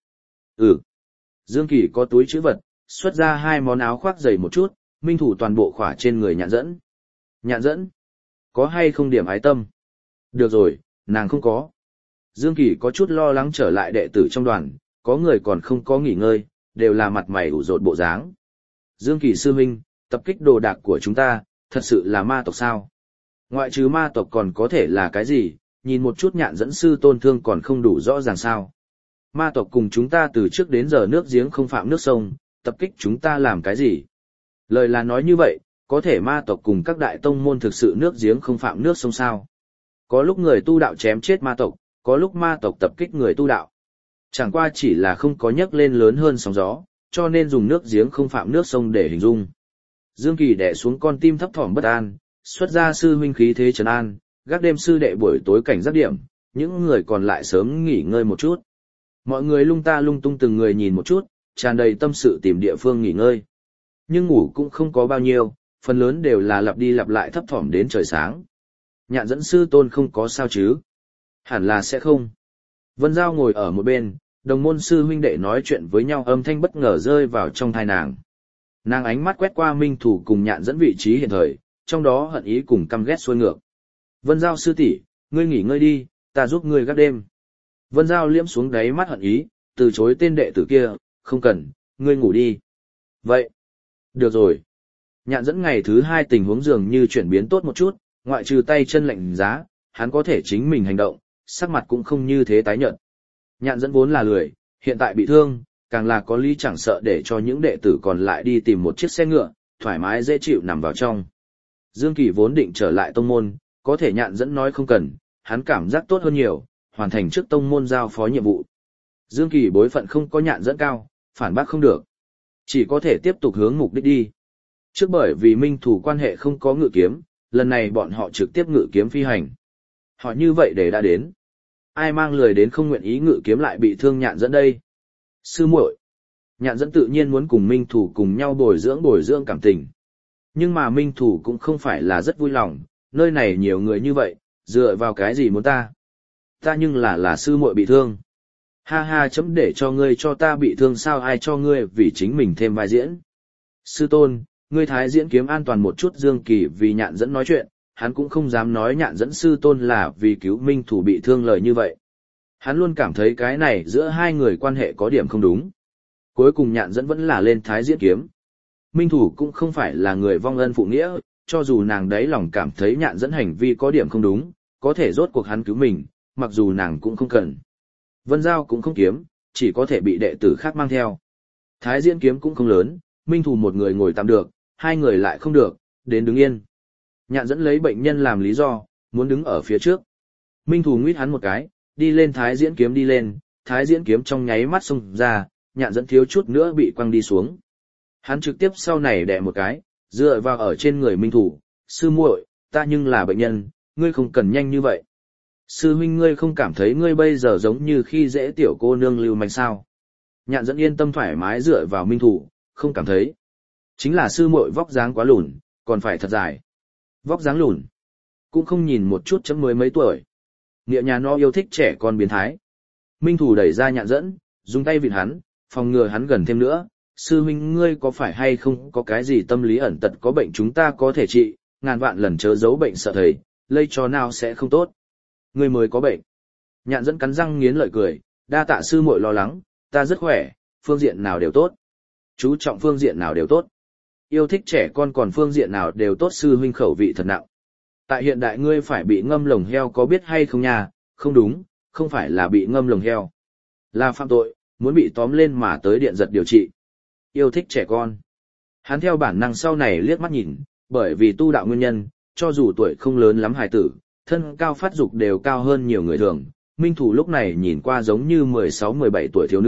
Dương Kỳ có túi trữ vật, xuất ra 2 món áo khoác dày một chút, Minh thủ toàn bộ khỏa trên người nhạn dẫn. Nhạn dẫn. Có hay không điểm ái tâm? Được rồi, nàng không có. Dương Kỳ có chút lo lắng trở lại đệ tử trong đoàn, có người còn không có nghỉ ngơi, đều là mặt mày ủ rột bộ dáng. Dương Kỳ sư huynh, tập kích đồ đạc của chúng ta, thật sự là ma tộc sao? Ngoại trừ ma tộc còn có thể là cái gì, nhìn một chút nhạn dẫn sư tôn thương còn không đủ rõ ràng sao? Ma tộc cùng chúng ta từ trước đến giờ nước giếng không phạm nước sông, tập kích chúng ta làm cái gì? Lời là nói như vậy, có thể ma tộc cùng các đại tông môn thực sự nước giếng không phạm nước sông sao? Có lúc người tu đạo chém chết ma tộc, có lúc ma tộc tập kích người tu đạo. Chẳng qua chỉ là không có nhấc lên lớn hơn sóng gió, cho nên dùng nước giếng không phạm nước sông để hình dung. Dương Kỳ đè xuống con tim thấp thỏm bất an, xuất ra sư huynh khí thế trấn an, gác đêm sư đệ buổi tối cảnh giác điểm, những người còn lại sớm nghỉ ngơi một chút. Mọi người lung ta lung tung từng người nhìn một chút, tràn đầy tâm sự tìm địa phương nghỉ ngơi. Nhưng ngủ cũng không có bao nhiêu, phần lớn đều là lặp đi lặp lại thấp thỏm đến trời sáng. Nhạn dẫn sư tôn không có sao chứ? Hẳn là sẽ không. Vân Giao ngồi ở một bên, đồng môn sư huynh đệ nói chuyện với nhau âm thanh bất ngờ rơi vào trong tai nàng. Nàng ánh mắt quét qua Minh thủ cùng nhạn dẫn vị trí hiện thời, trong đó hận ý cùng căm ghét xuôi ngược. Vân Giao sư tỷ, ngươi nghỉ ngơi đi, ta giúp ngươi gác đêm. Vân Giao liễm xuống đáy mắt hận ý, từ chối tên đệ tử kia, không cần, ngươi ngủ đi. Vậy, được rồi. Nhạn dẫn ngày thứ 2 tình huống dường như chuyển biến tốt một chút, ngoại trừ tay chân lạnh giá, hắn có thể chính mình hành động, sắc mặt cũng không như thế tái nhợt. Nhạn dẫn vốn là lười, hiện tại bị thương, càng là có lý chẳng sợ để cho những đệ tử còn lại đi tìm một chiếc xe ngựa, thoải mái dễ chịu nằm vào trong. Dương Kỳ vốn định trở lại tông môn, có thể nhạn dẫn nói không cần, hắn cảm giác tốt hơn nhiều, hoàn thành trước tông môn giao phó nhiệm vụ. Dương Kỳ bối phận không có nhạn dẫn cao, phản bác không được. Chỉ có thể tiếp tục hướng mục đích đi. Trước bởi vì minh thủ quan hệ không có ngự kiếm, lần này bọn họ trực tiếp ngự kiếm phi hành. Họ như vậy để đã đến. Ai mang lười đến không nguyện ý ngự kiếm lại bị thương nhạn dẫn đây? Sư muội. Nhạn dẫn tự nhiên muốn cùng minh thủ cùng nhau bồi dưỡng cảm tình. Nhưng mà minh thủ cũng không phải là rất vui lòng, nơi này nhiều người như vậy, dựa vào cái gì muốn ta? Ta nhưng là sư muội bị thương. Ha ha, chấm để cho ngươi cho ta bị thương sao, ai cho ngươi vì chính mình thêm vai diễn. Sư tôn, ngươi thái diễn kiếm an toàn một chút. Dương Kỳ vì nhạn dẫn nói chuyện, hắn cũng không dám nói nhạn dẫn sư tôn là vì cứu minh thủ bị thương lời như vậy. Hắn luôn cảm thấy cái này giữa hai người quan hệ có điểm không đúng. Cuối cùng nhạn dẫn vẫn là lên thái diễn kiếm. Minh thủ cũng không phải là người vong ân phụ nghĩa, cho dù nàng đấy lòng cảm thấy nhạn dẫn hành vi có điểm không đúng, có thể rốt cuộc hắn cứu mình, mặc dù nàng cũng không cần. Vân Giao cũng không kiếm, chỉ có thể bị đệ tử khác mang theo. Thái diễn kiếm cũng không lớn, minh thủ một người ngồi tạm được, 2 người lại không được, đến đứng yên. Nhạn dẫn lấy bệnh nhân làm lý do, muốn đứng ở phía trước. Minh thủ nguyết hắn một cái, đi lên thái diễn kiếm đi lên, thái diễn kiếm trong nháy mắt xông ra, nhạn dẫn thiếu chút nữa bị quăng đi xuống. Hắn trực tiếp sau này đè một cái, dựa vào ở trên người minh thủ, sư muội, ta nhưng là bệnh nhân, ngươi không cần nhanh như vậy. Sư huynh, ngươi không cảm thấy ngươi bây giờ giống như khi dễ tiểu cô nương lưu manh sao? Nhạn dẫn yên tâm thoải mái dựa vào minh thủ, không cảm thấy. Chính là sư muội vóc dáng quá lùn, còn phải thật dài. Vóc dáng lùn, cũng không nhìn một chút chấm mới mấy tuổi. Nghĩa nhà nó yêu thích trẻ con biến thái. Minh thủ đẩy ra nhạn dẫn, dùng tay vịn hắn, phòng ngừa hắn gần thêm nữa. Sư huynh, ngươi có phải hay không có cái gì tâm lý ẩn tật có bệnh chúng ta có thể trị, ngàn vạn lần chớ giấu bệnh sợ thầy, lây cho nào sẽ không tốt. Ngươi mới có bệnh. Nhạn dẫn cắn răng nghiến lợi cười, đa tạ sư muội lo lắng, ta rất khỏe, phương diện nào đều tốt. Chú trọng phương diện nào đều tốt. Yêu thích trẻ con còn phương diện nào đều tốt, sư huynh khẩu vị thật nặng. Tại hiện đại ngươi phải bị ngâm lồng heo có biết hay không nha? Không đúng, không phải là bị ngâm lồng heo. Là phạm tội, muốn bị tóm lên mà tới điện giật điều trị. Yêu thích trẻ con. Hắn theo bản năng sau này liếc mắt nhìn, bởi vì tu đạo nguyên nhân, cho dù tuổi không lớn lắm hài tử, thân cao phát dục đều cao hơn nhiều người thường. Minh thủ lúc này nhìn qua giống như 16-17 tuổi thiếu nữ,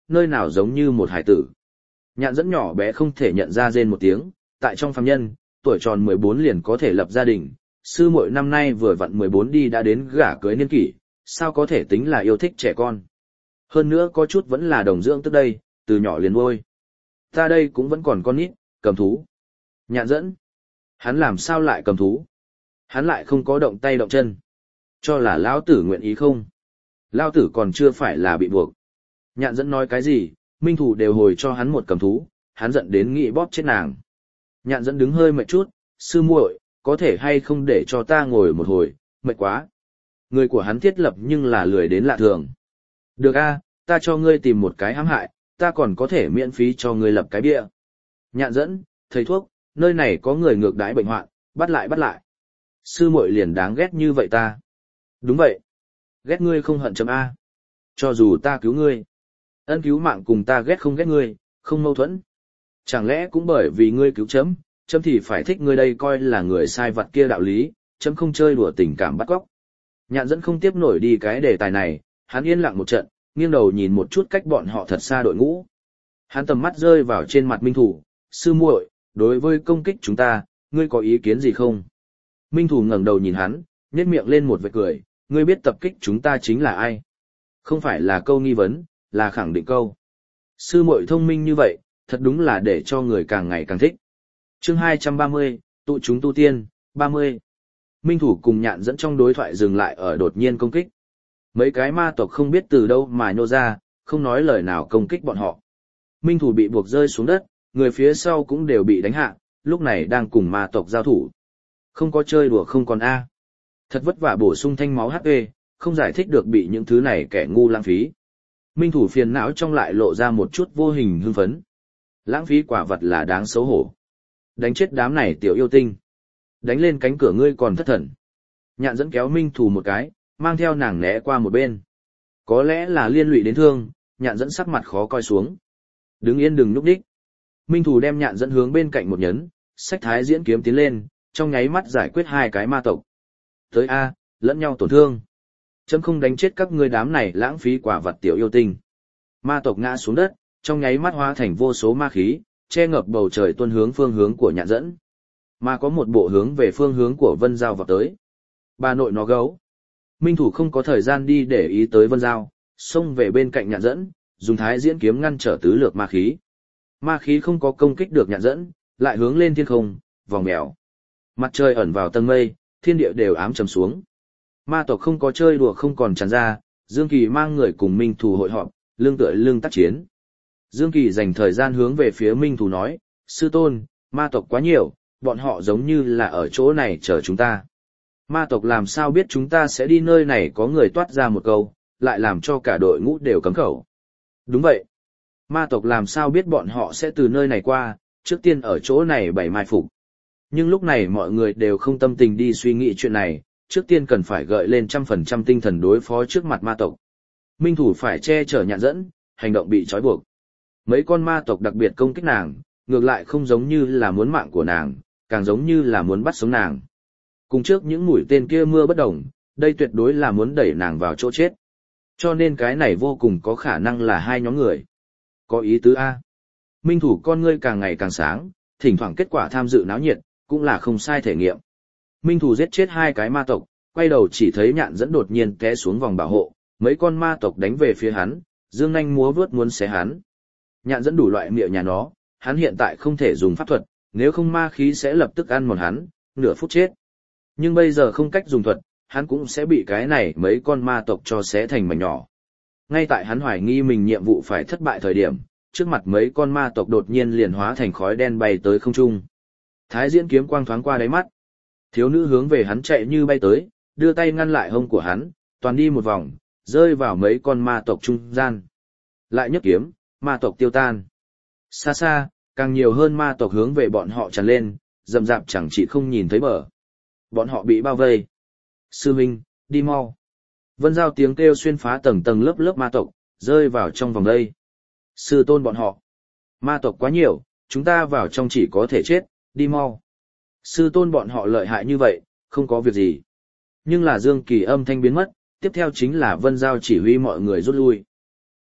nơi nào giống như một hải tử. Nhạn dẫn nhỏ bé không thể nhận ra rên một tiếng, tại trong phàm nhân, tuổi tròn 14 liền có thể lập gia đình, sư muội năm nay vừa vặn 14 đi đã đến gả cưới niên kỷ, sao có thể tính là yêu thích trẻ con. Hơn nữa có chút vẫn là đồng dưỡng tức đây, từ nhỏ liền nuôi. Ta đây cũng vẫn còn con nít, cầm thú. Nhạn dẫn. Hắn làm sao lại cầm thú? Hắn lại không có động tay động chân. Cho là lão tử nguyện ý không? Lão tử còn chưa phải là bị buộc. Nhạn dẫn nói cái gì, Minh Thủ đều hồi cho hắn một cầm thú, hắn giận đến nghĩ bóp chết nàng. Nhạn dẫn đứng hơi mệt chút, sư muội, có thể hay không để cho ta ngồi một hồi, mệt quá. Người của hắn thiết lập nhưng là lười đến lạ thường. Được a, ta cho ngươi tìm một cái hãm hại, ta còn có thể miễn phí cho ngươi lập cái bia. Nhạn dẫn, thầy thuốc, nơi này có người ngược đãi bệnh hoạn, bắt lại bắt lại. Sư muội liền đáng ghét như vậy ta. Đúng vậy. Ghét ngươi không hận chấm A. Cho dù ta cứu ngươi. Ân cứu mạng cùng ta ghét không ghét ngươi, không mâu thuẫn. Chẳng lẽ cũng bởi vì ngươi cứu chấm thì phải thích ngươi đây coi là người sai vặt kia đạo lý, chấm không chơi đùa tình cảm bắt cóc. Nhạn dẫn không tiếp nổi đi cái đề tài này, hắn yên lặng một trận, nghiêng đầu nhìn một chút cách bọn họ thật xa đội ngũ. Hắn tầm mắt rơi vào trên mặt Minh Thủ, sư muội, đối với công kích chúng ta, ngươi có ý kiến gì không? Minh Thủ ngẩng đầu nhìn hắn, nhếch miệng lên một vệt cười, ngươi biết tập kích chúng ta chính là ai? Không phải là câu nghi vấn, là khẳng định câu. Sư muội thông minh như vậy, thật đúng là để cho người càng ngày càng thích. Chương 230, tụ chúng tu tiên, 30. Minh Thủ cùng Nhạn dẫn trong đối thoại dừng lại ở đột nhiên công kích. Mấy cái ma tộc không biết từ đâu mà nhô ra, không nói lời nào công kích bọn họ. Minh Thủ bị buộc rơi xuống đất, người phía sau cũng đều bị đánh hạ, lúc này đang cùng ma tộc giao thủ. Không có chơi đùa không còn A. Thật vất vả bổ sung thanh máu HP, không giải thích được bị những thứ này kẻ ngu lãng phí. Minh Thủ phiền não trong lại lộ ra một chút vô hình hưng phấn. Lãng phí quả vật là đáng xấu hổ. Đánh chết đám này tiểu yêu tinh. Đánh lên cánh cửa ngươi còn thất thần. Nhạn dẫn kéo Minh Thủ một cái, mang theo nàng né qua một bên. Có lẽ là liên lụy đến thương, Nhạn dẫn sắc mặt khó coi xuống. Đứng yên đừng núp đích. Minh Thủ đem Nhạn dẫn hướng bên cạnh một nhấn, sách thái diễn kiếm tiến lên, trong nháy mắt giải quyết hai cái ma tộc. Tới A, lẫn nhau tổn thương. Chấm không đánh chết các ngươi đám này lãng phí quả vật tiểu yêu tinh. Ma tộc ngã xuống đất, trong nháy mắt hóa thành vô số ma khí, che ngập bầu trời tuôn hướng phương hướng của Nhạn dẫn. Mà có một bộ hướng về phương hướng của Vân Giao vào tới. Bà nội nó gấu. Minh Thủ không có thời gian đi để ý tới Vân Giao, xông về bên cạnh Nhạn dẫn, dùng thái diễn kiếm ngăn trở tứ lược ma khí. Ma khí không có công kích được Nhạn dẫn, lại hướng lên thiên không, vòng mèo. Mặt trời ẩn vào tầng mây, thiên địa đều ám trầm xuống. Ma tộc không có chơi đùa không còn tràn ra, Dương Kỳ mang người cùng Minh Thủ hội họp, lưng tựa lưng tác chiến. Dương Kỳ dành thời gian hướng về phía Minh Thủ nói, sư tôn, ma tộc quá nhiều, bọn họ giống như là ở chỗ này chờ chúng ta. Ma tộc làm sao biết chúng ta sẽ đi nơi này có người toát ra một câu, lại làm cho cả đội ngũ đều cấm khẩu. Đúng vậy. Ma tộc làm sao biết bọn họ sẽ từ nơi này qua, trước tiên ở chỗ này bày mai phục. Nhưng lúc này mọi người đều không tâm tình đi suy nghĩ chuyện này, trước tiên cần phải gợi lên 100% tinh thần đối phó trước mặt ma tộc. Minh Thủ phải che chở Nhạn dẫn, hành động bị trói buộc. Mấy con ma tộc đặc biệt công kích nàng, ngược lại không giống như là muốn mạng của nàng, càng giống như là muốn bắt sống nàng. Cùng trước những mũi tên kia mưa bất đồng, đây tuyệt đối là muốn đẩy nàng vào chỗ chết. Cho nên cái này vô cùng có khả năng là hai nhóm người. Có ý tứ A. Minh Thủ con ngươi càng ngày càng sáng, thỉnh thoảng kết quả tham dự náo nhiệt, cũng là không sai thể nghiệm. Minh Thủ giết chết hai cái ma tộc, quay đầu chỉ thấy Nhạn dẫn đột nhiên té xuống vòng bảo hộ, mấy con ma tộc đánh về phía hắn, dương nhanh múa vớt muốn xé hắn. Nhạn dẫn đủ loại miệng nhà nó, hắn hiện tại không thể dùng pháp thuật, nếu không ma khí sẽ lập tức ăn mòn hắn, nửa phút chết. Nhưng bây giờ không cách dùng thuật, hắn cũng sẽ bị cái này mấy con ma tộc cho xé thành mảnh nhỏ. Ngay tại hắn hoài nghi mình nhiệm vụ phải thất bại thời điểm, trước mặt mấy con ma tộc đột nhiên liền hóa thành khói đen bay tới không trung. Thái diễn kiếm quang thoáng qua đáy mắt. Thiếu nữ hướng về hắn chạy như bay tới, đưa tay ngăn lại hông của hắn, toàn đi một vòng, rơi vào mấy con ma tộc trung gian. Lại nhấc kiếm, ma tộc tiêu tan. Xa xa, càng nhiều hơn ma tộc hướng về bọn họ tràn lên, rậm rạp chẳng chỉ không nhìn thấy bờ. Bọn họ bị bao vây. Sư Minh, đi mau. Vân Giao tiếng kêu xuyên phá tầng tầng lớp lớp ma tộc, rơi vào trong vòng đây. Sư tôn bọn họ. Ma tộc quá nhiều, chúng ta vào trong chỉ có thể chết, đi mau. Sư tôn bọn họ lợi hại như vậy, không có việc gì. Nhưng là Dương Kỳ âm thanh biến mất, tiếp theo chính là Vân Giao chỉ huy mọi người rút lui.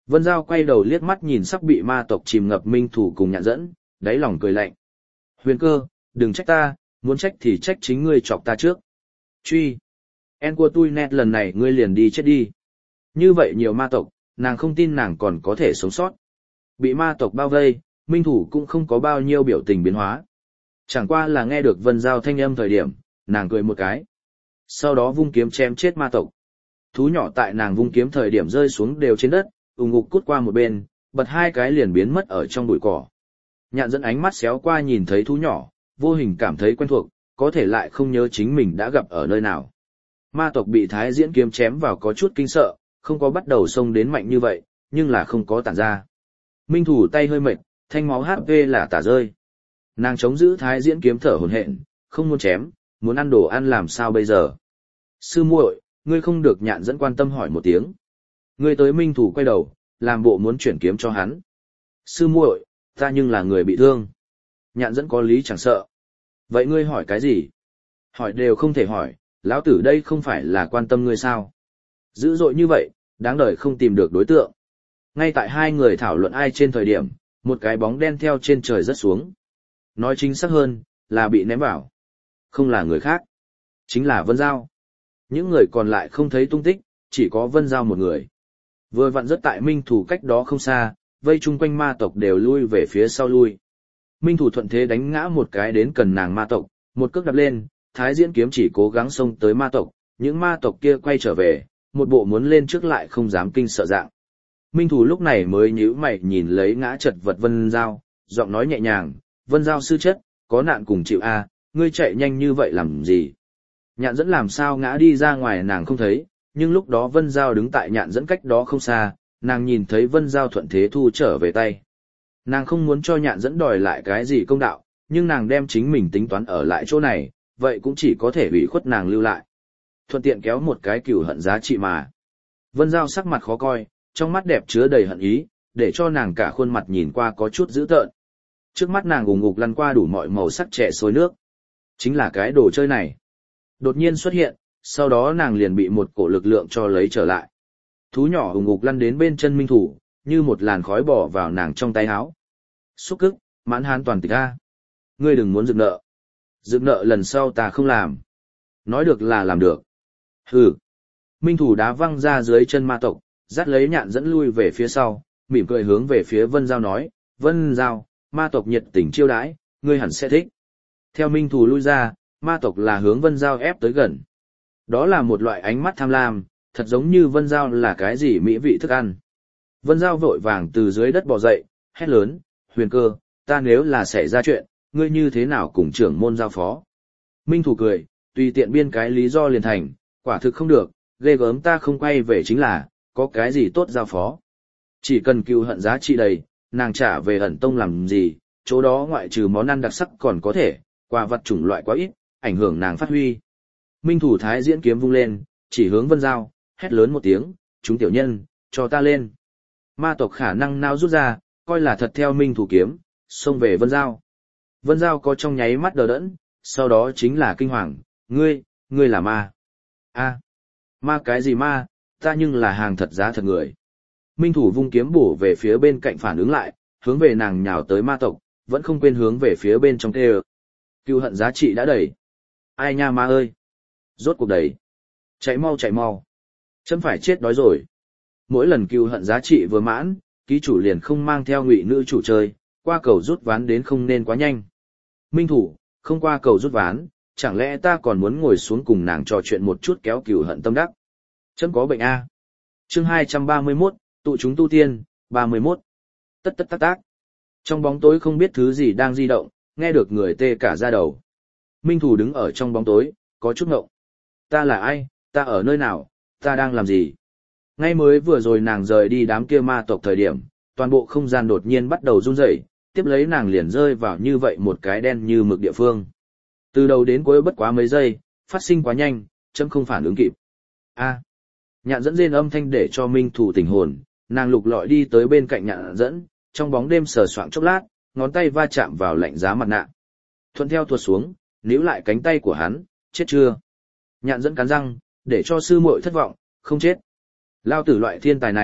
Vân Giao quay đầu liếc mắt nhìn sắp bị ma tộc chìm ngập Minh Thủ cùng Nhạn Dẫn, đáy lòng cười lạnh. Huyền Cơ, đừng trách ta, muốn trách thì trách chính ngươi chọc ta trước. Truy. En của tôi nét lần này ngươi liền đi chết đi. Như vậy nhiều ma tộc, nàng không tin nàng còn có thể sống sót. Bị ma tộc bao vây, Minh Thủ cũng không có bao nhiêu biểu tình biến hóa. Chẳng qua là nghe được Vân Giao thanh âm thời điểm, nàng cười một cái. Sau đó vung kiếm chém chết ma tộc. Thú nhỏ tại nàng vung kiếm thời điểm rơi xuống đều trên đất, ùng ục cút qua một bên, bật hai cái liền biến mất ở trong bụi cỏ. Nhạn Dẫn ánh mắt xéo qua nhìn thấy thú nhỏ, vô hình cảm thấy quen thuộc, có thể lại không nhớ chính mình đã gặp ở nơi nào. Ma tộc bị Thái Diễn kiếm chém vào có chút kinh sợ, không có bắt đầu xông đến mạnh như vậy, nhưng là không có tản ra. Minh Thủ tay hơi mệt, thanh máu HP là tả rơi. Nàng chống giữ Thái Diễn kiếm thở hổn hển, không muốn chém, muốn ăn đồ ăn làm sao bây giờ. Sư muội, ngươi không được Nhạn Dẫn quan tâm hỏi một tiếng. Ngươi tới Minh Thủ quay đầu, làm bộ muốn chuyển kiếm cho hắn. Sư muội, ta nhưng là người bị thương. Nhạn Dẫn có lý chẳng sợ. Vậy ngươi hỏi cái gì? Hỏi đều không thể hỏi, lão tử đây không phải là quan tâm ngươi sao? Dữ dội như vậy, đáng đời không tìm được đối tượng. Ngay tại hai người thảo luận ai trên thời điểm, một cái bóng đen theo trên trời rớt xuống. Nói chính xác hơn, là bị ném vào. Không là người khác. Chính là Vân Giao. Những người còn lại không thấy tung tích, chỉ có Vân Giao một người. Vừa vặn rất tại Minh Thủ cách đó không xa, vây chung quanh ma tộc đều lui về phía sau lui. Minh Thủ thuận thế đánh ngã một cái đến cần nàng ma tộc, một cước đập lên, Thái Diễn kiếm chỉ cố gắng xông tới ma tộc, những ma tộc kia quay trở về, một bộ muốn lên trước lại không dám kinh sợ dạng. Minh Thủ lúc này mới nhíu mày nhìn lấy ngã chật vật Vân Giao, giọng nói nhẹ nhàng, Vân Giao sư chất, có nạn cùng chịu a, ngươi chạy nhanh như vậy làm gì? Nhạn Dẫn làm sao ngã đi ra ngoài nàng không thấy, nhưng lúc đó Vân Giao đứng tại Nhạn Dẫn cách đó không xa, nàng nhìn thấy Vân Giao thuận thế thu trở về tay. Nàng không muốn cho Nhạn Dẫn đòi lại cái gì công đạo, nhưng nàng đem chính mình tính toán ở lại chỗ này, vậy cũng chỉ có thể ủy khuất nàng lưu lại. Thuận tiện kéo một cái cừu hận giá trị mà. Vân Giao sắc mặt khó coi, trong mắt đẹp chứa đầy hận ý, để cho nàng cả khuôn mặt nhìn qua có chút dữ tợn. Trước mắt nàng ùng ục lăn qua đủ mọi màu sắc trẻ xối nước. Chính là cái đồ chơi này. Đột nhiên xuất hiện, sau đó nàng liền bị một cổ lực lượng cho lấy trở lại. Thú nhỏ ùng ục lăn đến bên chân Minh Thủ, như một làn khói bỏ vào nàng trong tay áo. Xúc cức, mãn hán toàn tịch a. Ngươi đừng muốn dựng nợ. Dựng nợ lần sau ta không làm. Nói được là làm được. Hừ. Minh Thủ đá văng ra dưới chân ma tộc, dắt lấy Nhạn Dẫn lui về phía sau, mỉm cười hướng về phía Vân Giao nói, Vân Giao, ma tộc nhiệt tình chiêu đãi, ngươi hẳn sẽ thích. Theo Minh Thủ lui ra, ma tộc là hướng Vân Giao ép tới gần. Đó là một loại ánh mắt tham lam, thật giống như Vân Giao là cái gì mỹ vị thức ăn. Vân Giao vội vàng từ dưới đất bò dậy, hét lớn, Huyền Cơ, ta nếu là xảy ra chuyện, ngươi như thế nào cùng trưởng môn giao phó. Minh Thủ cười, tùy tiện biên cái lý do liền thành, quả thực không được, ghê gớm ta không quay về chính là, có cái gì tốt giao phó. Chỉ cần cừu hận giá trị đầy, nàng trả về ẩn tông làm gì, chỗ đó ngoại trừ món ăn đặc sắc còn có thể, quà vật chủng loại quá ít, ảnh hưởng nàng phát huy. Minh Thủ Thái Diễn kiếm vung lên, chỉ hướng Vân Giao, hét lớn một tiếng, chúng tiểu nhân, cho ta lên. Ma tộc khả năng nào rút ra, coi là thật theo Minh Thủ kiếm, xông về Vân Giao. Vân Giao có trong nháy mắt đờ đẫn, sau đó chính là kinh hoàng, ngươi là ma. A, ma cái gì ma, ta nhưng là hàng thật giá thật người. Minh Thủ vung kiếm bổ về phía bên cạnh phản ứng lại, hướng về nàng nhào tới ma tộc, vẫn không quên hướng về phía bên trong tê. Cừu hận giá trị đã đầy. Ai nha ma ơi. Rốt cuộc đầy. Chạy mau. Chấm phải chết đói rồi. Mỗi lần cừu hận giá trị vừa mãn, ký chủ liền không mang theo ngụy nữ chủ chơi, qua cầu rút ván đến không nên quá nhanh. Minh Thủ, không qua cầu rút ván, chẳng lẽ ta còn muốn ngồi xuống cùng nàng trò chuyện một chút kéo cừu hận tâm đắc. Chấm có bệnh A. Chương 231, tụ chúng tu tiên, 31. Tất tác tác. Trong bóng tối không biết thứ gì đang di động, nghe được người tê cả da đầu. Minh Thủ đứng ở trong bóng tối, có chút ngộng. Ta là ai, ta ở nơi nào, ta đang làm gì? Ngay mới vừa rồi nàng rời đi đám kia ma tộc thời điểm, toàn bộ không gian đột nhiên bắt đầu run rẩy, tiếp lấy nàng liền rơi vào như vậy một cái đen như mực địa phương. Từ đầu đến cuối bất quá mấy giây, phát sinh quá nhanh, chấm không phản ứng kịp. A. Nhạn Dẫn rên âm thanh để cho Minh Thủ tỉnh hồn, nàng lục lọi đi tới bên cạnh Nhạn Dẫn, trong bóng đêm sờ soạng chốc lát, ngón tay va chạm vào lạnh giá mặt nạ. Thuận theo tuột xuống, níu lại cánh tay của hắn, chết chưa? Nhạn Dẫn cắn răng, để cho sư muội thất vọng, không chết. Lao tử loại thiên tài này,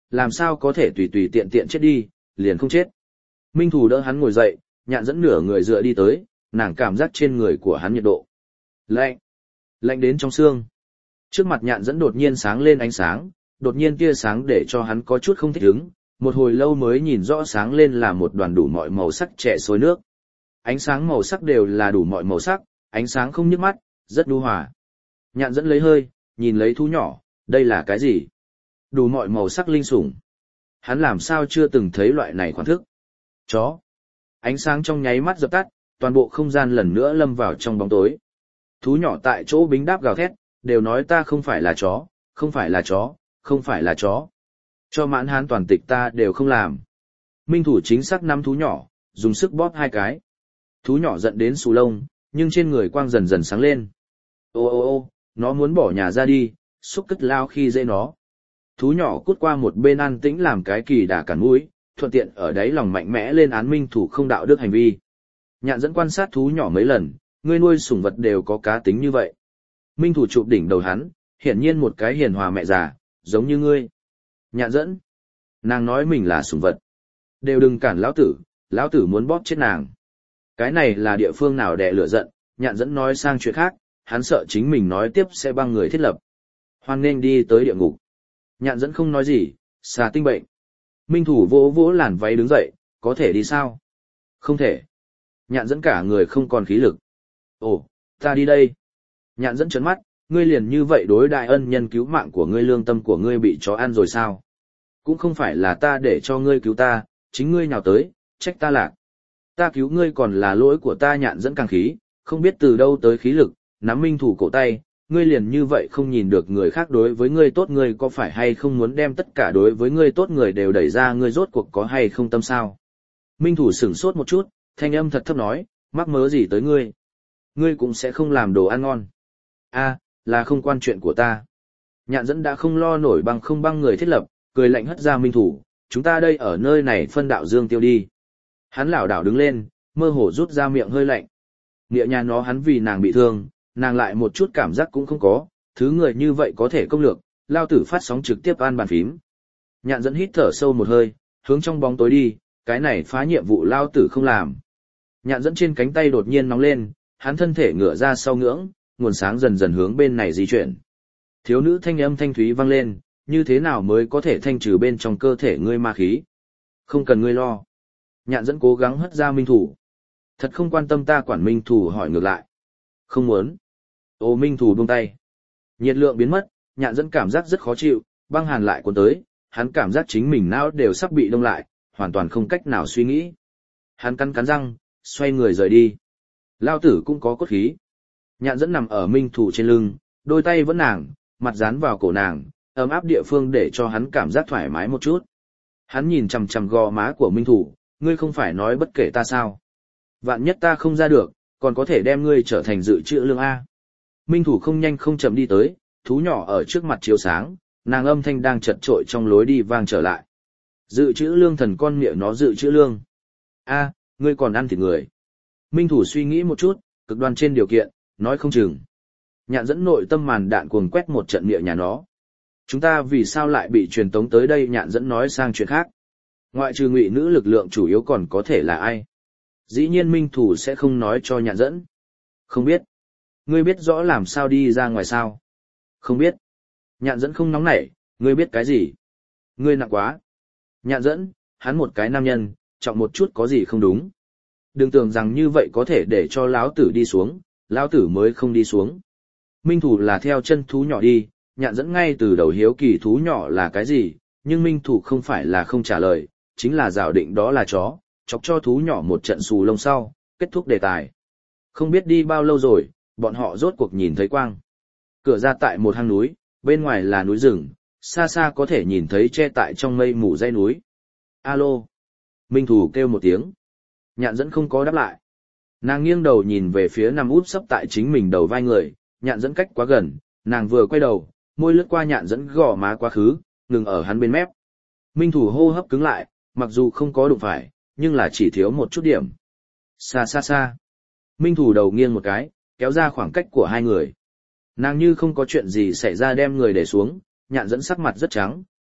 làm sao có thể tùy tùy tiện tiện chết đi, liền không chết. Minh Thủ đỡ hắn ngồi dậy, nhạn dẫn nửa người dựa đi tới, nàng cảm giác trên người của hắn nhiệt độ. Lạnh, lạnh đến trong xương. Trước mặt nhạn dẫn đột nhiên sáng lên ánh sáng, đột nhiên tia sáng để cho hắn có chút không thích ứng, một hồi lâu mới nhìn rõ sáng lên là một đoàn đủ mọi màu sắc chảy xối nước. Ánh sáng màu sắc đều là đủ mọi màu sắc, ánh sáng không nhức mắt, rất nhu hòa. Nhạn dẫn lấy hơi, nhìn lấy thú nhỏ, đây là cái gì? Đủ mọi màu sắc linh sủng. Hắn làm sao chưa từng thấy loại này khoản thức? Chó. Ánh sáng trong nháy mắt dập tắt, toàn bộ không gian lần nữa lâm vào trong bóng tối. Thú nhỏ tại chỗ bính đáp gào thét, đều nói ta không phải là chó, không phải là chó, không phải là chó. Cho mãn hán toàn tịch ta đều không làm. Minh Thủ chính xác nắm thú nhỏ, dùng sức bóp hai cái. Thú nhỏ giận đến xù lông, nhưng trên người quang dần dần sáng lên. Ô ô ô, nó muốn bỏ nhà ra đi, xúc cất lao khi dễ nó. Thú nhỏ cút qua một bên an tĩnh làm cái kỳ đà cản mũi, thuận tiện ở đấy lòng mạnh mẽ lên án Minh Thủ không đạo đức hành vi. Nhạn dẫn quan sát thú nhỏ mấy lần, ngươi nuôi sủng vật đều có cá tính như vậy. Minh Thủ chụp đỉnh đầu hắn, hiển nhiên một cái hiền hòa mẹ già, giống như ngươi. Nhạn dẫn. Nàng nói mình là sủng vật. Đều đừng cản lão tử muốn bóp chết nàng. Cái này là địa phương nào đè lửa giận, nhạn dẫn nói sang chuyện khác, hắn sợ chính mình nói tiếp sẽ băng người thiết lập. Hoan nên đi tới địa ngục. Nhạn dẫn không nói gì, xà tinh bệnh. Minh Thủ vỗ vỗ làn váy đứng dậy, có thể đi sao? Không thể. Nhạn dẫn cả người không còn khí lực. Ồ, ta đi đây. Nhạn dẫn trấn mắt, ngươi liền như vậy đối đại ân nhân cứu mạng của ngươi, lương tâm của ngươi bị chó ăn rồi sao? Cũng không phải là ta để cho ngươi cứu ta, chính ngươi nhào tới, trách ta lạc. Ta cứu ngươi còn là lỗi của ta. Nhạn dẫn càng khí, không biết từ đâu tới khí lực, nắm Minh Thủ cổ tay, ngươi liền như vậy không nhìn được người khác đối với ngươi tốt, ngươi có phải hay không muốn đem tất cả đối với ngươi tốt người đều đẩy ra, ngươi rốt cuộc có hay không tâm sao? Minh Thủ sửng sốt một chút, thanh âm thật thấp nói, mắc mớ gì tới ngươi? Ngươi cũng sẽ không làm đồ ăn ngon. A, là không quan chuyện của ta. Nhạn dẫn đã không lo nổi bằng không băng người thiết lập, cười lạnh hất ra Minh Thủ, chúng ta đây ở nơi này phân đạo dương tiêu đi. Hắn lảo đảo đứng lên, mơ hồ rút ra miệng hơi lạnh. Nghĩa nhà nó hắn vì nàng bị thương, nàng lại một chút cảm giác cũng không có, thứ người như vậy có thể công lược, lao tử phát sóng trực tiếp an bàn phím. Nhạn dẫn hít thở sâu một hơi, hướng trong bóng tối đi, cái này phá nhiệm vụ lao tử không làm. Nhạn dẫn trên cánh tay đột nhiên nóng lên, hắn thân thể ngửa ra sau ngưỡng, nguồn sáng dần dần hướng bên này di chuyển. Thiếu nữ thanh âm thanh thúy vang lên, như thế nào mới có thể thanh trừ bên trong cơ thể ngươi ma khí? Không cần ngươi lo. Nhạn dẫn cố gắng hất ra Minh Thủ. Thật không quan tâm ta quản. Minh Thủ hỏi ngược lại. Không muốn. Ô Minh Thủ buông tay. Nhiệt lượng biến mất, nhạn dẫn cảm giác rất khó chịu, băng hàn lại cuốn tới, hắn cảm giác chính mình não đều sắp bị đông lại, hoàn toàn không cách nào suy nghĩ. Hắn cắn cắn răng, xoay người rời đi. Lao tử cũng có cốt khí. Nhạn dẫn nằm ở Minh Thủ trên lưng, đôi tay vẫn nàng, mặt dán vào cổ nàng, ấm áp địa phương để cho hắn cảm giác thoải mái một chút. Hắn nhìn chằm chằm gò má của Minh Thủ, ngươi không phải nói bất kể ta sao? Vạn nhất ta không ra được, còn có thể đem ngươi trở thành dự trữ lương A. Minh Thủ không nhanh không chậm đi tới, thú nhỏ ở trước mặt chiếu sáng, nàng âm thanh đang chật trội trong lối đi vang trở lại. Dự trữ lương, thần con miệng nó dự trữ lương. A, ngươi còn ăn thịt người. Minh Thủ suy nghĩ một chút, cực đoan trên điều kiện, nói không chừng. Nhạn dẫn nội tâm màn đạn cuồng quét một trận miệng nhà nó. Chúng ta vì sao lại bị truyền tống tới đây? Nhạn dẫn nói sang chuyện khác. Ngoại trừ ngụy nữ lực lượng chủ yếu còn có thể là ai? Dĩ nhiên Minh Thủ sẽ không nói cho nhạn dẫn. Không biết. Ngươi biết rõ làm sao đi ra ngoài sao? Không biết. Nhạn dẫn không nóng nảy, ngươi biết cái gì? Ngươi nặng quá. Nhạn dẫn, hắn một cái nam nhân, trọng một chút có gì không đúng. Đừng tưởng rằng như vậy có thể để cho lão tử đi xuống, lão tử mới không đi xuống. Minh Thủ là theo chân thú nhỏ đi, nhạn dẫn ngay từ đầu hiếu kỳ thú nhỏ là cái gì, nhưng Minh Thủ không phải là không trả lời, chính là giả định đó là chó, chọc cho thú nhỏ một trận xù lông sau, kết thúc đề tài. Không biết đi bao lâu rồi, bọn họ rốt cuộc nhìn thấy quang. Cửa ra tại một hang núi, bên ngoài là núi rừng, xa xa có thể nhìn thấy che tại trong mây mù dãy núi. Alo. Minh Thủ kêu một tiếng. Nhạn dẫn không có đáp lại. Nàng nghiêng đầu nhìn về phía nằm úp sấp tại chính mình đầu vai người, nhạn dẫn cách quá gần, nàng vừa quay đầu, môi lướt qua nhạn dẫn gò má quá khứ, ngừng ở hắn bên mép. Minh Thủ hô hấp cứng lại, mặc dù không có đụng phải, nhưng là chỉ thiếu một chút điểm. Xa xa xa. Minh Thủ đầu nghiêng một cái, kéo ra khoảng cách của hai người. Nàng như không có chuyện gì xảy ra đem người để xuống, nhạn dẫn sắc mặt rất trắng,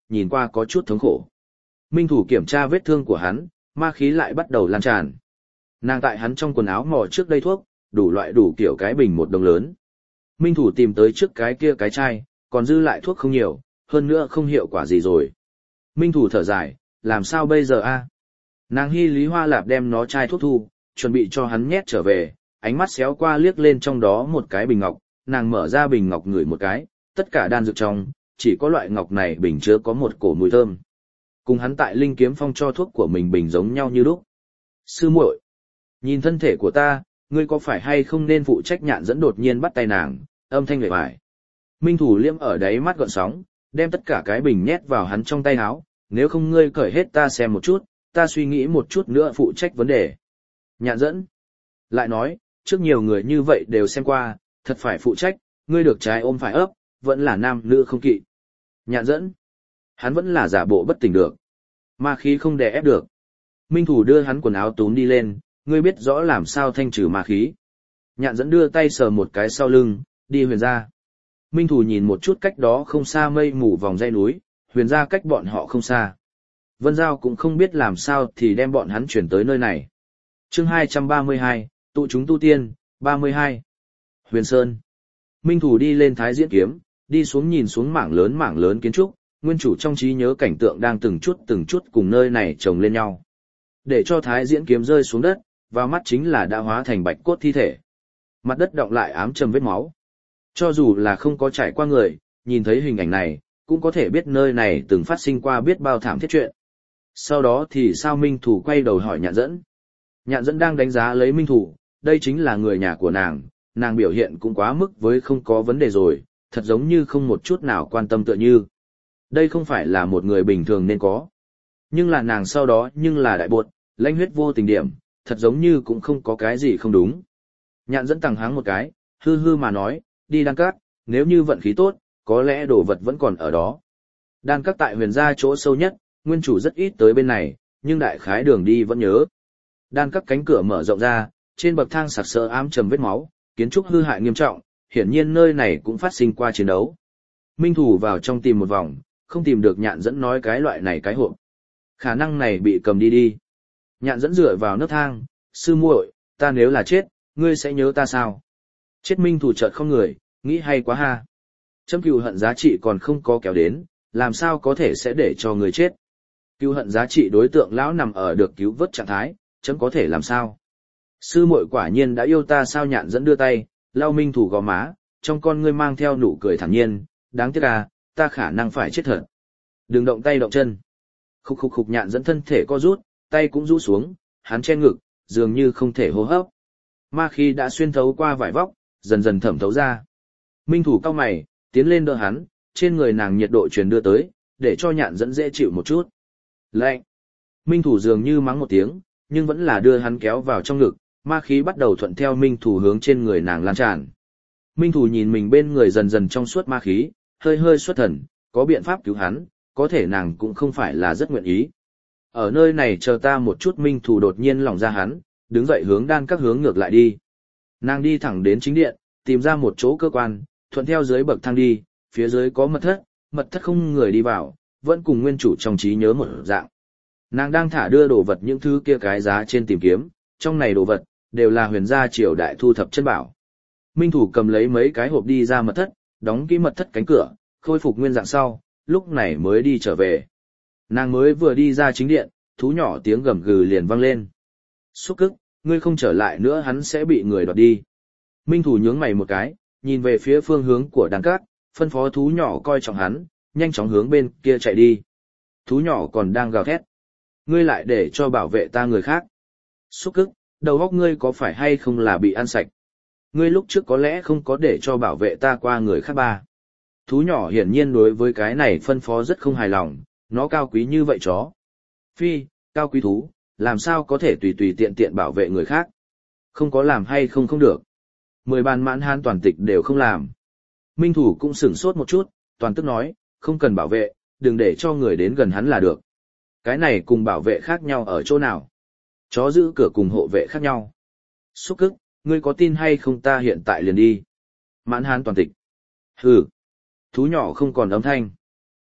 nhìn qua có chút thống khổ. Minh thủ kiểm tra vết thương của hắn, ma khí lại bắt đầu lan tràn. Nàng tại hắn trong quần áo mò trước đây thuốc, đủ loại đủ kiểu cái bình một đồng lớn. Minh thủ tìm tới trước cái kia cái chai, còn dư lại thuốc không nhiều, hơn nữa không hiệu quả gì rồi. Minh thủ thở dài, làm sao bây giờ a? Nàng hy lý hoa lạp đem nó chai thuốc thu, chuẩn bị cho hắn nhét trở về, ánh mắt xéo qua liếc lên trong đó một cái bình ngọc, nàng mở ra bình ngọc ngửi một cái, tất cả đan dược trong, chỉ có loại ngọc này bình chứa có một cổ mùi thơm. Cùng hắn tại Linh Kiếm Phong cho thuốc của mình bình giống nhau như lúc. Sư muội, nhìn thân thể của ta, ngươi có phải hay không nên phụ trách? Nhạn dẫn đột nhiên bắt tay nàng, âm thanh lệ bại. Minh thủ liêm ở đáy mắt gợn sóng, đem tất cả cái bình nhét vào hắn trong tay áo, nếu không ngươi cởi hết ta xem một chút, ta suy nghĩ một chút nữa phụ trách vấn đề. Nhạn dẫn lại nói, trước nhiều người như vậy đều xem qua, thật phải phụ trách, ngươi được trái ôm phải ấp, vẫn là nam nữ không kỵ. Nhạn dẫn, hắn vẫn là giả bộ bất tỉnh được, ma khí không đè ép được. Minh thủ đưa hắn quần áo túm đi lên, ngươi biết rõ làm sao thanh trừ ma khí. Nhạn dẫn đưa tay sờ một cái sau lưng, đi Huyền gia. Minh thủ nhìn một chút cách đó không xa mây mù vòng dãy núi, Huyền gia cách bọn họ không xa. Vân Giao cũng không biết làm sao thì đem bọn hắn chuyển tới nơi này. Chương 232, tụ chúng tu tiên, 32. Huyền Sơn. Minh thủ đi lên Thái Diễn Kiếm, đi xuống nhìn xuống mảng lớn kiến trúc, nguyên chủ trong trí nhớ cảnh tượng đang từng chút cùng nơi này chồng lên nhau. Để cho Thái Diễn Kiếm rơi xuống đất, vào mắt chính là đã hóa thành bạch cốt thi thể. Mặt đất đọng lại ám châm vết máu. Cho dù là không có trải qua người, nhìn thấy hình ảnh này, cũng có thể biết nơi này từng phát sinh qua biết bao thảm thiết chuyện. Sau đó thì sao? Minh thủ quay đầu hỏi Nhạn dẫn. Nhạn dẫn đang đánh giá lấy Minh thủ, đây chính là người nhà của nàng biểu hiện cũng quá mức với không có vấn đề rồi, thật giống như không một chút nào quan tâm tựa như. Đây không phải là một người bình thường nên có. Nhưng là nàng sau đó nhưng là đại bột, lãnh huyết vô tình điểm, thật giống như cũng không có cái gì không đúng. Nhạn dẫn tằng háng một cái, hư hư mà nói, đi đan các, nếu như vận khí tốt, có lẽ đồ vật vẫn còn ở đó. Đan các tại Huyền gia chỗ sâu nhất, nguyên chủ rất ít tới bên này, nhưng đại khái đường đi vẫn nhớ. Đan các cánh cửa mở rộng ra, trên bậc thang sặc sỡ ám trầm vết máu, kiến trúc hư hại nghiêm trọng, hiển nhiên nơi này cũng phát sinh qua chiến đấu. Minh thủ vào trong tìm một vòng, không tìm được Nhạn dẫn nói cái loại này cái hộp. Khả năng này bị cầm đi. Nhạn dẫn dựa vào nấc thang, sư muội, ta nếu là chết, ngươi sẽ nhớ ta sao? Chết. Minh thủ chợt không người, nghĩ hay quá ha. Chấm cừu hận giá trị còn không có kéo đến, làm sao có thể sẽ để cho người chết? Cừu hận giá trị đối tượng lão nằm ở được cứu vớt trạng thái, chấm có thể làm sao? Sư muội quả nhiên đã yêu ta sao? Nhạn dẫn đưa tay, lau Minh thủ gò má, trong con ngươi mang theo nụ cười thản nhiên, đáng tiếc à, ta khả năng phải chết thật. Đừng động tay động chân. Khục. Nhạn dẫn thân thể co rút, tay cũng rũ xuống, hắn che ngực, dường như không thể hô hấp. Ma khí đã xuyên thấu qua vải vóc, dần dần thẩm thấu ra. Minh thủ cau mày, tiến lên đỡ hắn, trên người nàng nhiệt độ truyền đưa tới, để cho Nhạn dẫn dễ chịu một chút. Lạnh. Minh thủ dường như mắng một tiếng, nhưng vẫn là đưa hắn kéo vào trong ngực, ma khí bắt đầu thuận theo Minh thủ hướng trên người nàng lan tràn. Minh thủ nhìn mình bên người dần dần trong suốt ma khí, hơi xuất thần, có biện pháp cứu hắn, có thể nàng cũng không phải là rất nguyện ý. Ở nơi này chờ ta một chút. Minh thủ đột nhiên lỏng ra hắn, đứng dậy hướng đan các hướng ngược lại đi. Nàng đi thẳng đến chính điện, tìm ra một chỗ cơ quan, thuận theo dưới bậc thang đi, phía dưới có mật thất không người đi vào, vẫn cùng nguyên chủ trong trí nhớ một dạng. Nàng đang thả đưa đồ vật những thứ kia cái giá trên tìm kiếm, trong này đồ vật, đều là Huyền gia triều đại thu thập chân bảo. Minh thủ cầm lấy mấy cái hộp đi ra mật thất, đóng kỹ mật thất cánh cửa, khôi phục nguyên dạng sau, lúc này mới đi trở về. Nàng mới vừa đi ra chính điện, thú nhỏ tiếng gầm gừ liền vang lên. Xúc cức, ngươi không trở lại nữa hắn sẽ bị người đoạt đi. Minh thủ nhướng mày một cái, nhìn về phía phương hướng của đàn cát, phân phó thú nhỏ coi trọng hắn, nhanh chóng hướng bên kia chạy đi. Thú nhỏ còn đang gào thét. Ngươi lại để cho bảo vệ ta người khác. Xúc cức, đầu óc ngươi có phải hay không là bị ăn sạch? Ngươi lúc trước có lẽ không có để cho bảo vệ ta qua người khác ba. Thú nhỏ hiển nhiên đối với cái này phân phó rất không hài lòng, nó cao quý như vậy chó. Phi, cao quý thú, làm sao có thể tùy tùy tiện tiện bảo vệ người khác? Không có làm hay không được. 10 bàn mãn hán toàn tịch đều không làm. Minh thủ cũng sửng sốt một chút, toàn tức nói, không cần bảo vệ, đừng để cho người đến gần hắn là được. Cái này cùng bảo vệ khác nhau ở chỗ nào? Chó giữ cửa cùng hộ vệ khác nhau. Xúc cức, ngươi có tin hay không ta hiện tại liền đi. Mãn hán toàn tịch. Hừ. Thú nhỏ không còn âm thanh.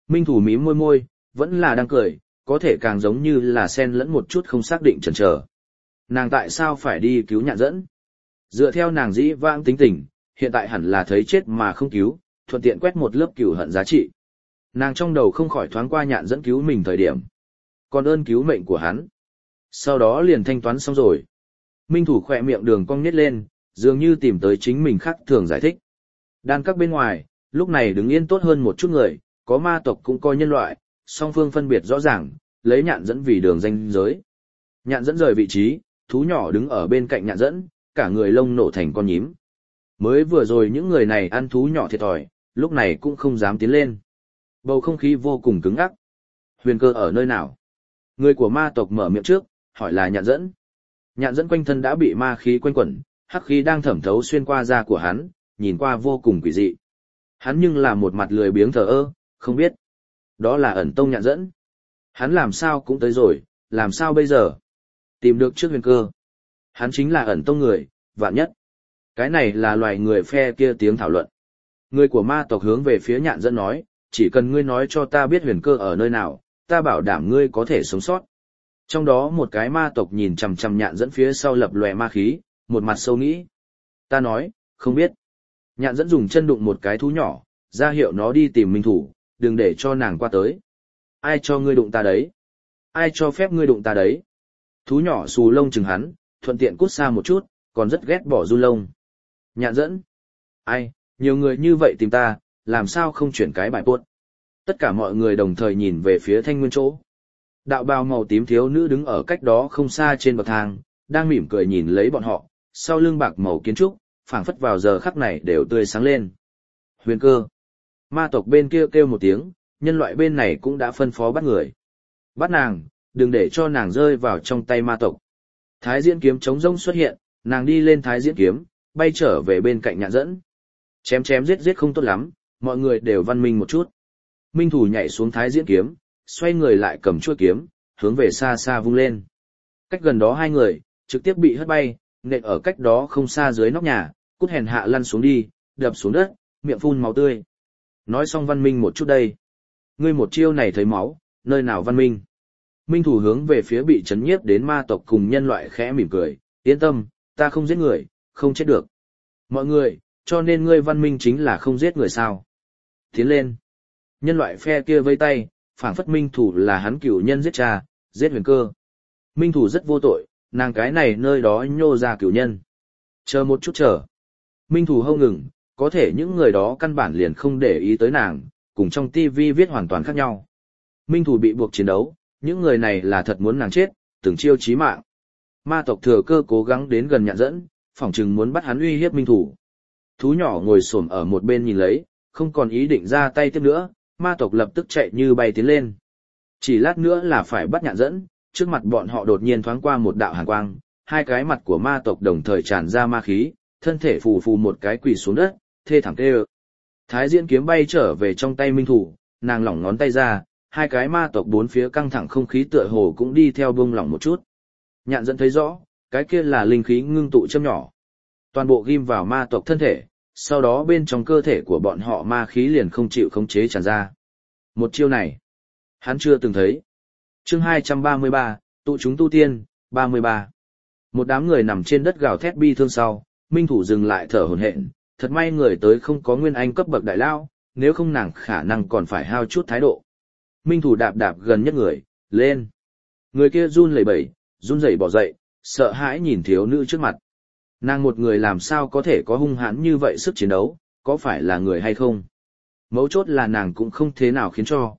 Minh Thủ mím môi môi, vẫn là đang cười, có thể càng giống như là xen lẫn một chút không xác định chần chờ. Nàng tại sao phải đi cứu nhạn dẫn? Dựa theo nàng dĩ vãng tính tình, hiện tại hẳn là thấy chết mà không cứu, thuận tiện quét một lớp cừu hận giá trị. Nàng trong đầu không khỏi thoáng qua nhạn dẫn cứu mình thời điểm. Còn ơn cứu mệnh của hắn. Sau đó liền thanh toán xong rồi. Minh Thủ khỏe miệng đường cong nhếch lên, dường như tìm tới chính mình khác thường giải thích. Đan các bên ngoài, lúc này đứng yên tốt hơn một chút người, có ma tộc cũng có nhân loại, song phương phân biệt rõ ràng, lấy nhạn dẫn vì đường ranh giới. Nhạn dẫn rời vị trí, thú nhỏ đứng ở bên cạnh nhạn dẫn, cả người lông nổ thành con nhím. Mới vừa rồi những người này ăn thú nhỏ thiệt thòi, lúc này cũng không dám tiến lên. Bầu không khí vô cùng cứng ngắc. Huyền Cơ ở nơi nào? Người của ma tộc mở miệng trước, hỏi là nhạn dẫn. Nhạn dẫn quanh thân đã bị ma khí quanh quẩn, hắc khí đang thẩm thấu xuyên qua da của hắn, nhìn qua vô cùng quỷ dị. Hắn nhưng là một mặt lười biếng thờ ơ, không biết. Đó là ẩn tông nhạn dẫn. Hắn làm sao cũng tới rồi, làm sao bây giờ? Tìm được trước Huyền Cơ. Hắn chính là ẩn tông người, vạn nhất. Cái này là loài người phe kia tiếng thảo luận. Người của ma tộc hướng về phía nhạn dẫn nói, chỉ cần ngươi nói cho ta biết Huyền Cơ ở nơi nào, ta bảo đảm ngươi có thể sống sót. Trong đó một cái ma tộc nhìn chằm chằm nhạn dẫn phía sau lập lòe ma khí, một mặt sâu nghĩ. Ta nói, không biết. Nhạn dẫn dùng chân đụng một cái thú nhỏ, ra hiệu nó đi tìm Minh Thủ, đừng để cho nàng qua tới. Ai cho ngươi đụng ta đấy? Ai cho phép ngươi đụng ta đấy? Thú nhỏ xù lông chừng hắn, thuận tiện cút xa một chút, còn rất ghét bỏ run lông. Nhạn dẫn. Ai, nhiều người như vậy tìm ta, làm sao không chuyển cái bài buốt? Tất cả mọi người đồng thời nhìn về phía Thanh Nguyên chỗ. Đạo bào màu tím thiếu nữ đứng ở cách đó không xa trên bậc thang, đang mỉm cười nhìn lấy bọn họ, sau lưng bạc màu kiến trúc, phảng phất vào giờ khắc này đều tươi sáng lên. Huyền Cơ. Ma tộc bên kia kêu một tiếng, nhân loại bên này cũng đã phân phó bắt người. Bắt nàng, đừng để cho nàng rơi vào trong tay ma tộc. Thái diễn kiếm trống rông xuất hiện, nàng đi lên thái diễn kiếm, bay trở về bên cạnh nhạn dẫn. Chém chém giết giết không tốt lắm, mọi người đều văn minh một chút. Minh Thủ nhảy xuống thái diễn kiếm, xoay người lại cầm chuôi kiếm, hướng về xa xa vung lên. Cách gần đó hai người, trực tiếp bị hất bay, nện ở cách đó không xa dưới nóc nhà, cút hèn hạ lăn xuống đi, đập xuống đất, miệng phun máu tươi. Nói xong văn minh một chút đây. Ngươi một chiêu này thấy máu, nơi nào văn minh? Minh Thủ hướng về phía bị chấn nhiếp đến ma tộc cùng nhân loại khẽ mỉm cười, yên tâm, ta không giết người, không chết được. Mọi người, cho nên ngươi văn minh chính là không giết người sao? Tiến lên. Nhân loại phe kia vây tay, phảng phất Minh Thủ là hắn cửu nhân giết cha, giết Huyền Cơ. Minh Thủ rất vô tội, nàng cái này nơi đó nhô ra cửu nhân. Chờ một chút chờ. Minh Thủ hâu ngừng, có thể những người đó căn bản liền không để ý tới nàng, cùng trong tivi viết hoàn toàn khác nhau. Minh Thủ bị buộc chiến đấu, những người này là thật muốn nàng chết, từng chiêu chí mạng. Ma tộc thừa cơ cố gắng đến gần nhạn dẫn, phỏng chừng muốn bắt hắn uy hiếp Minh Thủ. Thú nhỏ ngồi xổm ở một bên nhìn lấy, không còn ý định ra tay tiếp nữa, ma tộc lập tức chạy như bay tiến lên. Chỉ lát nữa là phải bắt nhạn dẫn, trước mặt bọn họ đột nhiên thoáng qua một đạo hàn quang, hai cái mặt của ma tộc đồng thời tràn ra ma khí, thân thể phù phù một cái quỳ xuống đất, thê thảm kêu. Thái diễn kiếm bay trở về trong tay Minh Thủ, nàng lỏng ngón tay ra, hai cái ma tộc bốn phía căng thẳng không khí tựa hồ cũng đi theo buông lỏng một chút. Nhạn dẫn thấy rõ, cái kia là linh khí ngưng tụ châm nhỏ. Toàn bộ ghim vào ma tộc thân thể, sau đó bên trong cơ thể của bọn họ ma khí liền không chịu khống chế tràn ra. Một chiêu này, hắn chưa từng thấy. Chương 233, tụ chúng tu tiên, 33. Một đám người nằm trên đất gào thét bi thương sau, Minh Thủ dừng lại thở hổn hển, thật may người tới không có nguyên anh cấp bậc đại lao, nếu không nàng khả năng còn phải hao chút thái độ. Minh Thủ đạp đạp gần nhất người, lên. Người kia run lẩy bẩy, run rẩy bỏ dậy, sợ hãi nhìn thiếu nữ trước mặt. Nàng một người làm sao có thể có hung hãn như vậy sức chiến đấu, có phải là người hay không? Mấu chốt là nàng cũng không thế nào khiến cho,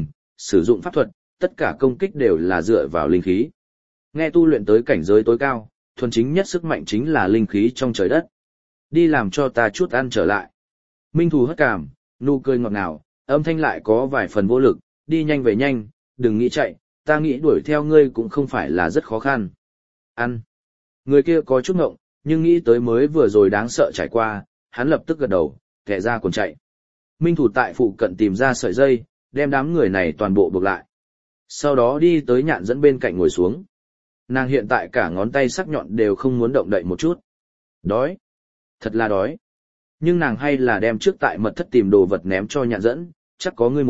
sử dụng pháp thuật, tất cả công kích đều là dựa vào linh khí. Nghe tu luyện tới cảnh giới tối cao, thuần chính nhất sức mạnh chính là linh khí trong trời đất. Đi làm cho ta chút ăn trở lại. Minh Thủ hất cảm, nụ cười ngọt ngào, âm thanh lại có vài phần vô lực, đi nhanh về nhanh, đừng nghĩ chạy, ta nghĩ đuổi theo ngươi cũng không phải là rất khó khăn. Ăn. Người kia có chút ngộng, nhưng nghĩ tới mới vừa rồi đáng sợ trải qua, hắn lập tức gật đầu, kẻ ra còn chạy. Minh Thủ tại phụ cận tìm ra sợi dây, đem đám người này toàn bộ buộc lại. Sau đó đi tới nhạn dẫn bên cạnh ngồi xuống. Nàng hiện tại cả ngón tay sắc nhọn đều không muốn động đậy một chút. Đói. Thật là đói. Nhưng nàng hay là đem trước tại mật thất tìm đồ vật ném cho nhạn dẫn, chắc có ngươi muốn,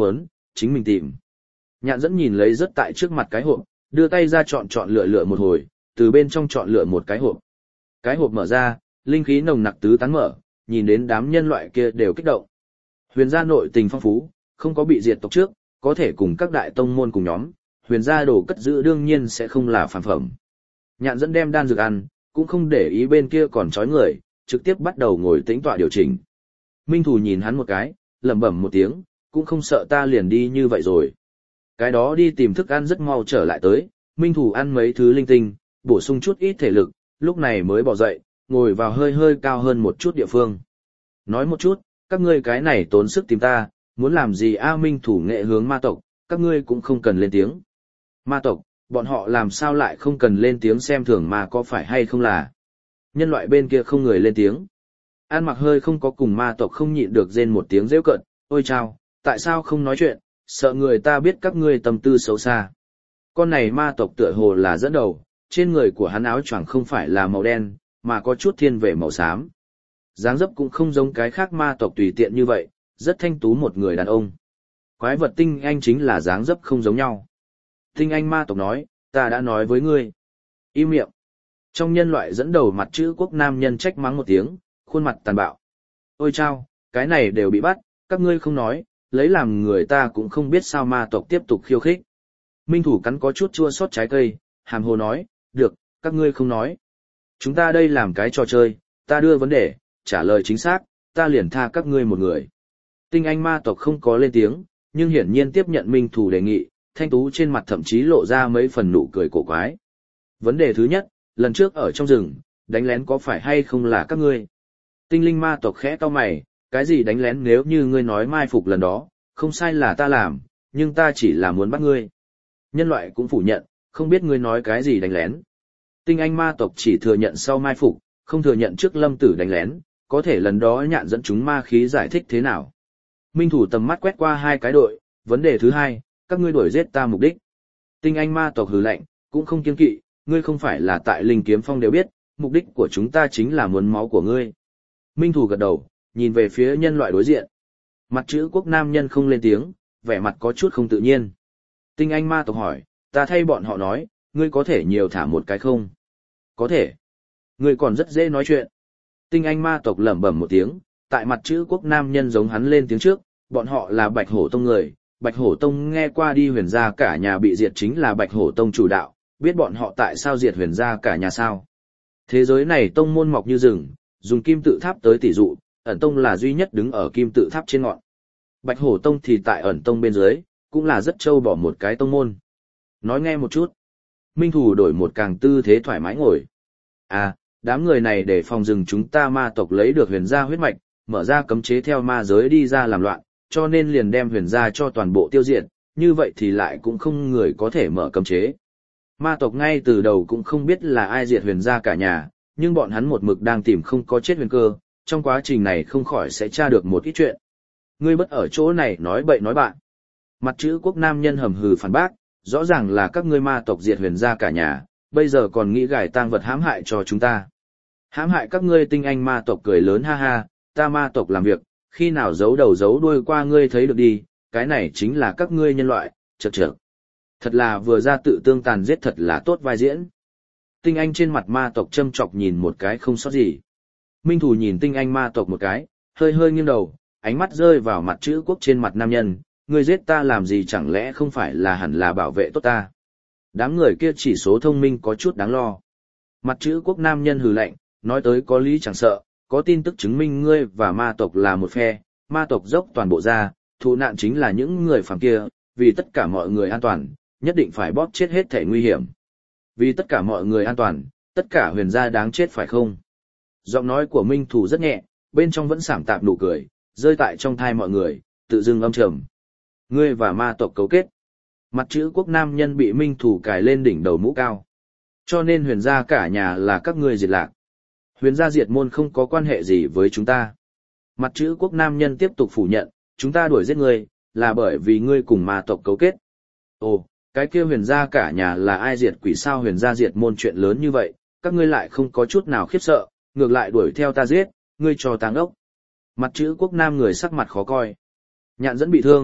chính mình tìm. Nhạn dẫn nhìn lấy rất tại trước mặt cái hộp, đưa tay ra chọn lựa một hồi, từ bên trong chọn lựa một cái hộp. Cái hộp mở ra, linh khí nồng nặc tứ tán mở, nhìn đến đám nhân loại kia đều kích động. Huyền gia nội tình phong phú, không có bị diệt tộc trước, có thể cùng các đại tông môn cùng nhóm, huyền gia đồ cất giữ đương nhiên sẽ không là phản phẩm. Nhạn dẫn đem đan dược ăn, cũng không để ý bên kia còn trói người, trực tiếp bắt đầu ngồi tĩnh tọa điều chỉnh. Minh Thủ nhìn hắn một cái, lẩm bẩm một tiếng, cũng không sợ ta liền đi như vậy rồi. Cái đó đi tìm thức ăn rất mau trở lại tới, Minh Thủ ăn mấy thứ linh tinh, bổ sung chút ít thể lực, lúc này mới bỏ dậy, ngồi vào hơi cao hơn một chút địa phương. Nói một chút, các ngươi cái này tốn sức tìm ta, muốn làm gì a? Minh Thủ nghệ hướng ma tộc, các ngươi cũng không cần lên tiếng. Ma tộc, bọn họ làm sao lại không cần lên tiếng xem thường mà có phải hay không là. Nhân loại bên kia không người lên tiếng. An Mặc hơi không có cùng ma tộc không nhịn được rên một tiếng rêu cợt, ôi chao, tại sao không nói chuyện, sợ người ta biết các ngươi tâm tư xấu xa. Con này ma tộc tựa hồ là dẫn đầu, trên người của hắn áo choàng không phải là màu đen, mà có chút thiên về màu xám. Dáng dấp cũng không giống cái khác ma tộc tùy tiện như vậy, rất thanh tú một người đàn ông. Quái vật tinh anh chính là dáng dấp không giống nhau. Tinh anh ma tộc nói, ta đã nói với ngươi. Im miệng. Trong nhân loại dẫn đầu mặt chữ quốc nam nhân trách mắng một tiếng, khuôn mặt tàn bạo. Ôi chao, cái này đều bị bắt, các ngươi không nói, lấy làm người ta cũng không biết sao ma tộc tiếp tục khiêu khích. Minh Thủ cắn có chút chua xót trái cây, hàm hồ nói, được, các ngươi không nói. Chúng ta đây làm cái trò chơi, ta đưa vấn đề, trả lời chính xác, ta liền tha các ngươi một người. Tinh anh ma tộc không có lên tiếng, nhưng hiển nhiên tiếp nhận Minh Thủ đề nghị, thanh tú trên mặt thậm chí lộ ra mấy phần nụ cười cổ quái. Vấn đề thứ nhất, lần trước ở trong rừng, đánh lén có phải hay không là các ngươi? Tinh linh ma tộc khẽ cau mày, cái gì đánh lén nếu như ngươi nói mai phục lần đó, không sai là ta làm, nhưng ta chỉ là muốn bắt ngươi. Nhân loại cũng phủ nhận, không biết ngươi nói cái gì đánh lén. Tinh anh ma tộc chỉ thừa nhận sau mai phục, không thừa nhận trước lâm tử đánh lén, có thể lần đó nhạn dẫn chúng ma khí giải thích thế nào. Minh Thủ tầm mắt quét qua hai cái đội, vấn đề thứ hai, các ngươi đuổi giết ta mục đích. Tinh anh ma tộc hừ lạnh, cũng không kiêng kỵ, ngươi không phải là tại Linh Kiếm Phong đều biết, mục đích của chúng ta chính là muốn máu của ngươi. Minh Thủ gật đầu, nhìn về phía nhân loại đối diện. Mặt chữ quốc nam nhân không lên tiếng, vẻ mặt có chút không tự nhiên. Tinh anh ma tộc hỏi, ta thay bọn họ nói, ngươi có thể nhiều thả một cái không? Có thể. Ngươi còn rất dễ nói chuyện. Tinh anh ma tộc lẩm bẩm một tiếng, tại mặt chữ quốc nam nhân giống hắn lên tiếng trước, bọn họ là Bạch Hổ Tông người. Bạch Hổ Tông nghe qua đi huyền gia cả nhà bị diệt chính là Bạch Hổ Tông chủ đạo, biết bọn họ tại sao diệt huyền gia cả nhà sao. Thế giới này tông môn mọc như rừng, dùng kim tự tháp tới tỷ dụ, ẩn tông là duy nhất đứng ở kim tự tháp trên ngọn. Bạch Hổ Tông thì tại ẩn tông bên dưới, cũng là rất trâu bỏ một cái tông môn. Nói nghe một chút. Minh Thủ đổi một càng tư thế thoải mái ngồi. À, đám người này để phòng rừng chúng ta ma tộc lấy được huyền gia huyết mạch, mở ra cấm chế theo ma giới đi ra làm loạn, cho nên liền đem huyền gia cho toàn bộ tiêu diệt, như vậy thì lại cũng không người có thể mở cấm chế. Ma tộc ngay từ đầu cũng không biết là ai diệt huyền gia cả nhà, nhưng bọn hắn một mực đang tìm không có chết huyền cơ, trong quá trình này không khỏi sẽ tra được một ít chuyện. Ngươi bất ở chỗ này nói bậy nói bạn. Mặt chữ quốc nam nhân hầm hừ phản bác, rõ ràng là các ngươi ma tộc diệt huyền gia cả nhà, bây giờ còn nghĩ gài tang vật hãm hại cho chúng ta. Hãm hại các ngươi tinh anh ma tộc cười lớn ha ha, ta ma tộc làm việc, khi nào giấu đầu giấu đuôi qua ngươi thấy được đi, cái này chính là các ngươi nhân loại, chậc chậc. Thật là vừa ra tự tương tàn giết thật là tốt vai diễn. Tinh anh trên mặt ma tộc châm chọc nhìn một cái không sót gì. Minh Thủ nhìn tinh anh ma tộc một cái, hơi nghiêng đầu, ánh mắt rơi vào mặt chữ quốc trên mặt nam nhân, ngươi giết ta làm gì chẳng lẽ không phải là hẳn là bảo vệ tốt ta. Đám người kia chỉ số thông minh có chút đáng lo. Mặt chữ quốc nam nhân hừ lạnh, nói tới có lý chẳng sợ, có tin tức chứng minh ngươi và ma tộc là một phe, ma tộc dốc toàn bộ ra, thụ nạn chính là những người phàm kia, vì tất cả mọi người an toàn, nhất định phải bóp chết hết thể nguy hiểm. Vì tất cả mọi người an toàn, tất cả huyền gia đáng chết phải không? Giọng nói của Minh Thủ rất nhẹ, bên trong vẫn sảng tạp nụ cười, rơi tại trong thai mọi người, tự dưng âm trầm. Ngươi và ma tộc cấu kết. Mặt chữ quốc nam nhân bị Minh Thủ cài lên đỉnh đầu mũ cao. Cho nên huyền gia cả nhà là các ngươi diệt lạc. Huyền gia diệt môn không có quan hệ gì với chúng ta. Mặt chữ quốc nam nhân tiếp tục phủ nhận, chúng ta đuổi giết ngươi, là bởi vì ngươi cùng ma tộc cấu kết. Ồ, cái kia huyền gia cả nhà là ai diệt quỷ sao? Huyền gia diệt môn chuyện lớn như vậy, các ngươi lại không có chút nào khiếp sợ, ngược lại đuổi theo ta giết, ngươi cho táng ốc. Mặt chữ quốc nam người sắc mặt khó coi. Nhạn dẫn bị thương,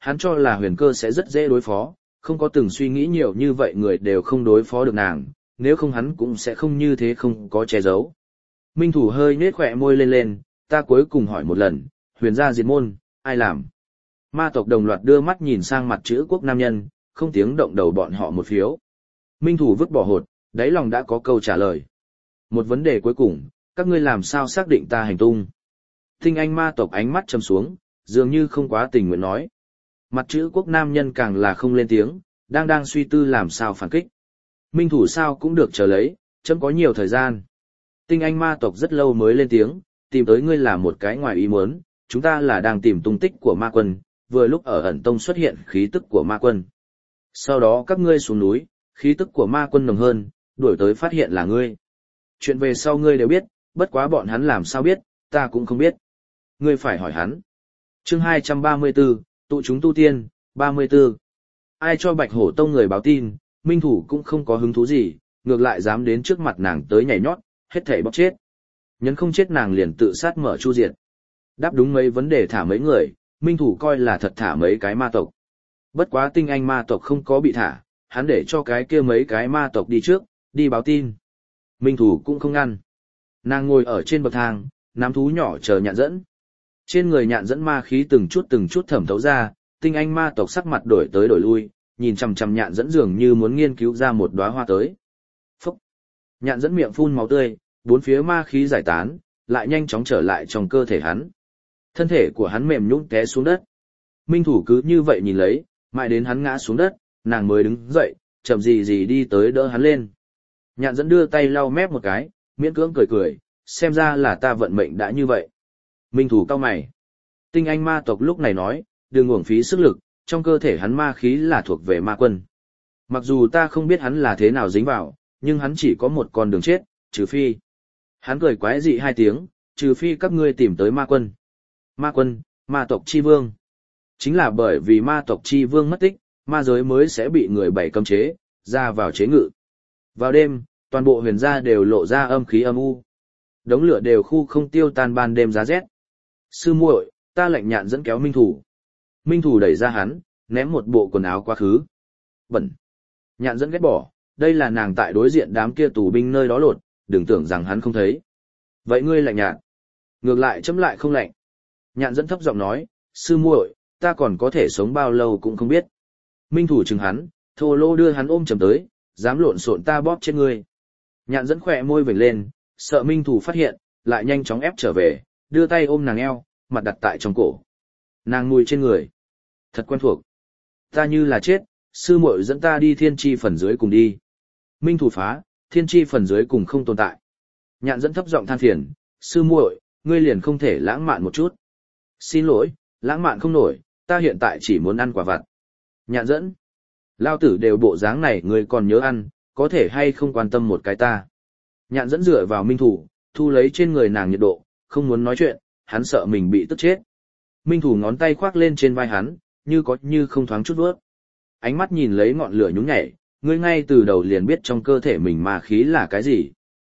Hắn cho là huyền cơ sẽ rất dễ đối phó, không có từng suy nghĩ nhiều như vậy người đều không đối phó được nàng, nếu không hắn cũng sẽ không như thế không có che giấu. Minh Thủ hơi nhếch khỏe môi lên lên, ta cuối cùng hỏi một lần, huyền gia diệt môn, ai làm? Ma tộc đồng loạt đưa mắt nhìn sang mặt chữ quốc nam nhân, không tiếng động đầu bọn họ một phiếu. Minh Thủ vứt bỏ hột, đáy lòng đã có câu trả lời. Một vấn đề cuối cùng, các ngươi làm sao xác định ta hành tung? Tinh anh ma tộc ánh mắt châm xuống, dường như không quá tình nguyện nói. Mặt chữ quốc nam nhân càng là không lên tiếng, đang suy tư làm sao phản kích. Minh Thủ sao cũng được chờ lấy, chấm có nhiều thời gian. Tinh anh ma tộc rất lâu mới lên tiếng, tìm tới ngươi là một cái ngoài ý muốn, chúng ta là đang tìm tung tích của ma quân, vừa lúc ở ẩn tông xuất hiện khí tức của ma quân. Sau đó các ngươi xuống núi, khí tức của ma quân nồng hơn, đuổi tới phát hiện là ngươi. Chuyện về sau ngươi đều biết, bất quá bọn hắn làm sao biết, ta cũng không biết. Ngươi phải hỏi hắn. Chương 234, tụ chúng tu tiên, 34. Ai cho Bạch Hổ Tông người báo tin, Minh Thủ cũng không có hứng thú gì, ngược lại dám đến trước mặt nàng tới nhảy nhót, hết thảy bóc chết. Nhấn không chết nàng liền tự sát mở chu diệt. Đáp đúng mấy vấn đề thả mấy người, Minh Thủ coi là thật thả mấy cái ma tộc. Bất quá tinh anh ma tộc không có bị thả, hắn để cho cái kia mấy cái ma tộc đi trước, đi báo tin. Minh Thủ cũng không ngăn. Nàng ngồi ở trên bậc thang, nắm thú nhỏ chờ nhạn dẫn. Trên người nhạn dẫn ma khí từng chút thẩm thấu ra, tinh anh ma tộc sắc mặt đổi tới đổi lui, nhìn chằm chằm nhạn dẫn dường như muốn nghiên cứu ra một đóa hoa tới. Phúc! Nhạn dẫn miệng phun máu tươi, bốn phía ma khí giải tán, lại nhanh chóng trở lại trong cơ thể hắn. Thân thể của hắn mềm nhũn té xuống đất. Minh Thủ cứ như vậy nhìn lấy, mãi đến hắn ngã xuống đất, nàng mới đứng dậy, chậm gì đi tới đỡ hắn lên. Nhạn dẫn đưa tay lau mép một cái, miễn cưỡng cười, xem ra là ta vận mệnh đã như vậy. Minh Thủ cau mày. Tinh anh ma tộc lúc này nói, đừng uổng phí sức lực, trong cơ thể hắn ma khí là thuộc về ma quân. Mặc dù ta không biết hắn là thế nào dính vào, nhưng hắn chỉ có một con đường chết, trừ phi. Hắn cười quái dị hai tiếng, trừ phi các ngươi tìm tới ma quân. Ma quân, ma tộc chi vương. Chính là bởi vì ma tộc chi vương mất tích, ma giới mới sẽ bị người bảy cấm chế, ra vào chế ngự. Vào đêm, toàn bộ huyền gia đều lộ ra âm khí âm u. Đống lửa đều khu không tiêu tan ban đêm giá rét. Sư muội, ta lệnh nhạn dẫn kéo Minh Thủ. Minh Thủ đẩy ra hắn, ném một bộ quần áo quá khứ. Bẩn. Nhạn dẫn ghét bỏ, đây là nàng tại đối diện đám kia tù binh nơi đó lột, đừng tưởng rằng hắn không thấy. Vậy ngươi lạnh nhạt. Ngược lại chấm lại không lạnh. Nhạn dẫn thấp giọng nói, sư muội, ta còn có thể sống bao lâu cũng không biết. Minh Thủ chừng hắn, thô lô đưa hắn ôm chầm tới, dám lộn xộn ta bóp chết ngươi. Nhạn dẫn khỏe môi vểnh lên, sợ Minh Thủ phát hiện, lại nhanh chóng ép trở về, đưa tay ôm nàng eo, mặt đặt tại trong cổ. Nàng mùi trên người. Thật quen thuộc. Ta như là chết, sư muội dẫn ta đi thiên tri phần dưới cùng đi. Minh Thủ phá, thiên tri phần dưới cùng không tồn tại. Nhạn dẫn thấp giọng than phiền, sư muội, ngươi liền không thể lãng mạn một chút. Xin lỗi, lãng mạn không nổi, ta hiện tại chỉ muốn ăn quả vặt. Nhạn dẫn. Lao tử đều bộ dáng này ngươi còn nhớ ăn, có thể hay không quan tâm một cái ta. Nhạn dẫn dựa vào Minh Thủ, thu lấy trên người nàng nhiệt độ, không muốn nói chuyện, hắn sợ mình bị tức chết. Minh Thủ ngón tay khoác lên trên vai hắn, như có như không thoáng chút vuốt. Ánh mắt nhìn lấy ngọn lửa nhúng nhảy, ngươi ngay từ đầu liền biết trong cơ thể mình ma khí là cái gì.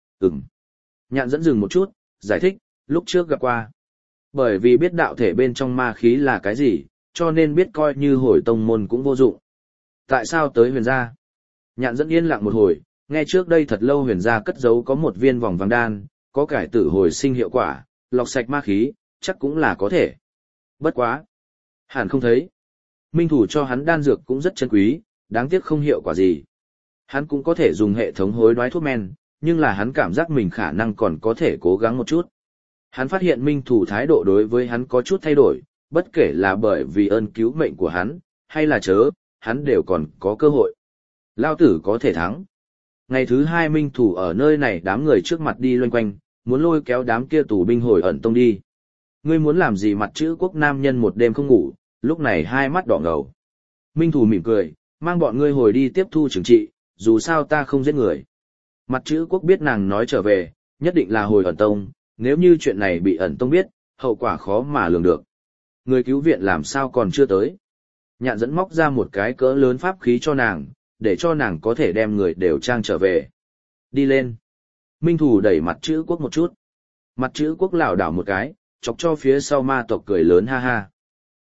Nhạn dẫn dừng một chút, giải thích, lúc trước gặp qua. Bởi vì biết đạo thể bên trong ma khí là cái gì, cho nên biết coi như hồi tông môn cũng vô dụng. Tại sao tới huyền gia? Nhạn dẫn yên lặng một hồi, nghe trước đây thật lâu huyền gia cất giấu có một viên vòng vàng đan, có cải tử hồi sinh hiệu quả, lọc sạch ma khí, chắc cũng là có thể. Bất quá. Hẳn không thấy. Minh Thủ cho hắn đan dược cũng rất chân quý, đáng tiếc không hiệu quả gì. Hắn cũng có thể dùng hệ thống hối đoái thuốc men, nhưng là hắn cảm giác mình khả năng còn có thể cố gắng một chút. Hắn phát hiện Minh Thủ thái độ đối với hắn có chút thay đổi, bất kể là bởi vì ơn cứu mệnh của hắn, hay là chớ, hắn đều còn có cơ hội. Lao tử có thể thắng. Ngày thứ hai Minh Thủ ở nơi này đám người trước mặt đi loanh quanh, muốn lôi kéo đám kia tù binh hồi ẩn tông đi. Ngươi muốn làm gì mặt chữ quốc nam nhân một đêm không ngủ, lúc này hai mắt đỏ ngầu. Minh Thủ mỉm cười, mang bọn ngươi hồi đi tiếp thu trừng trị, dù sao ta không giết người. Mặt chữ quốc biết nàng nói trở về, nhất định là hồi ẩn tông, nếu như chuyện này bị ẩn tông biết, hậu quả khó mà lường được. Người cứu viện làm sao còn chưa tới. Nhạn dẫn móc ra một cái cỡ lớn pháp khí cho nàng, để cho nàng có thể đem người đều trang trở về. Đi lên. Minh Thủ đẩy mặt chữ quốc một chút. Mặt chữ quốc lảo đảo một cái, chọc cho phía sau ma tộc cười lớn ha ha.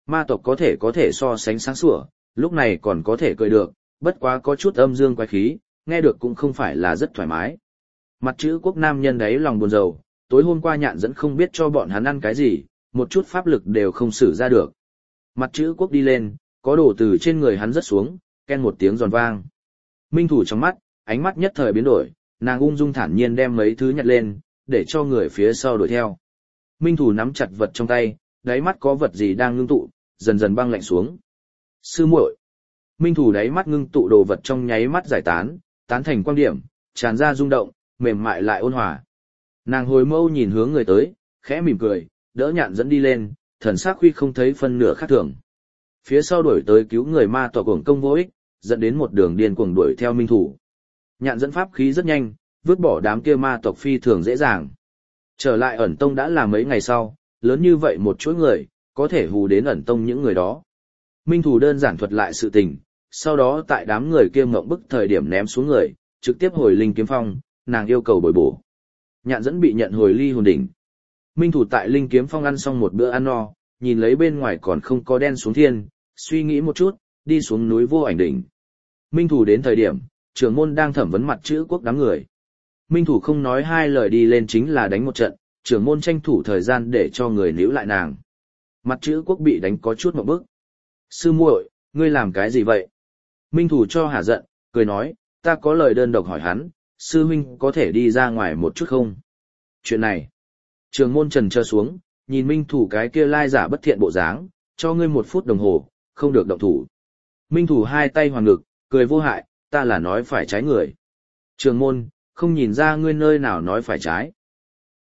ma tộc có thể so sánh sáng sủa, lúc này còn có thể cười được, bất quá có chút âm dương quái khí, nghe được cũng không phải là rất thoải mái. Mặt chữ quốc nam nhân đấy lòng buồn rầu, tối hôm qua nhạn dẫn không biết cho bọn hắn ăn cái gì, một chút pháp lực đều không sử ra được. Mặt chữ quốc đi lên, có đổ từ trên người hắn rớt xuống, ken một tiếng giòn vang. Minh thủ trong mắt, ánh mắt nhất thời biến đổi, nàng ung dung thản nhiên đem mấy thứ nhặt lên, để cho người phía sau đuổi theo. Minh thủ nắm chặt vật trong tay, đáy mắt có vật gì đang ngưng tụ, dần dần băng lạnh xuống. Sư muội. Minh thủ đáy mắt ngưng tụ đồ vật trong nháy mắt giải tán, tán thành quang điểm, tràn ra rung động, mềm mại lại ôn hòa. Nàng hồi mâu nhìn hướng người tới, khẽ mỉm cười, đỡ nhạn dẫn đi lên, thần sắc huy không thấy phân nửa khác thường. Phía sau đuổi tới cứu người ma tộc cuồng công vô ích, dẫn đến một đường điên cuồng đuổi theo minh thủ. Nhạn dẫn pháp khí rất nhanh, vứt bỏ đám kia ma tộc phi thường dễ dàng. Trở lại ẩn tông đã là mấy ngày sau, lớn như vậy một chuỗi người, có thể hù đến ẩn tông những người đó. Minh thủ đơn giản thuật lại sự tình, sau đó tại đám người kia ngộng bức thời điểm ném xuống người, trực tiếp hồi linh kiếm phong, nàng yêu cầu bồi bổ. Nhạn dẫn bị nhận hồi ly hồn đỉnh. Minh thủ tại linh kiếm phong ăn xong một bữa ăn no, nhìn lấy bên ngoài còn không có đen xuống thiên, suy nghĩ một chút, đi xuống núi vô ảnh đỉnh. Minh thủ đến thời điểm, trưởng môn đang thẩm vấn mặt chữ quốc đám người. Minh thủ không nói hai lời đi lên chính là đánh một trận, trưởng môn tranh thủ thời gian để cho người níu lại nàng. Mặt chữ quốc bị đánh có chút một bức. Sư muội, ngươi làm cái gì vậy? Minh thủ cho hả giận, cười nói, ta có lời đơn độc hỏi hắn, sư huynh có thể đi ra ngoài một chút không? Chuyện này, trưởng môn trần trơ xuống, nhìn Minh thủ cái kia lai giả bất thiện bộ dáng, cho ngươi 1 phút đồng hồ, không được động thủ. Minh thủ hai tay hoàn ngực, cười vô hại, ta là nói phải trái người. Trưởng môn, không nhìn ra ngươi nơi nào nói phải trái.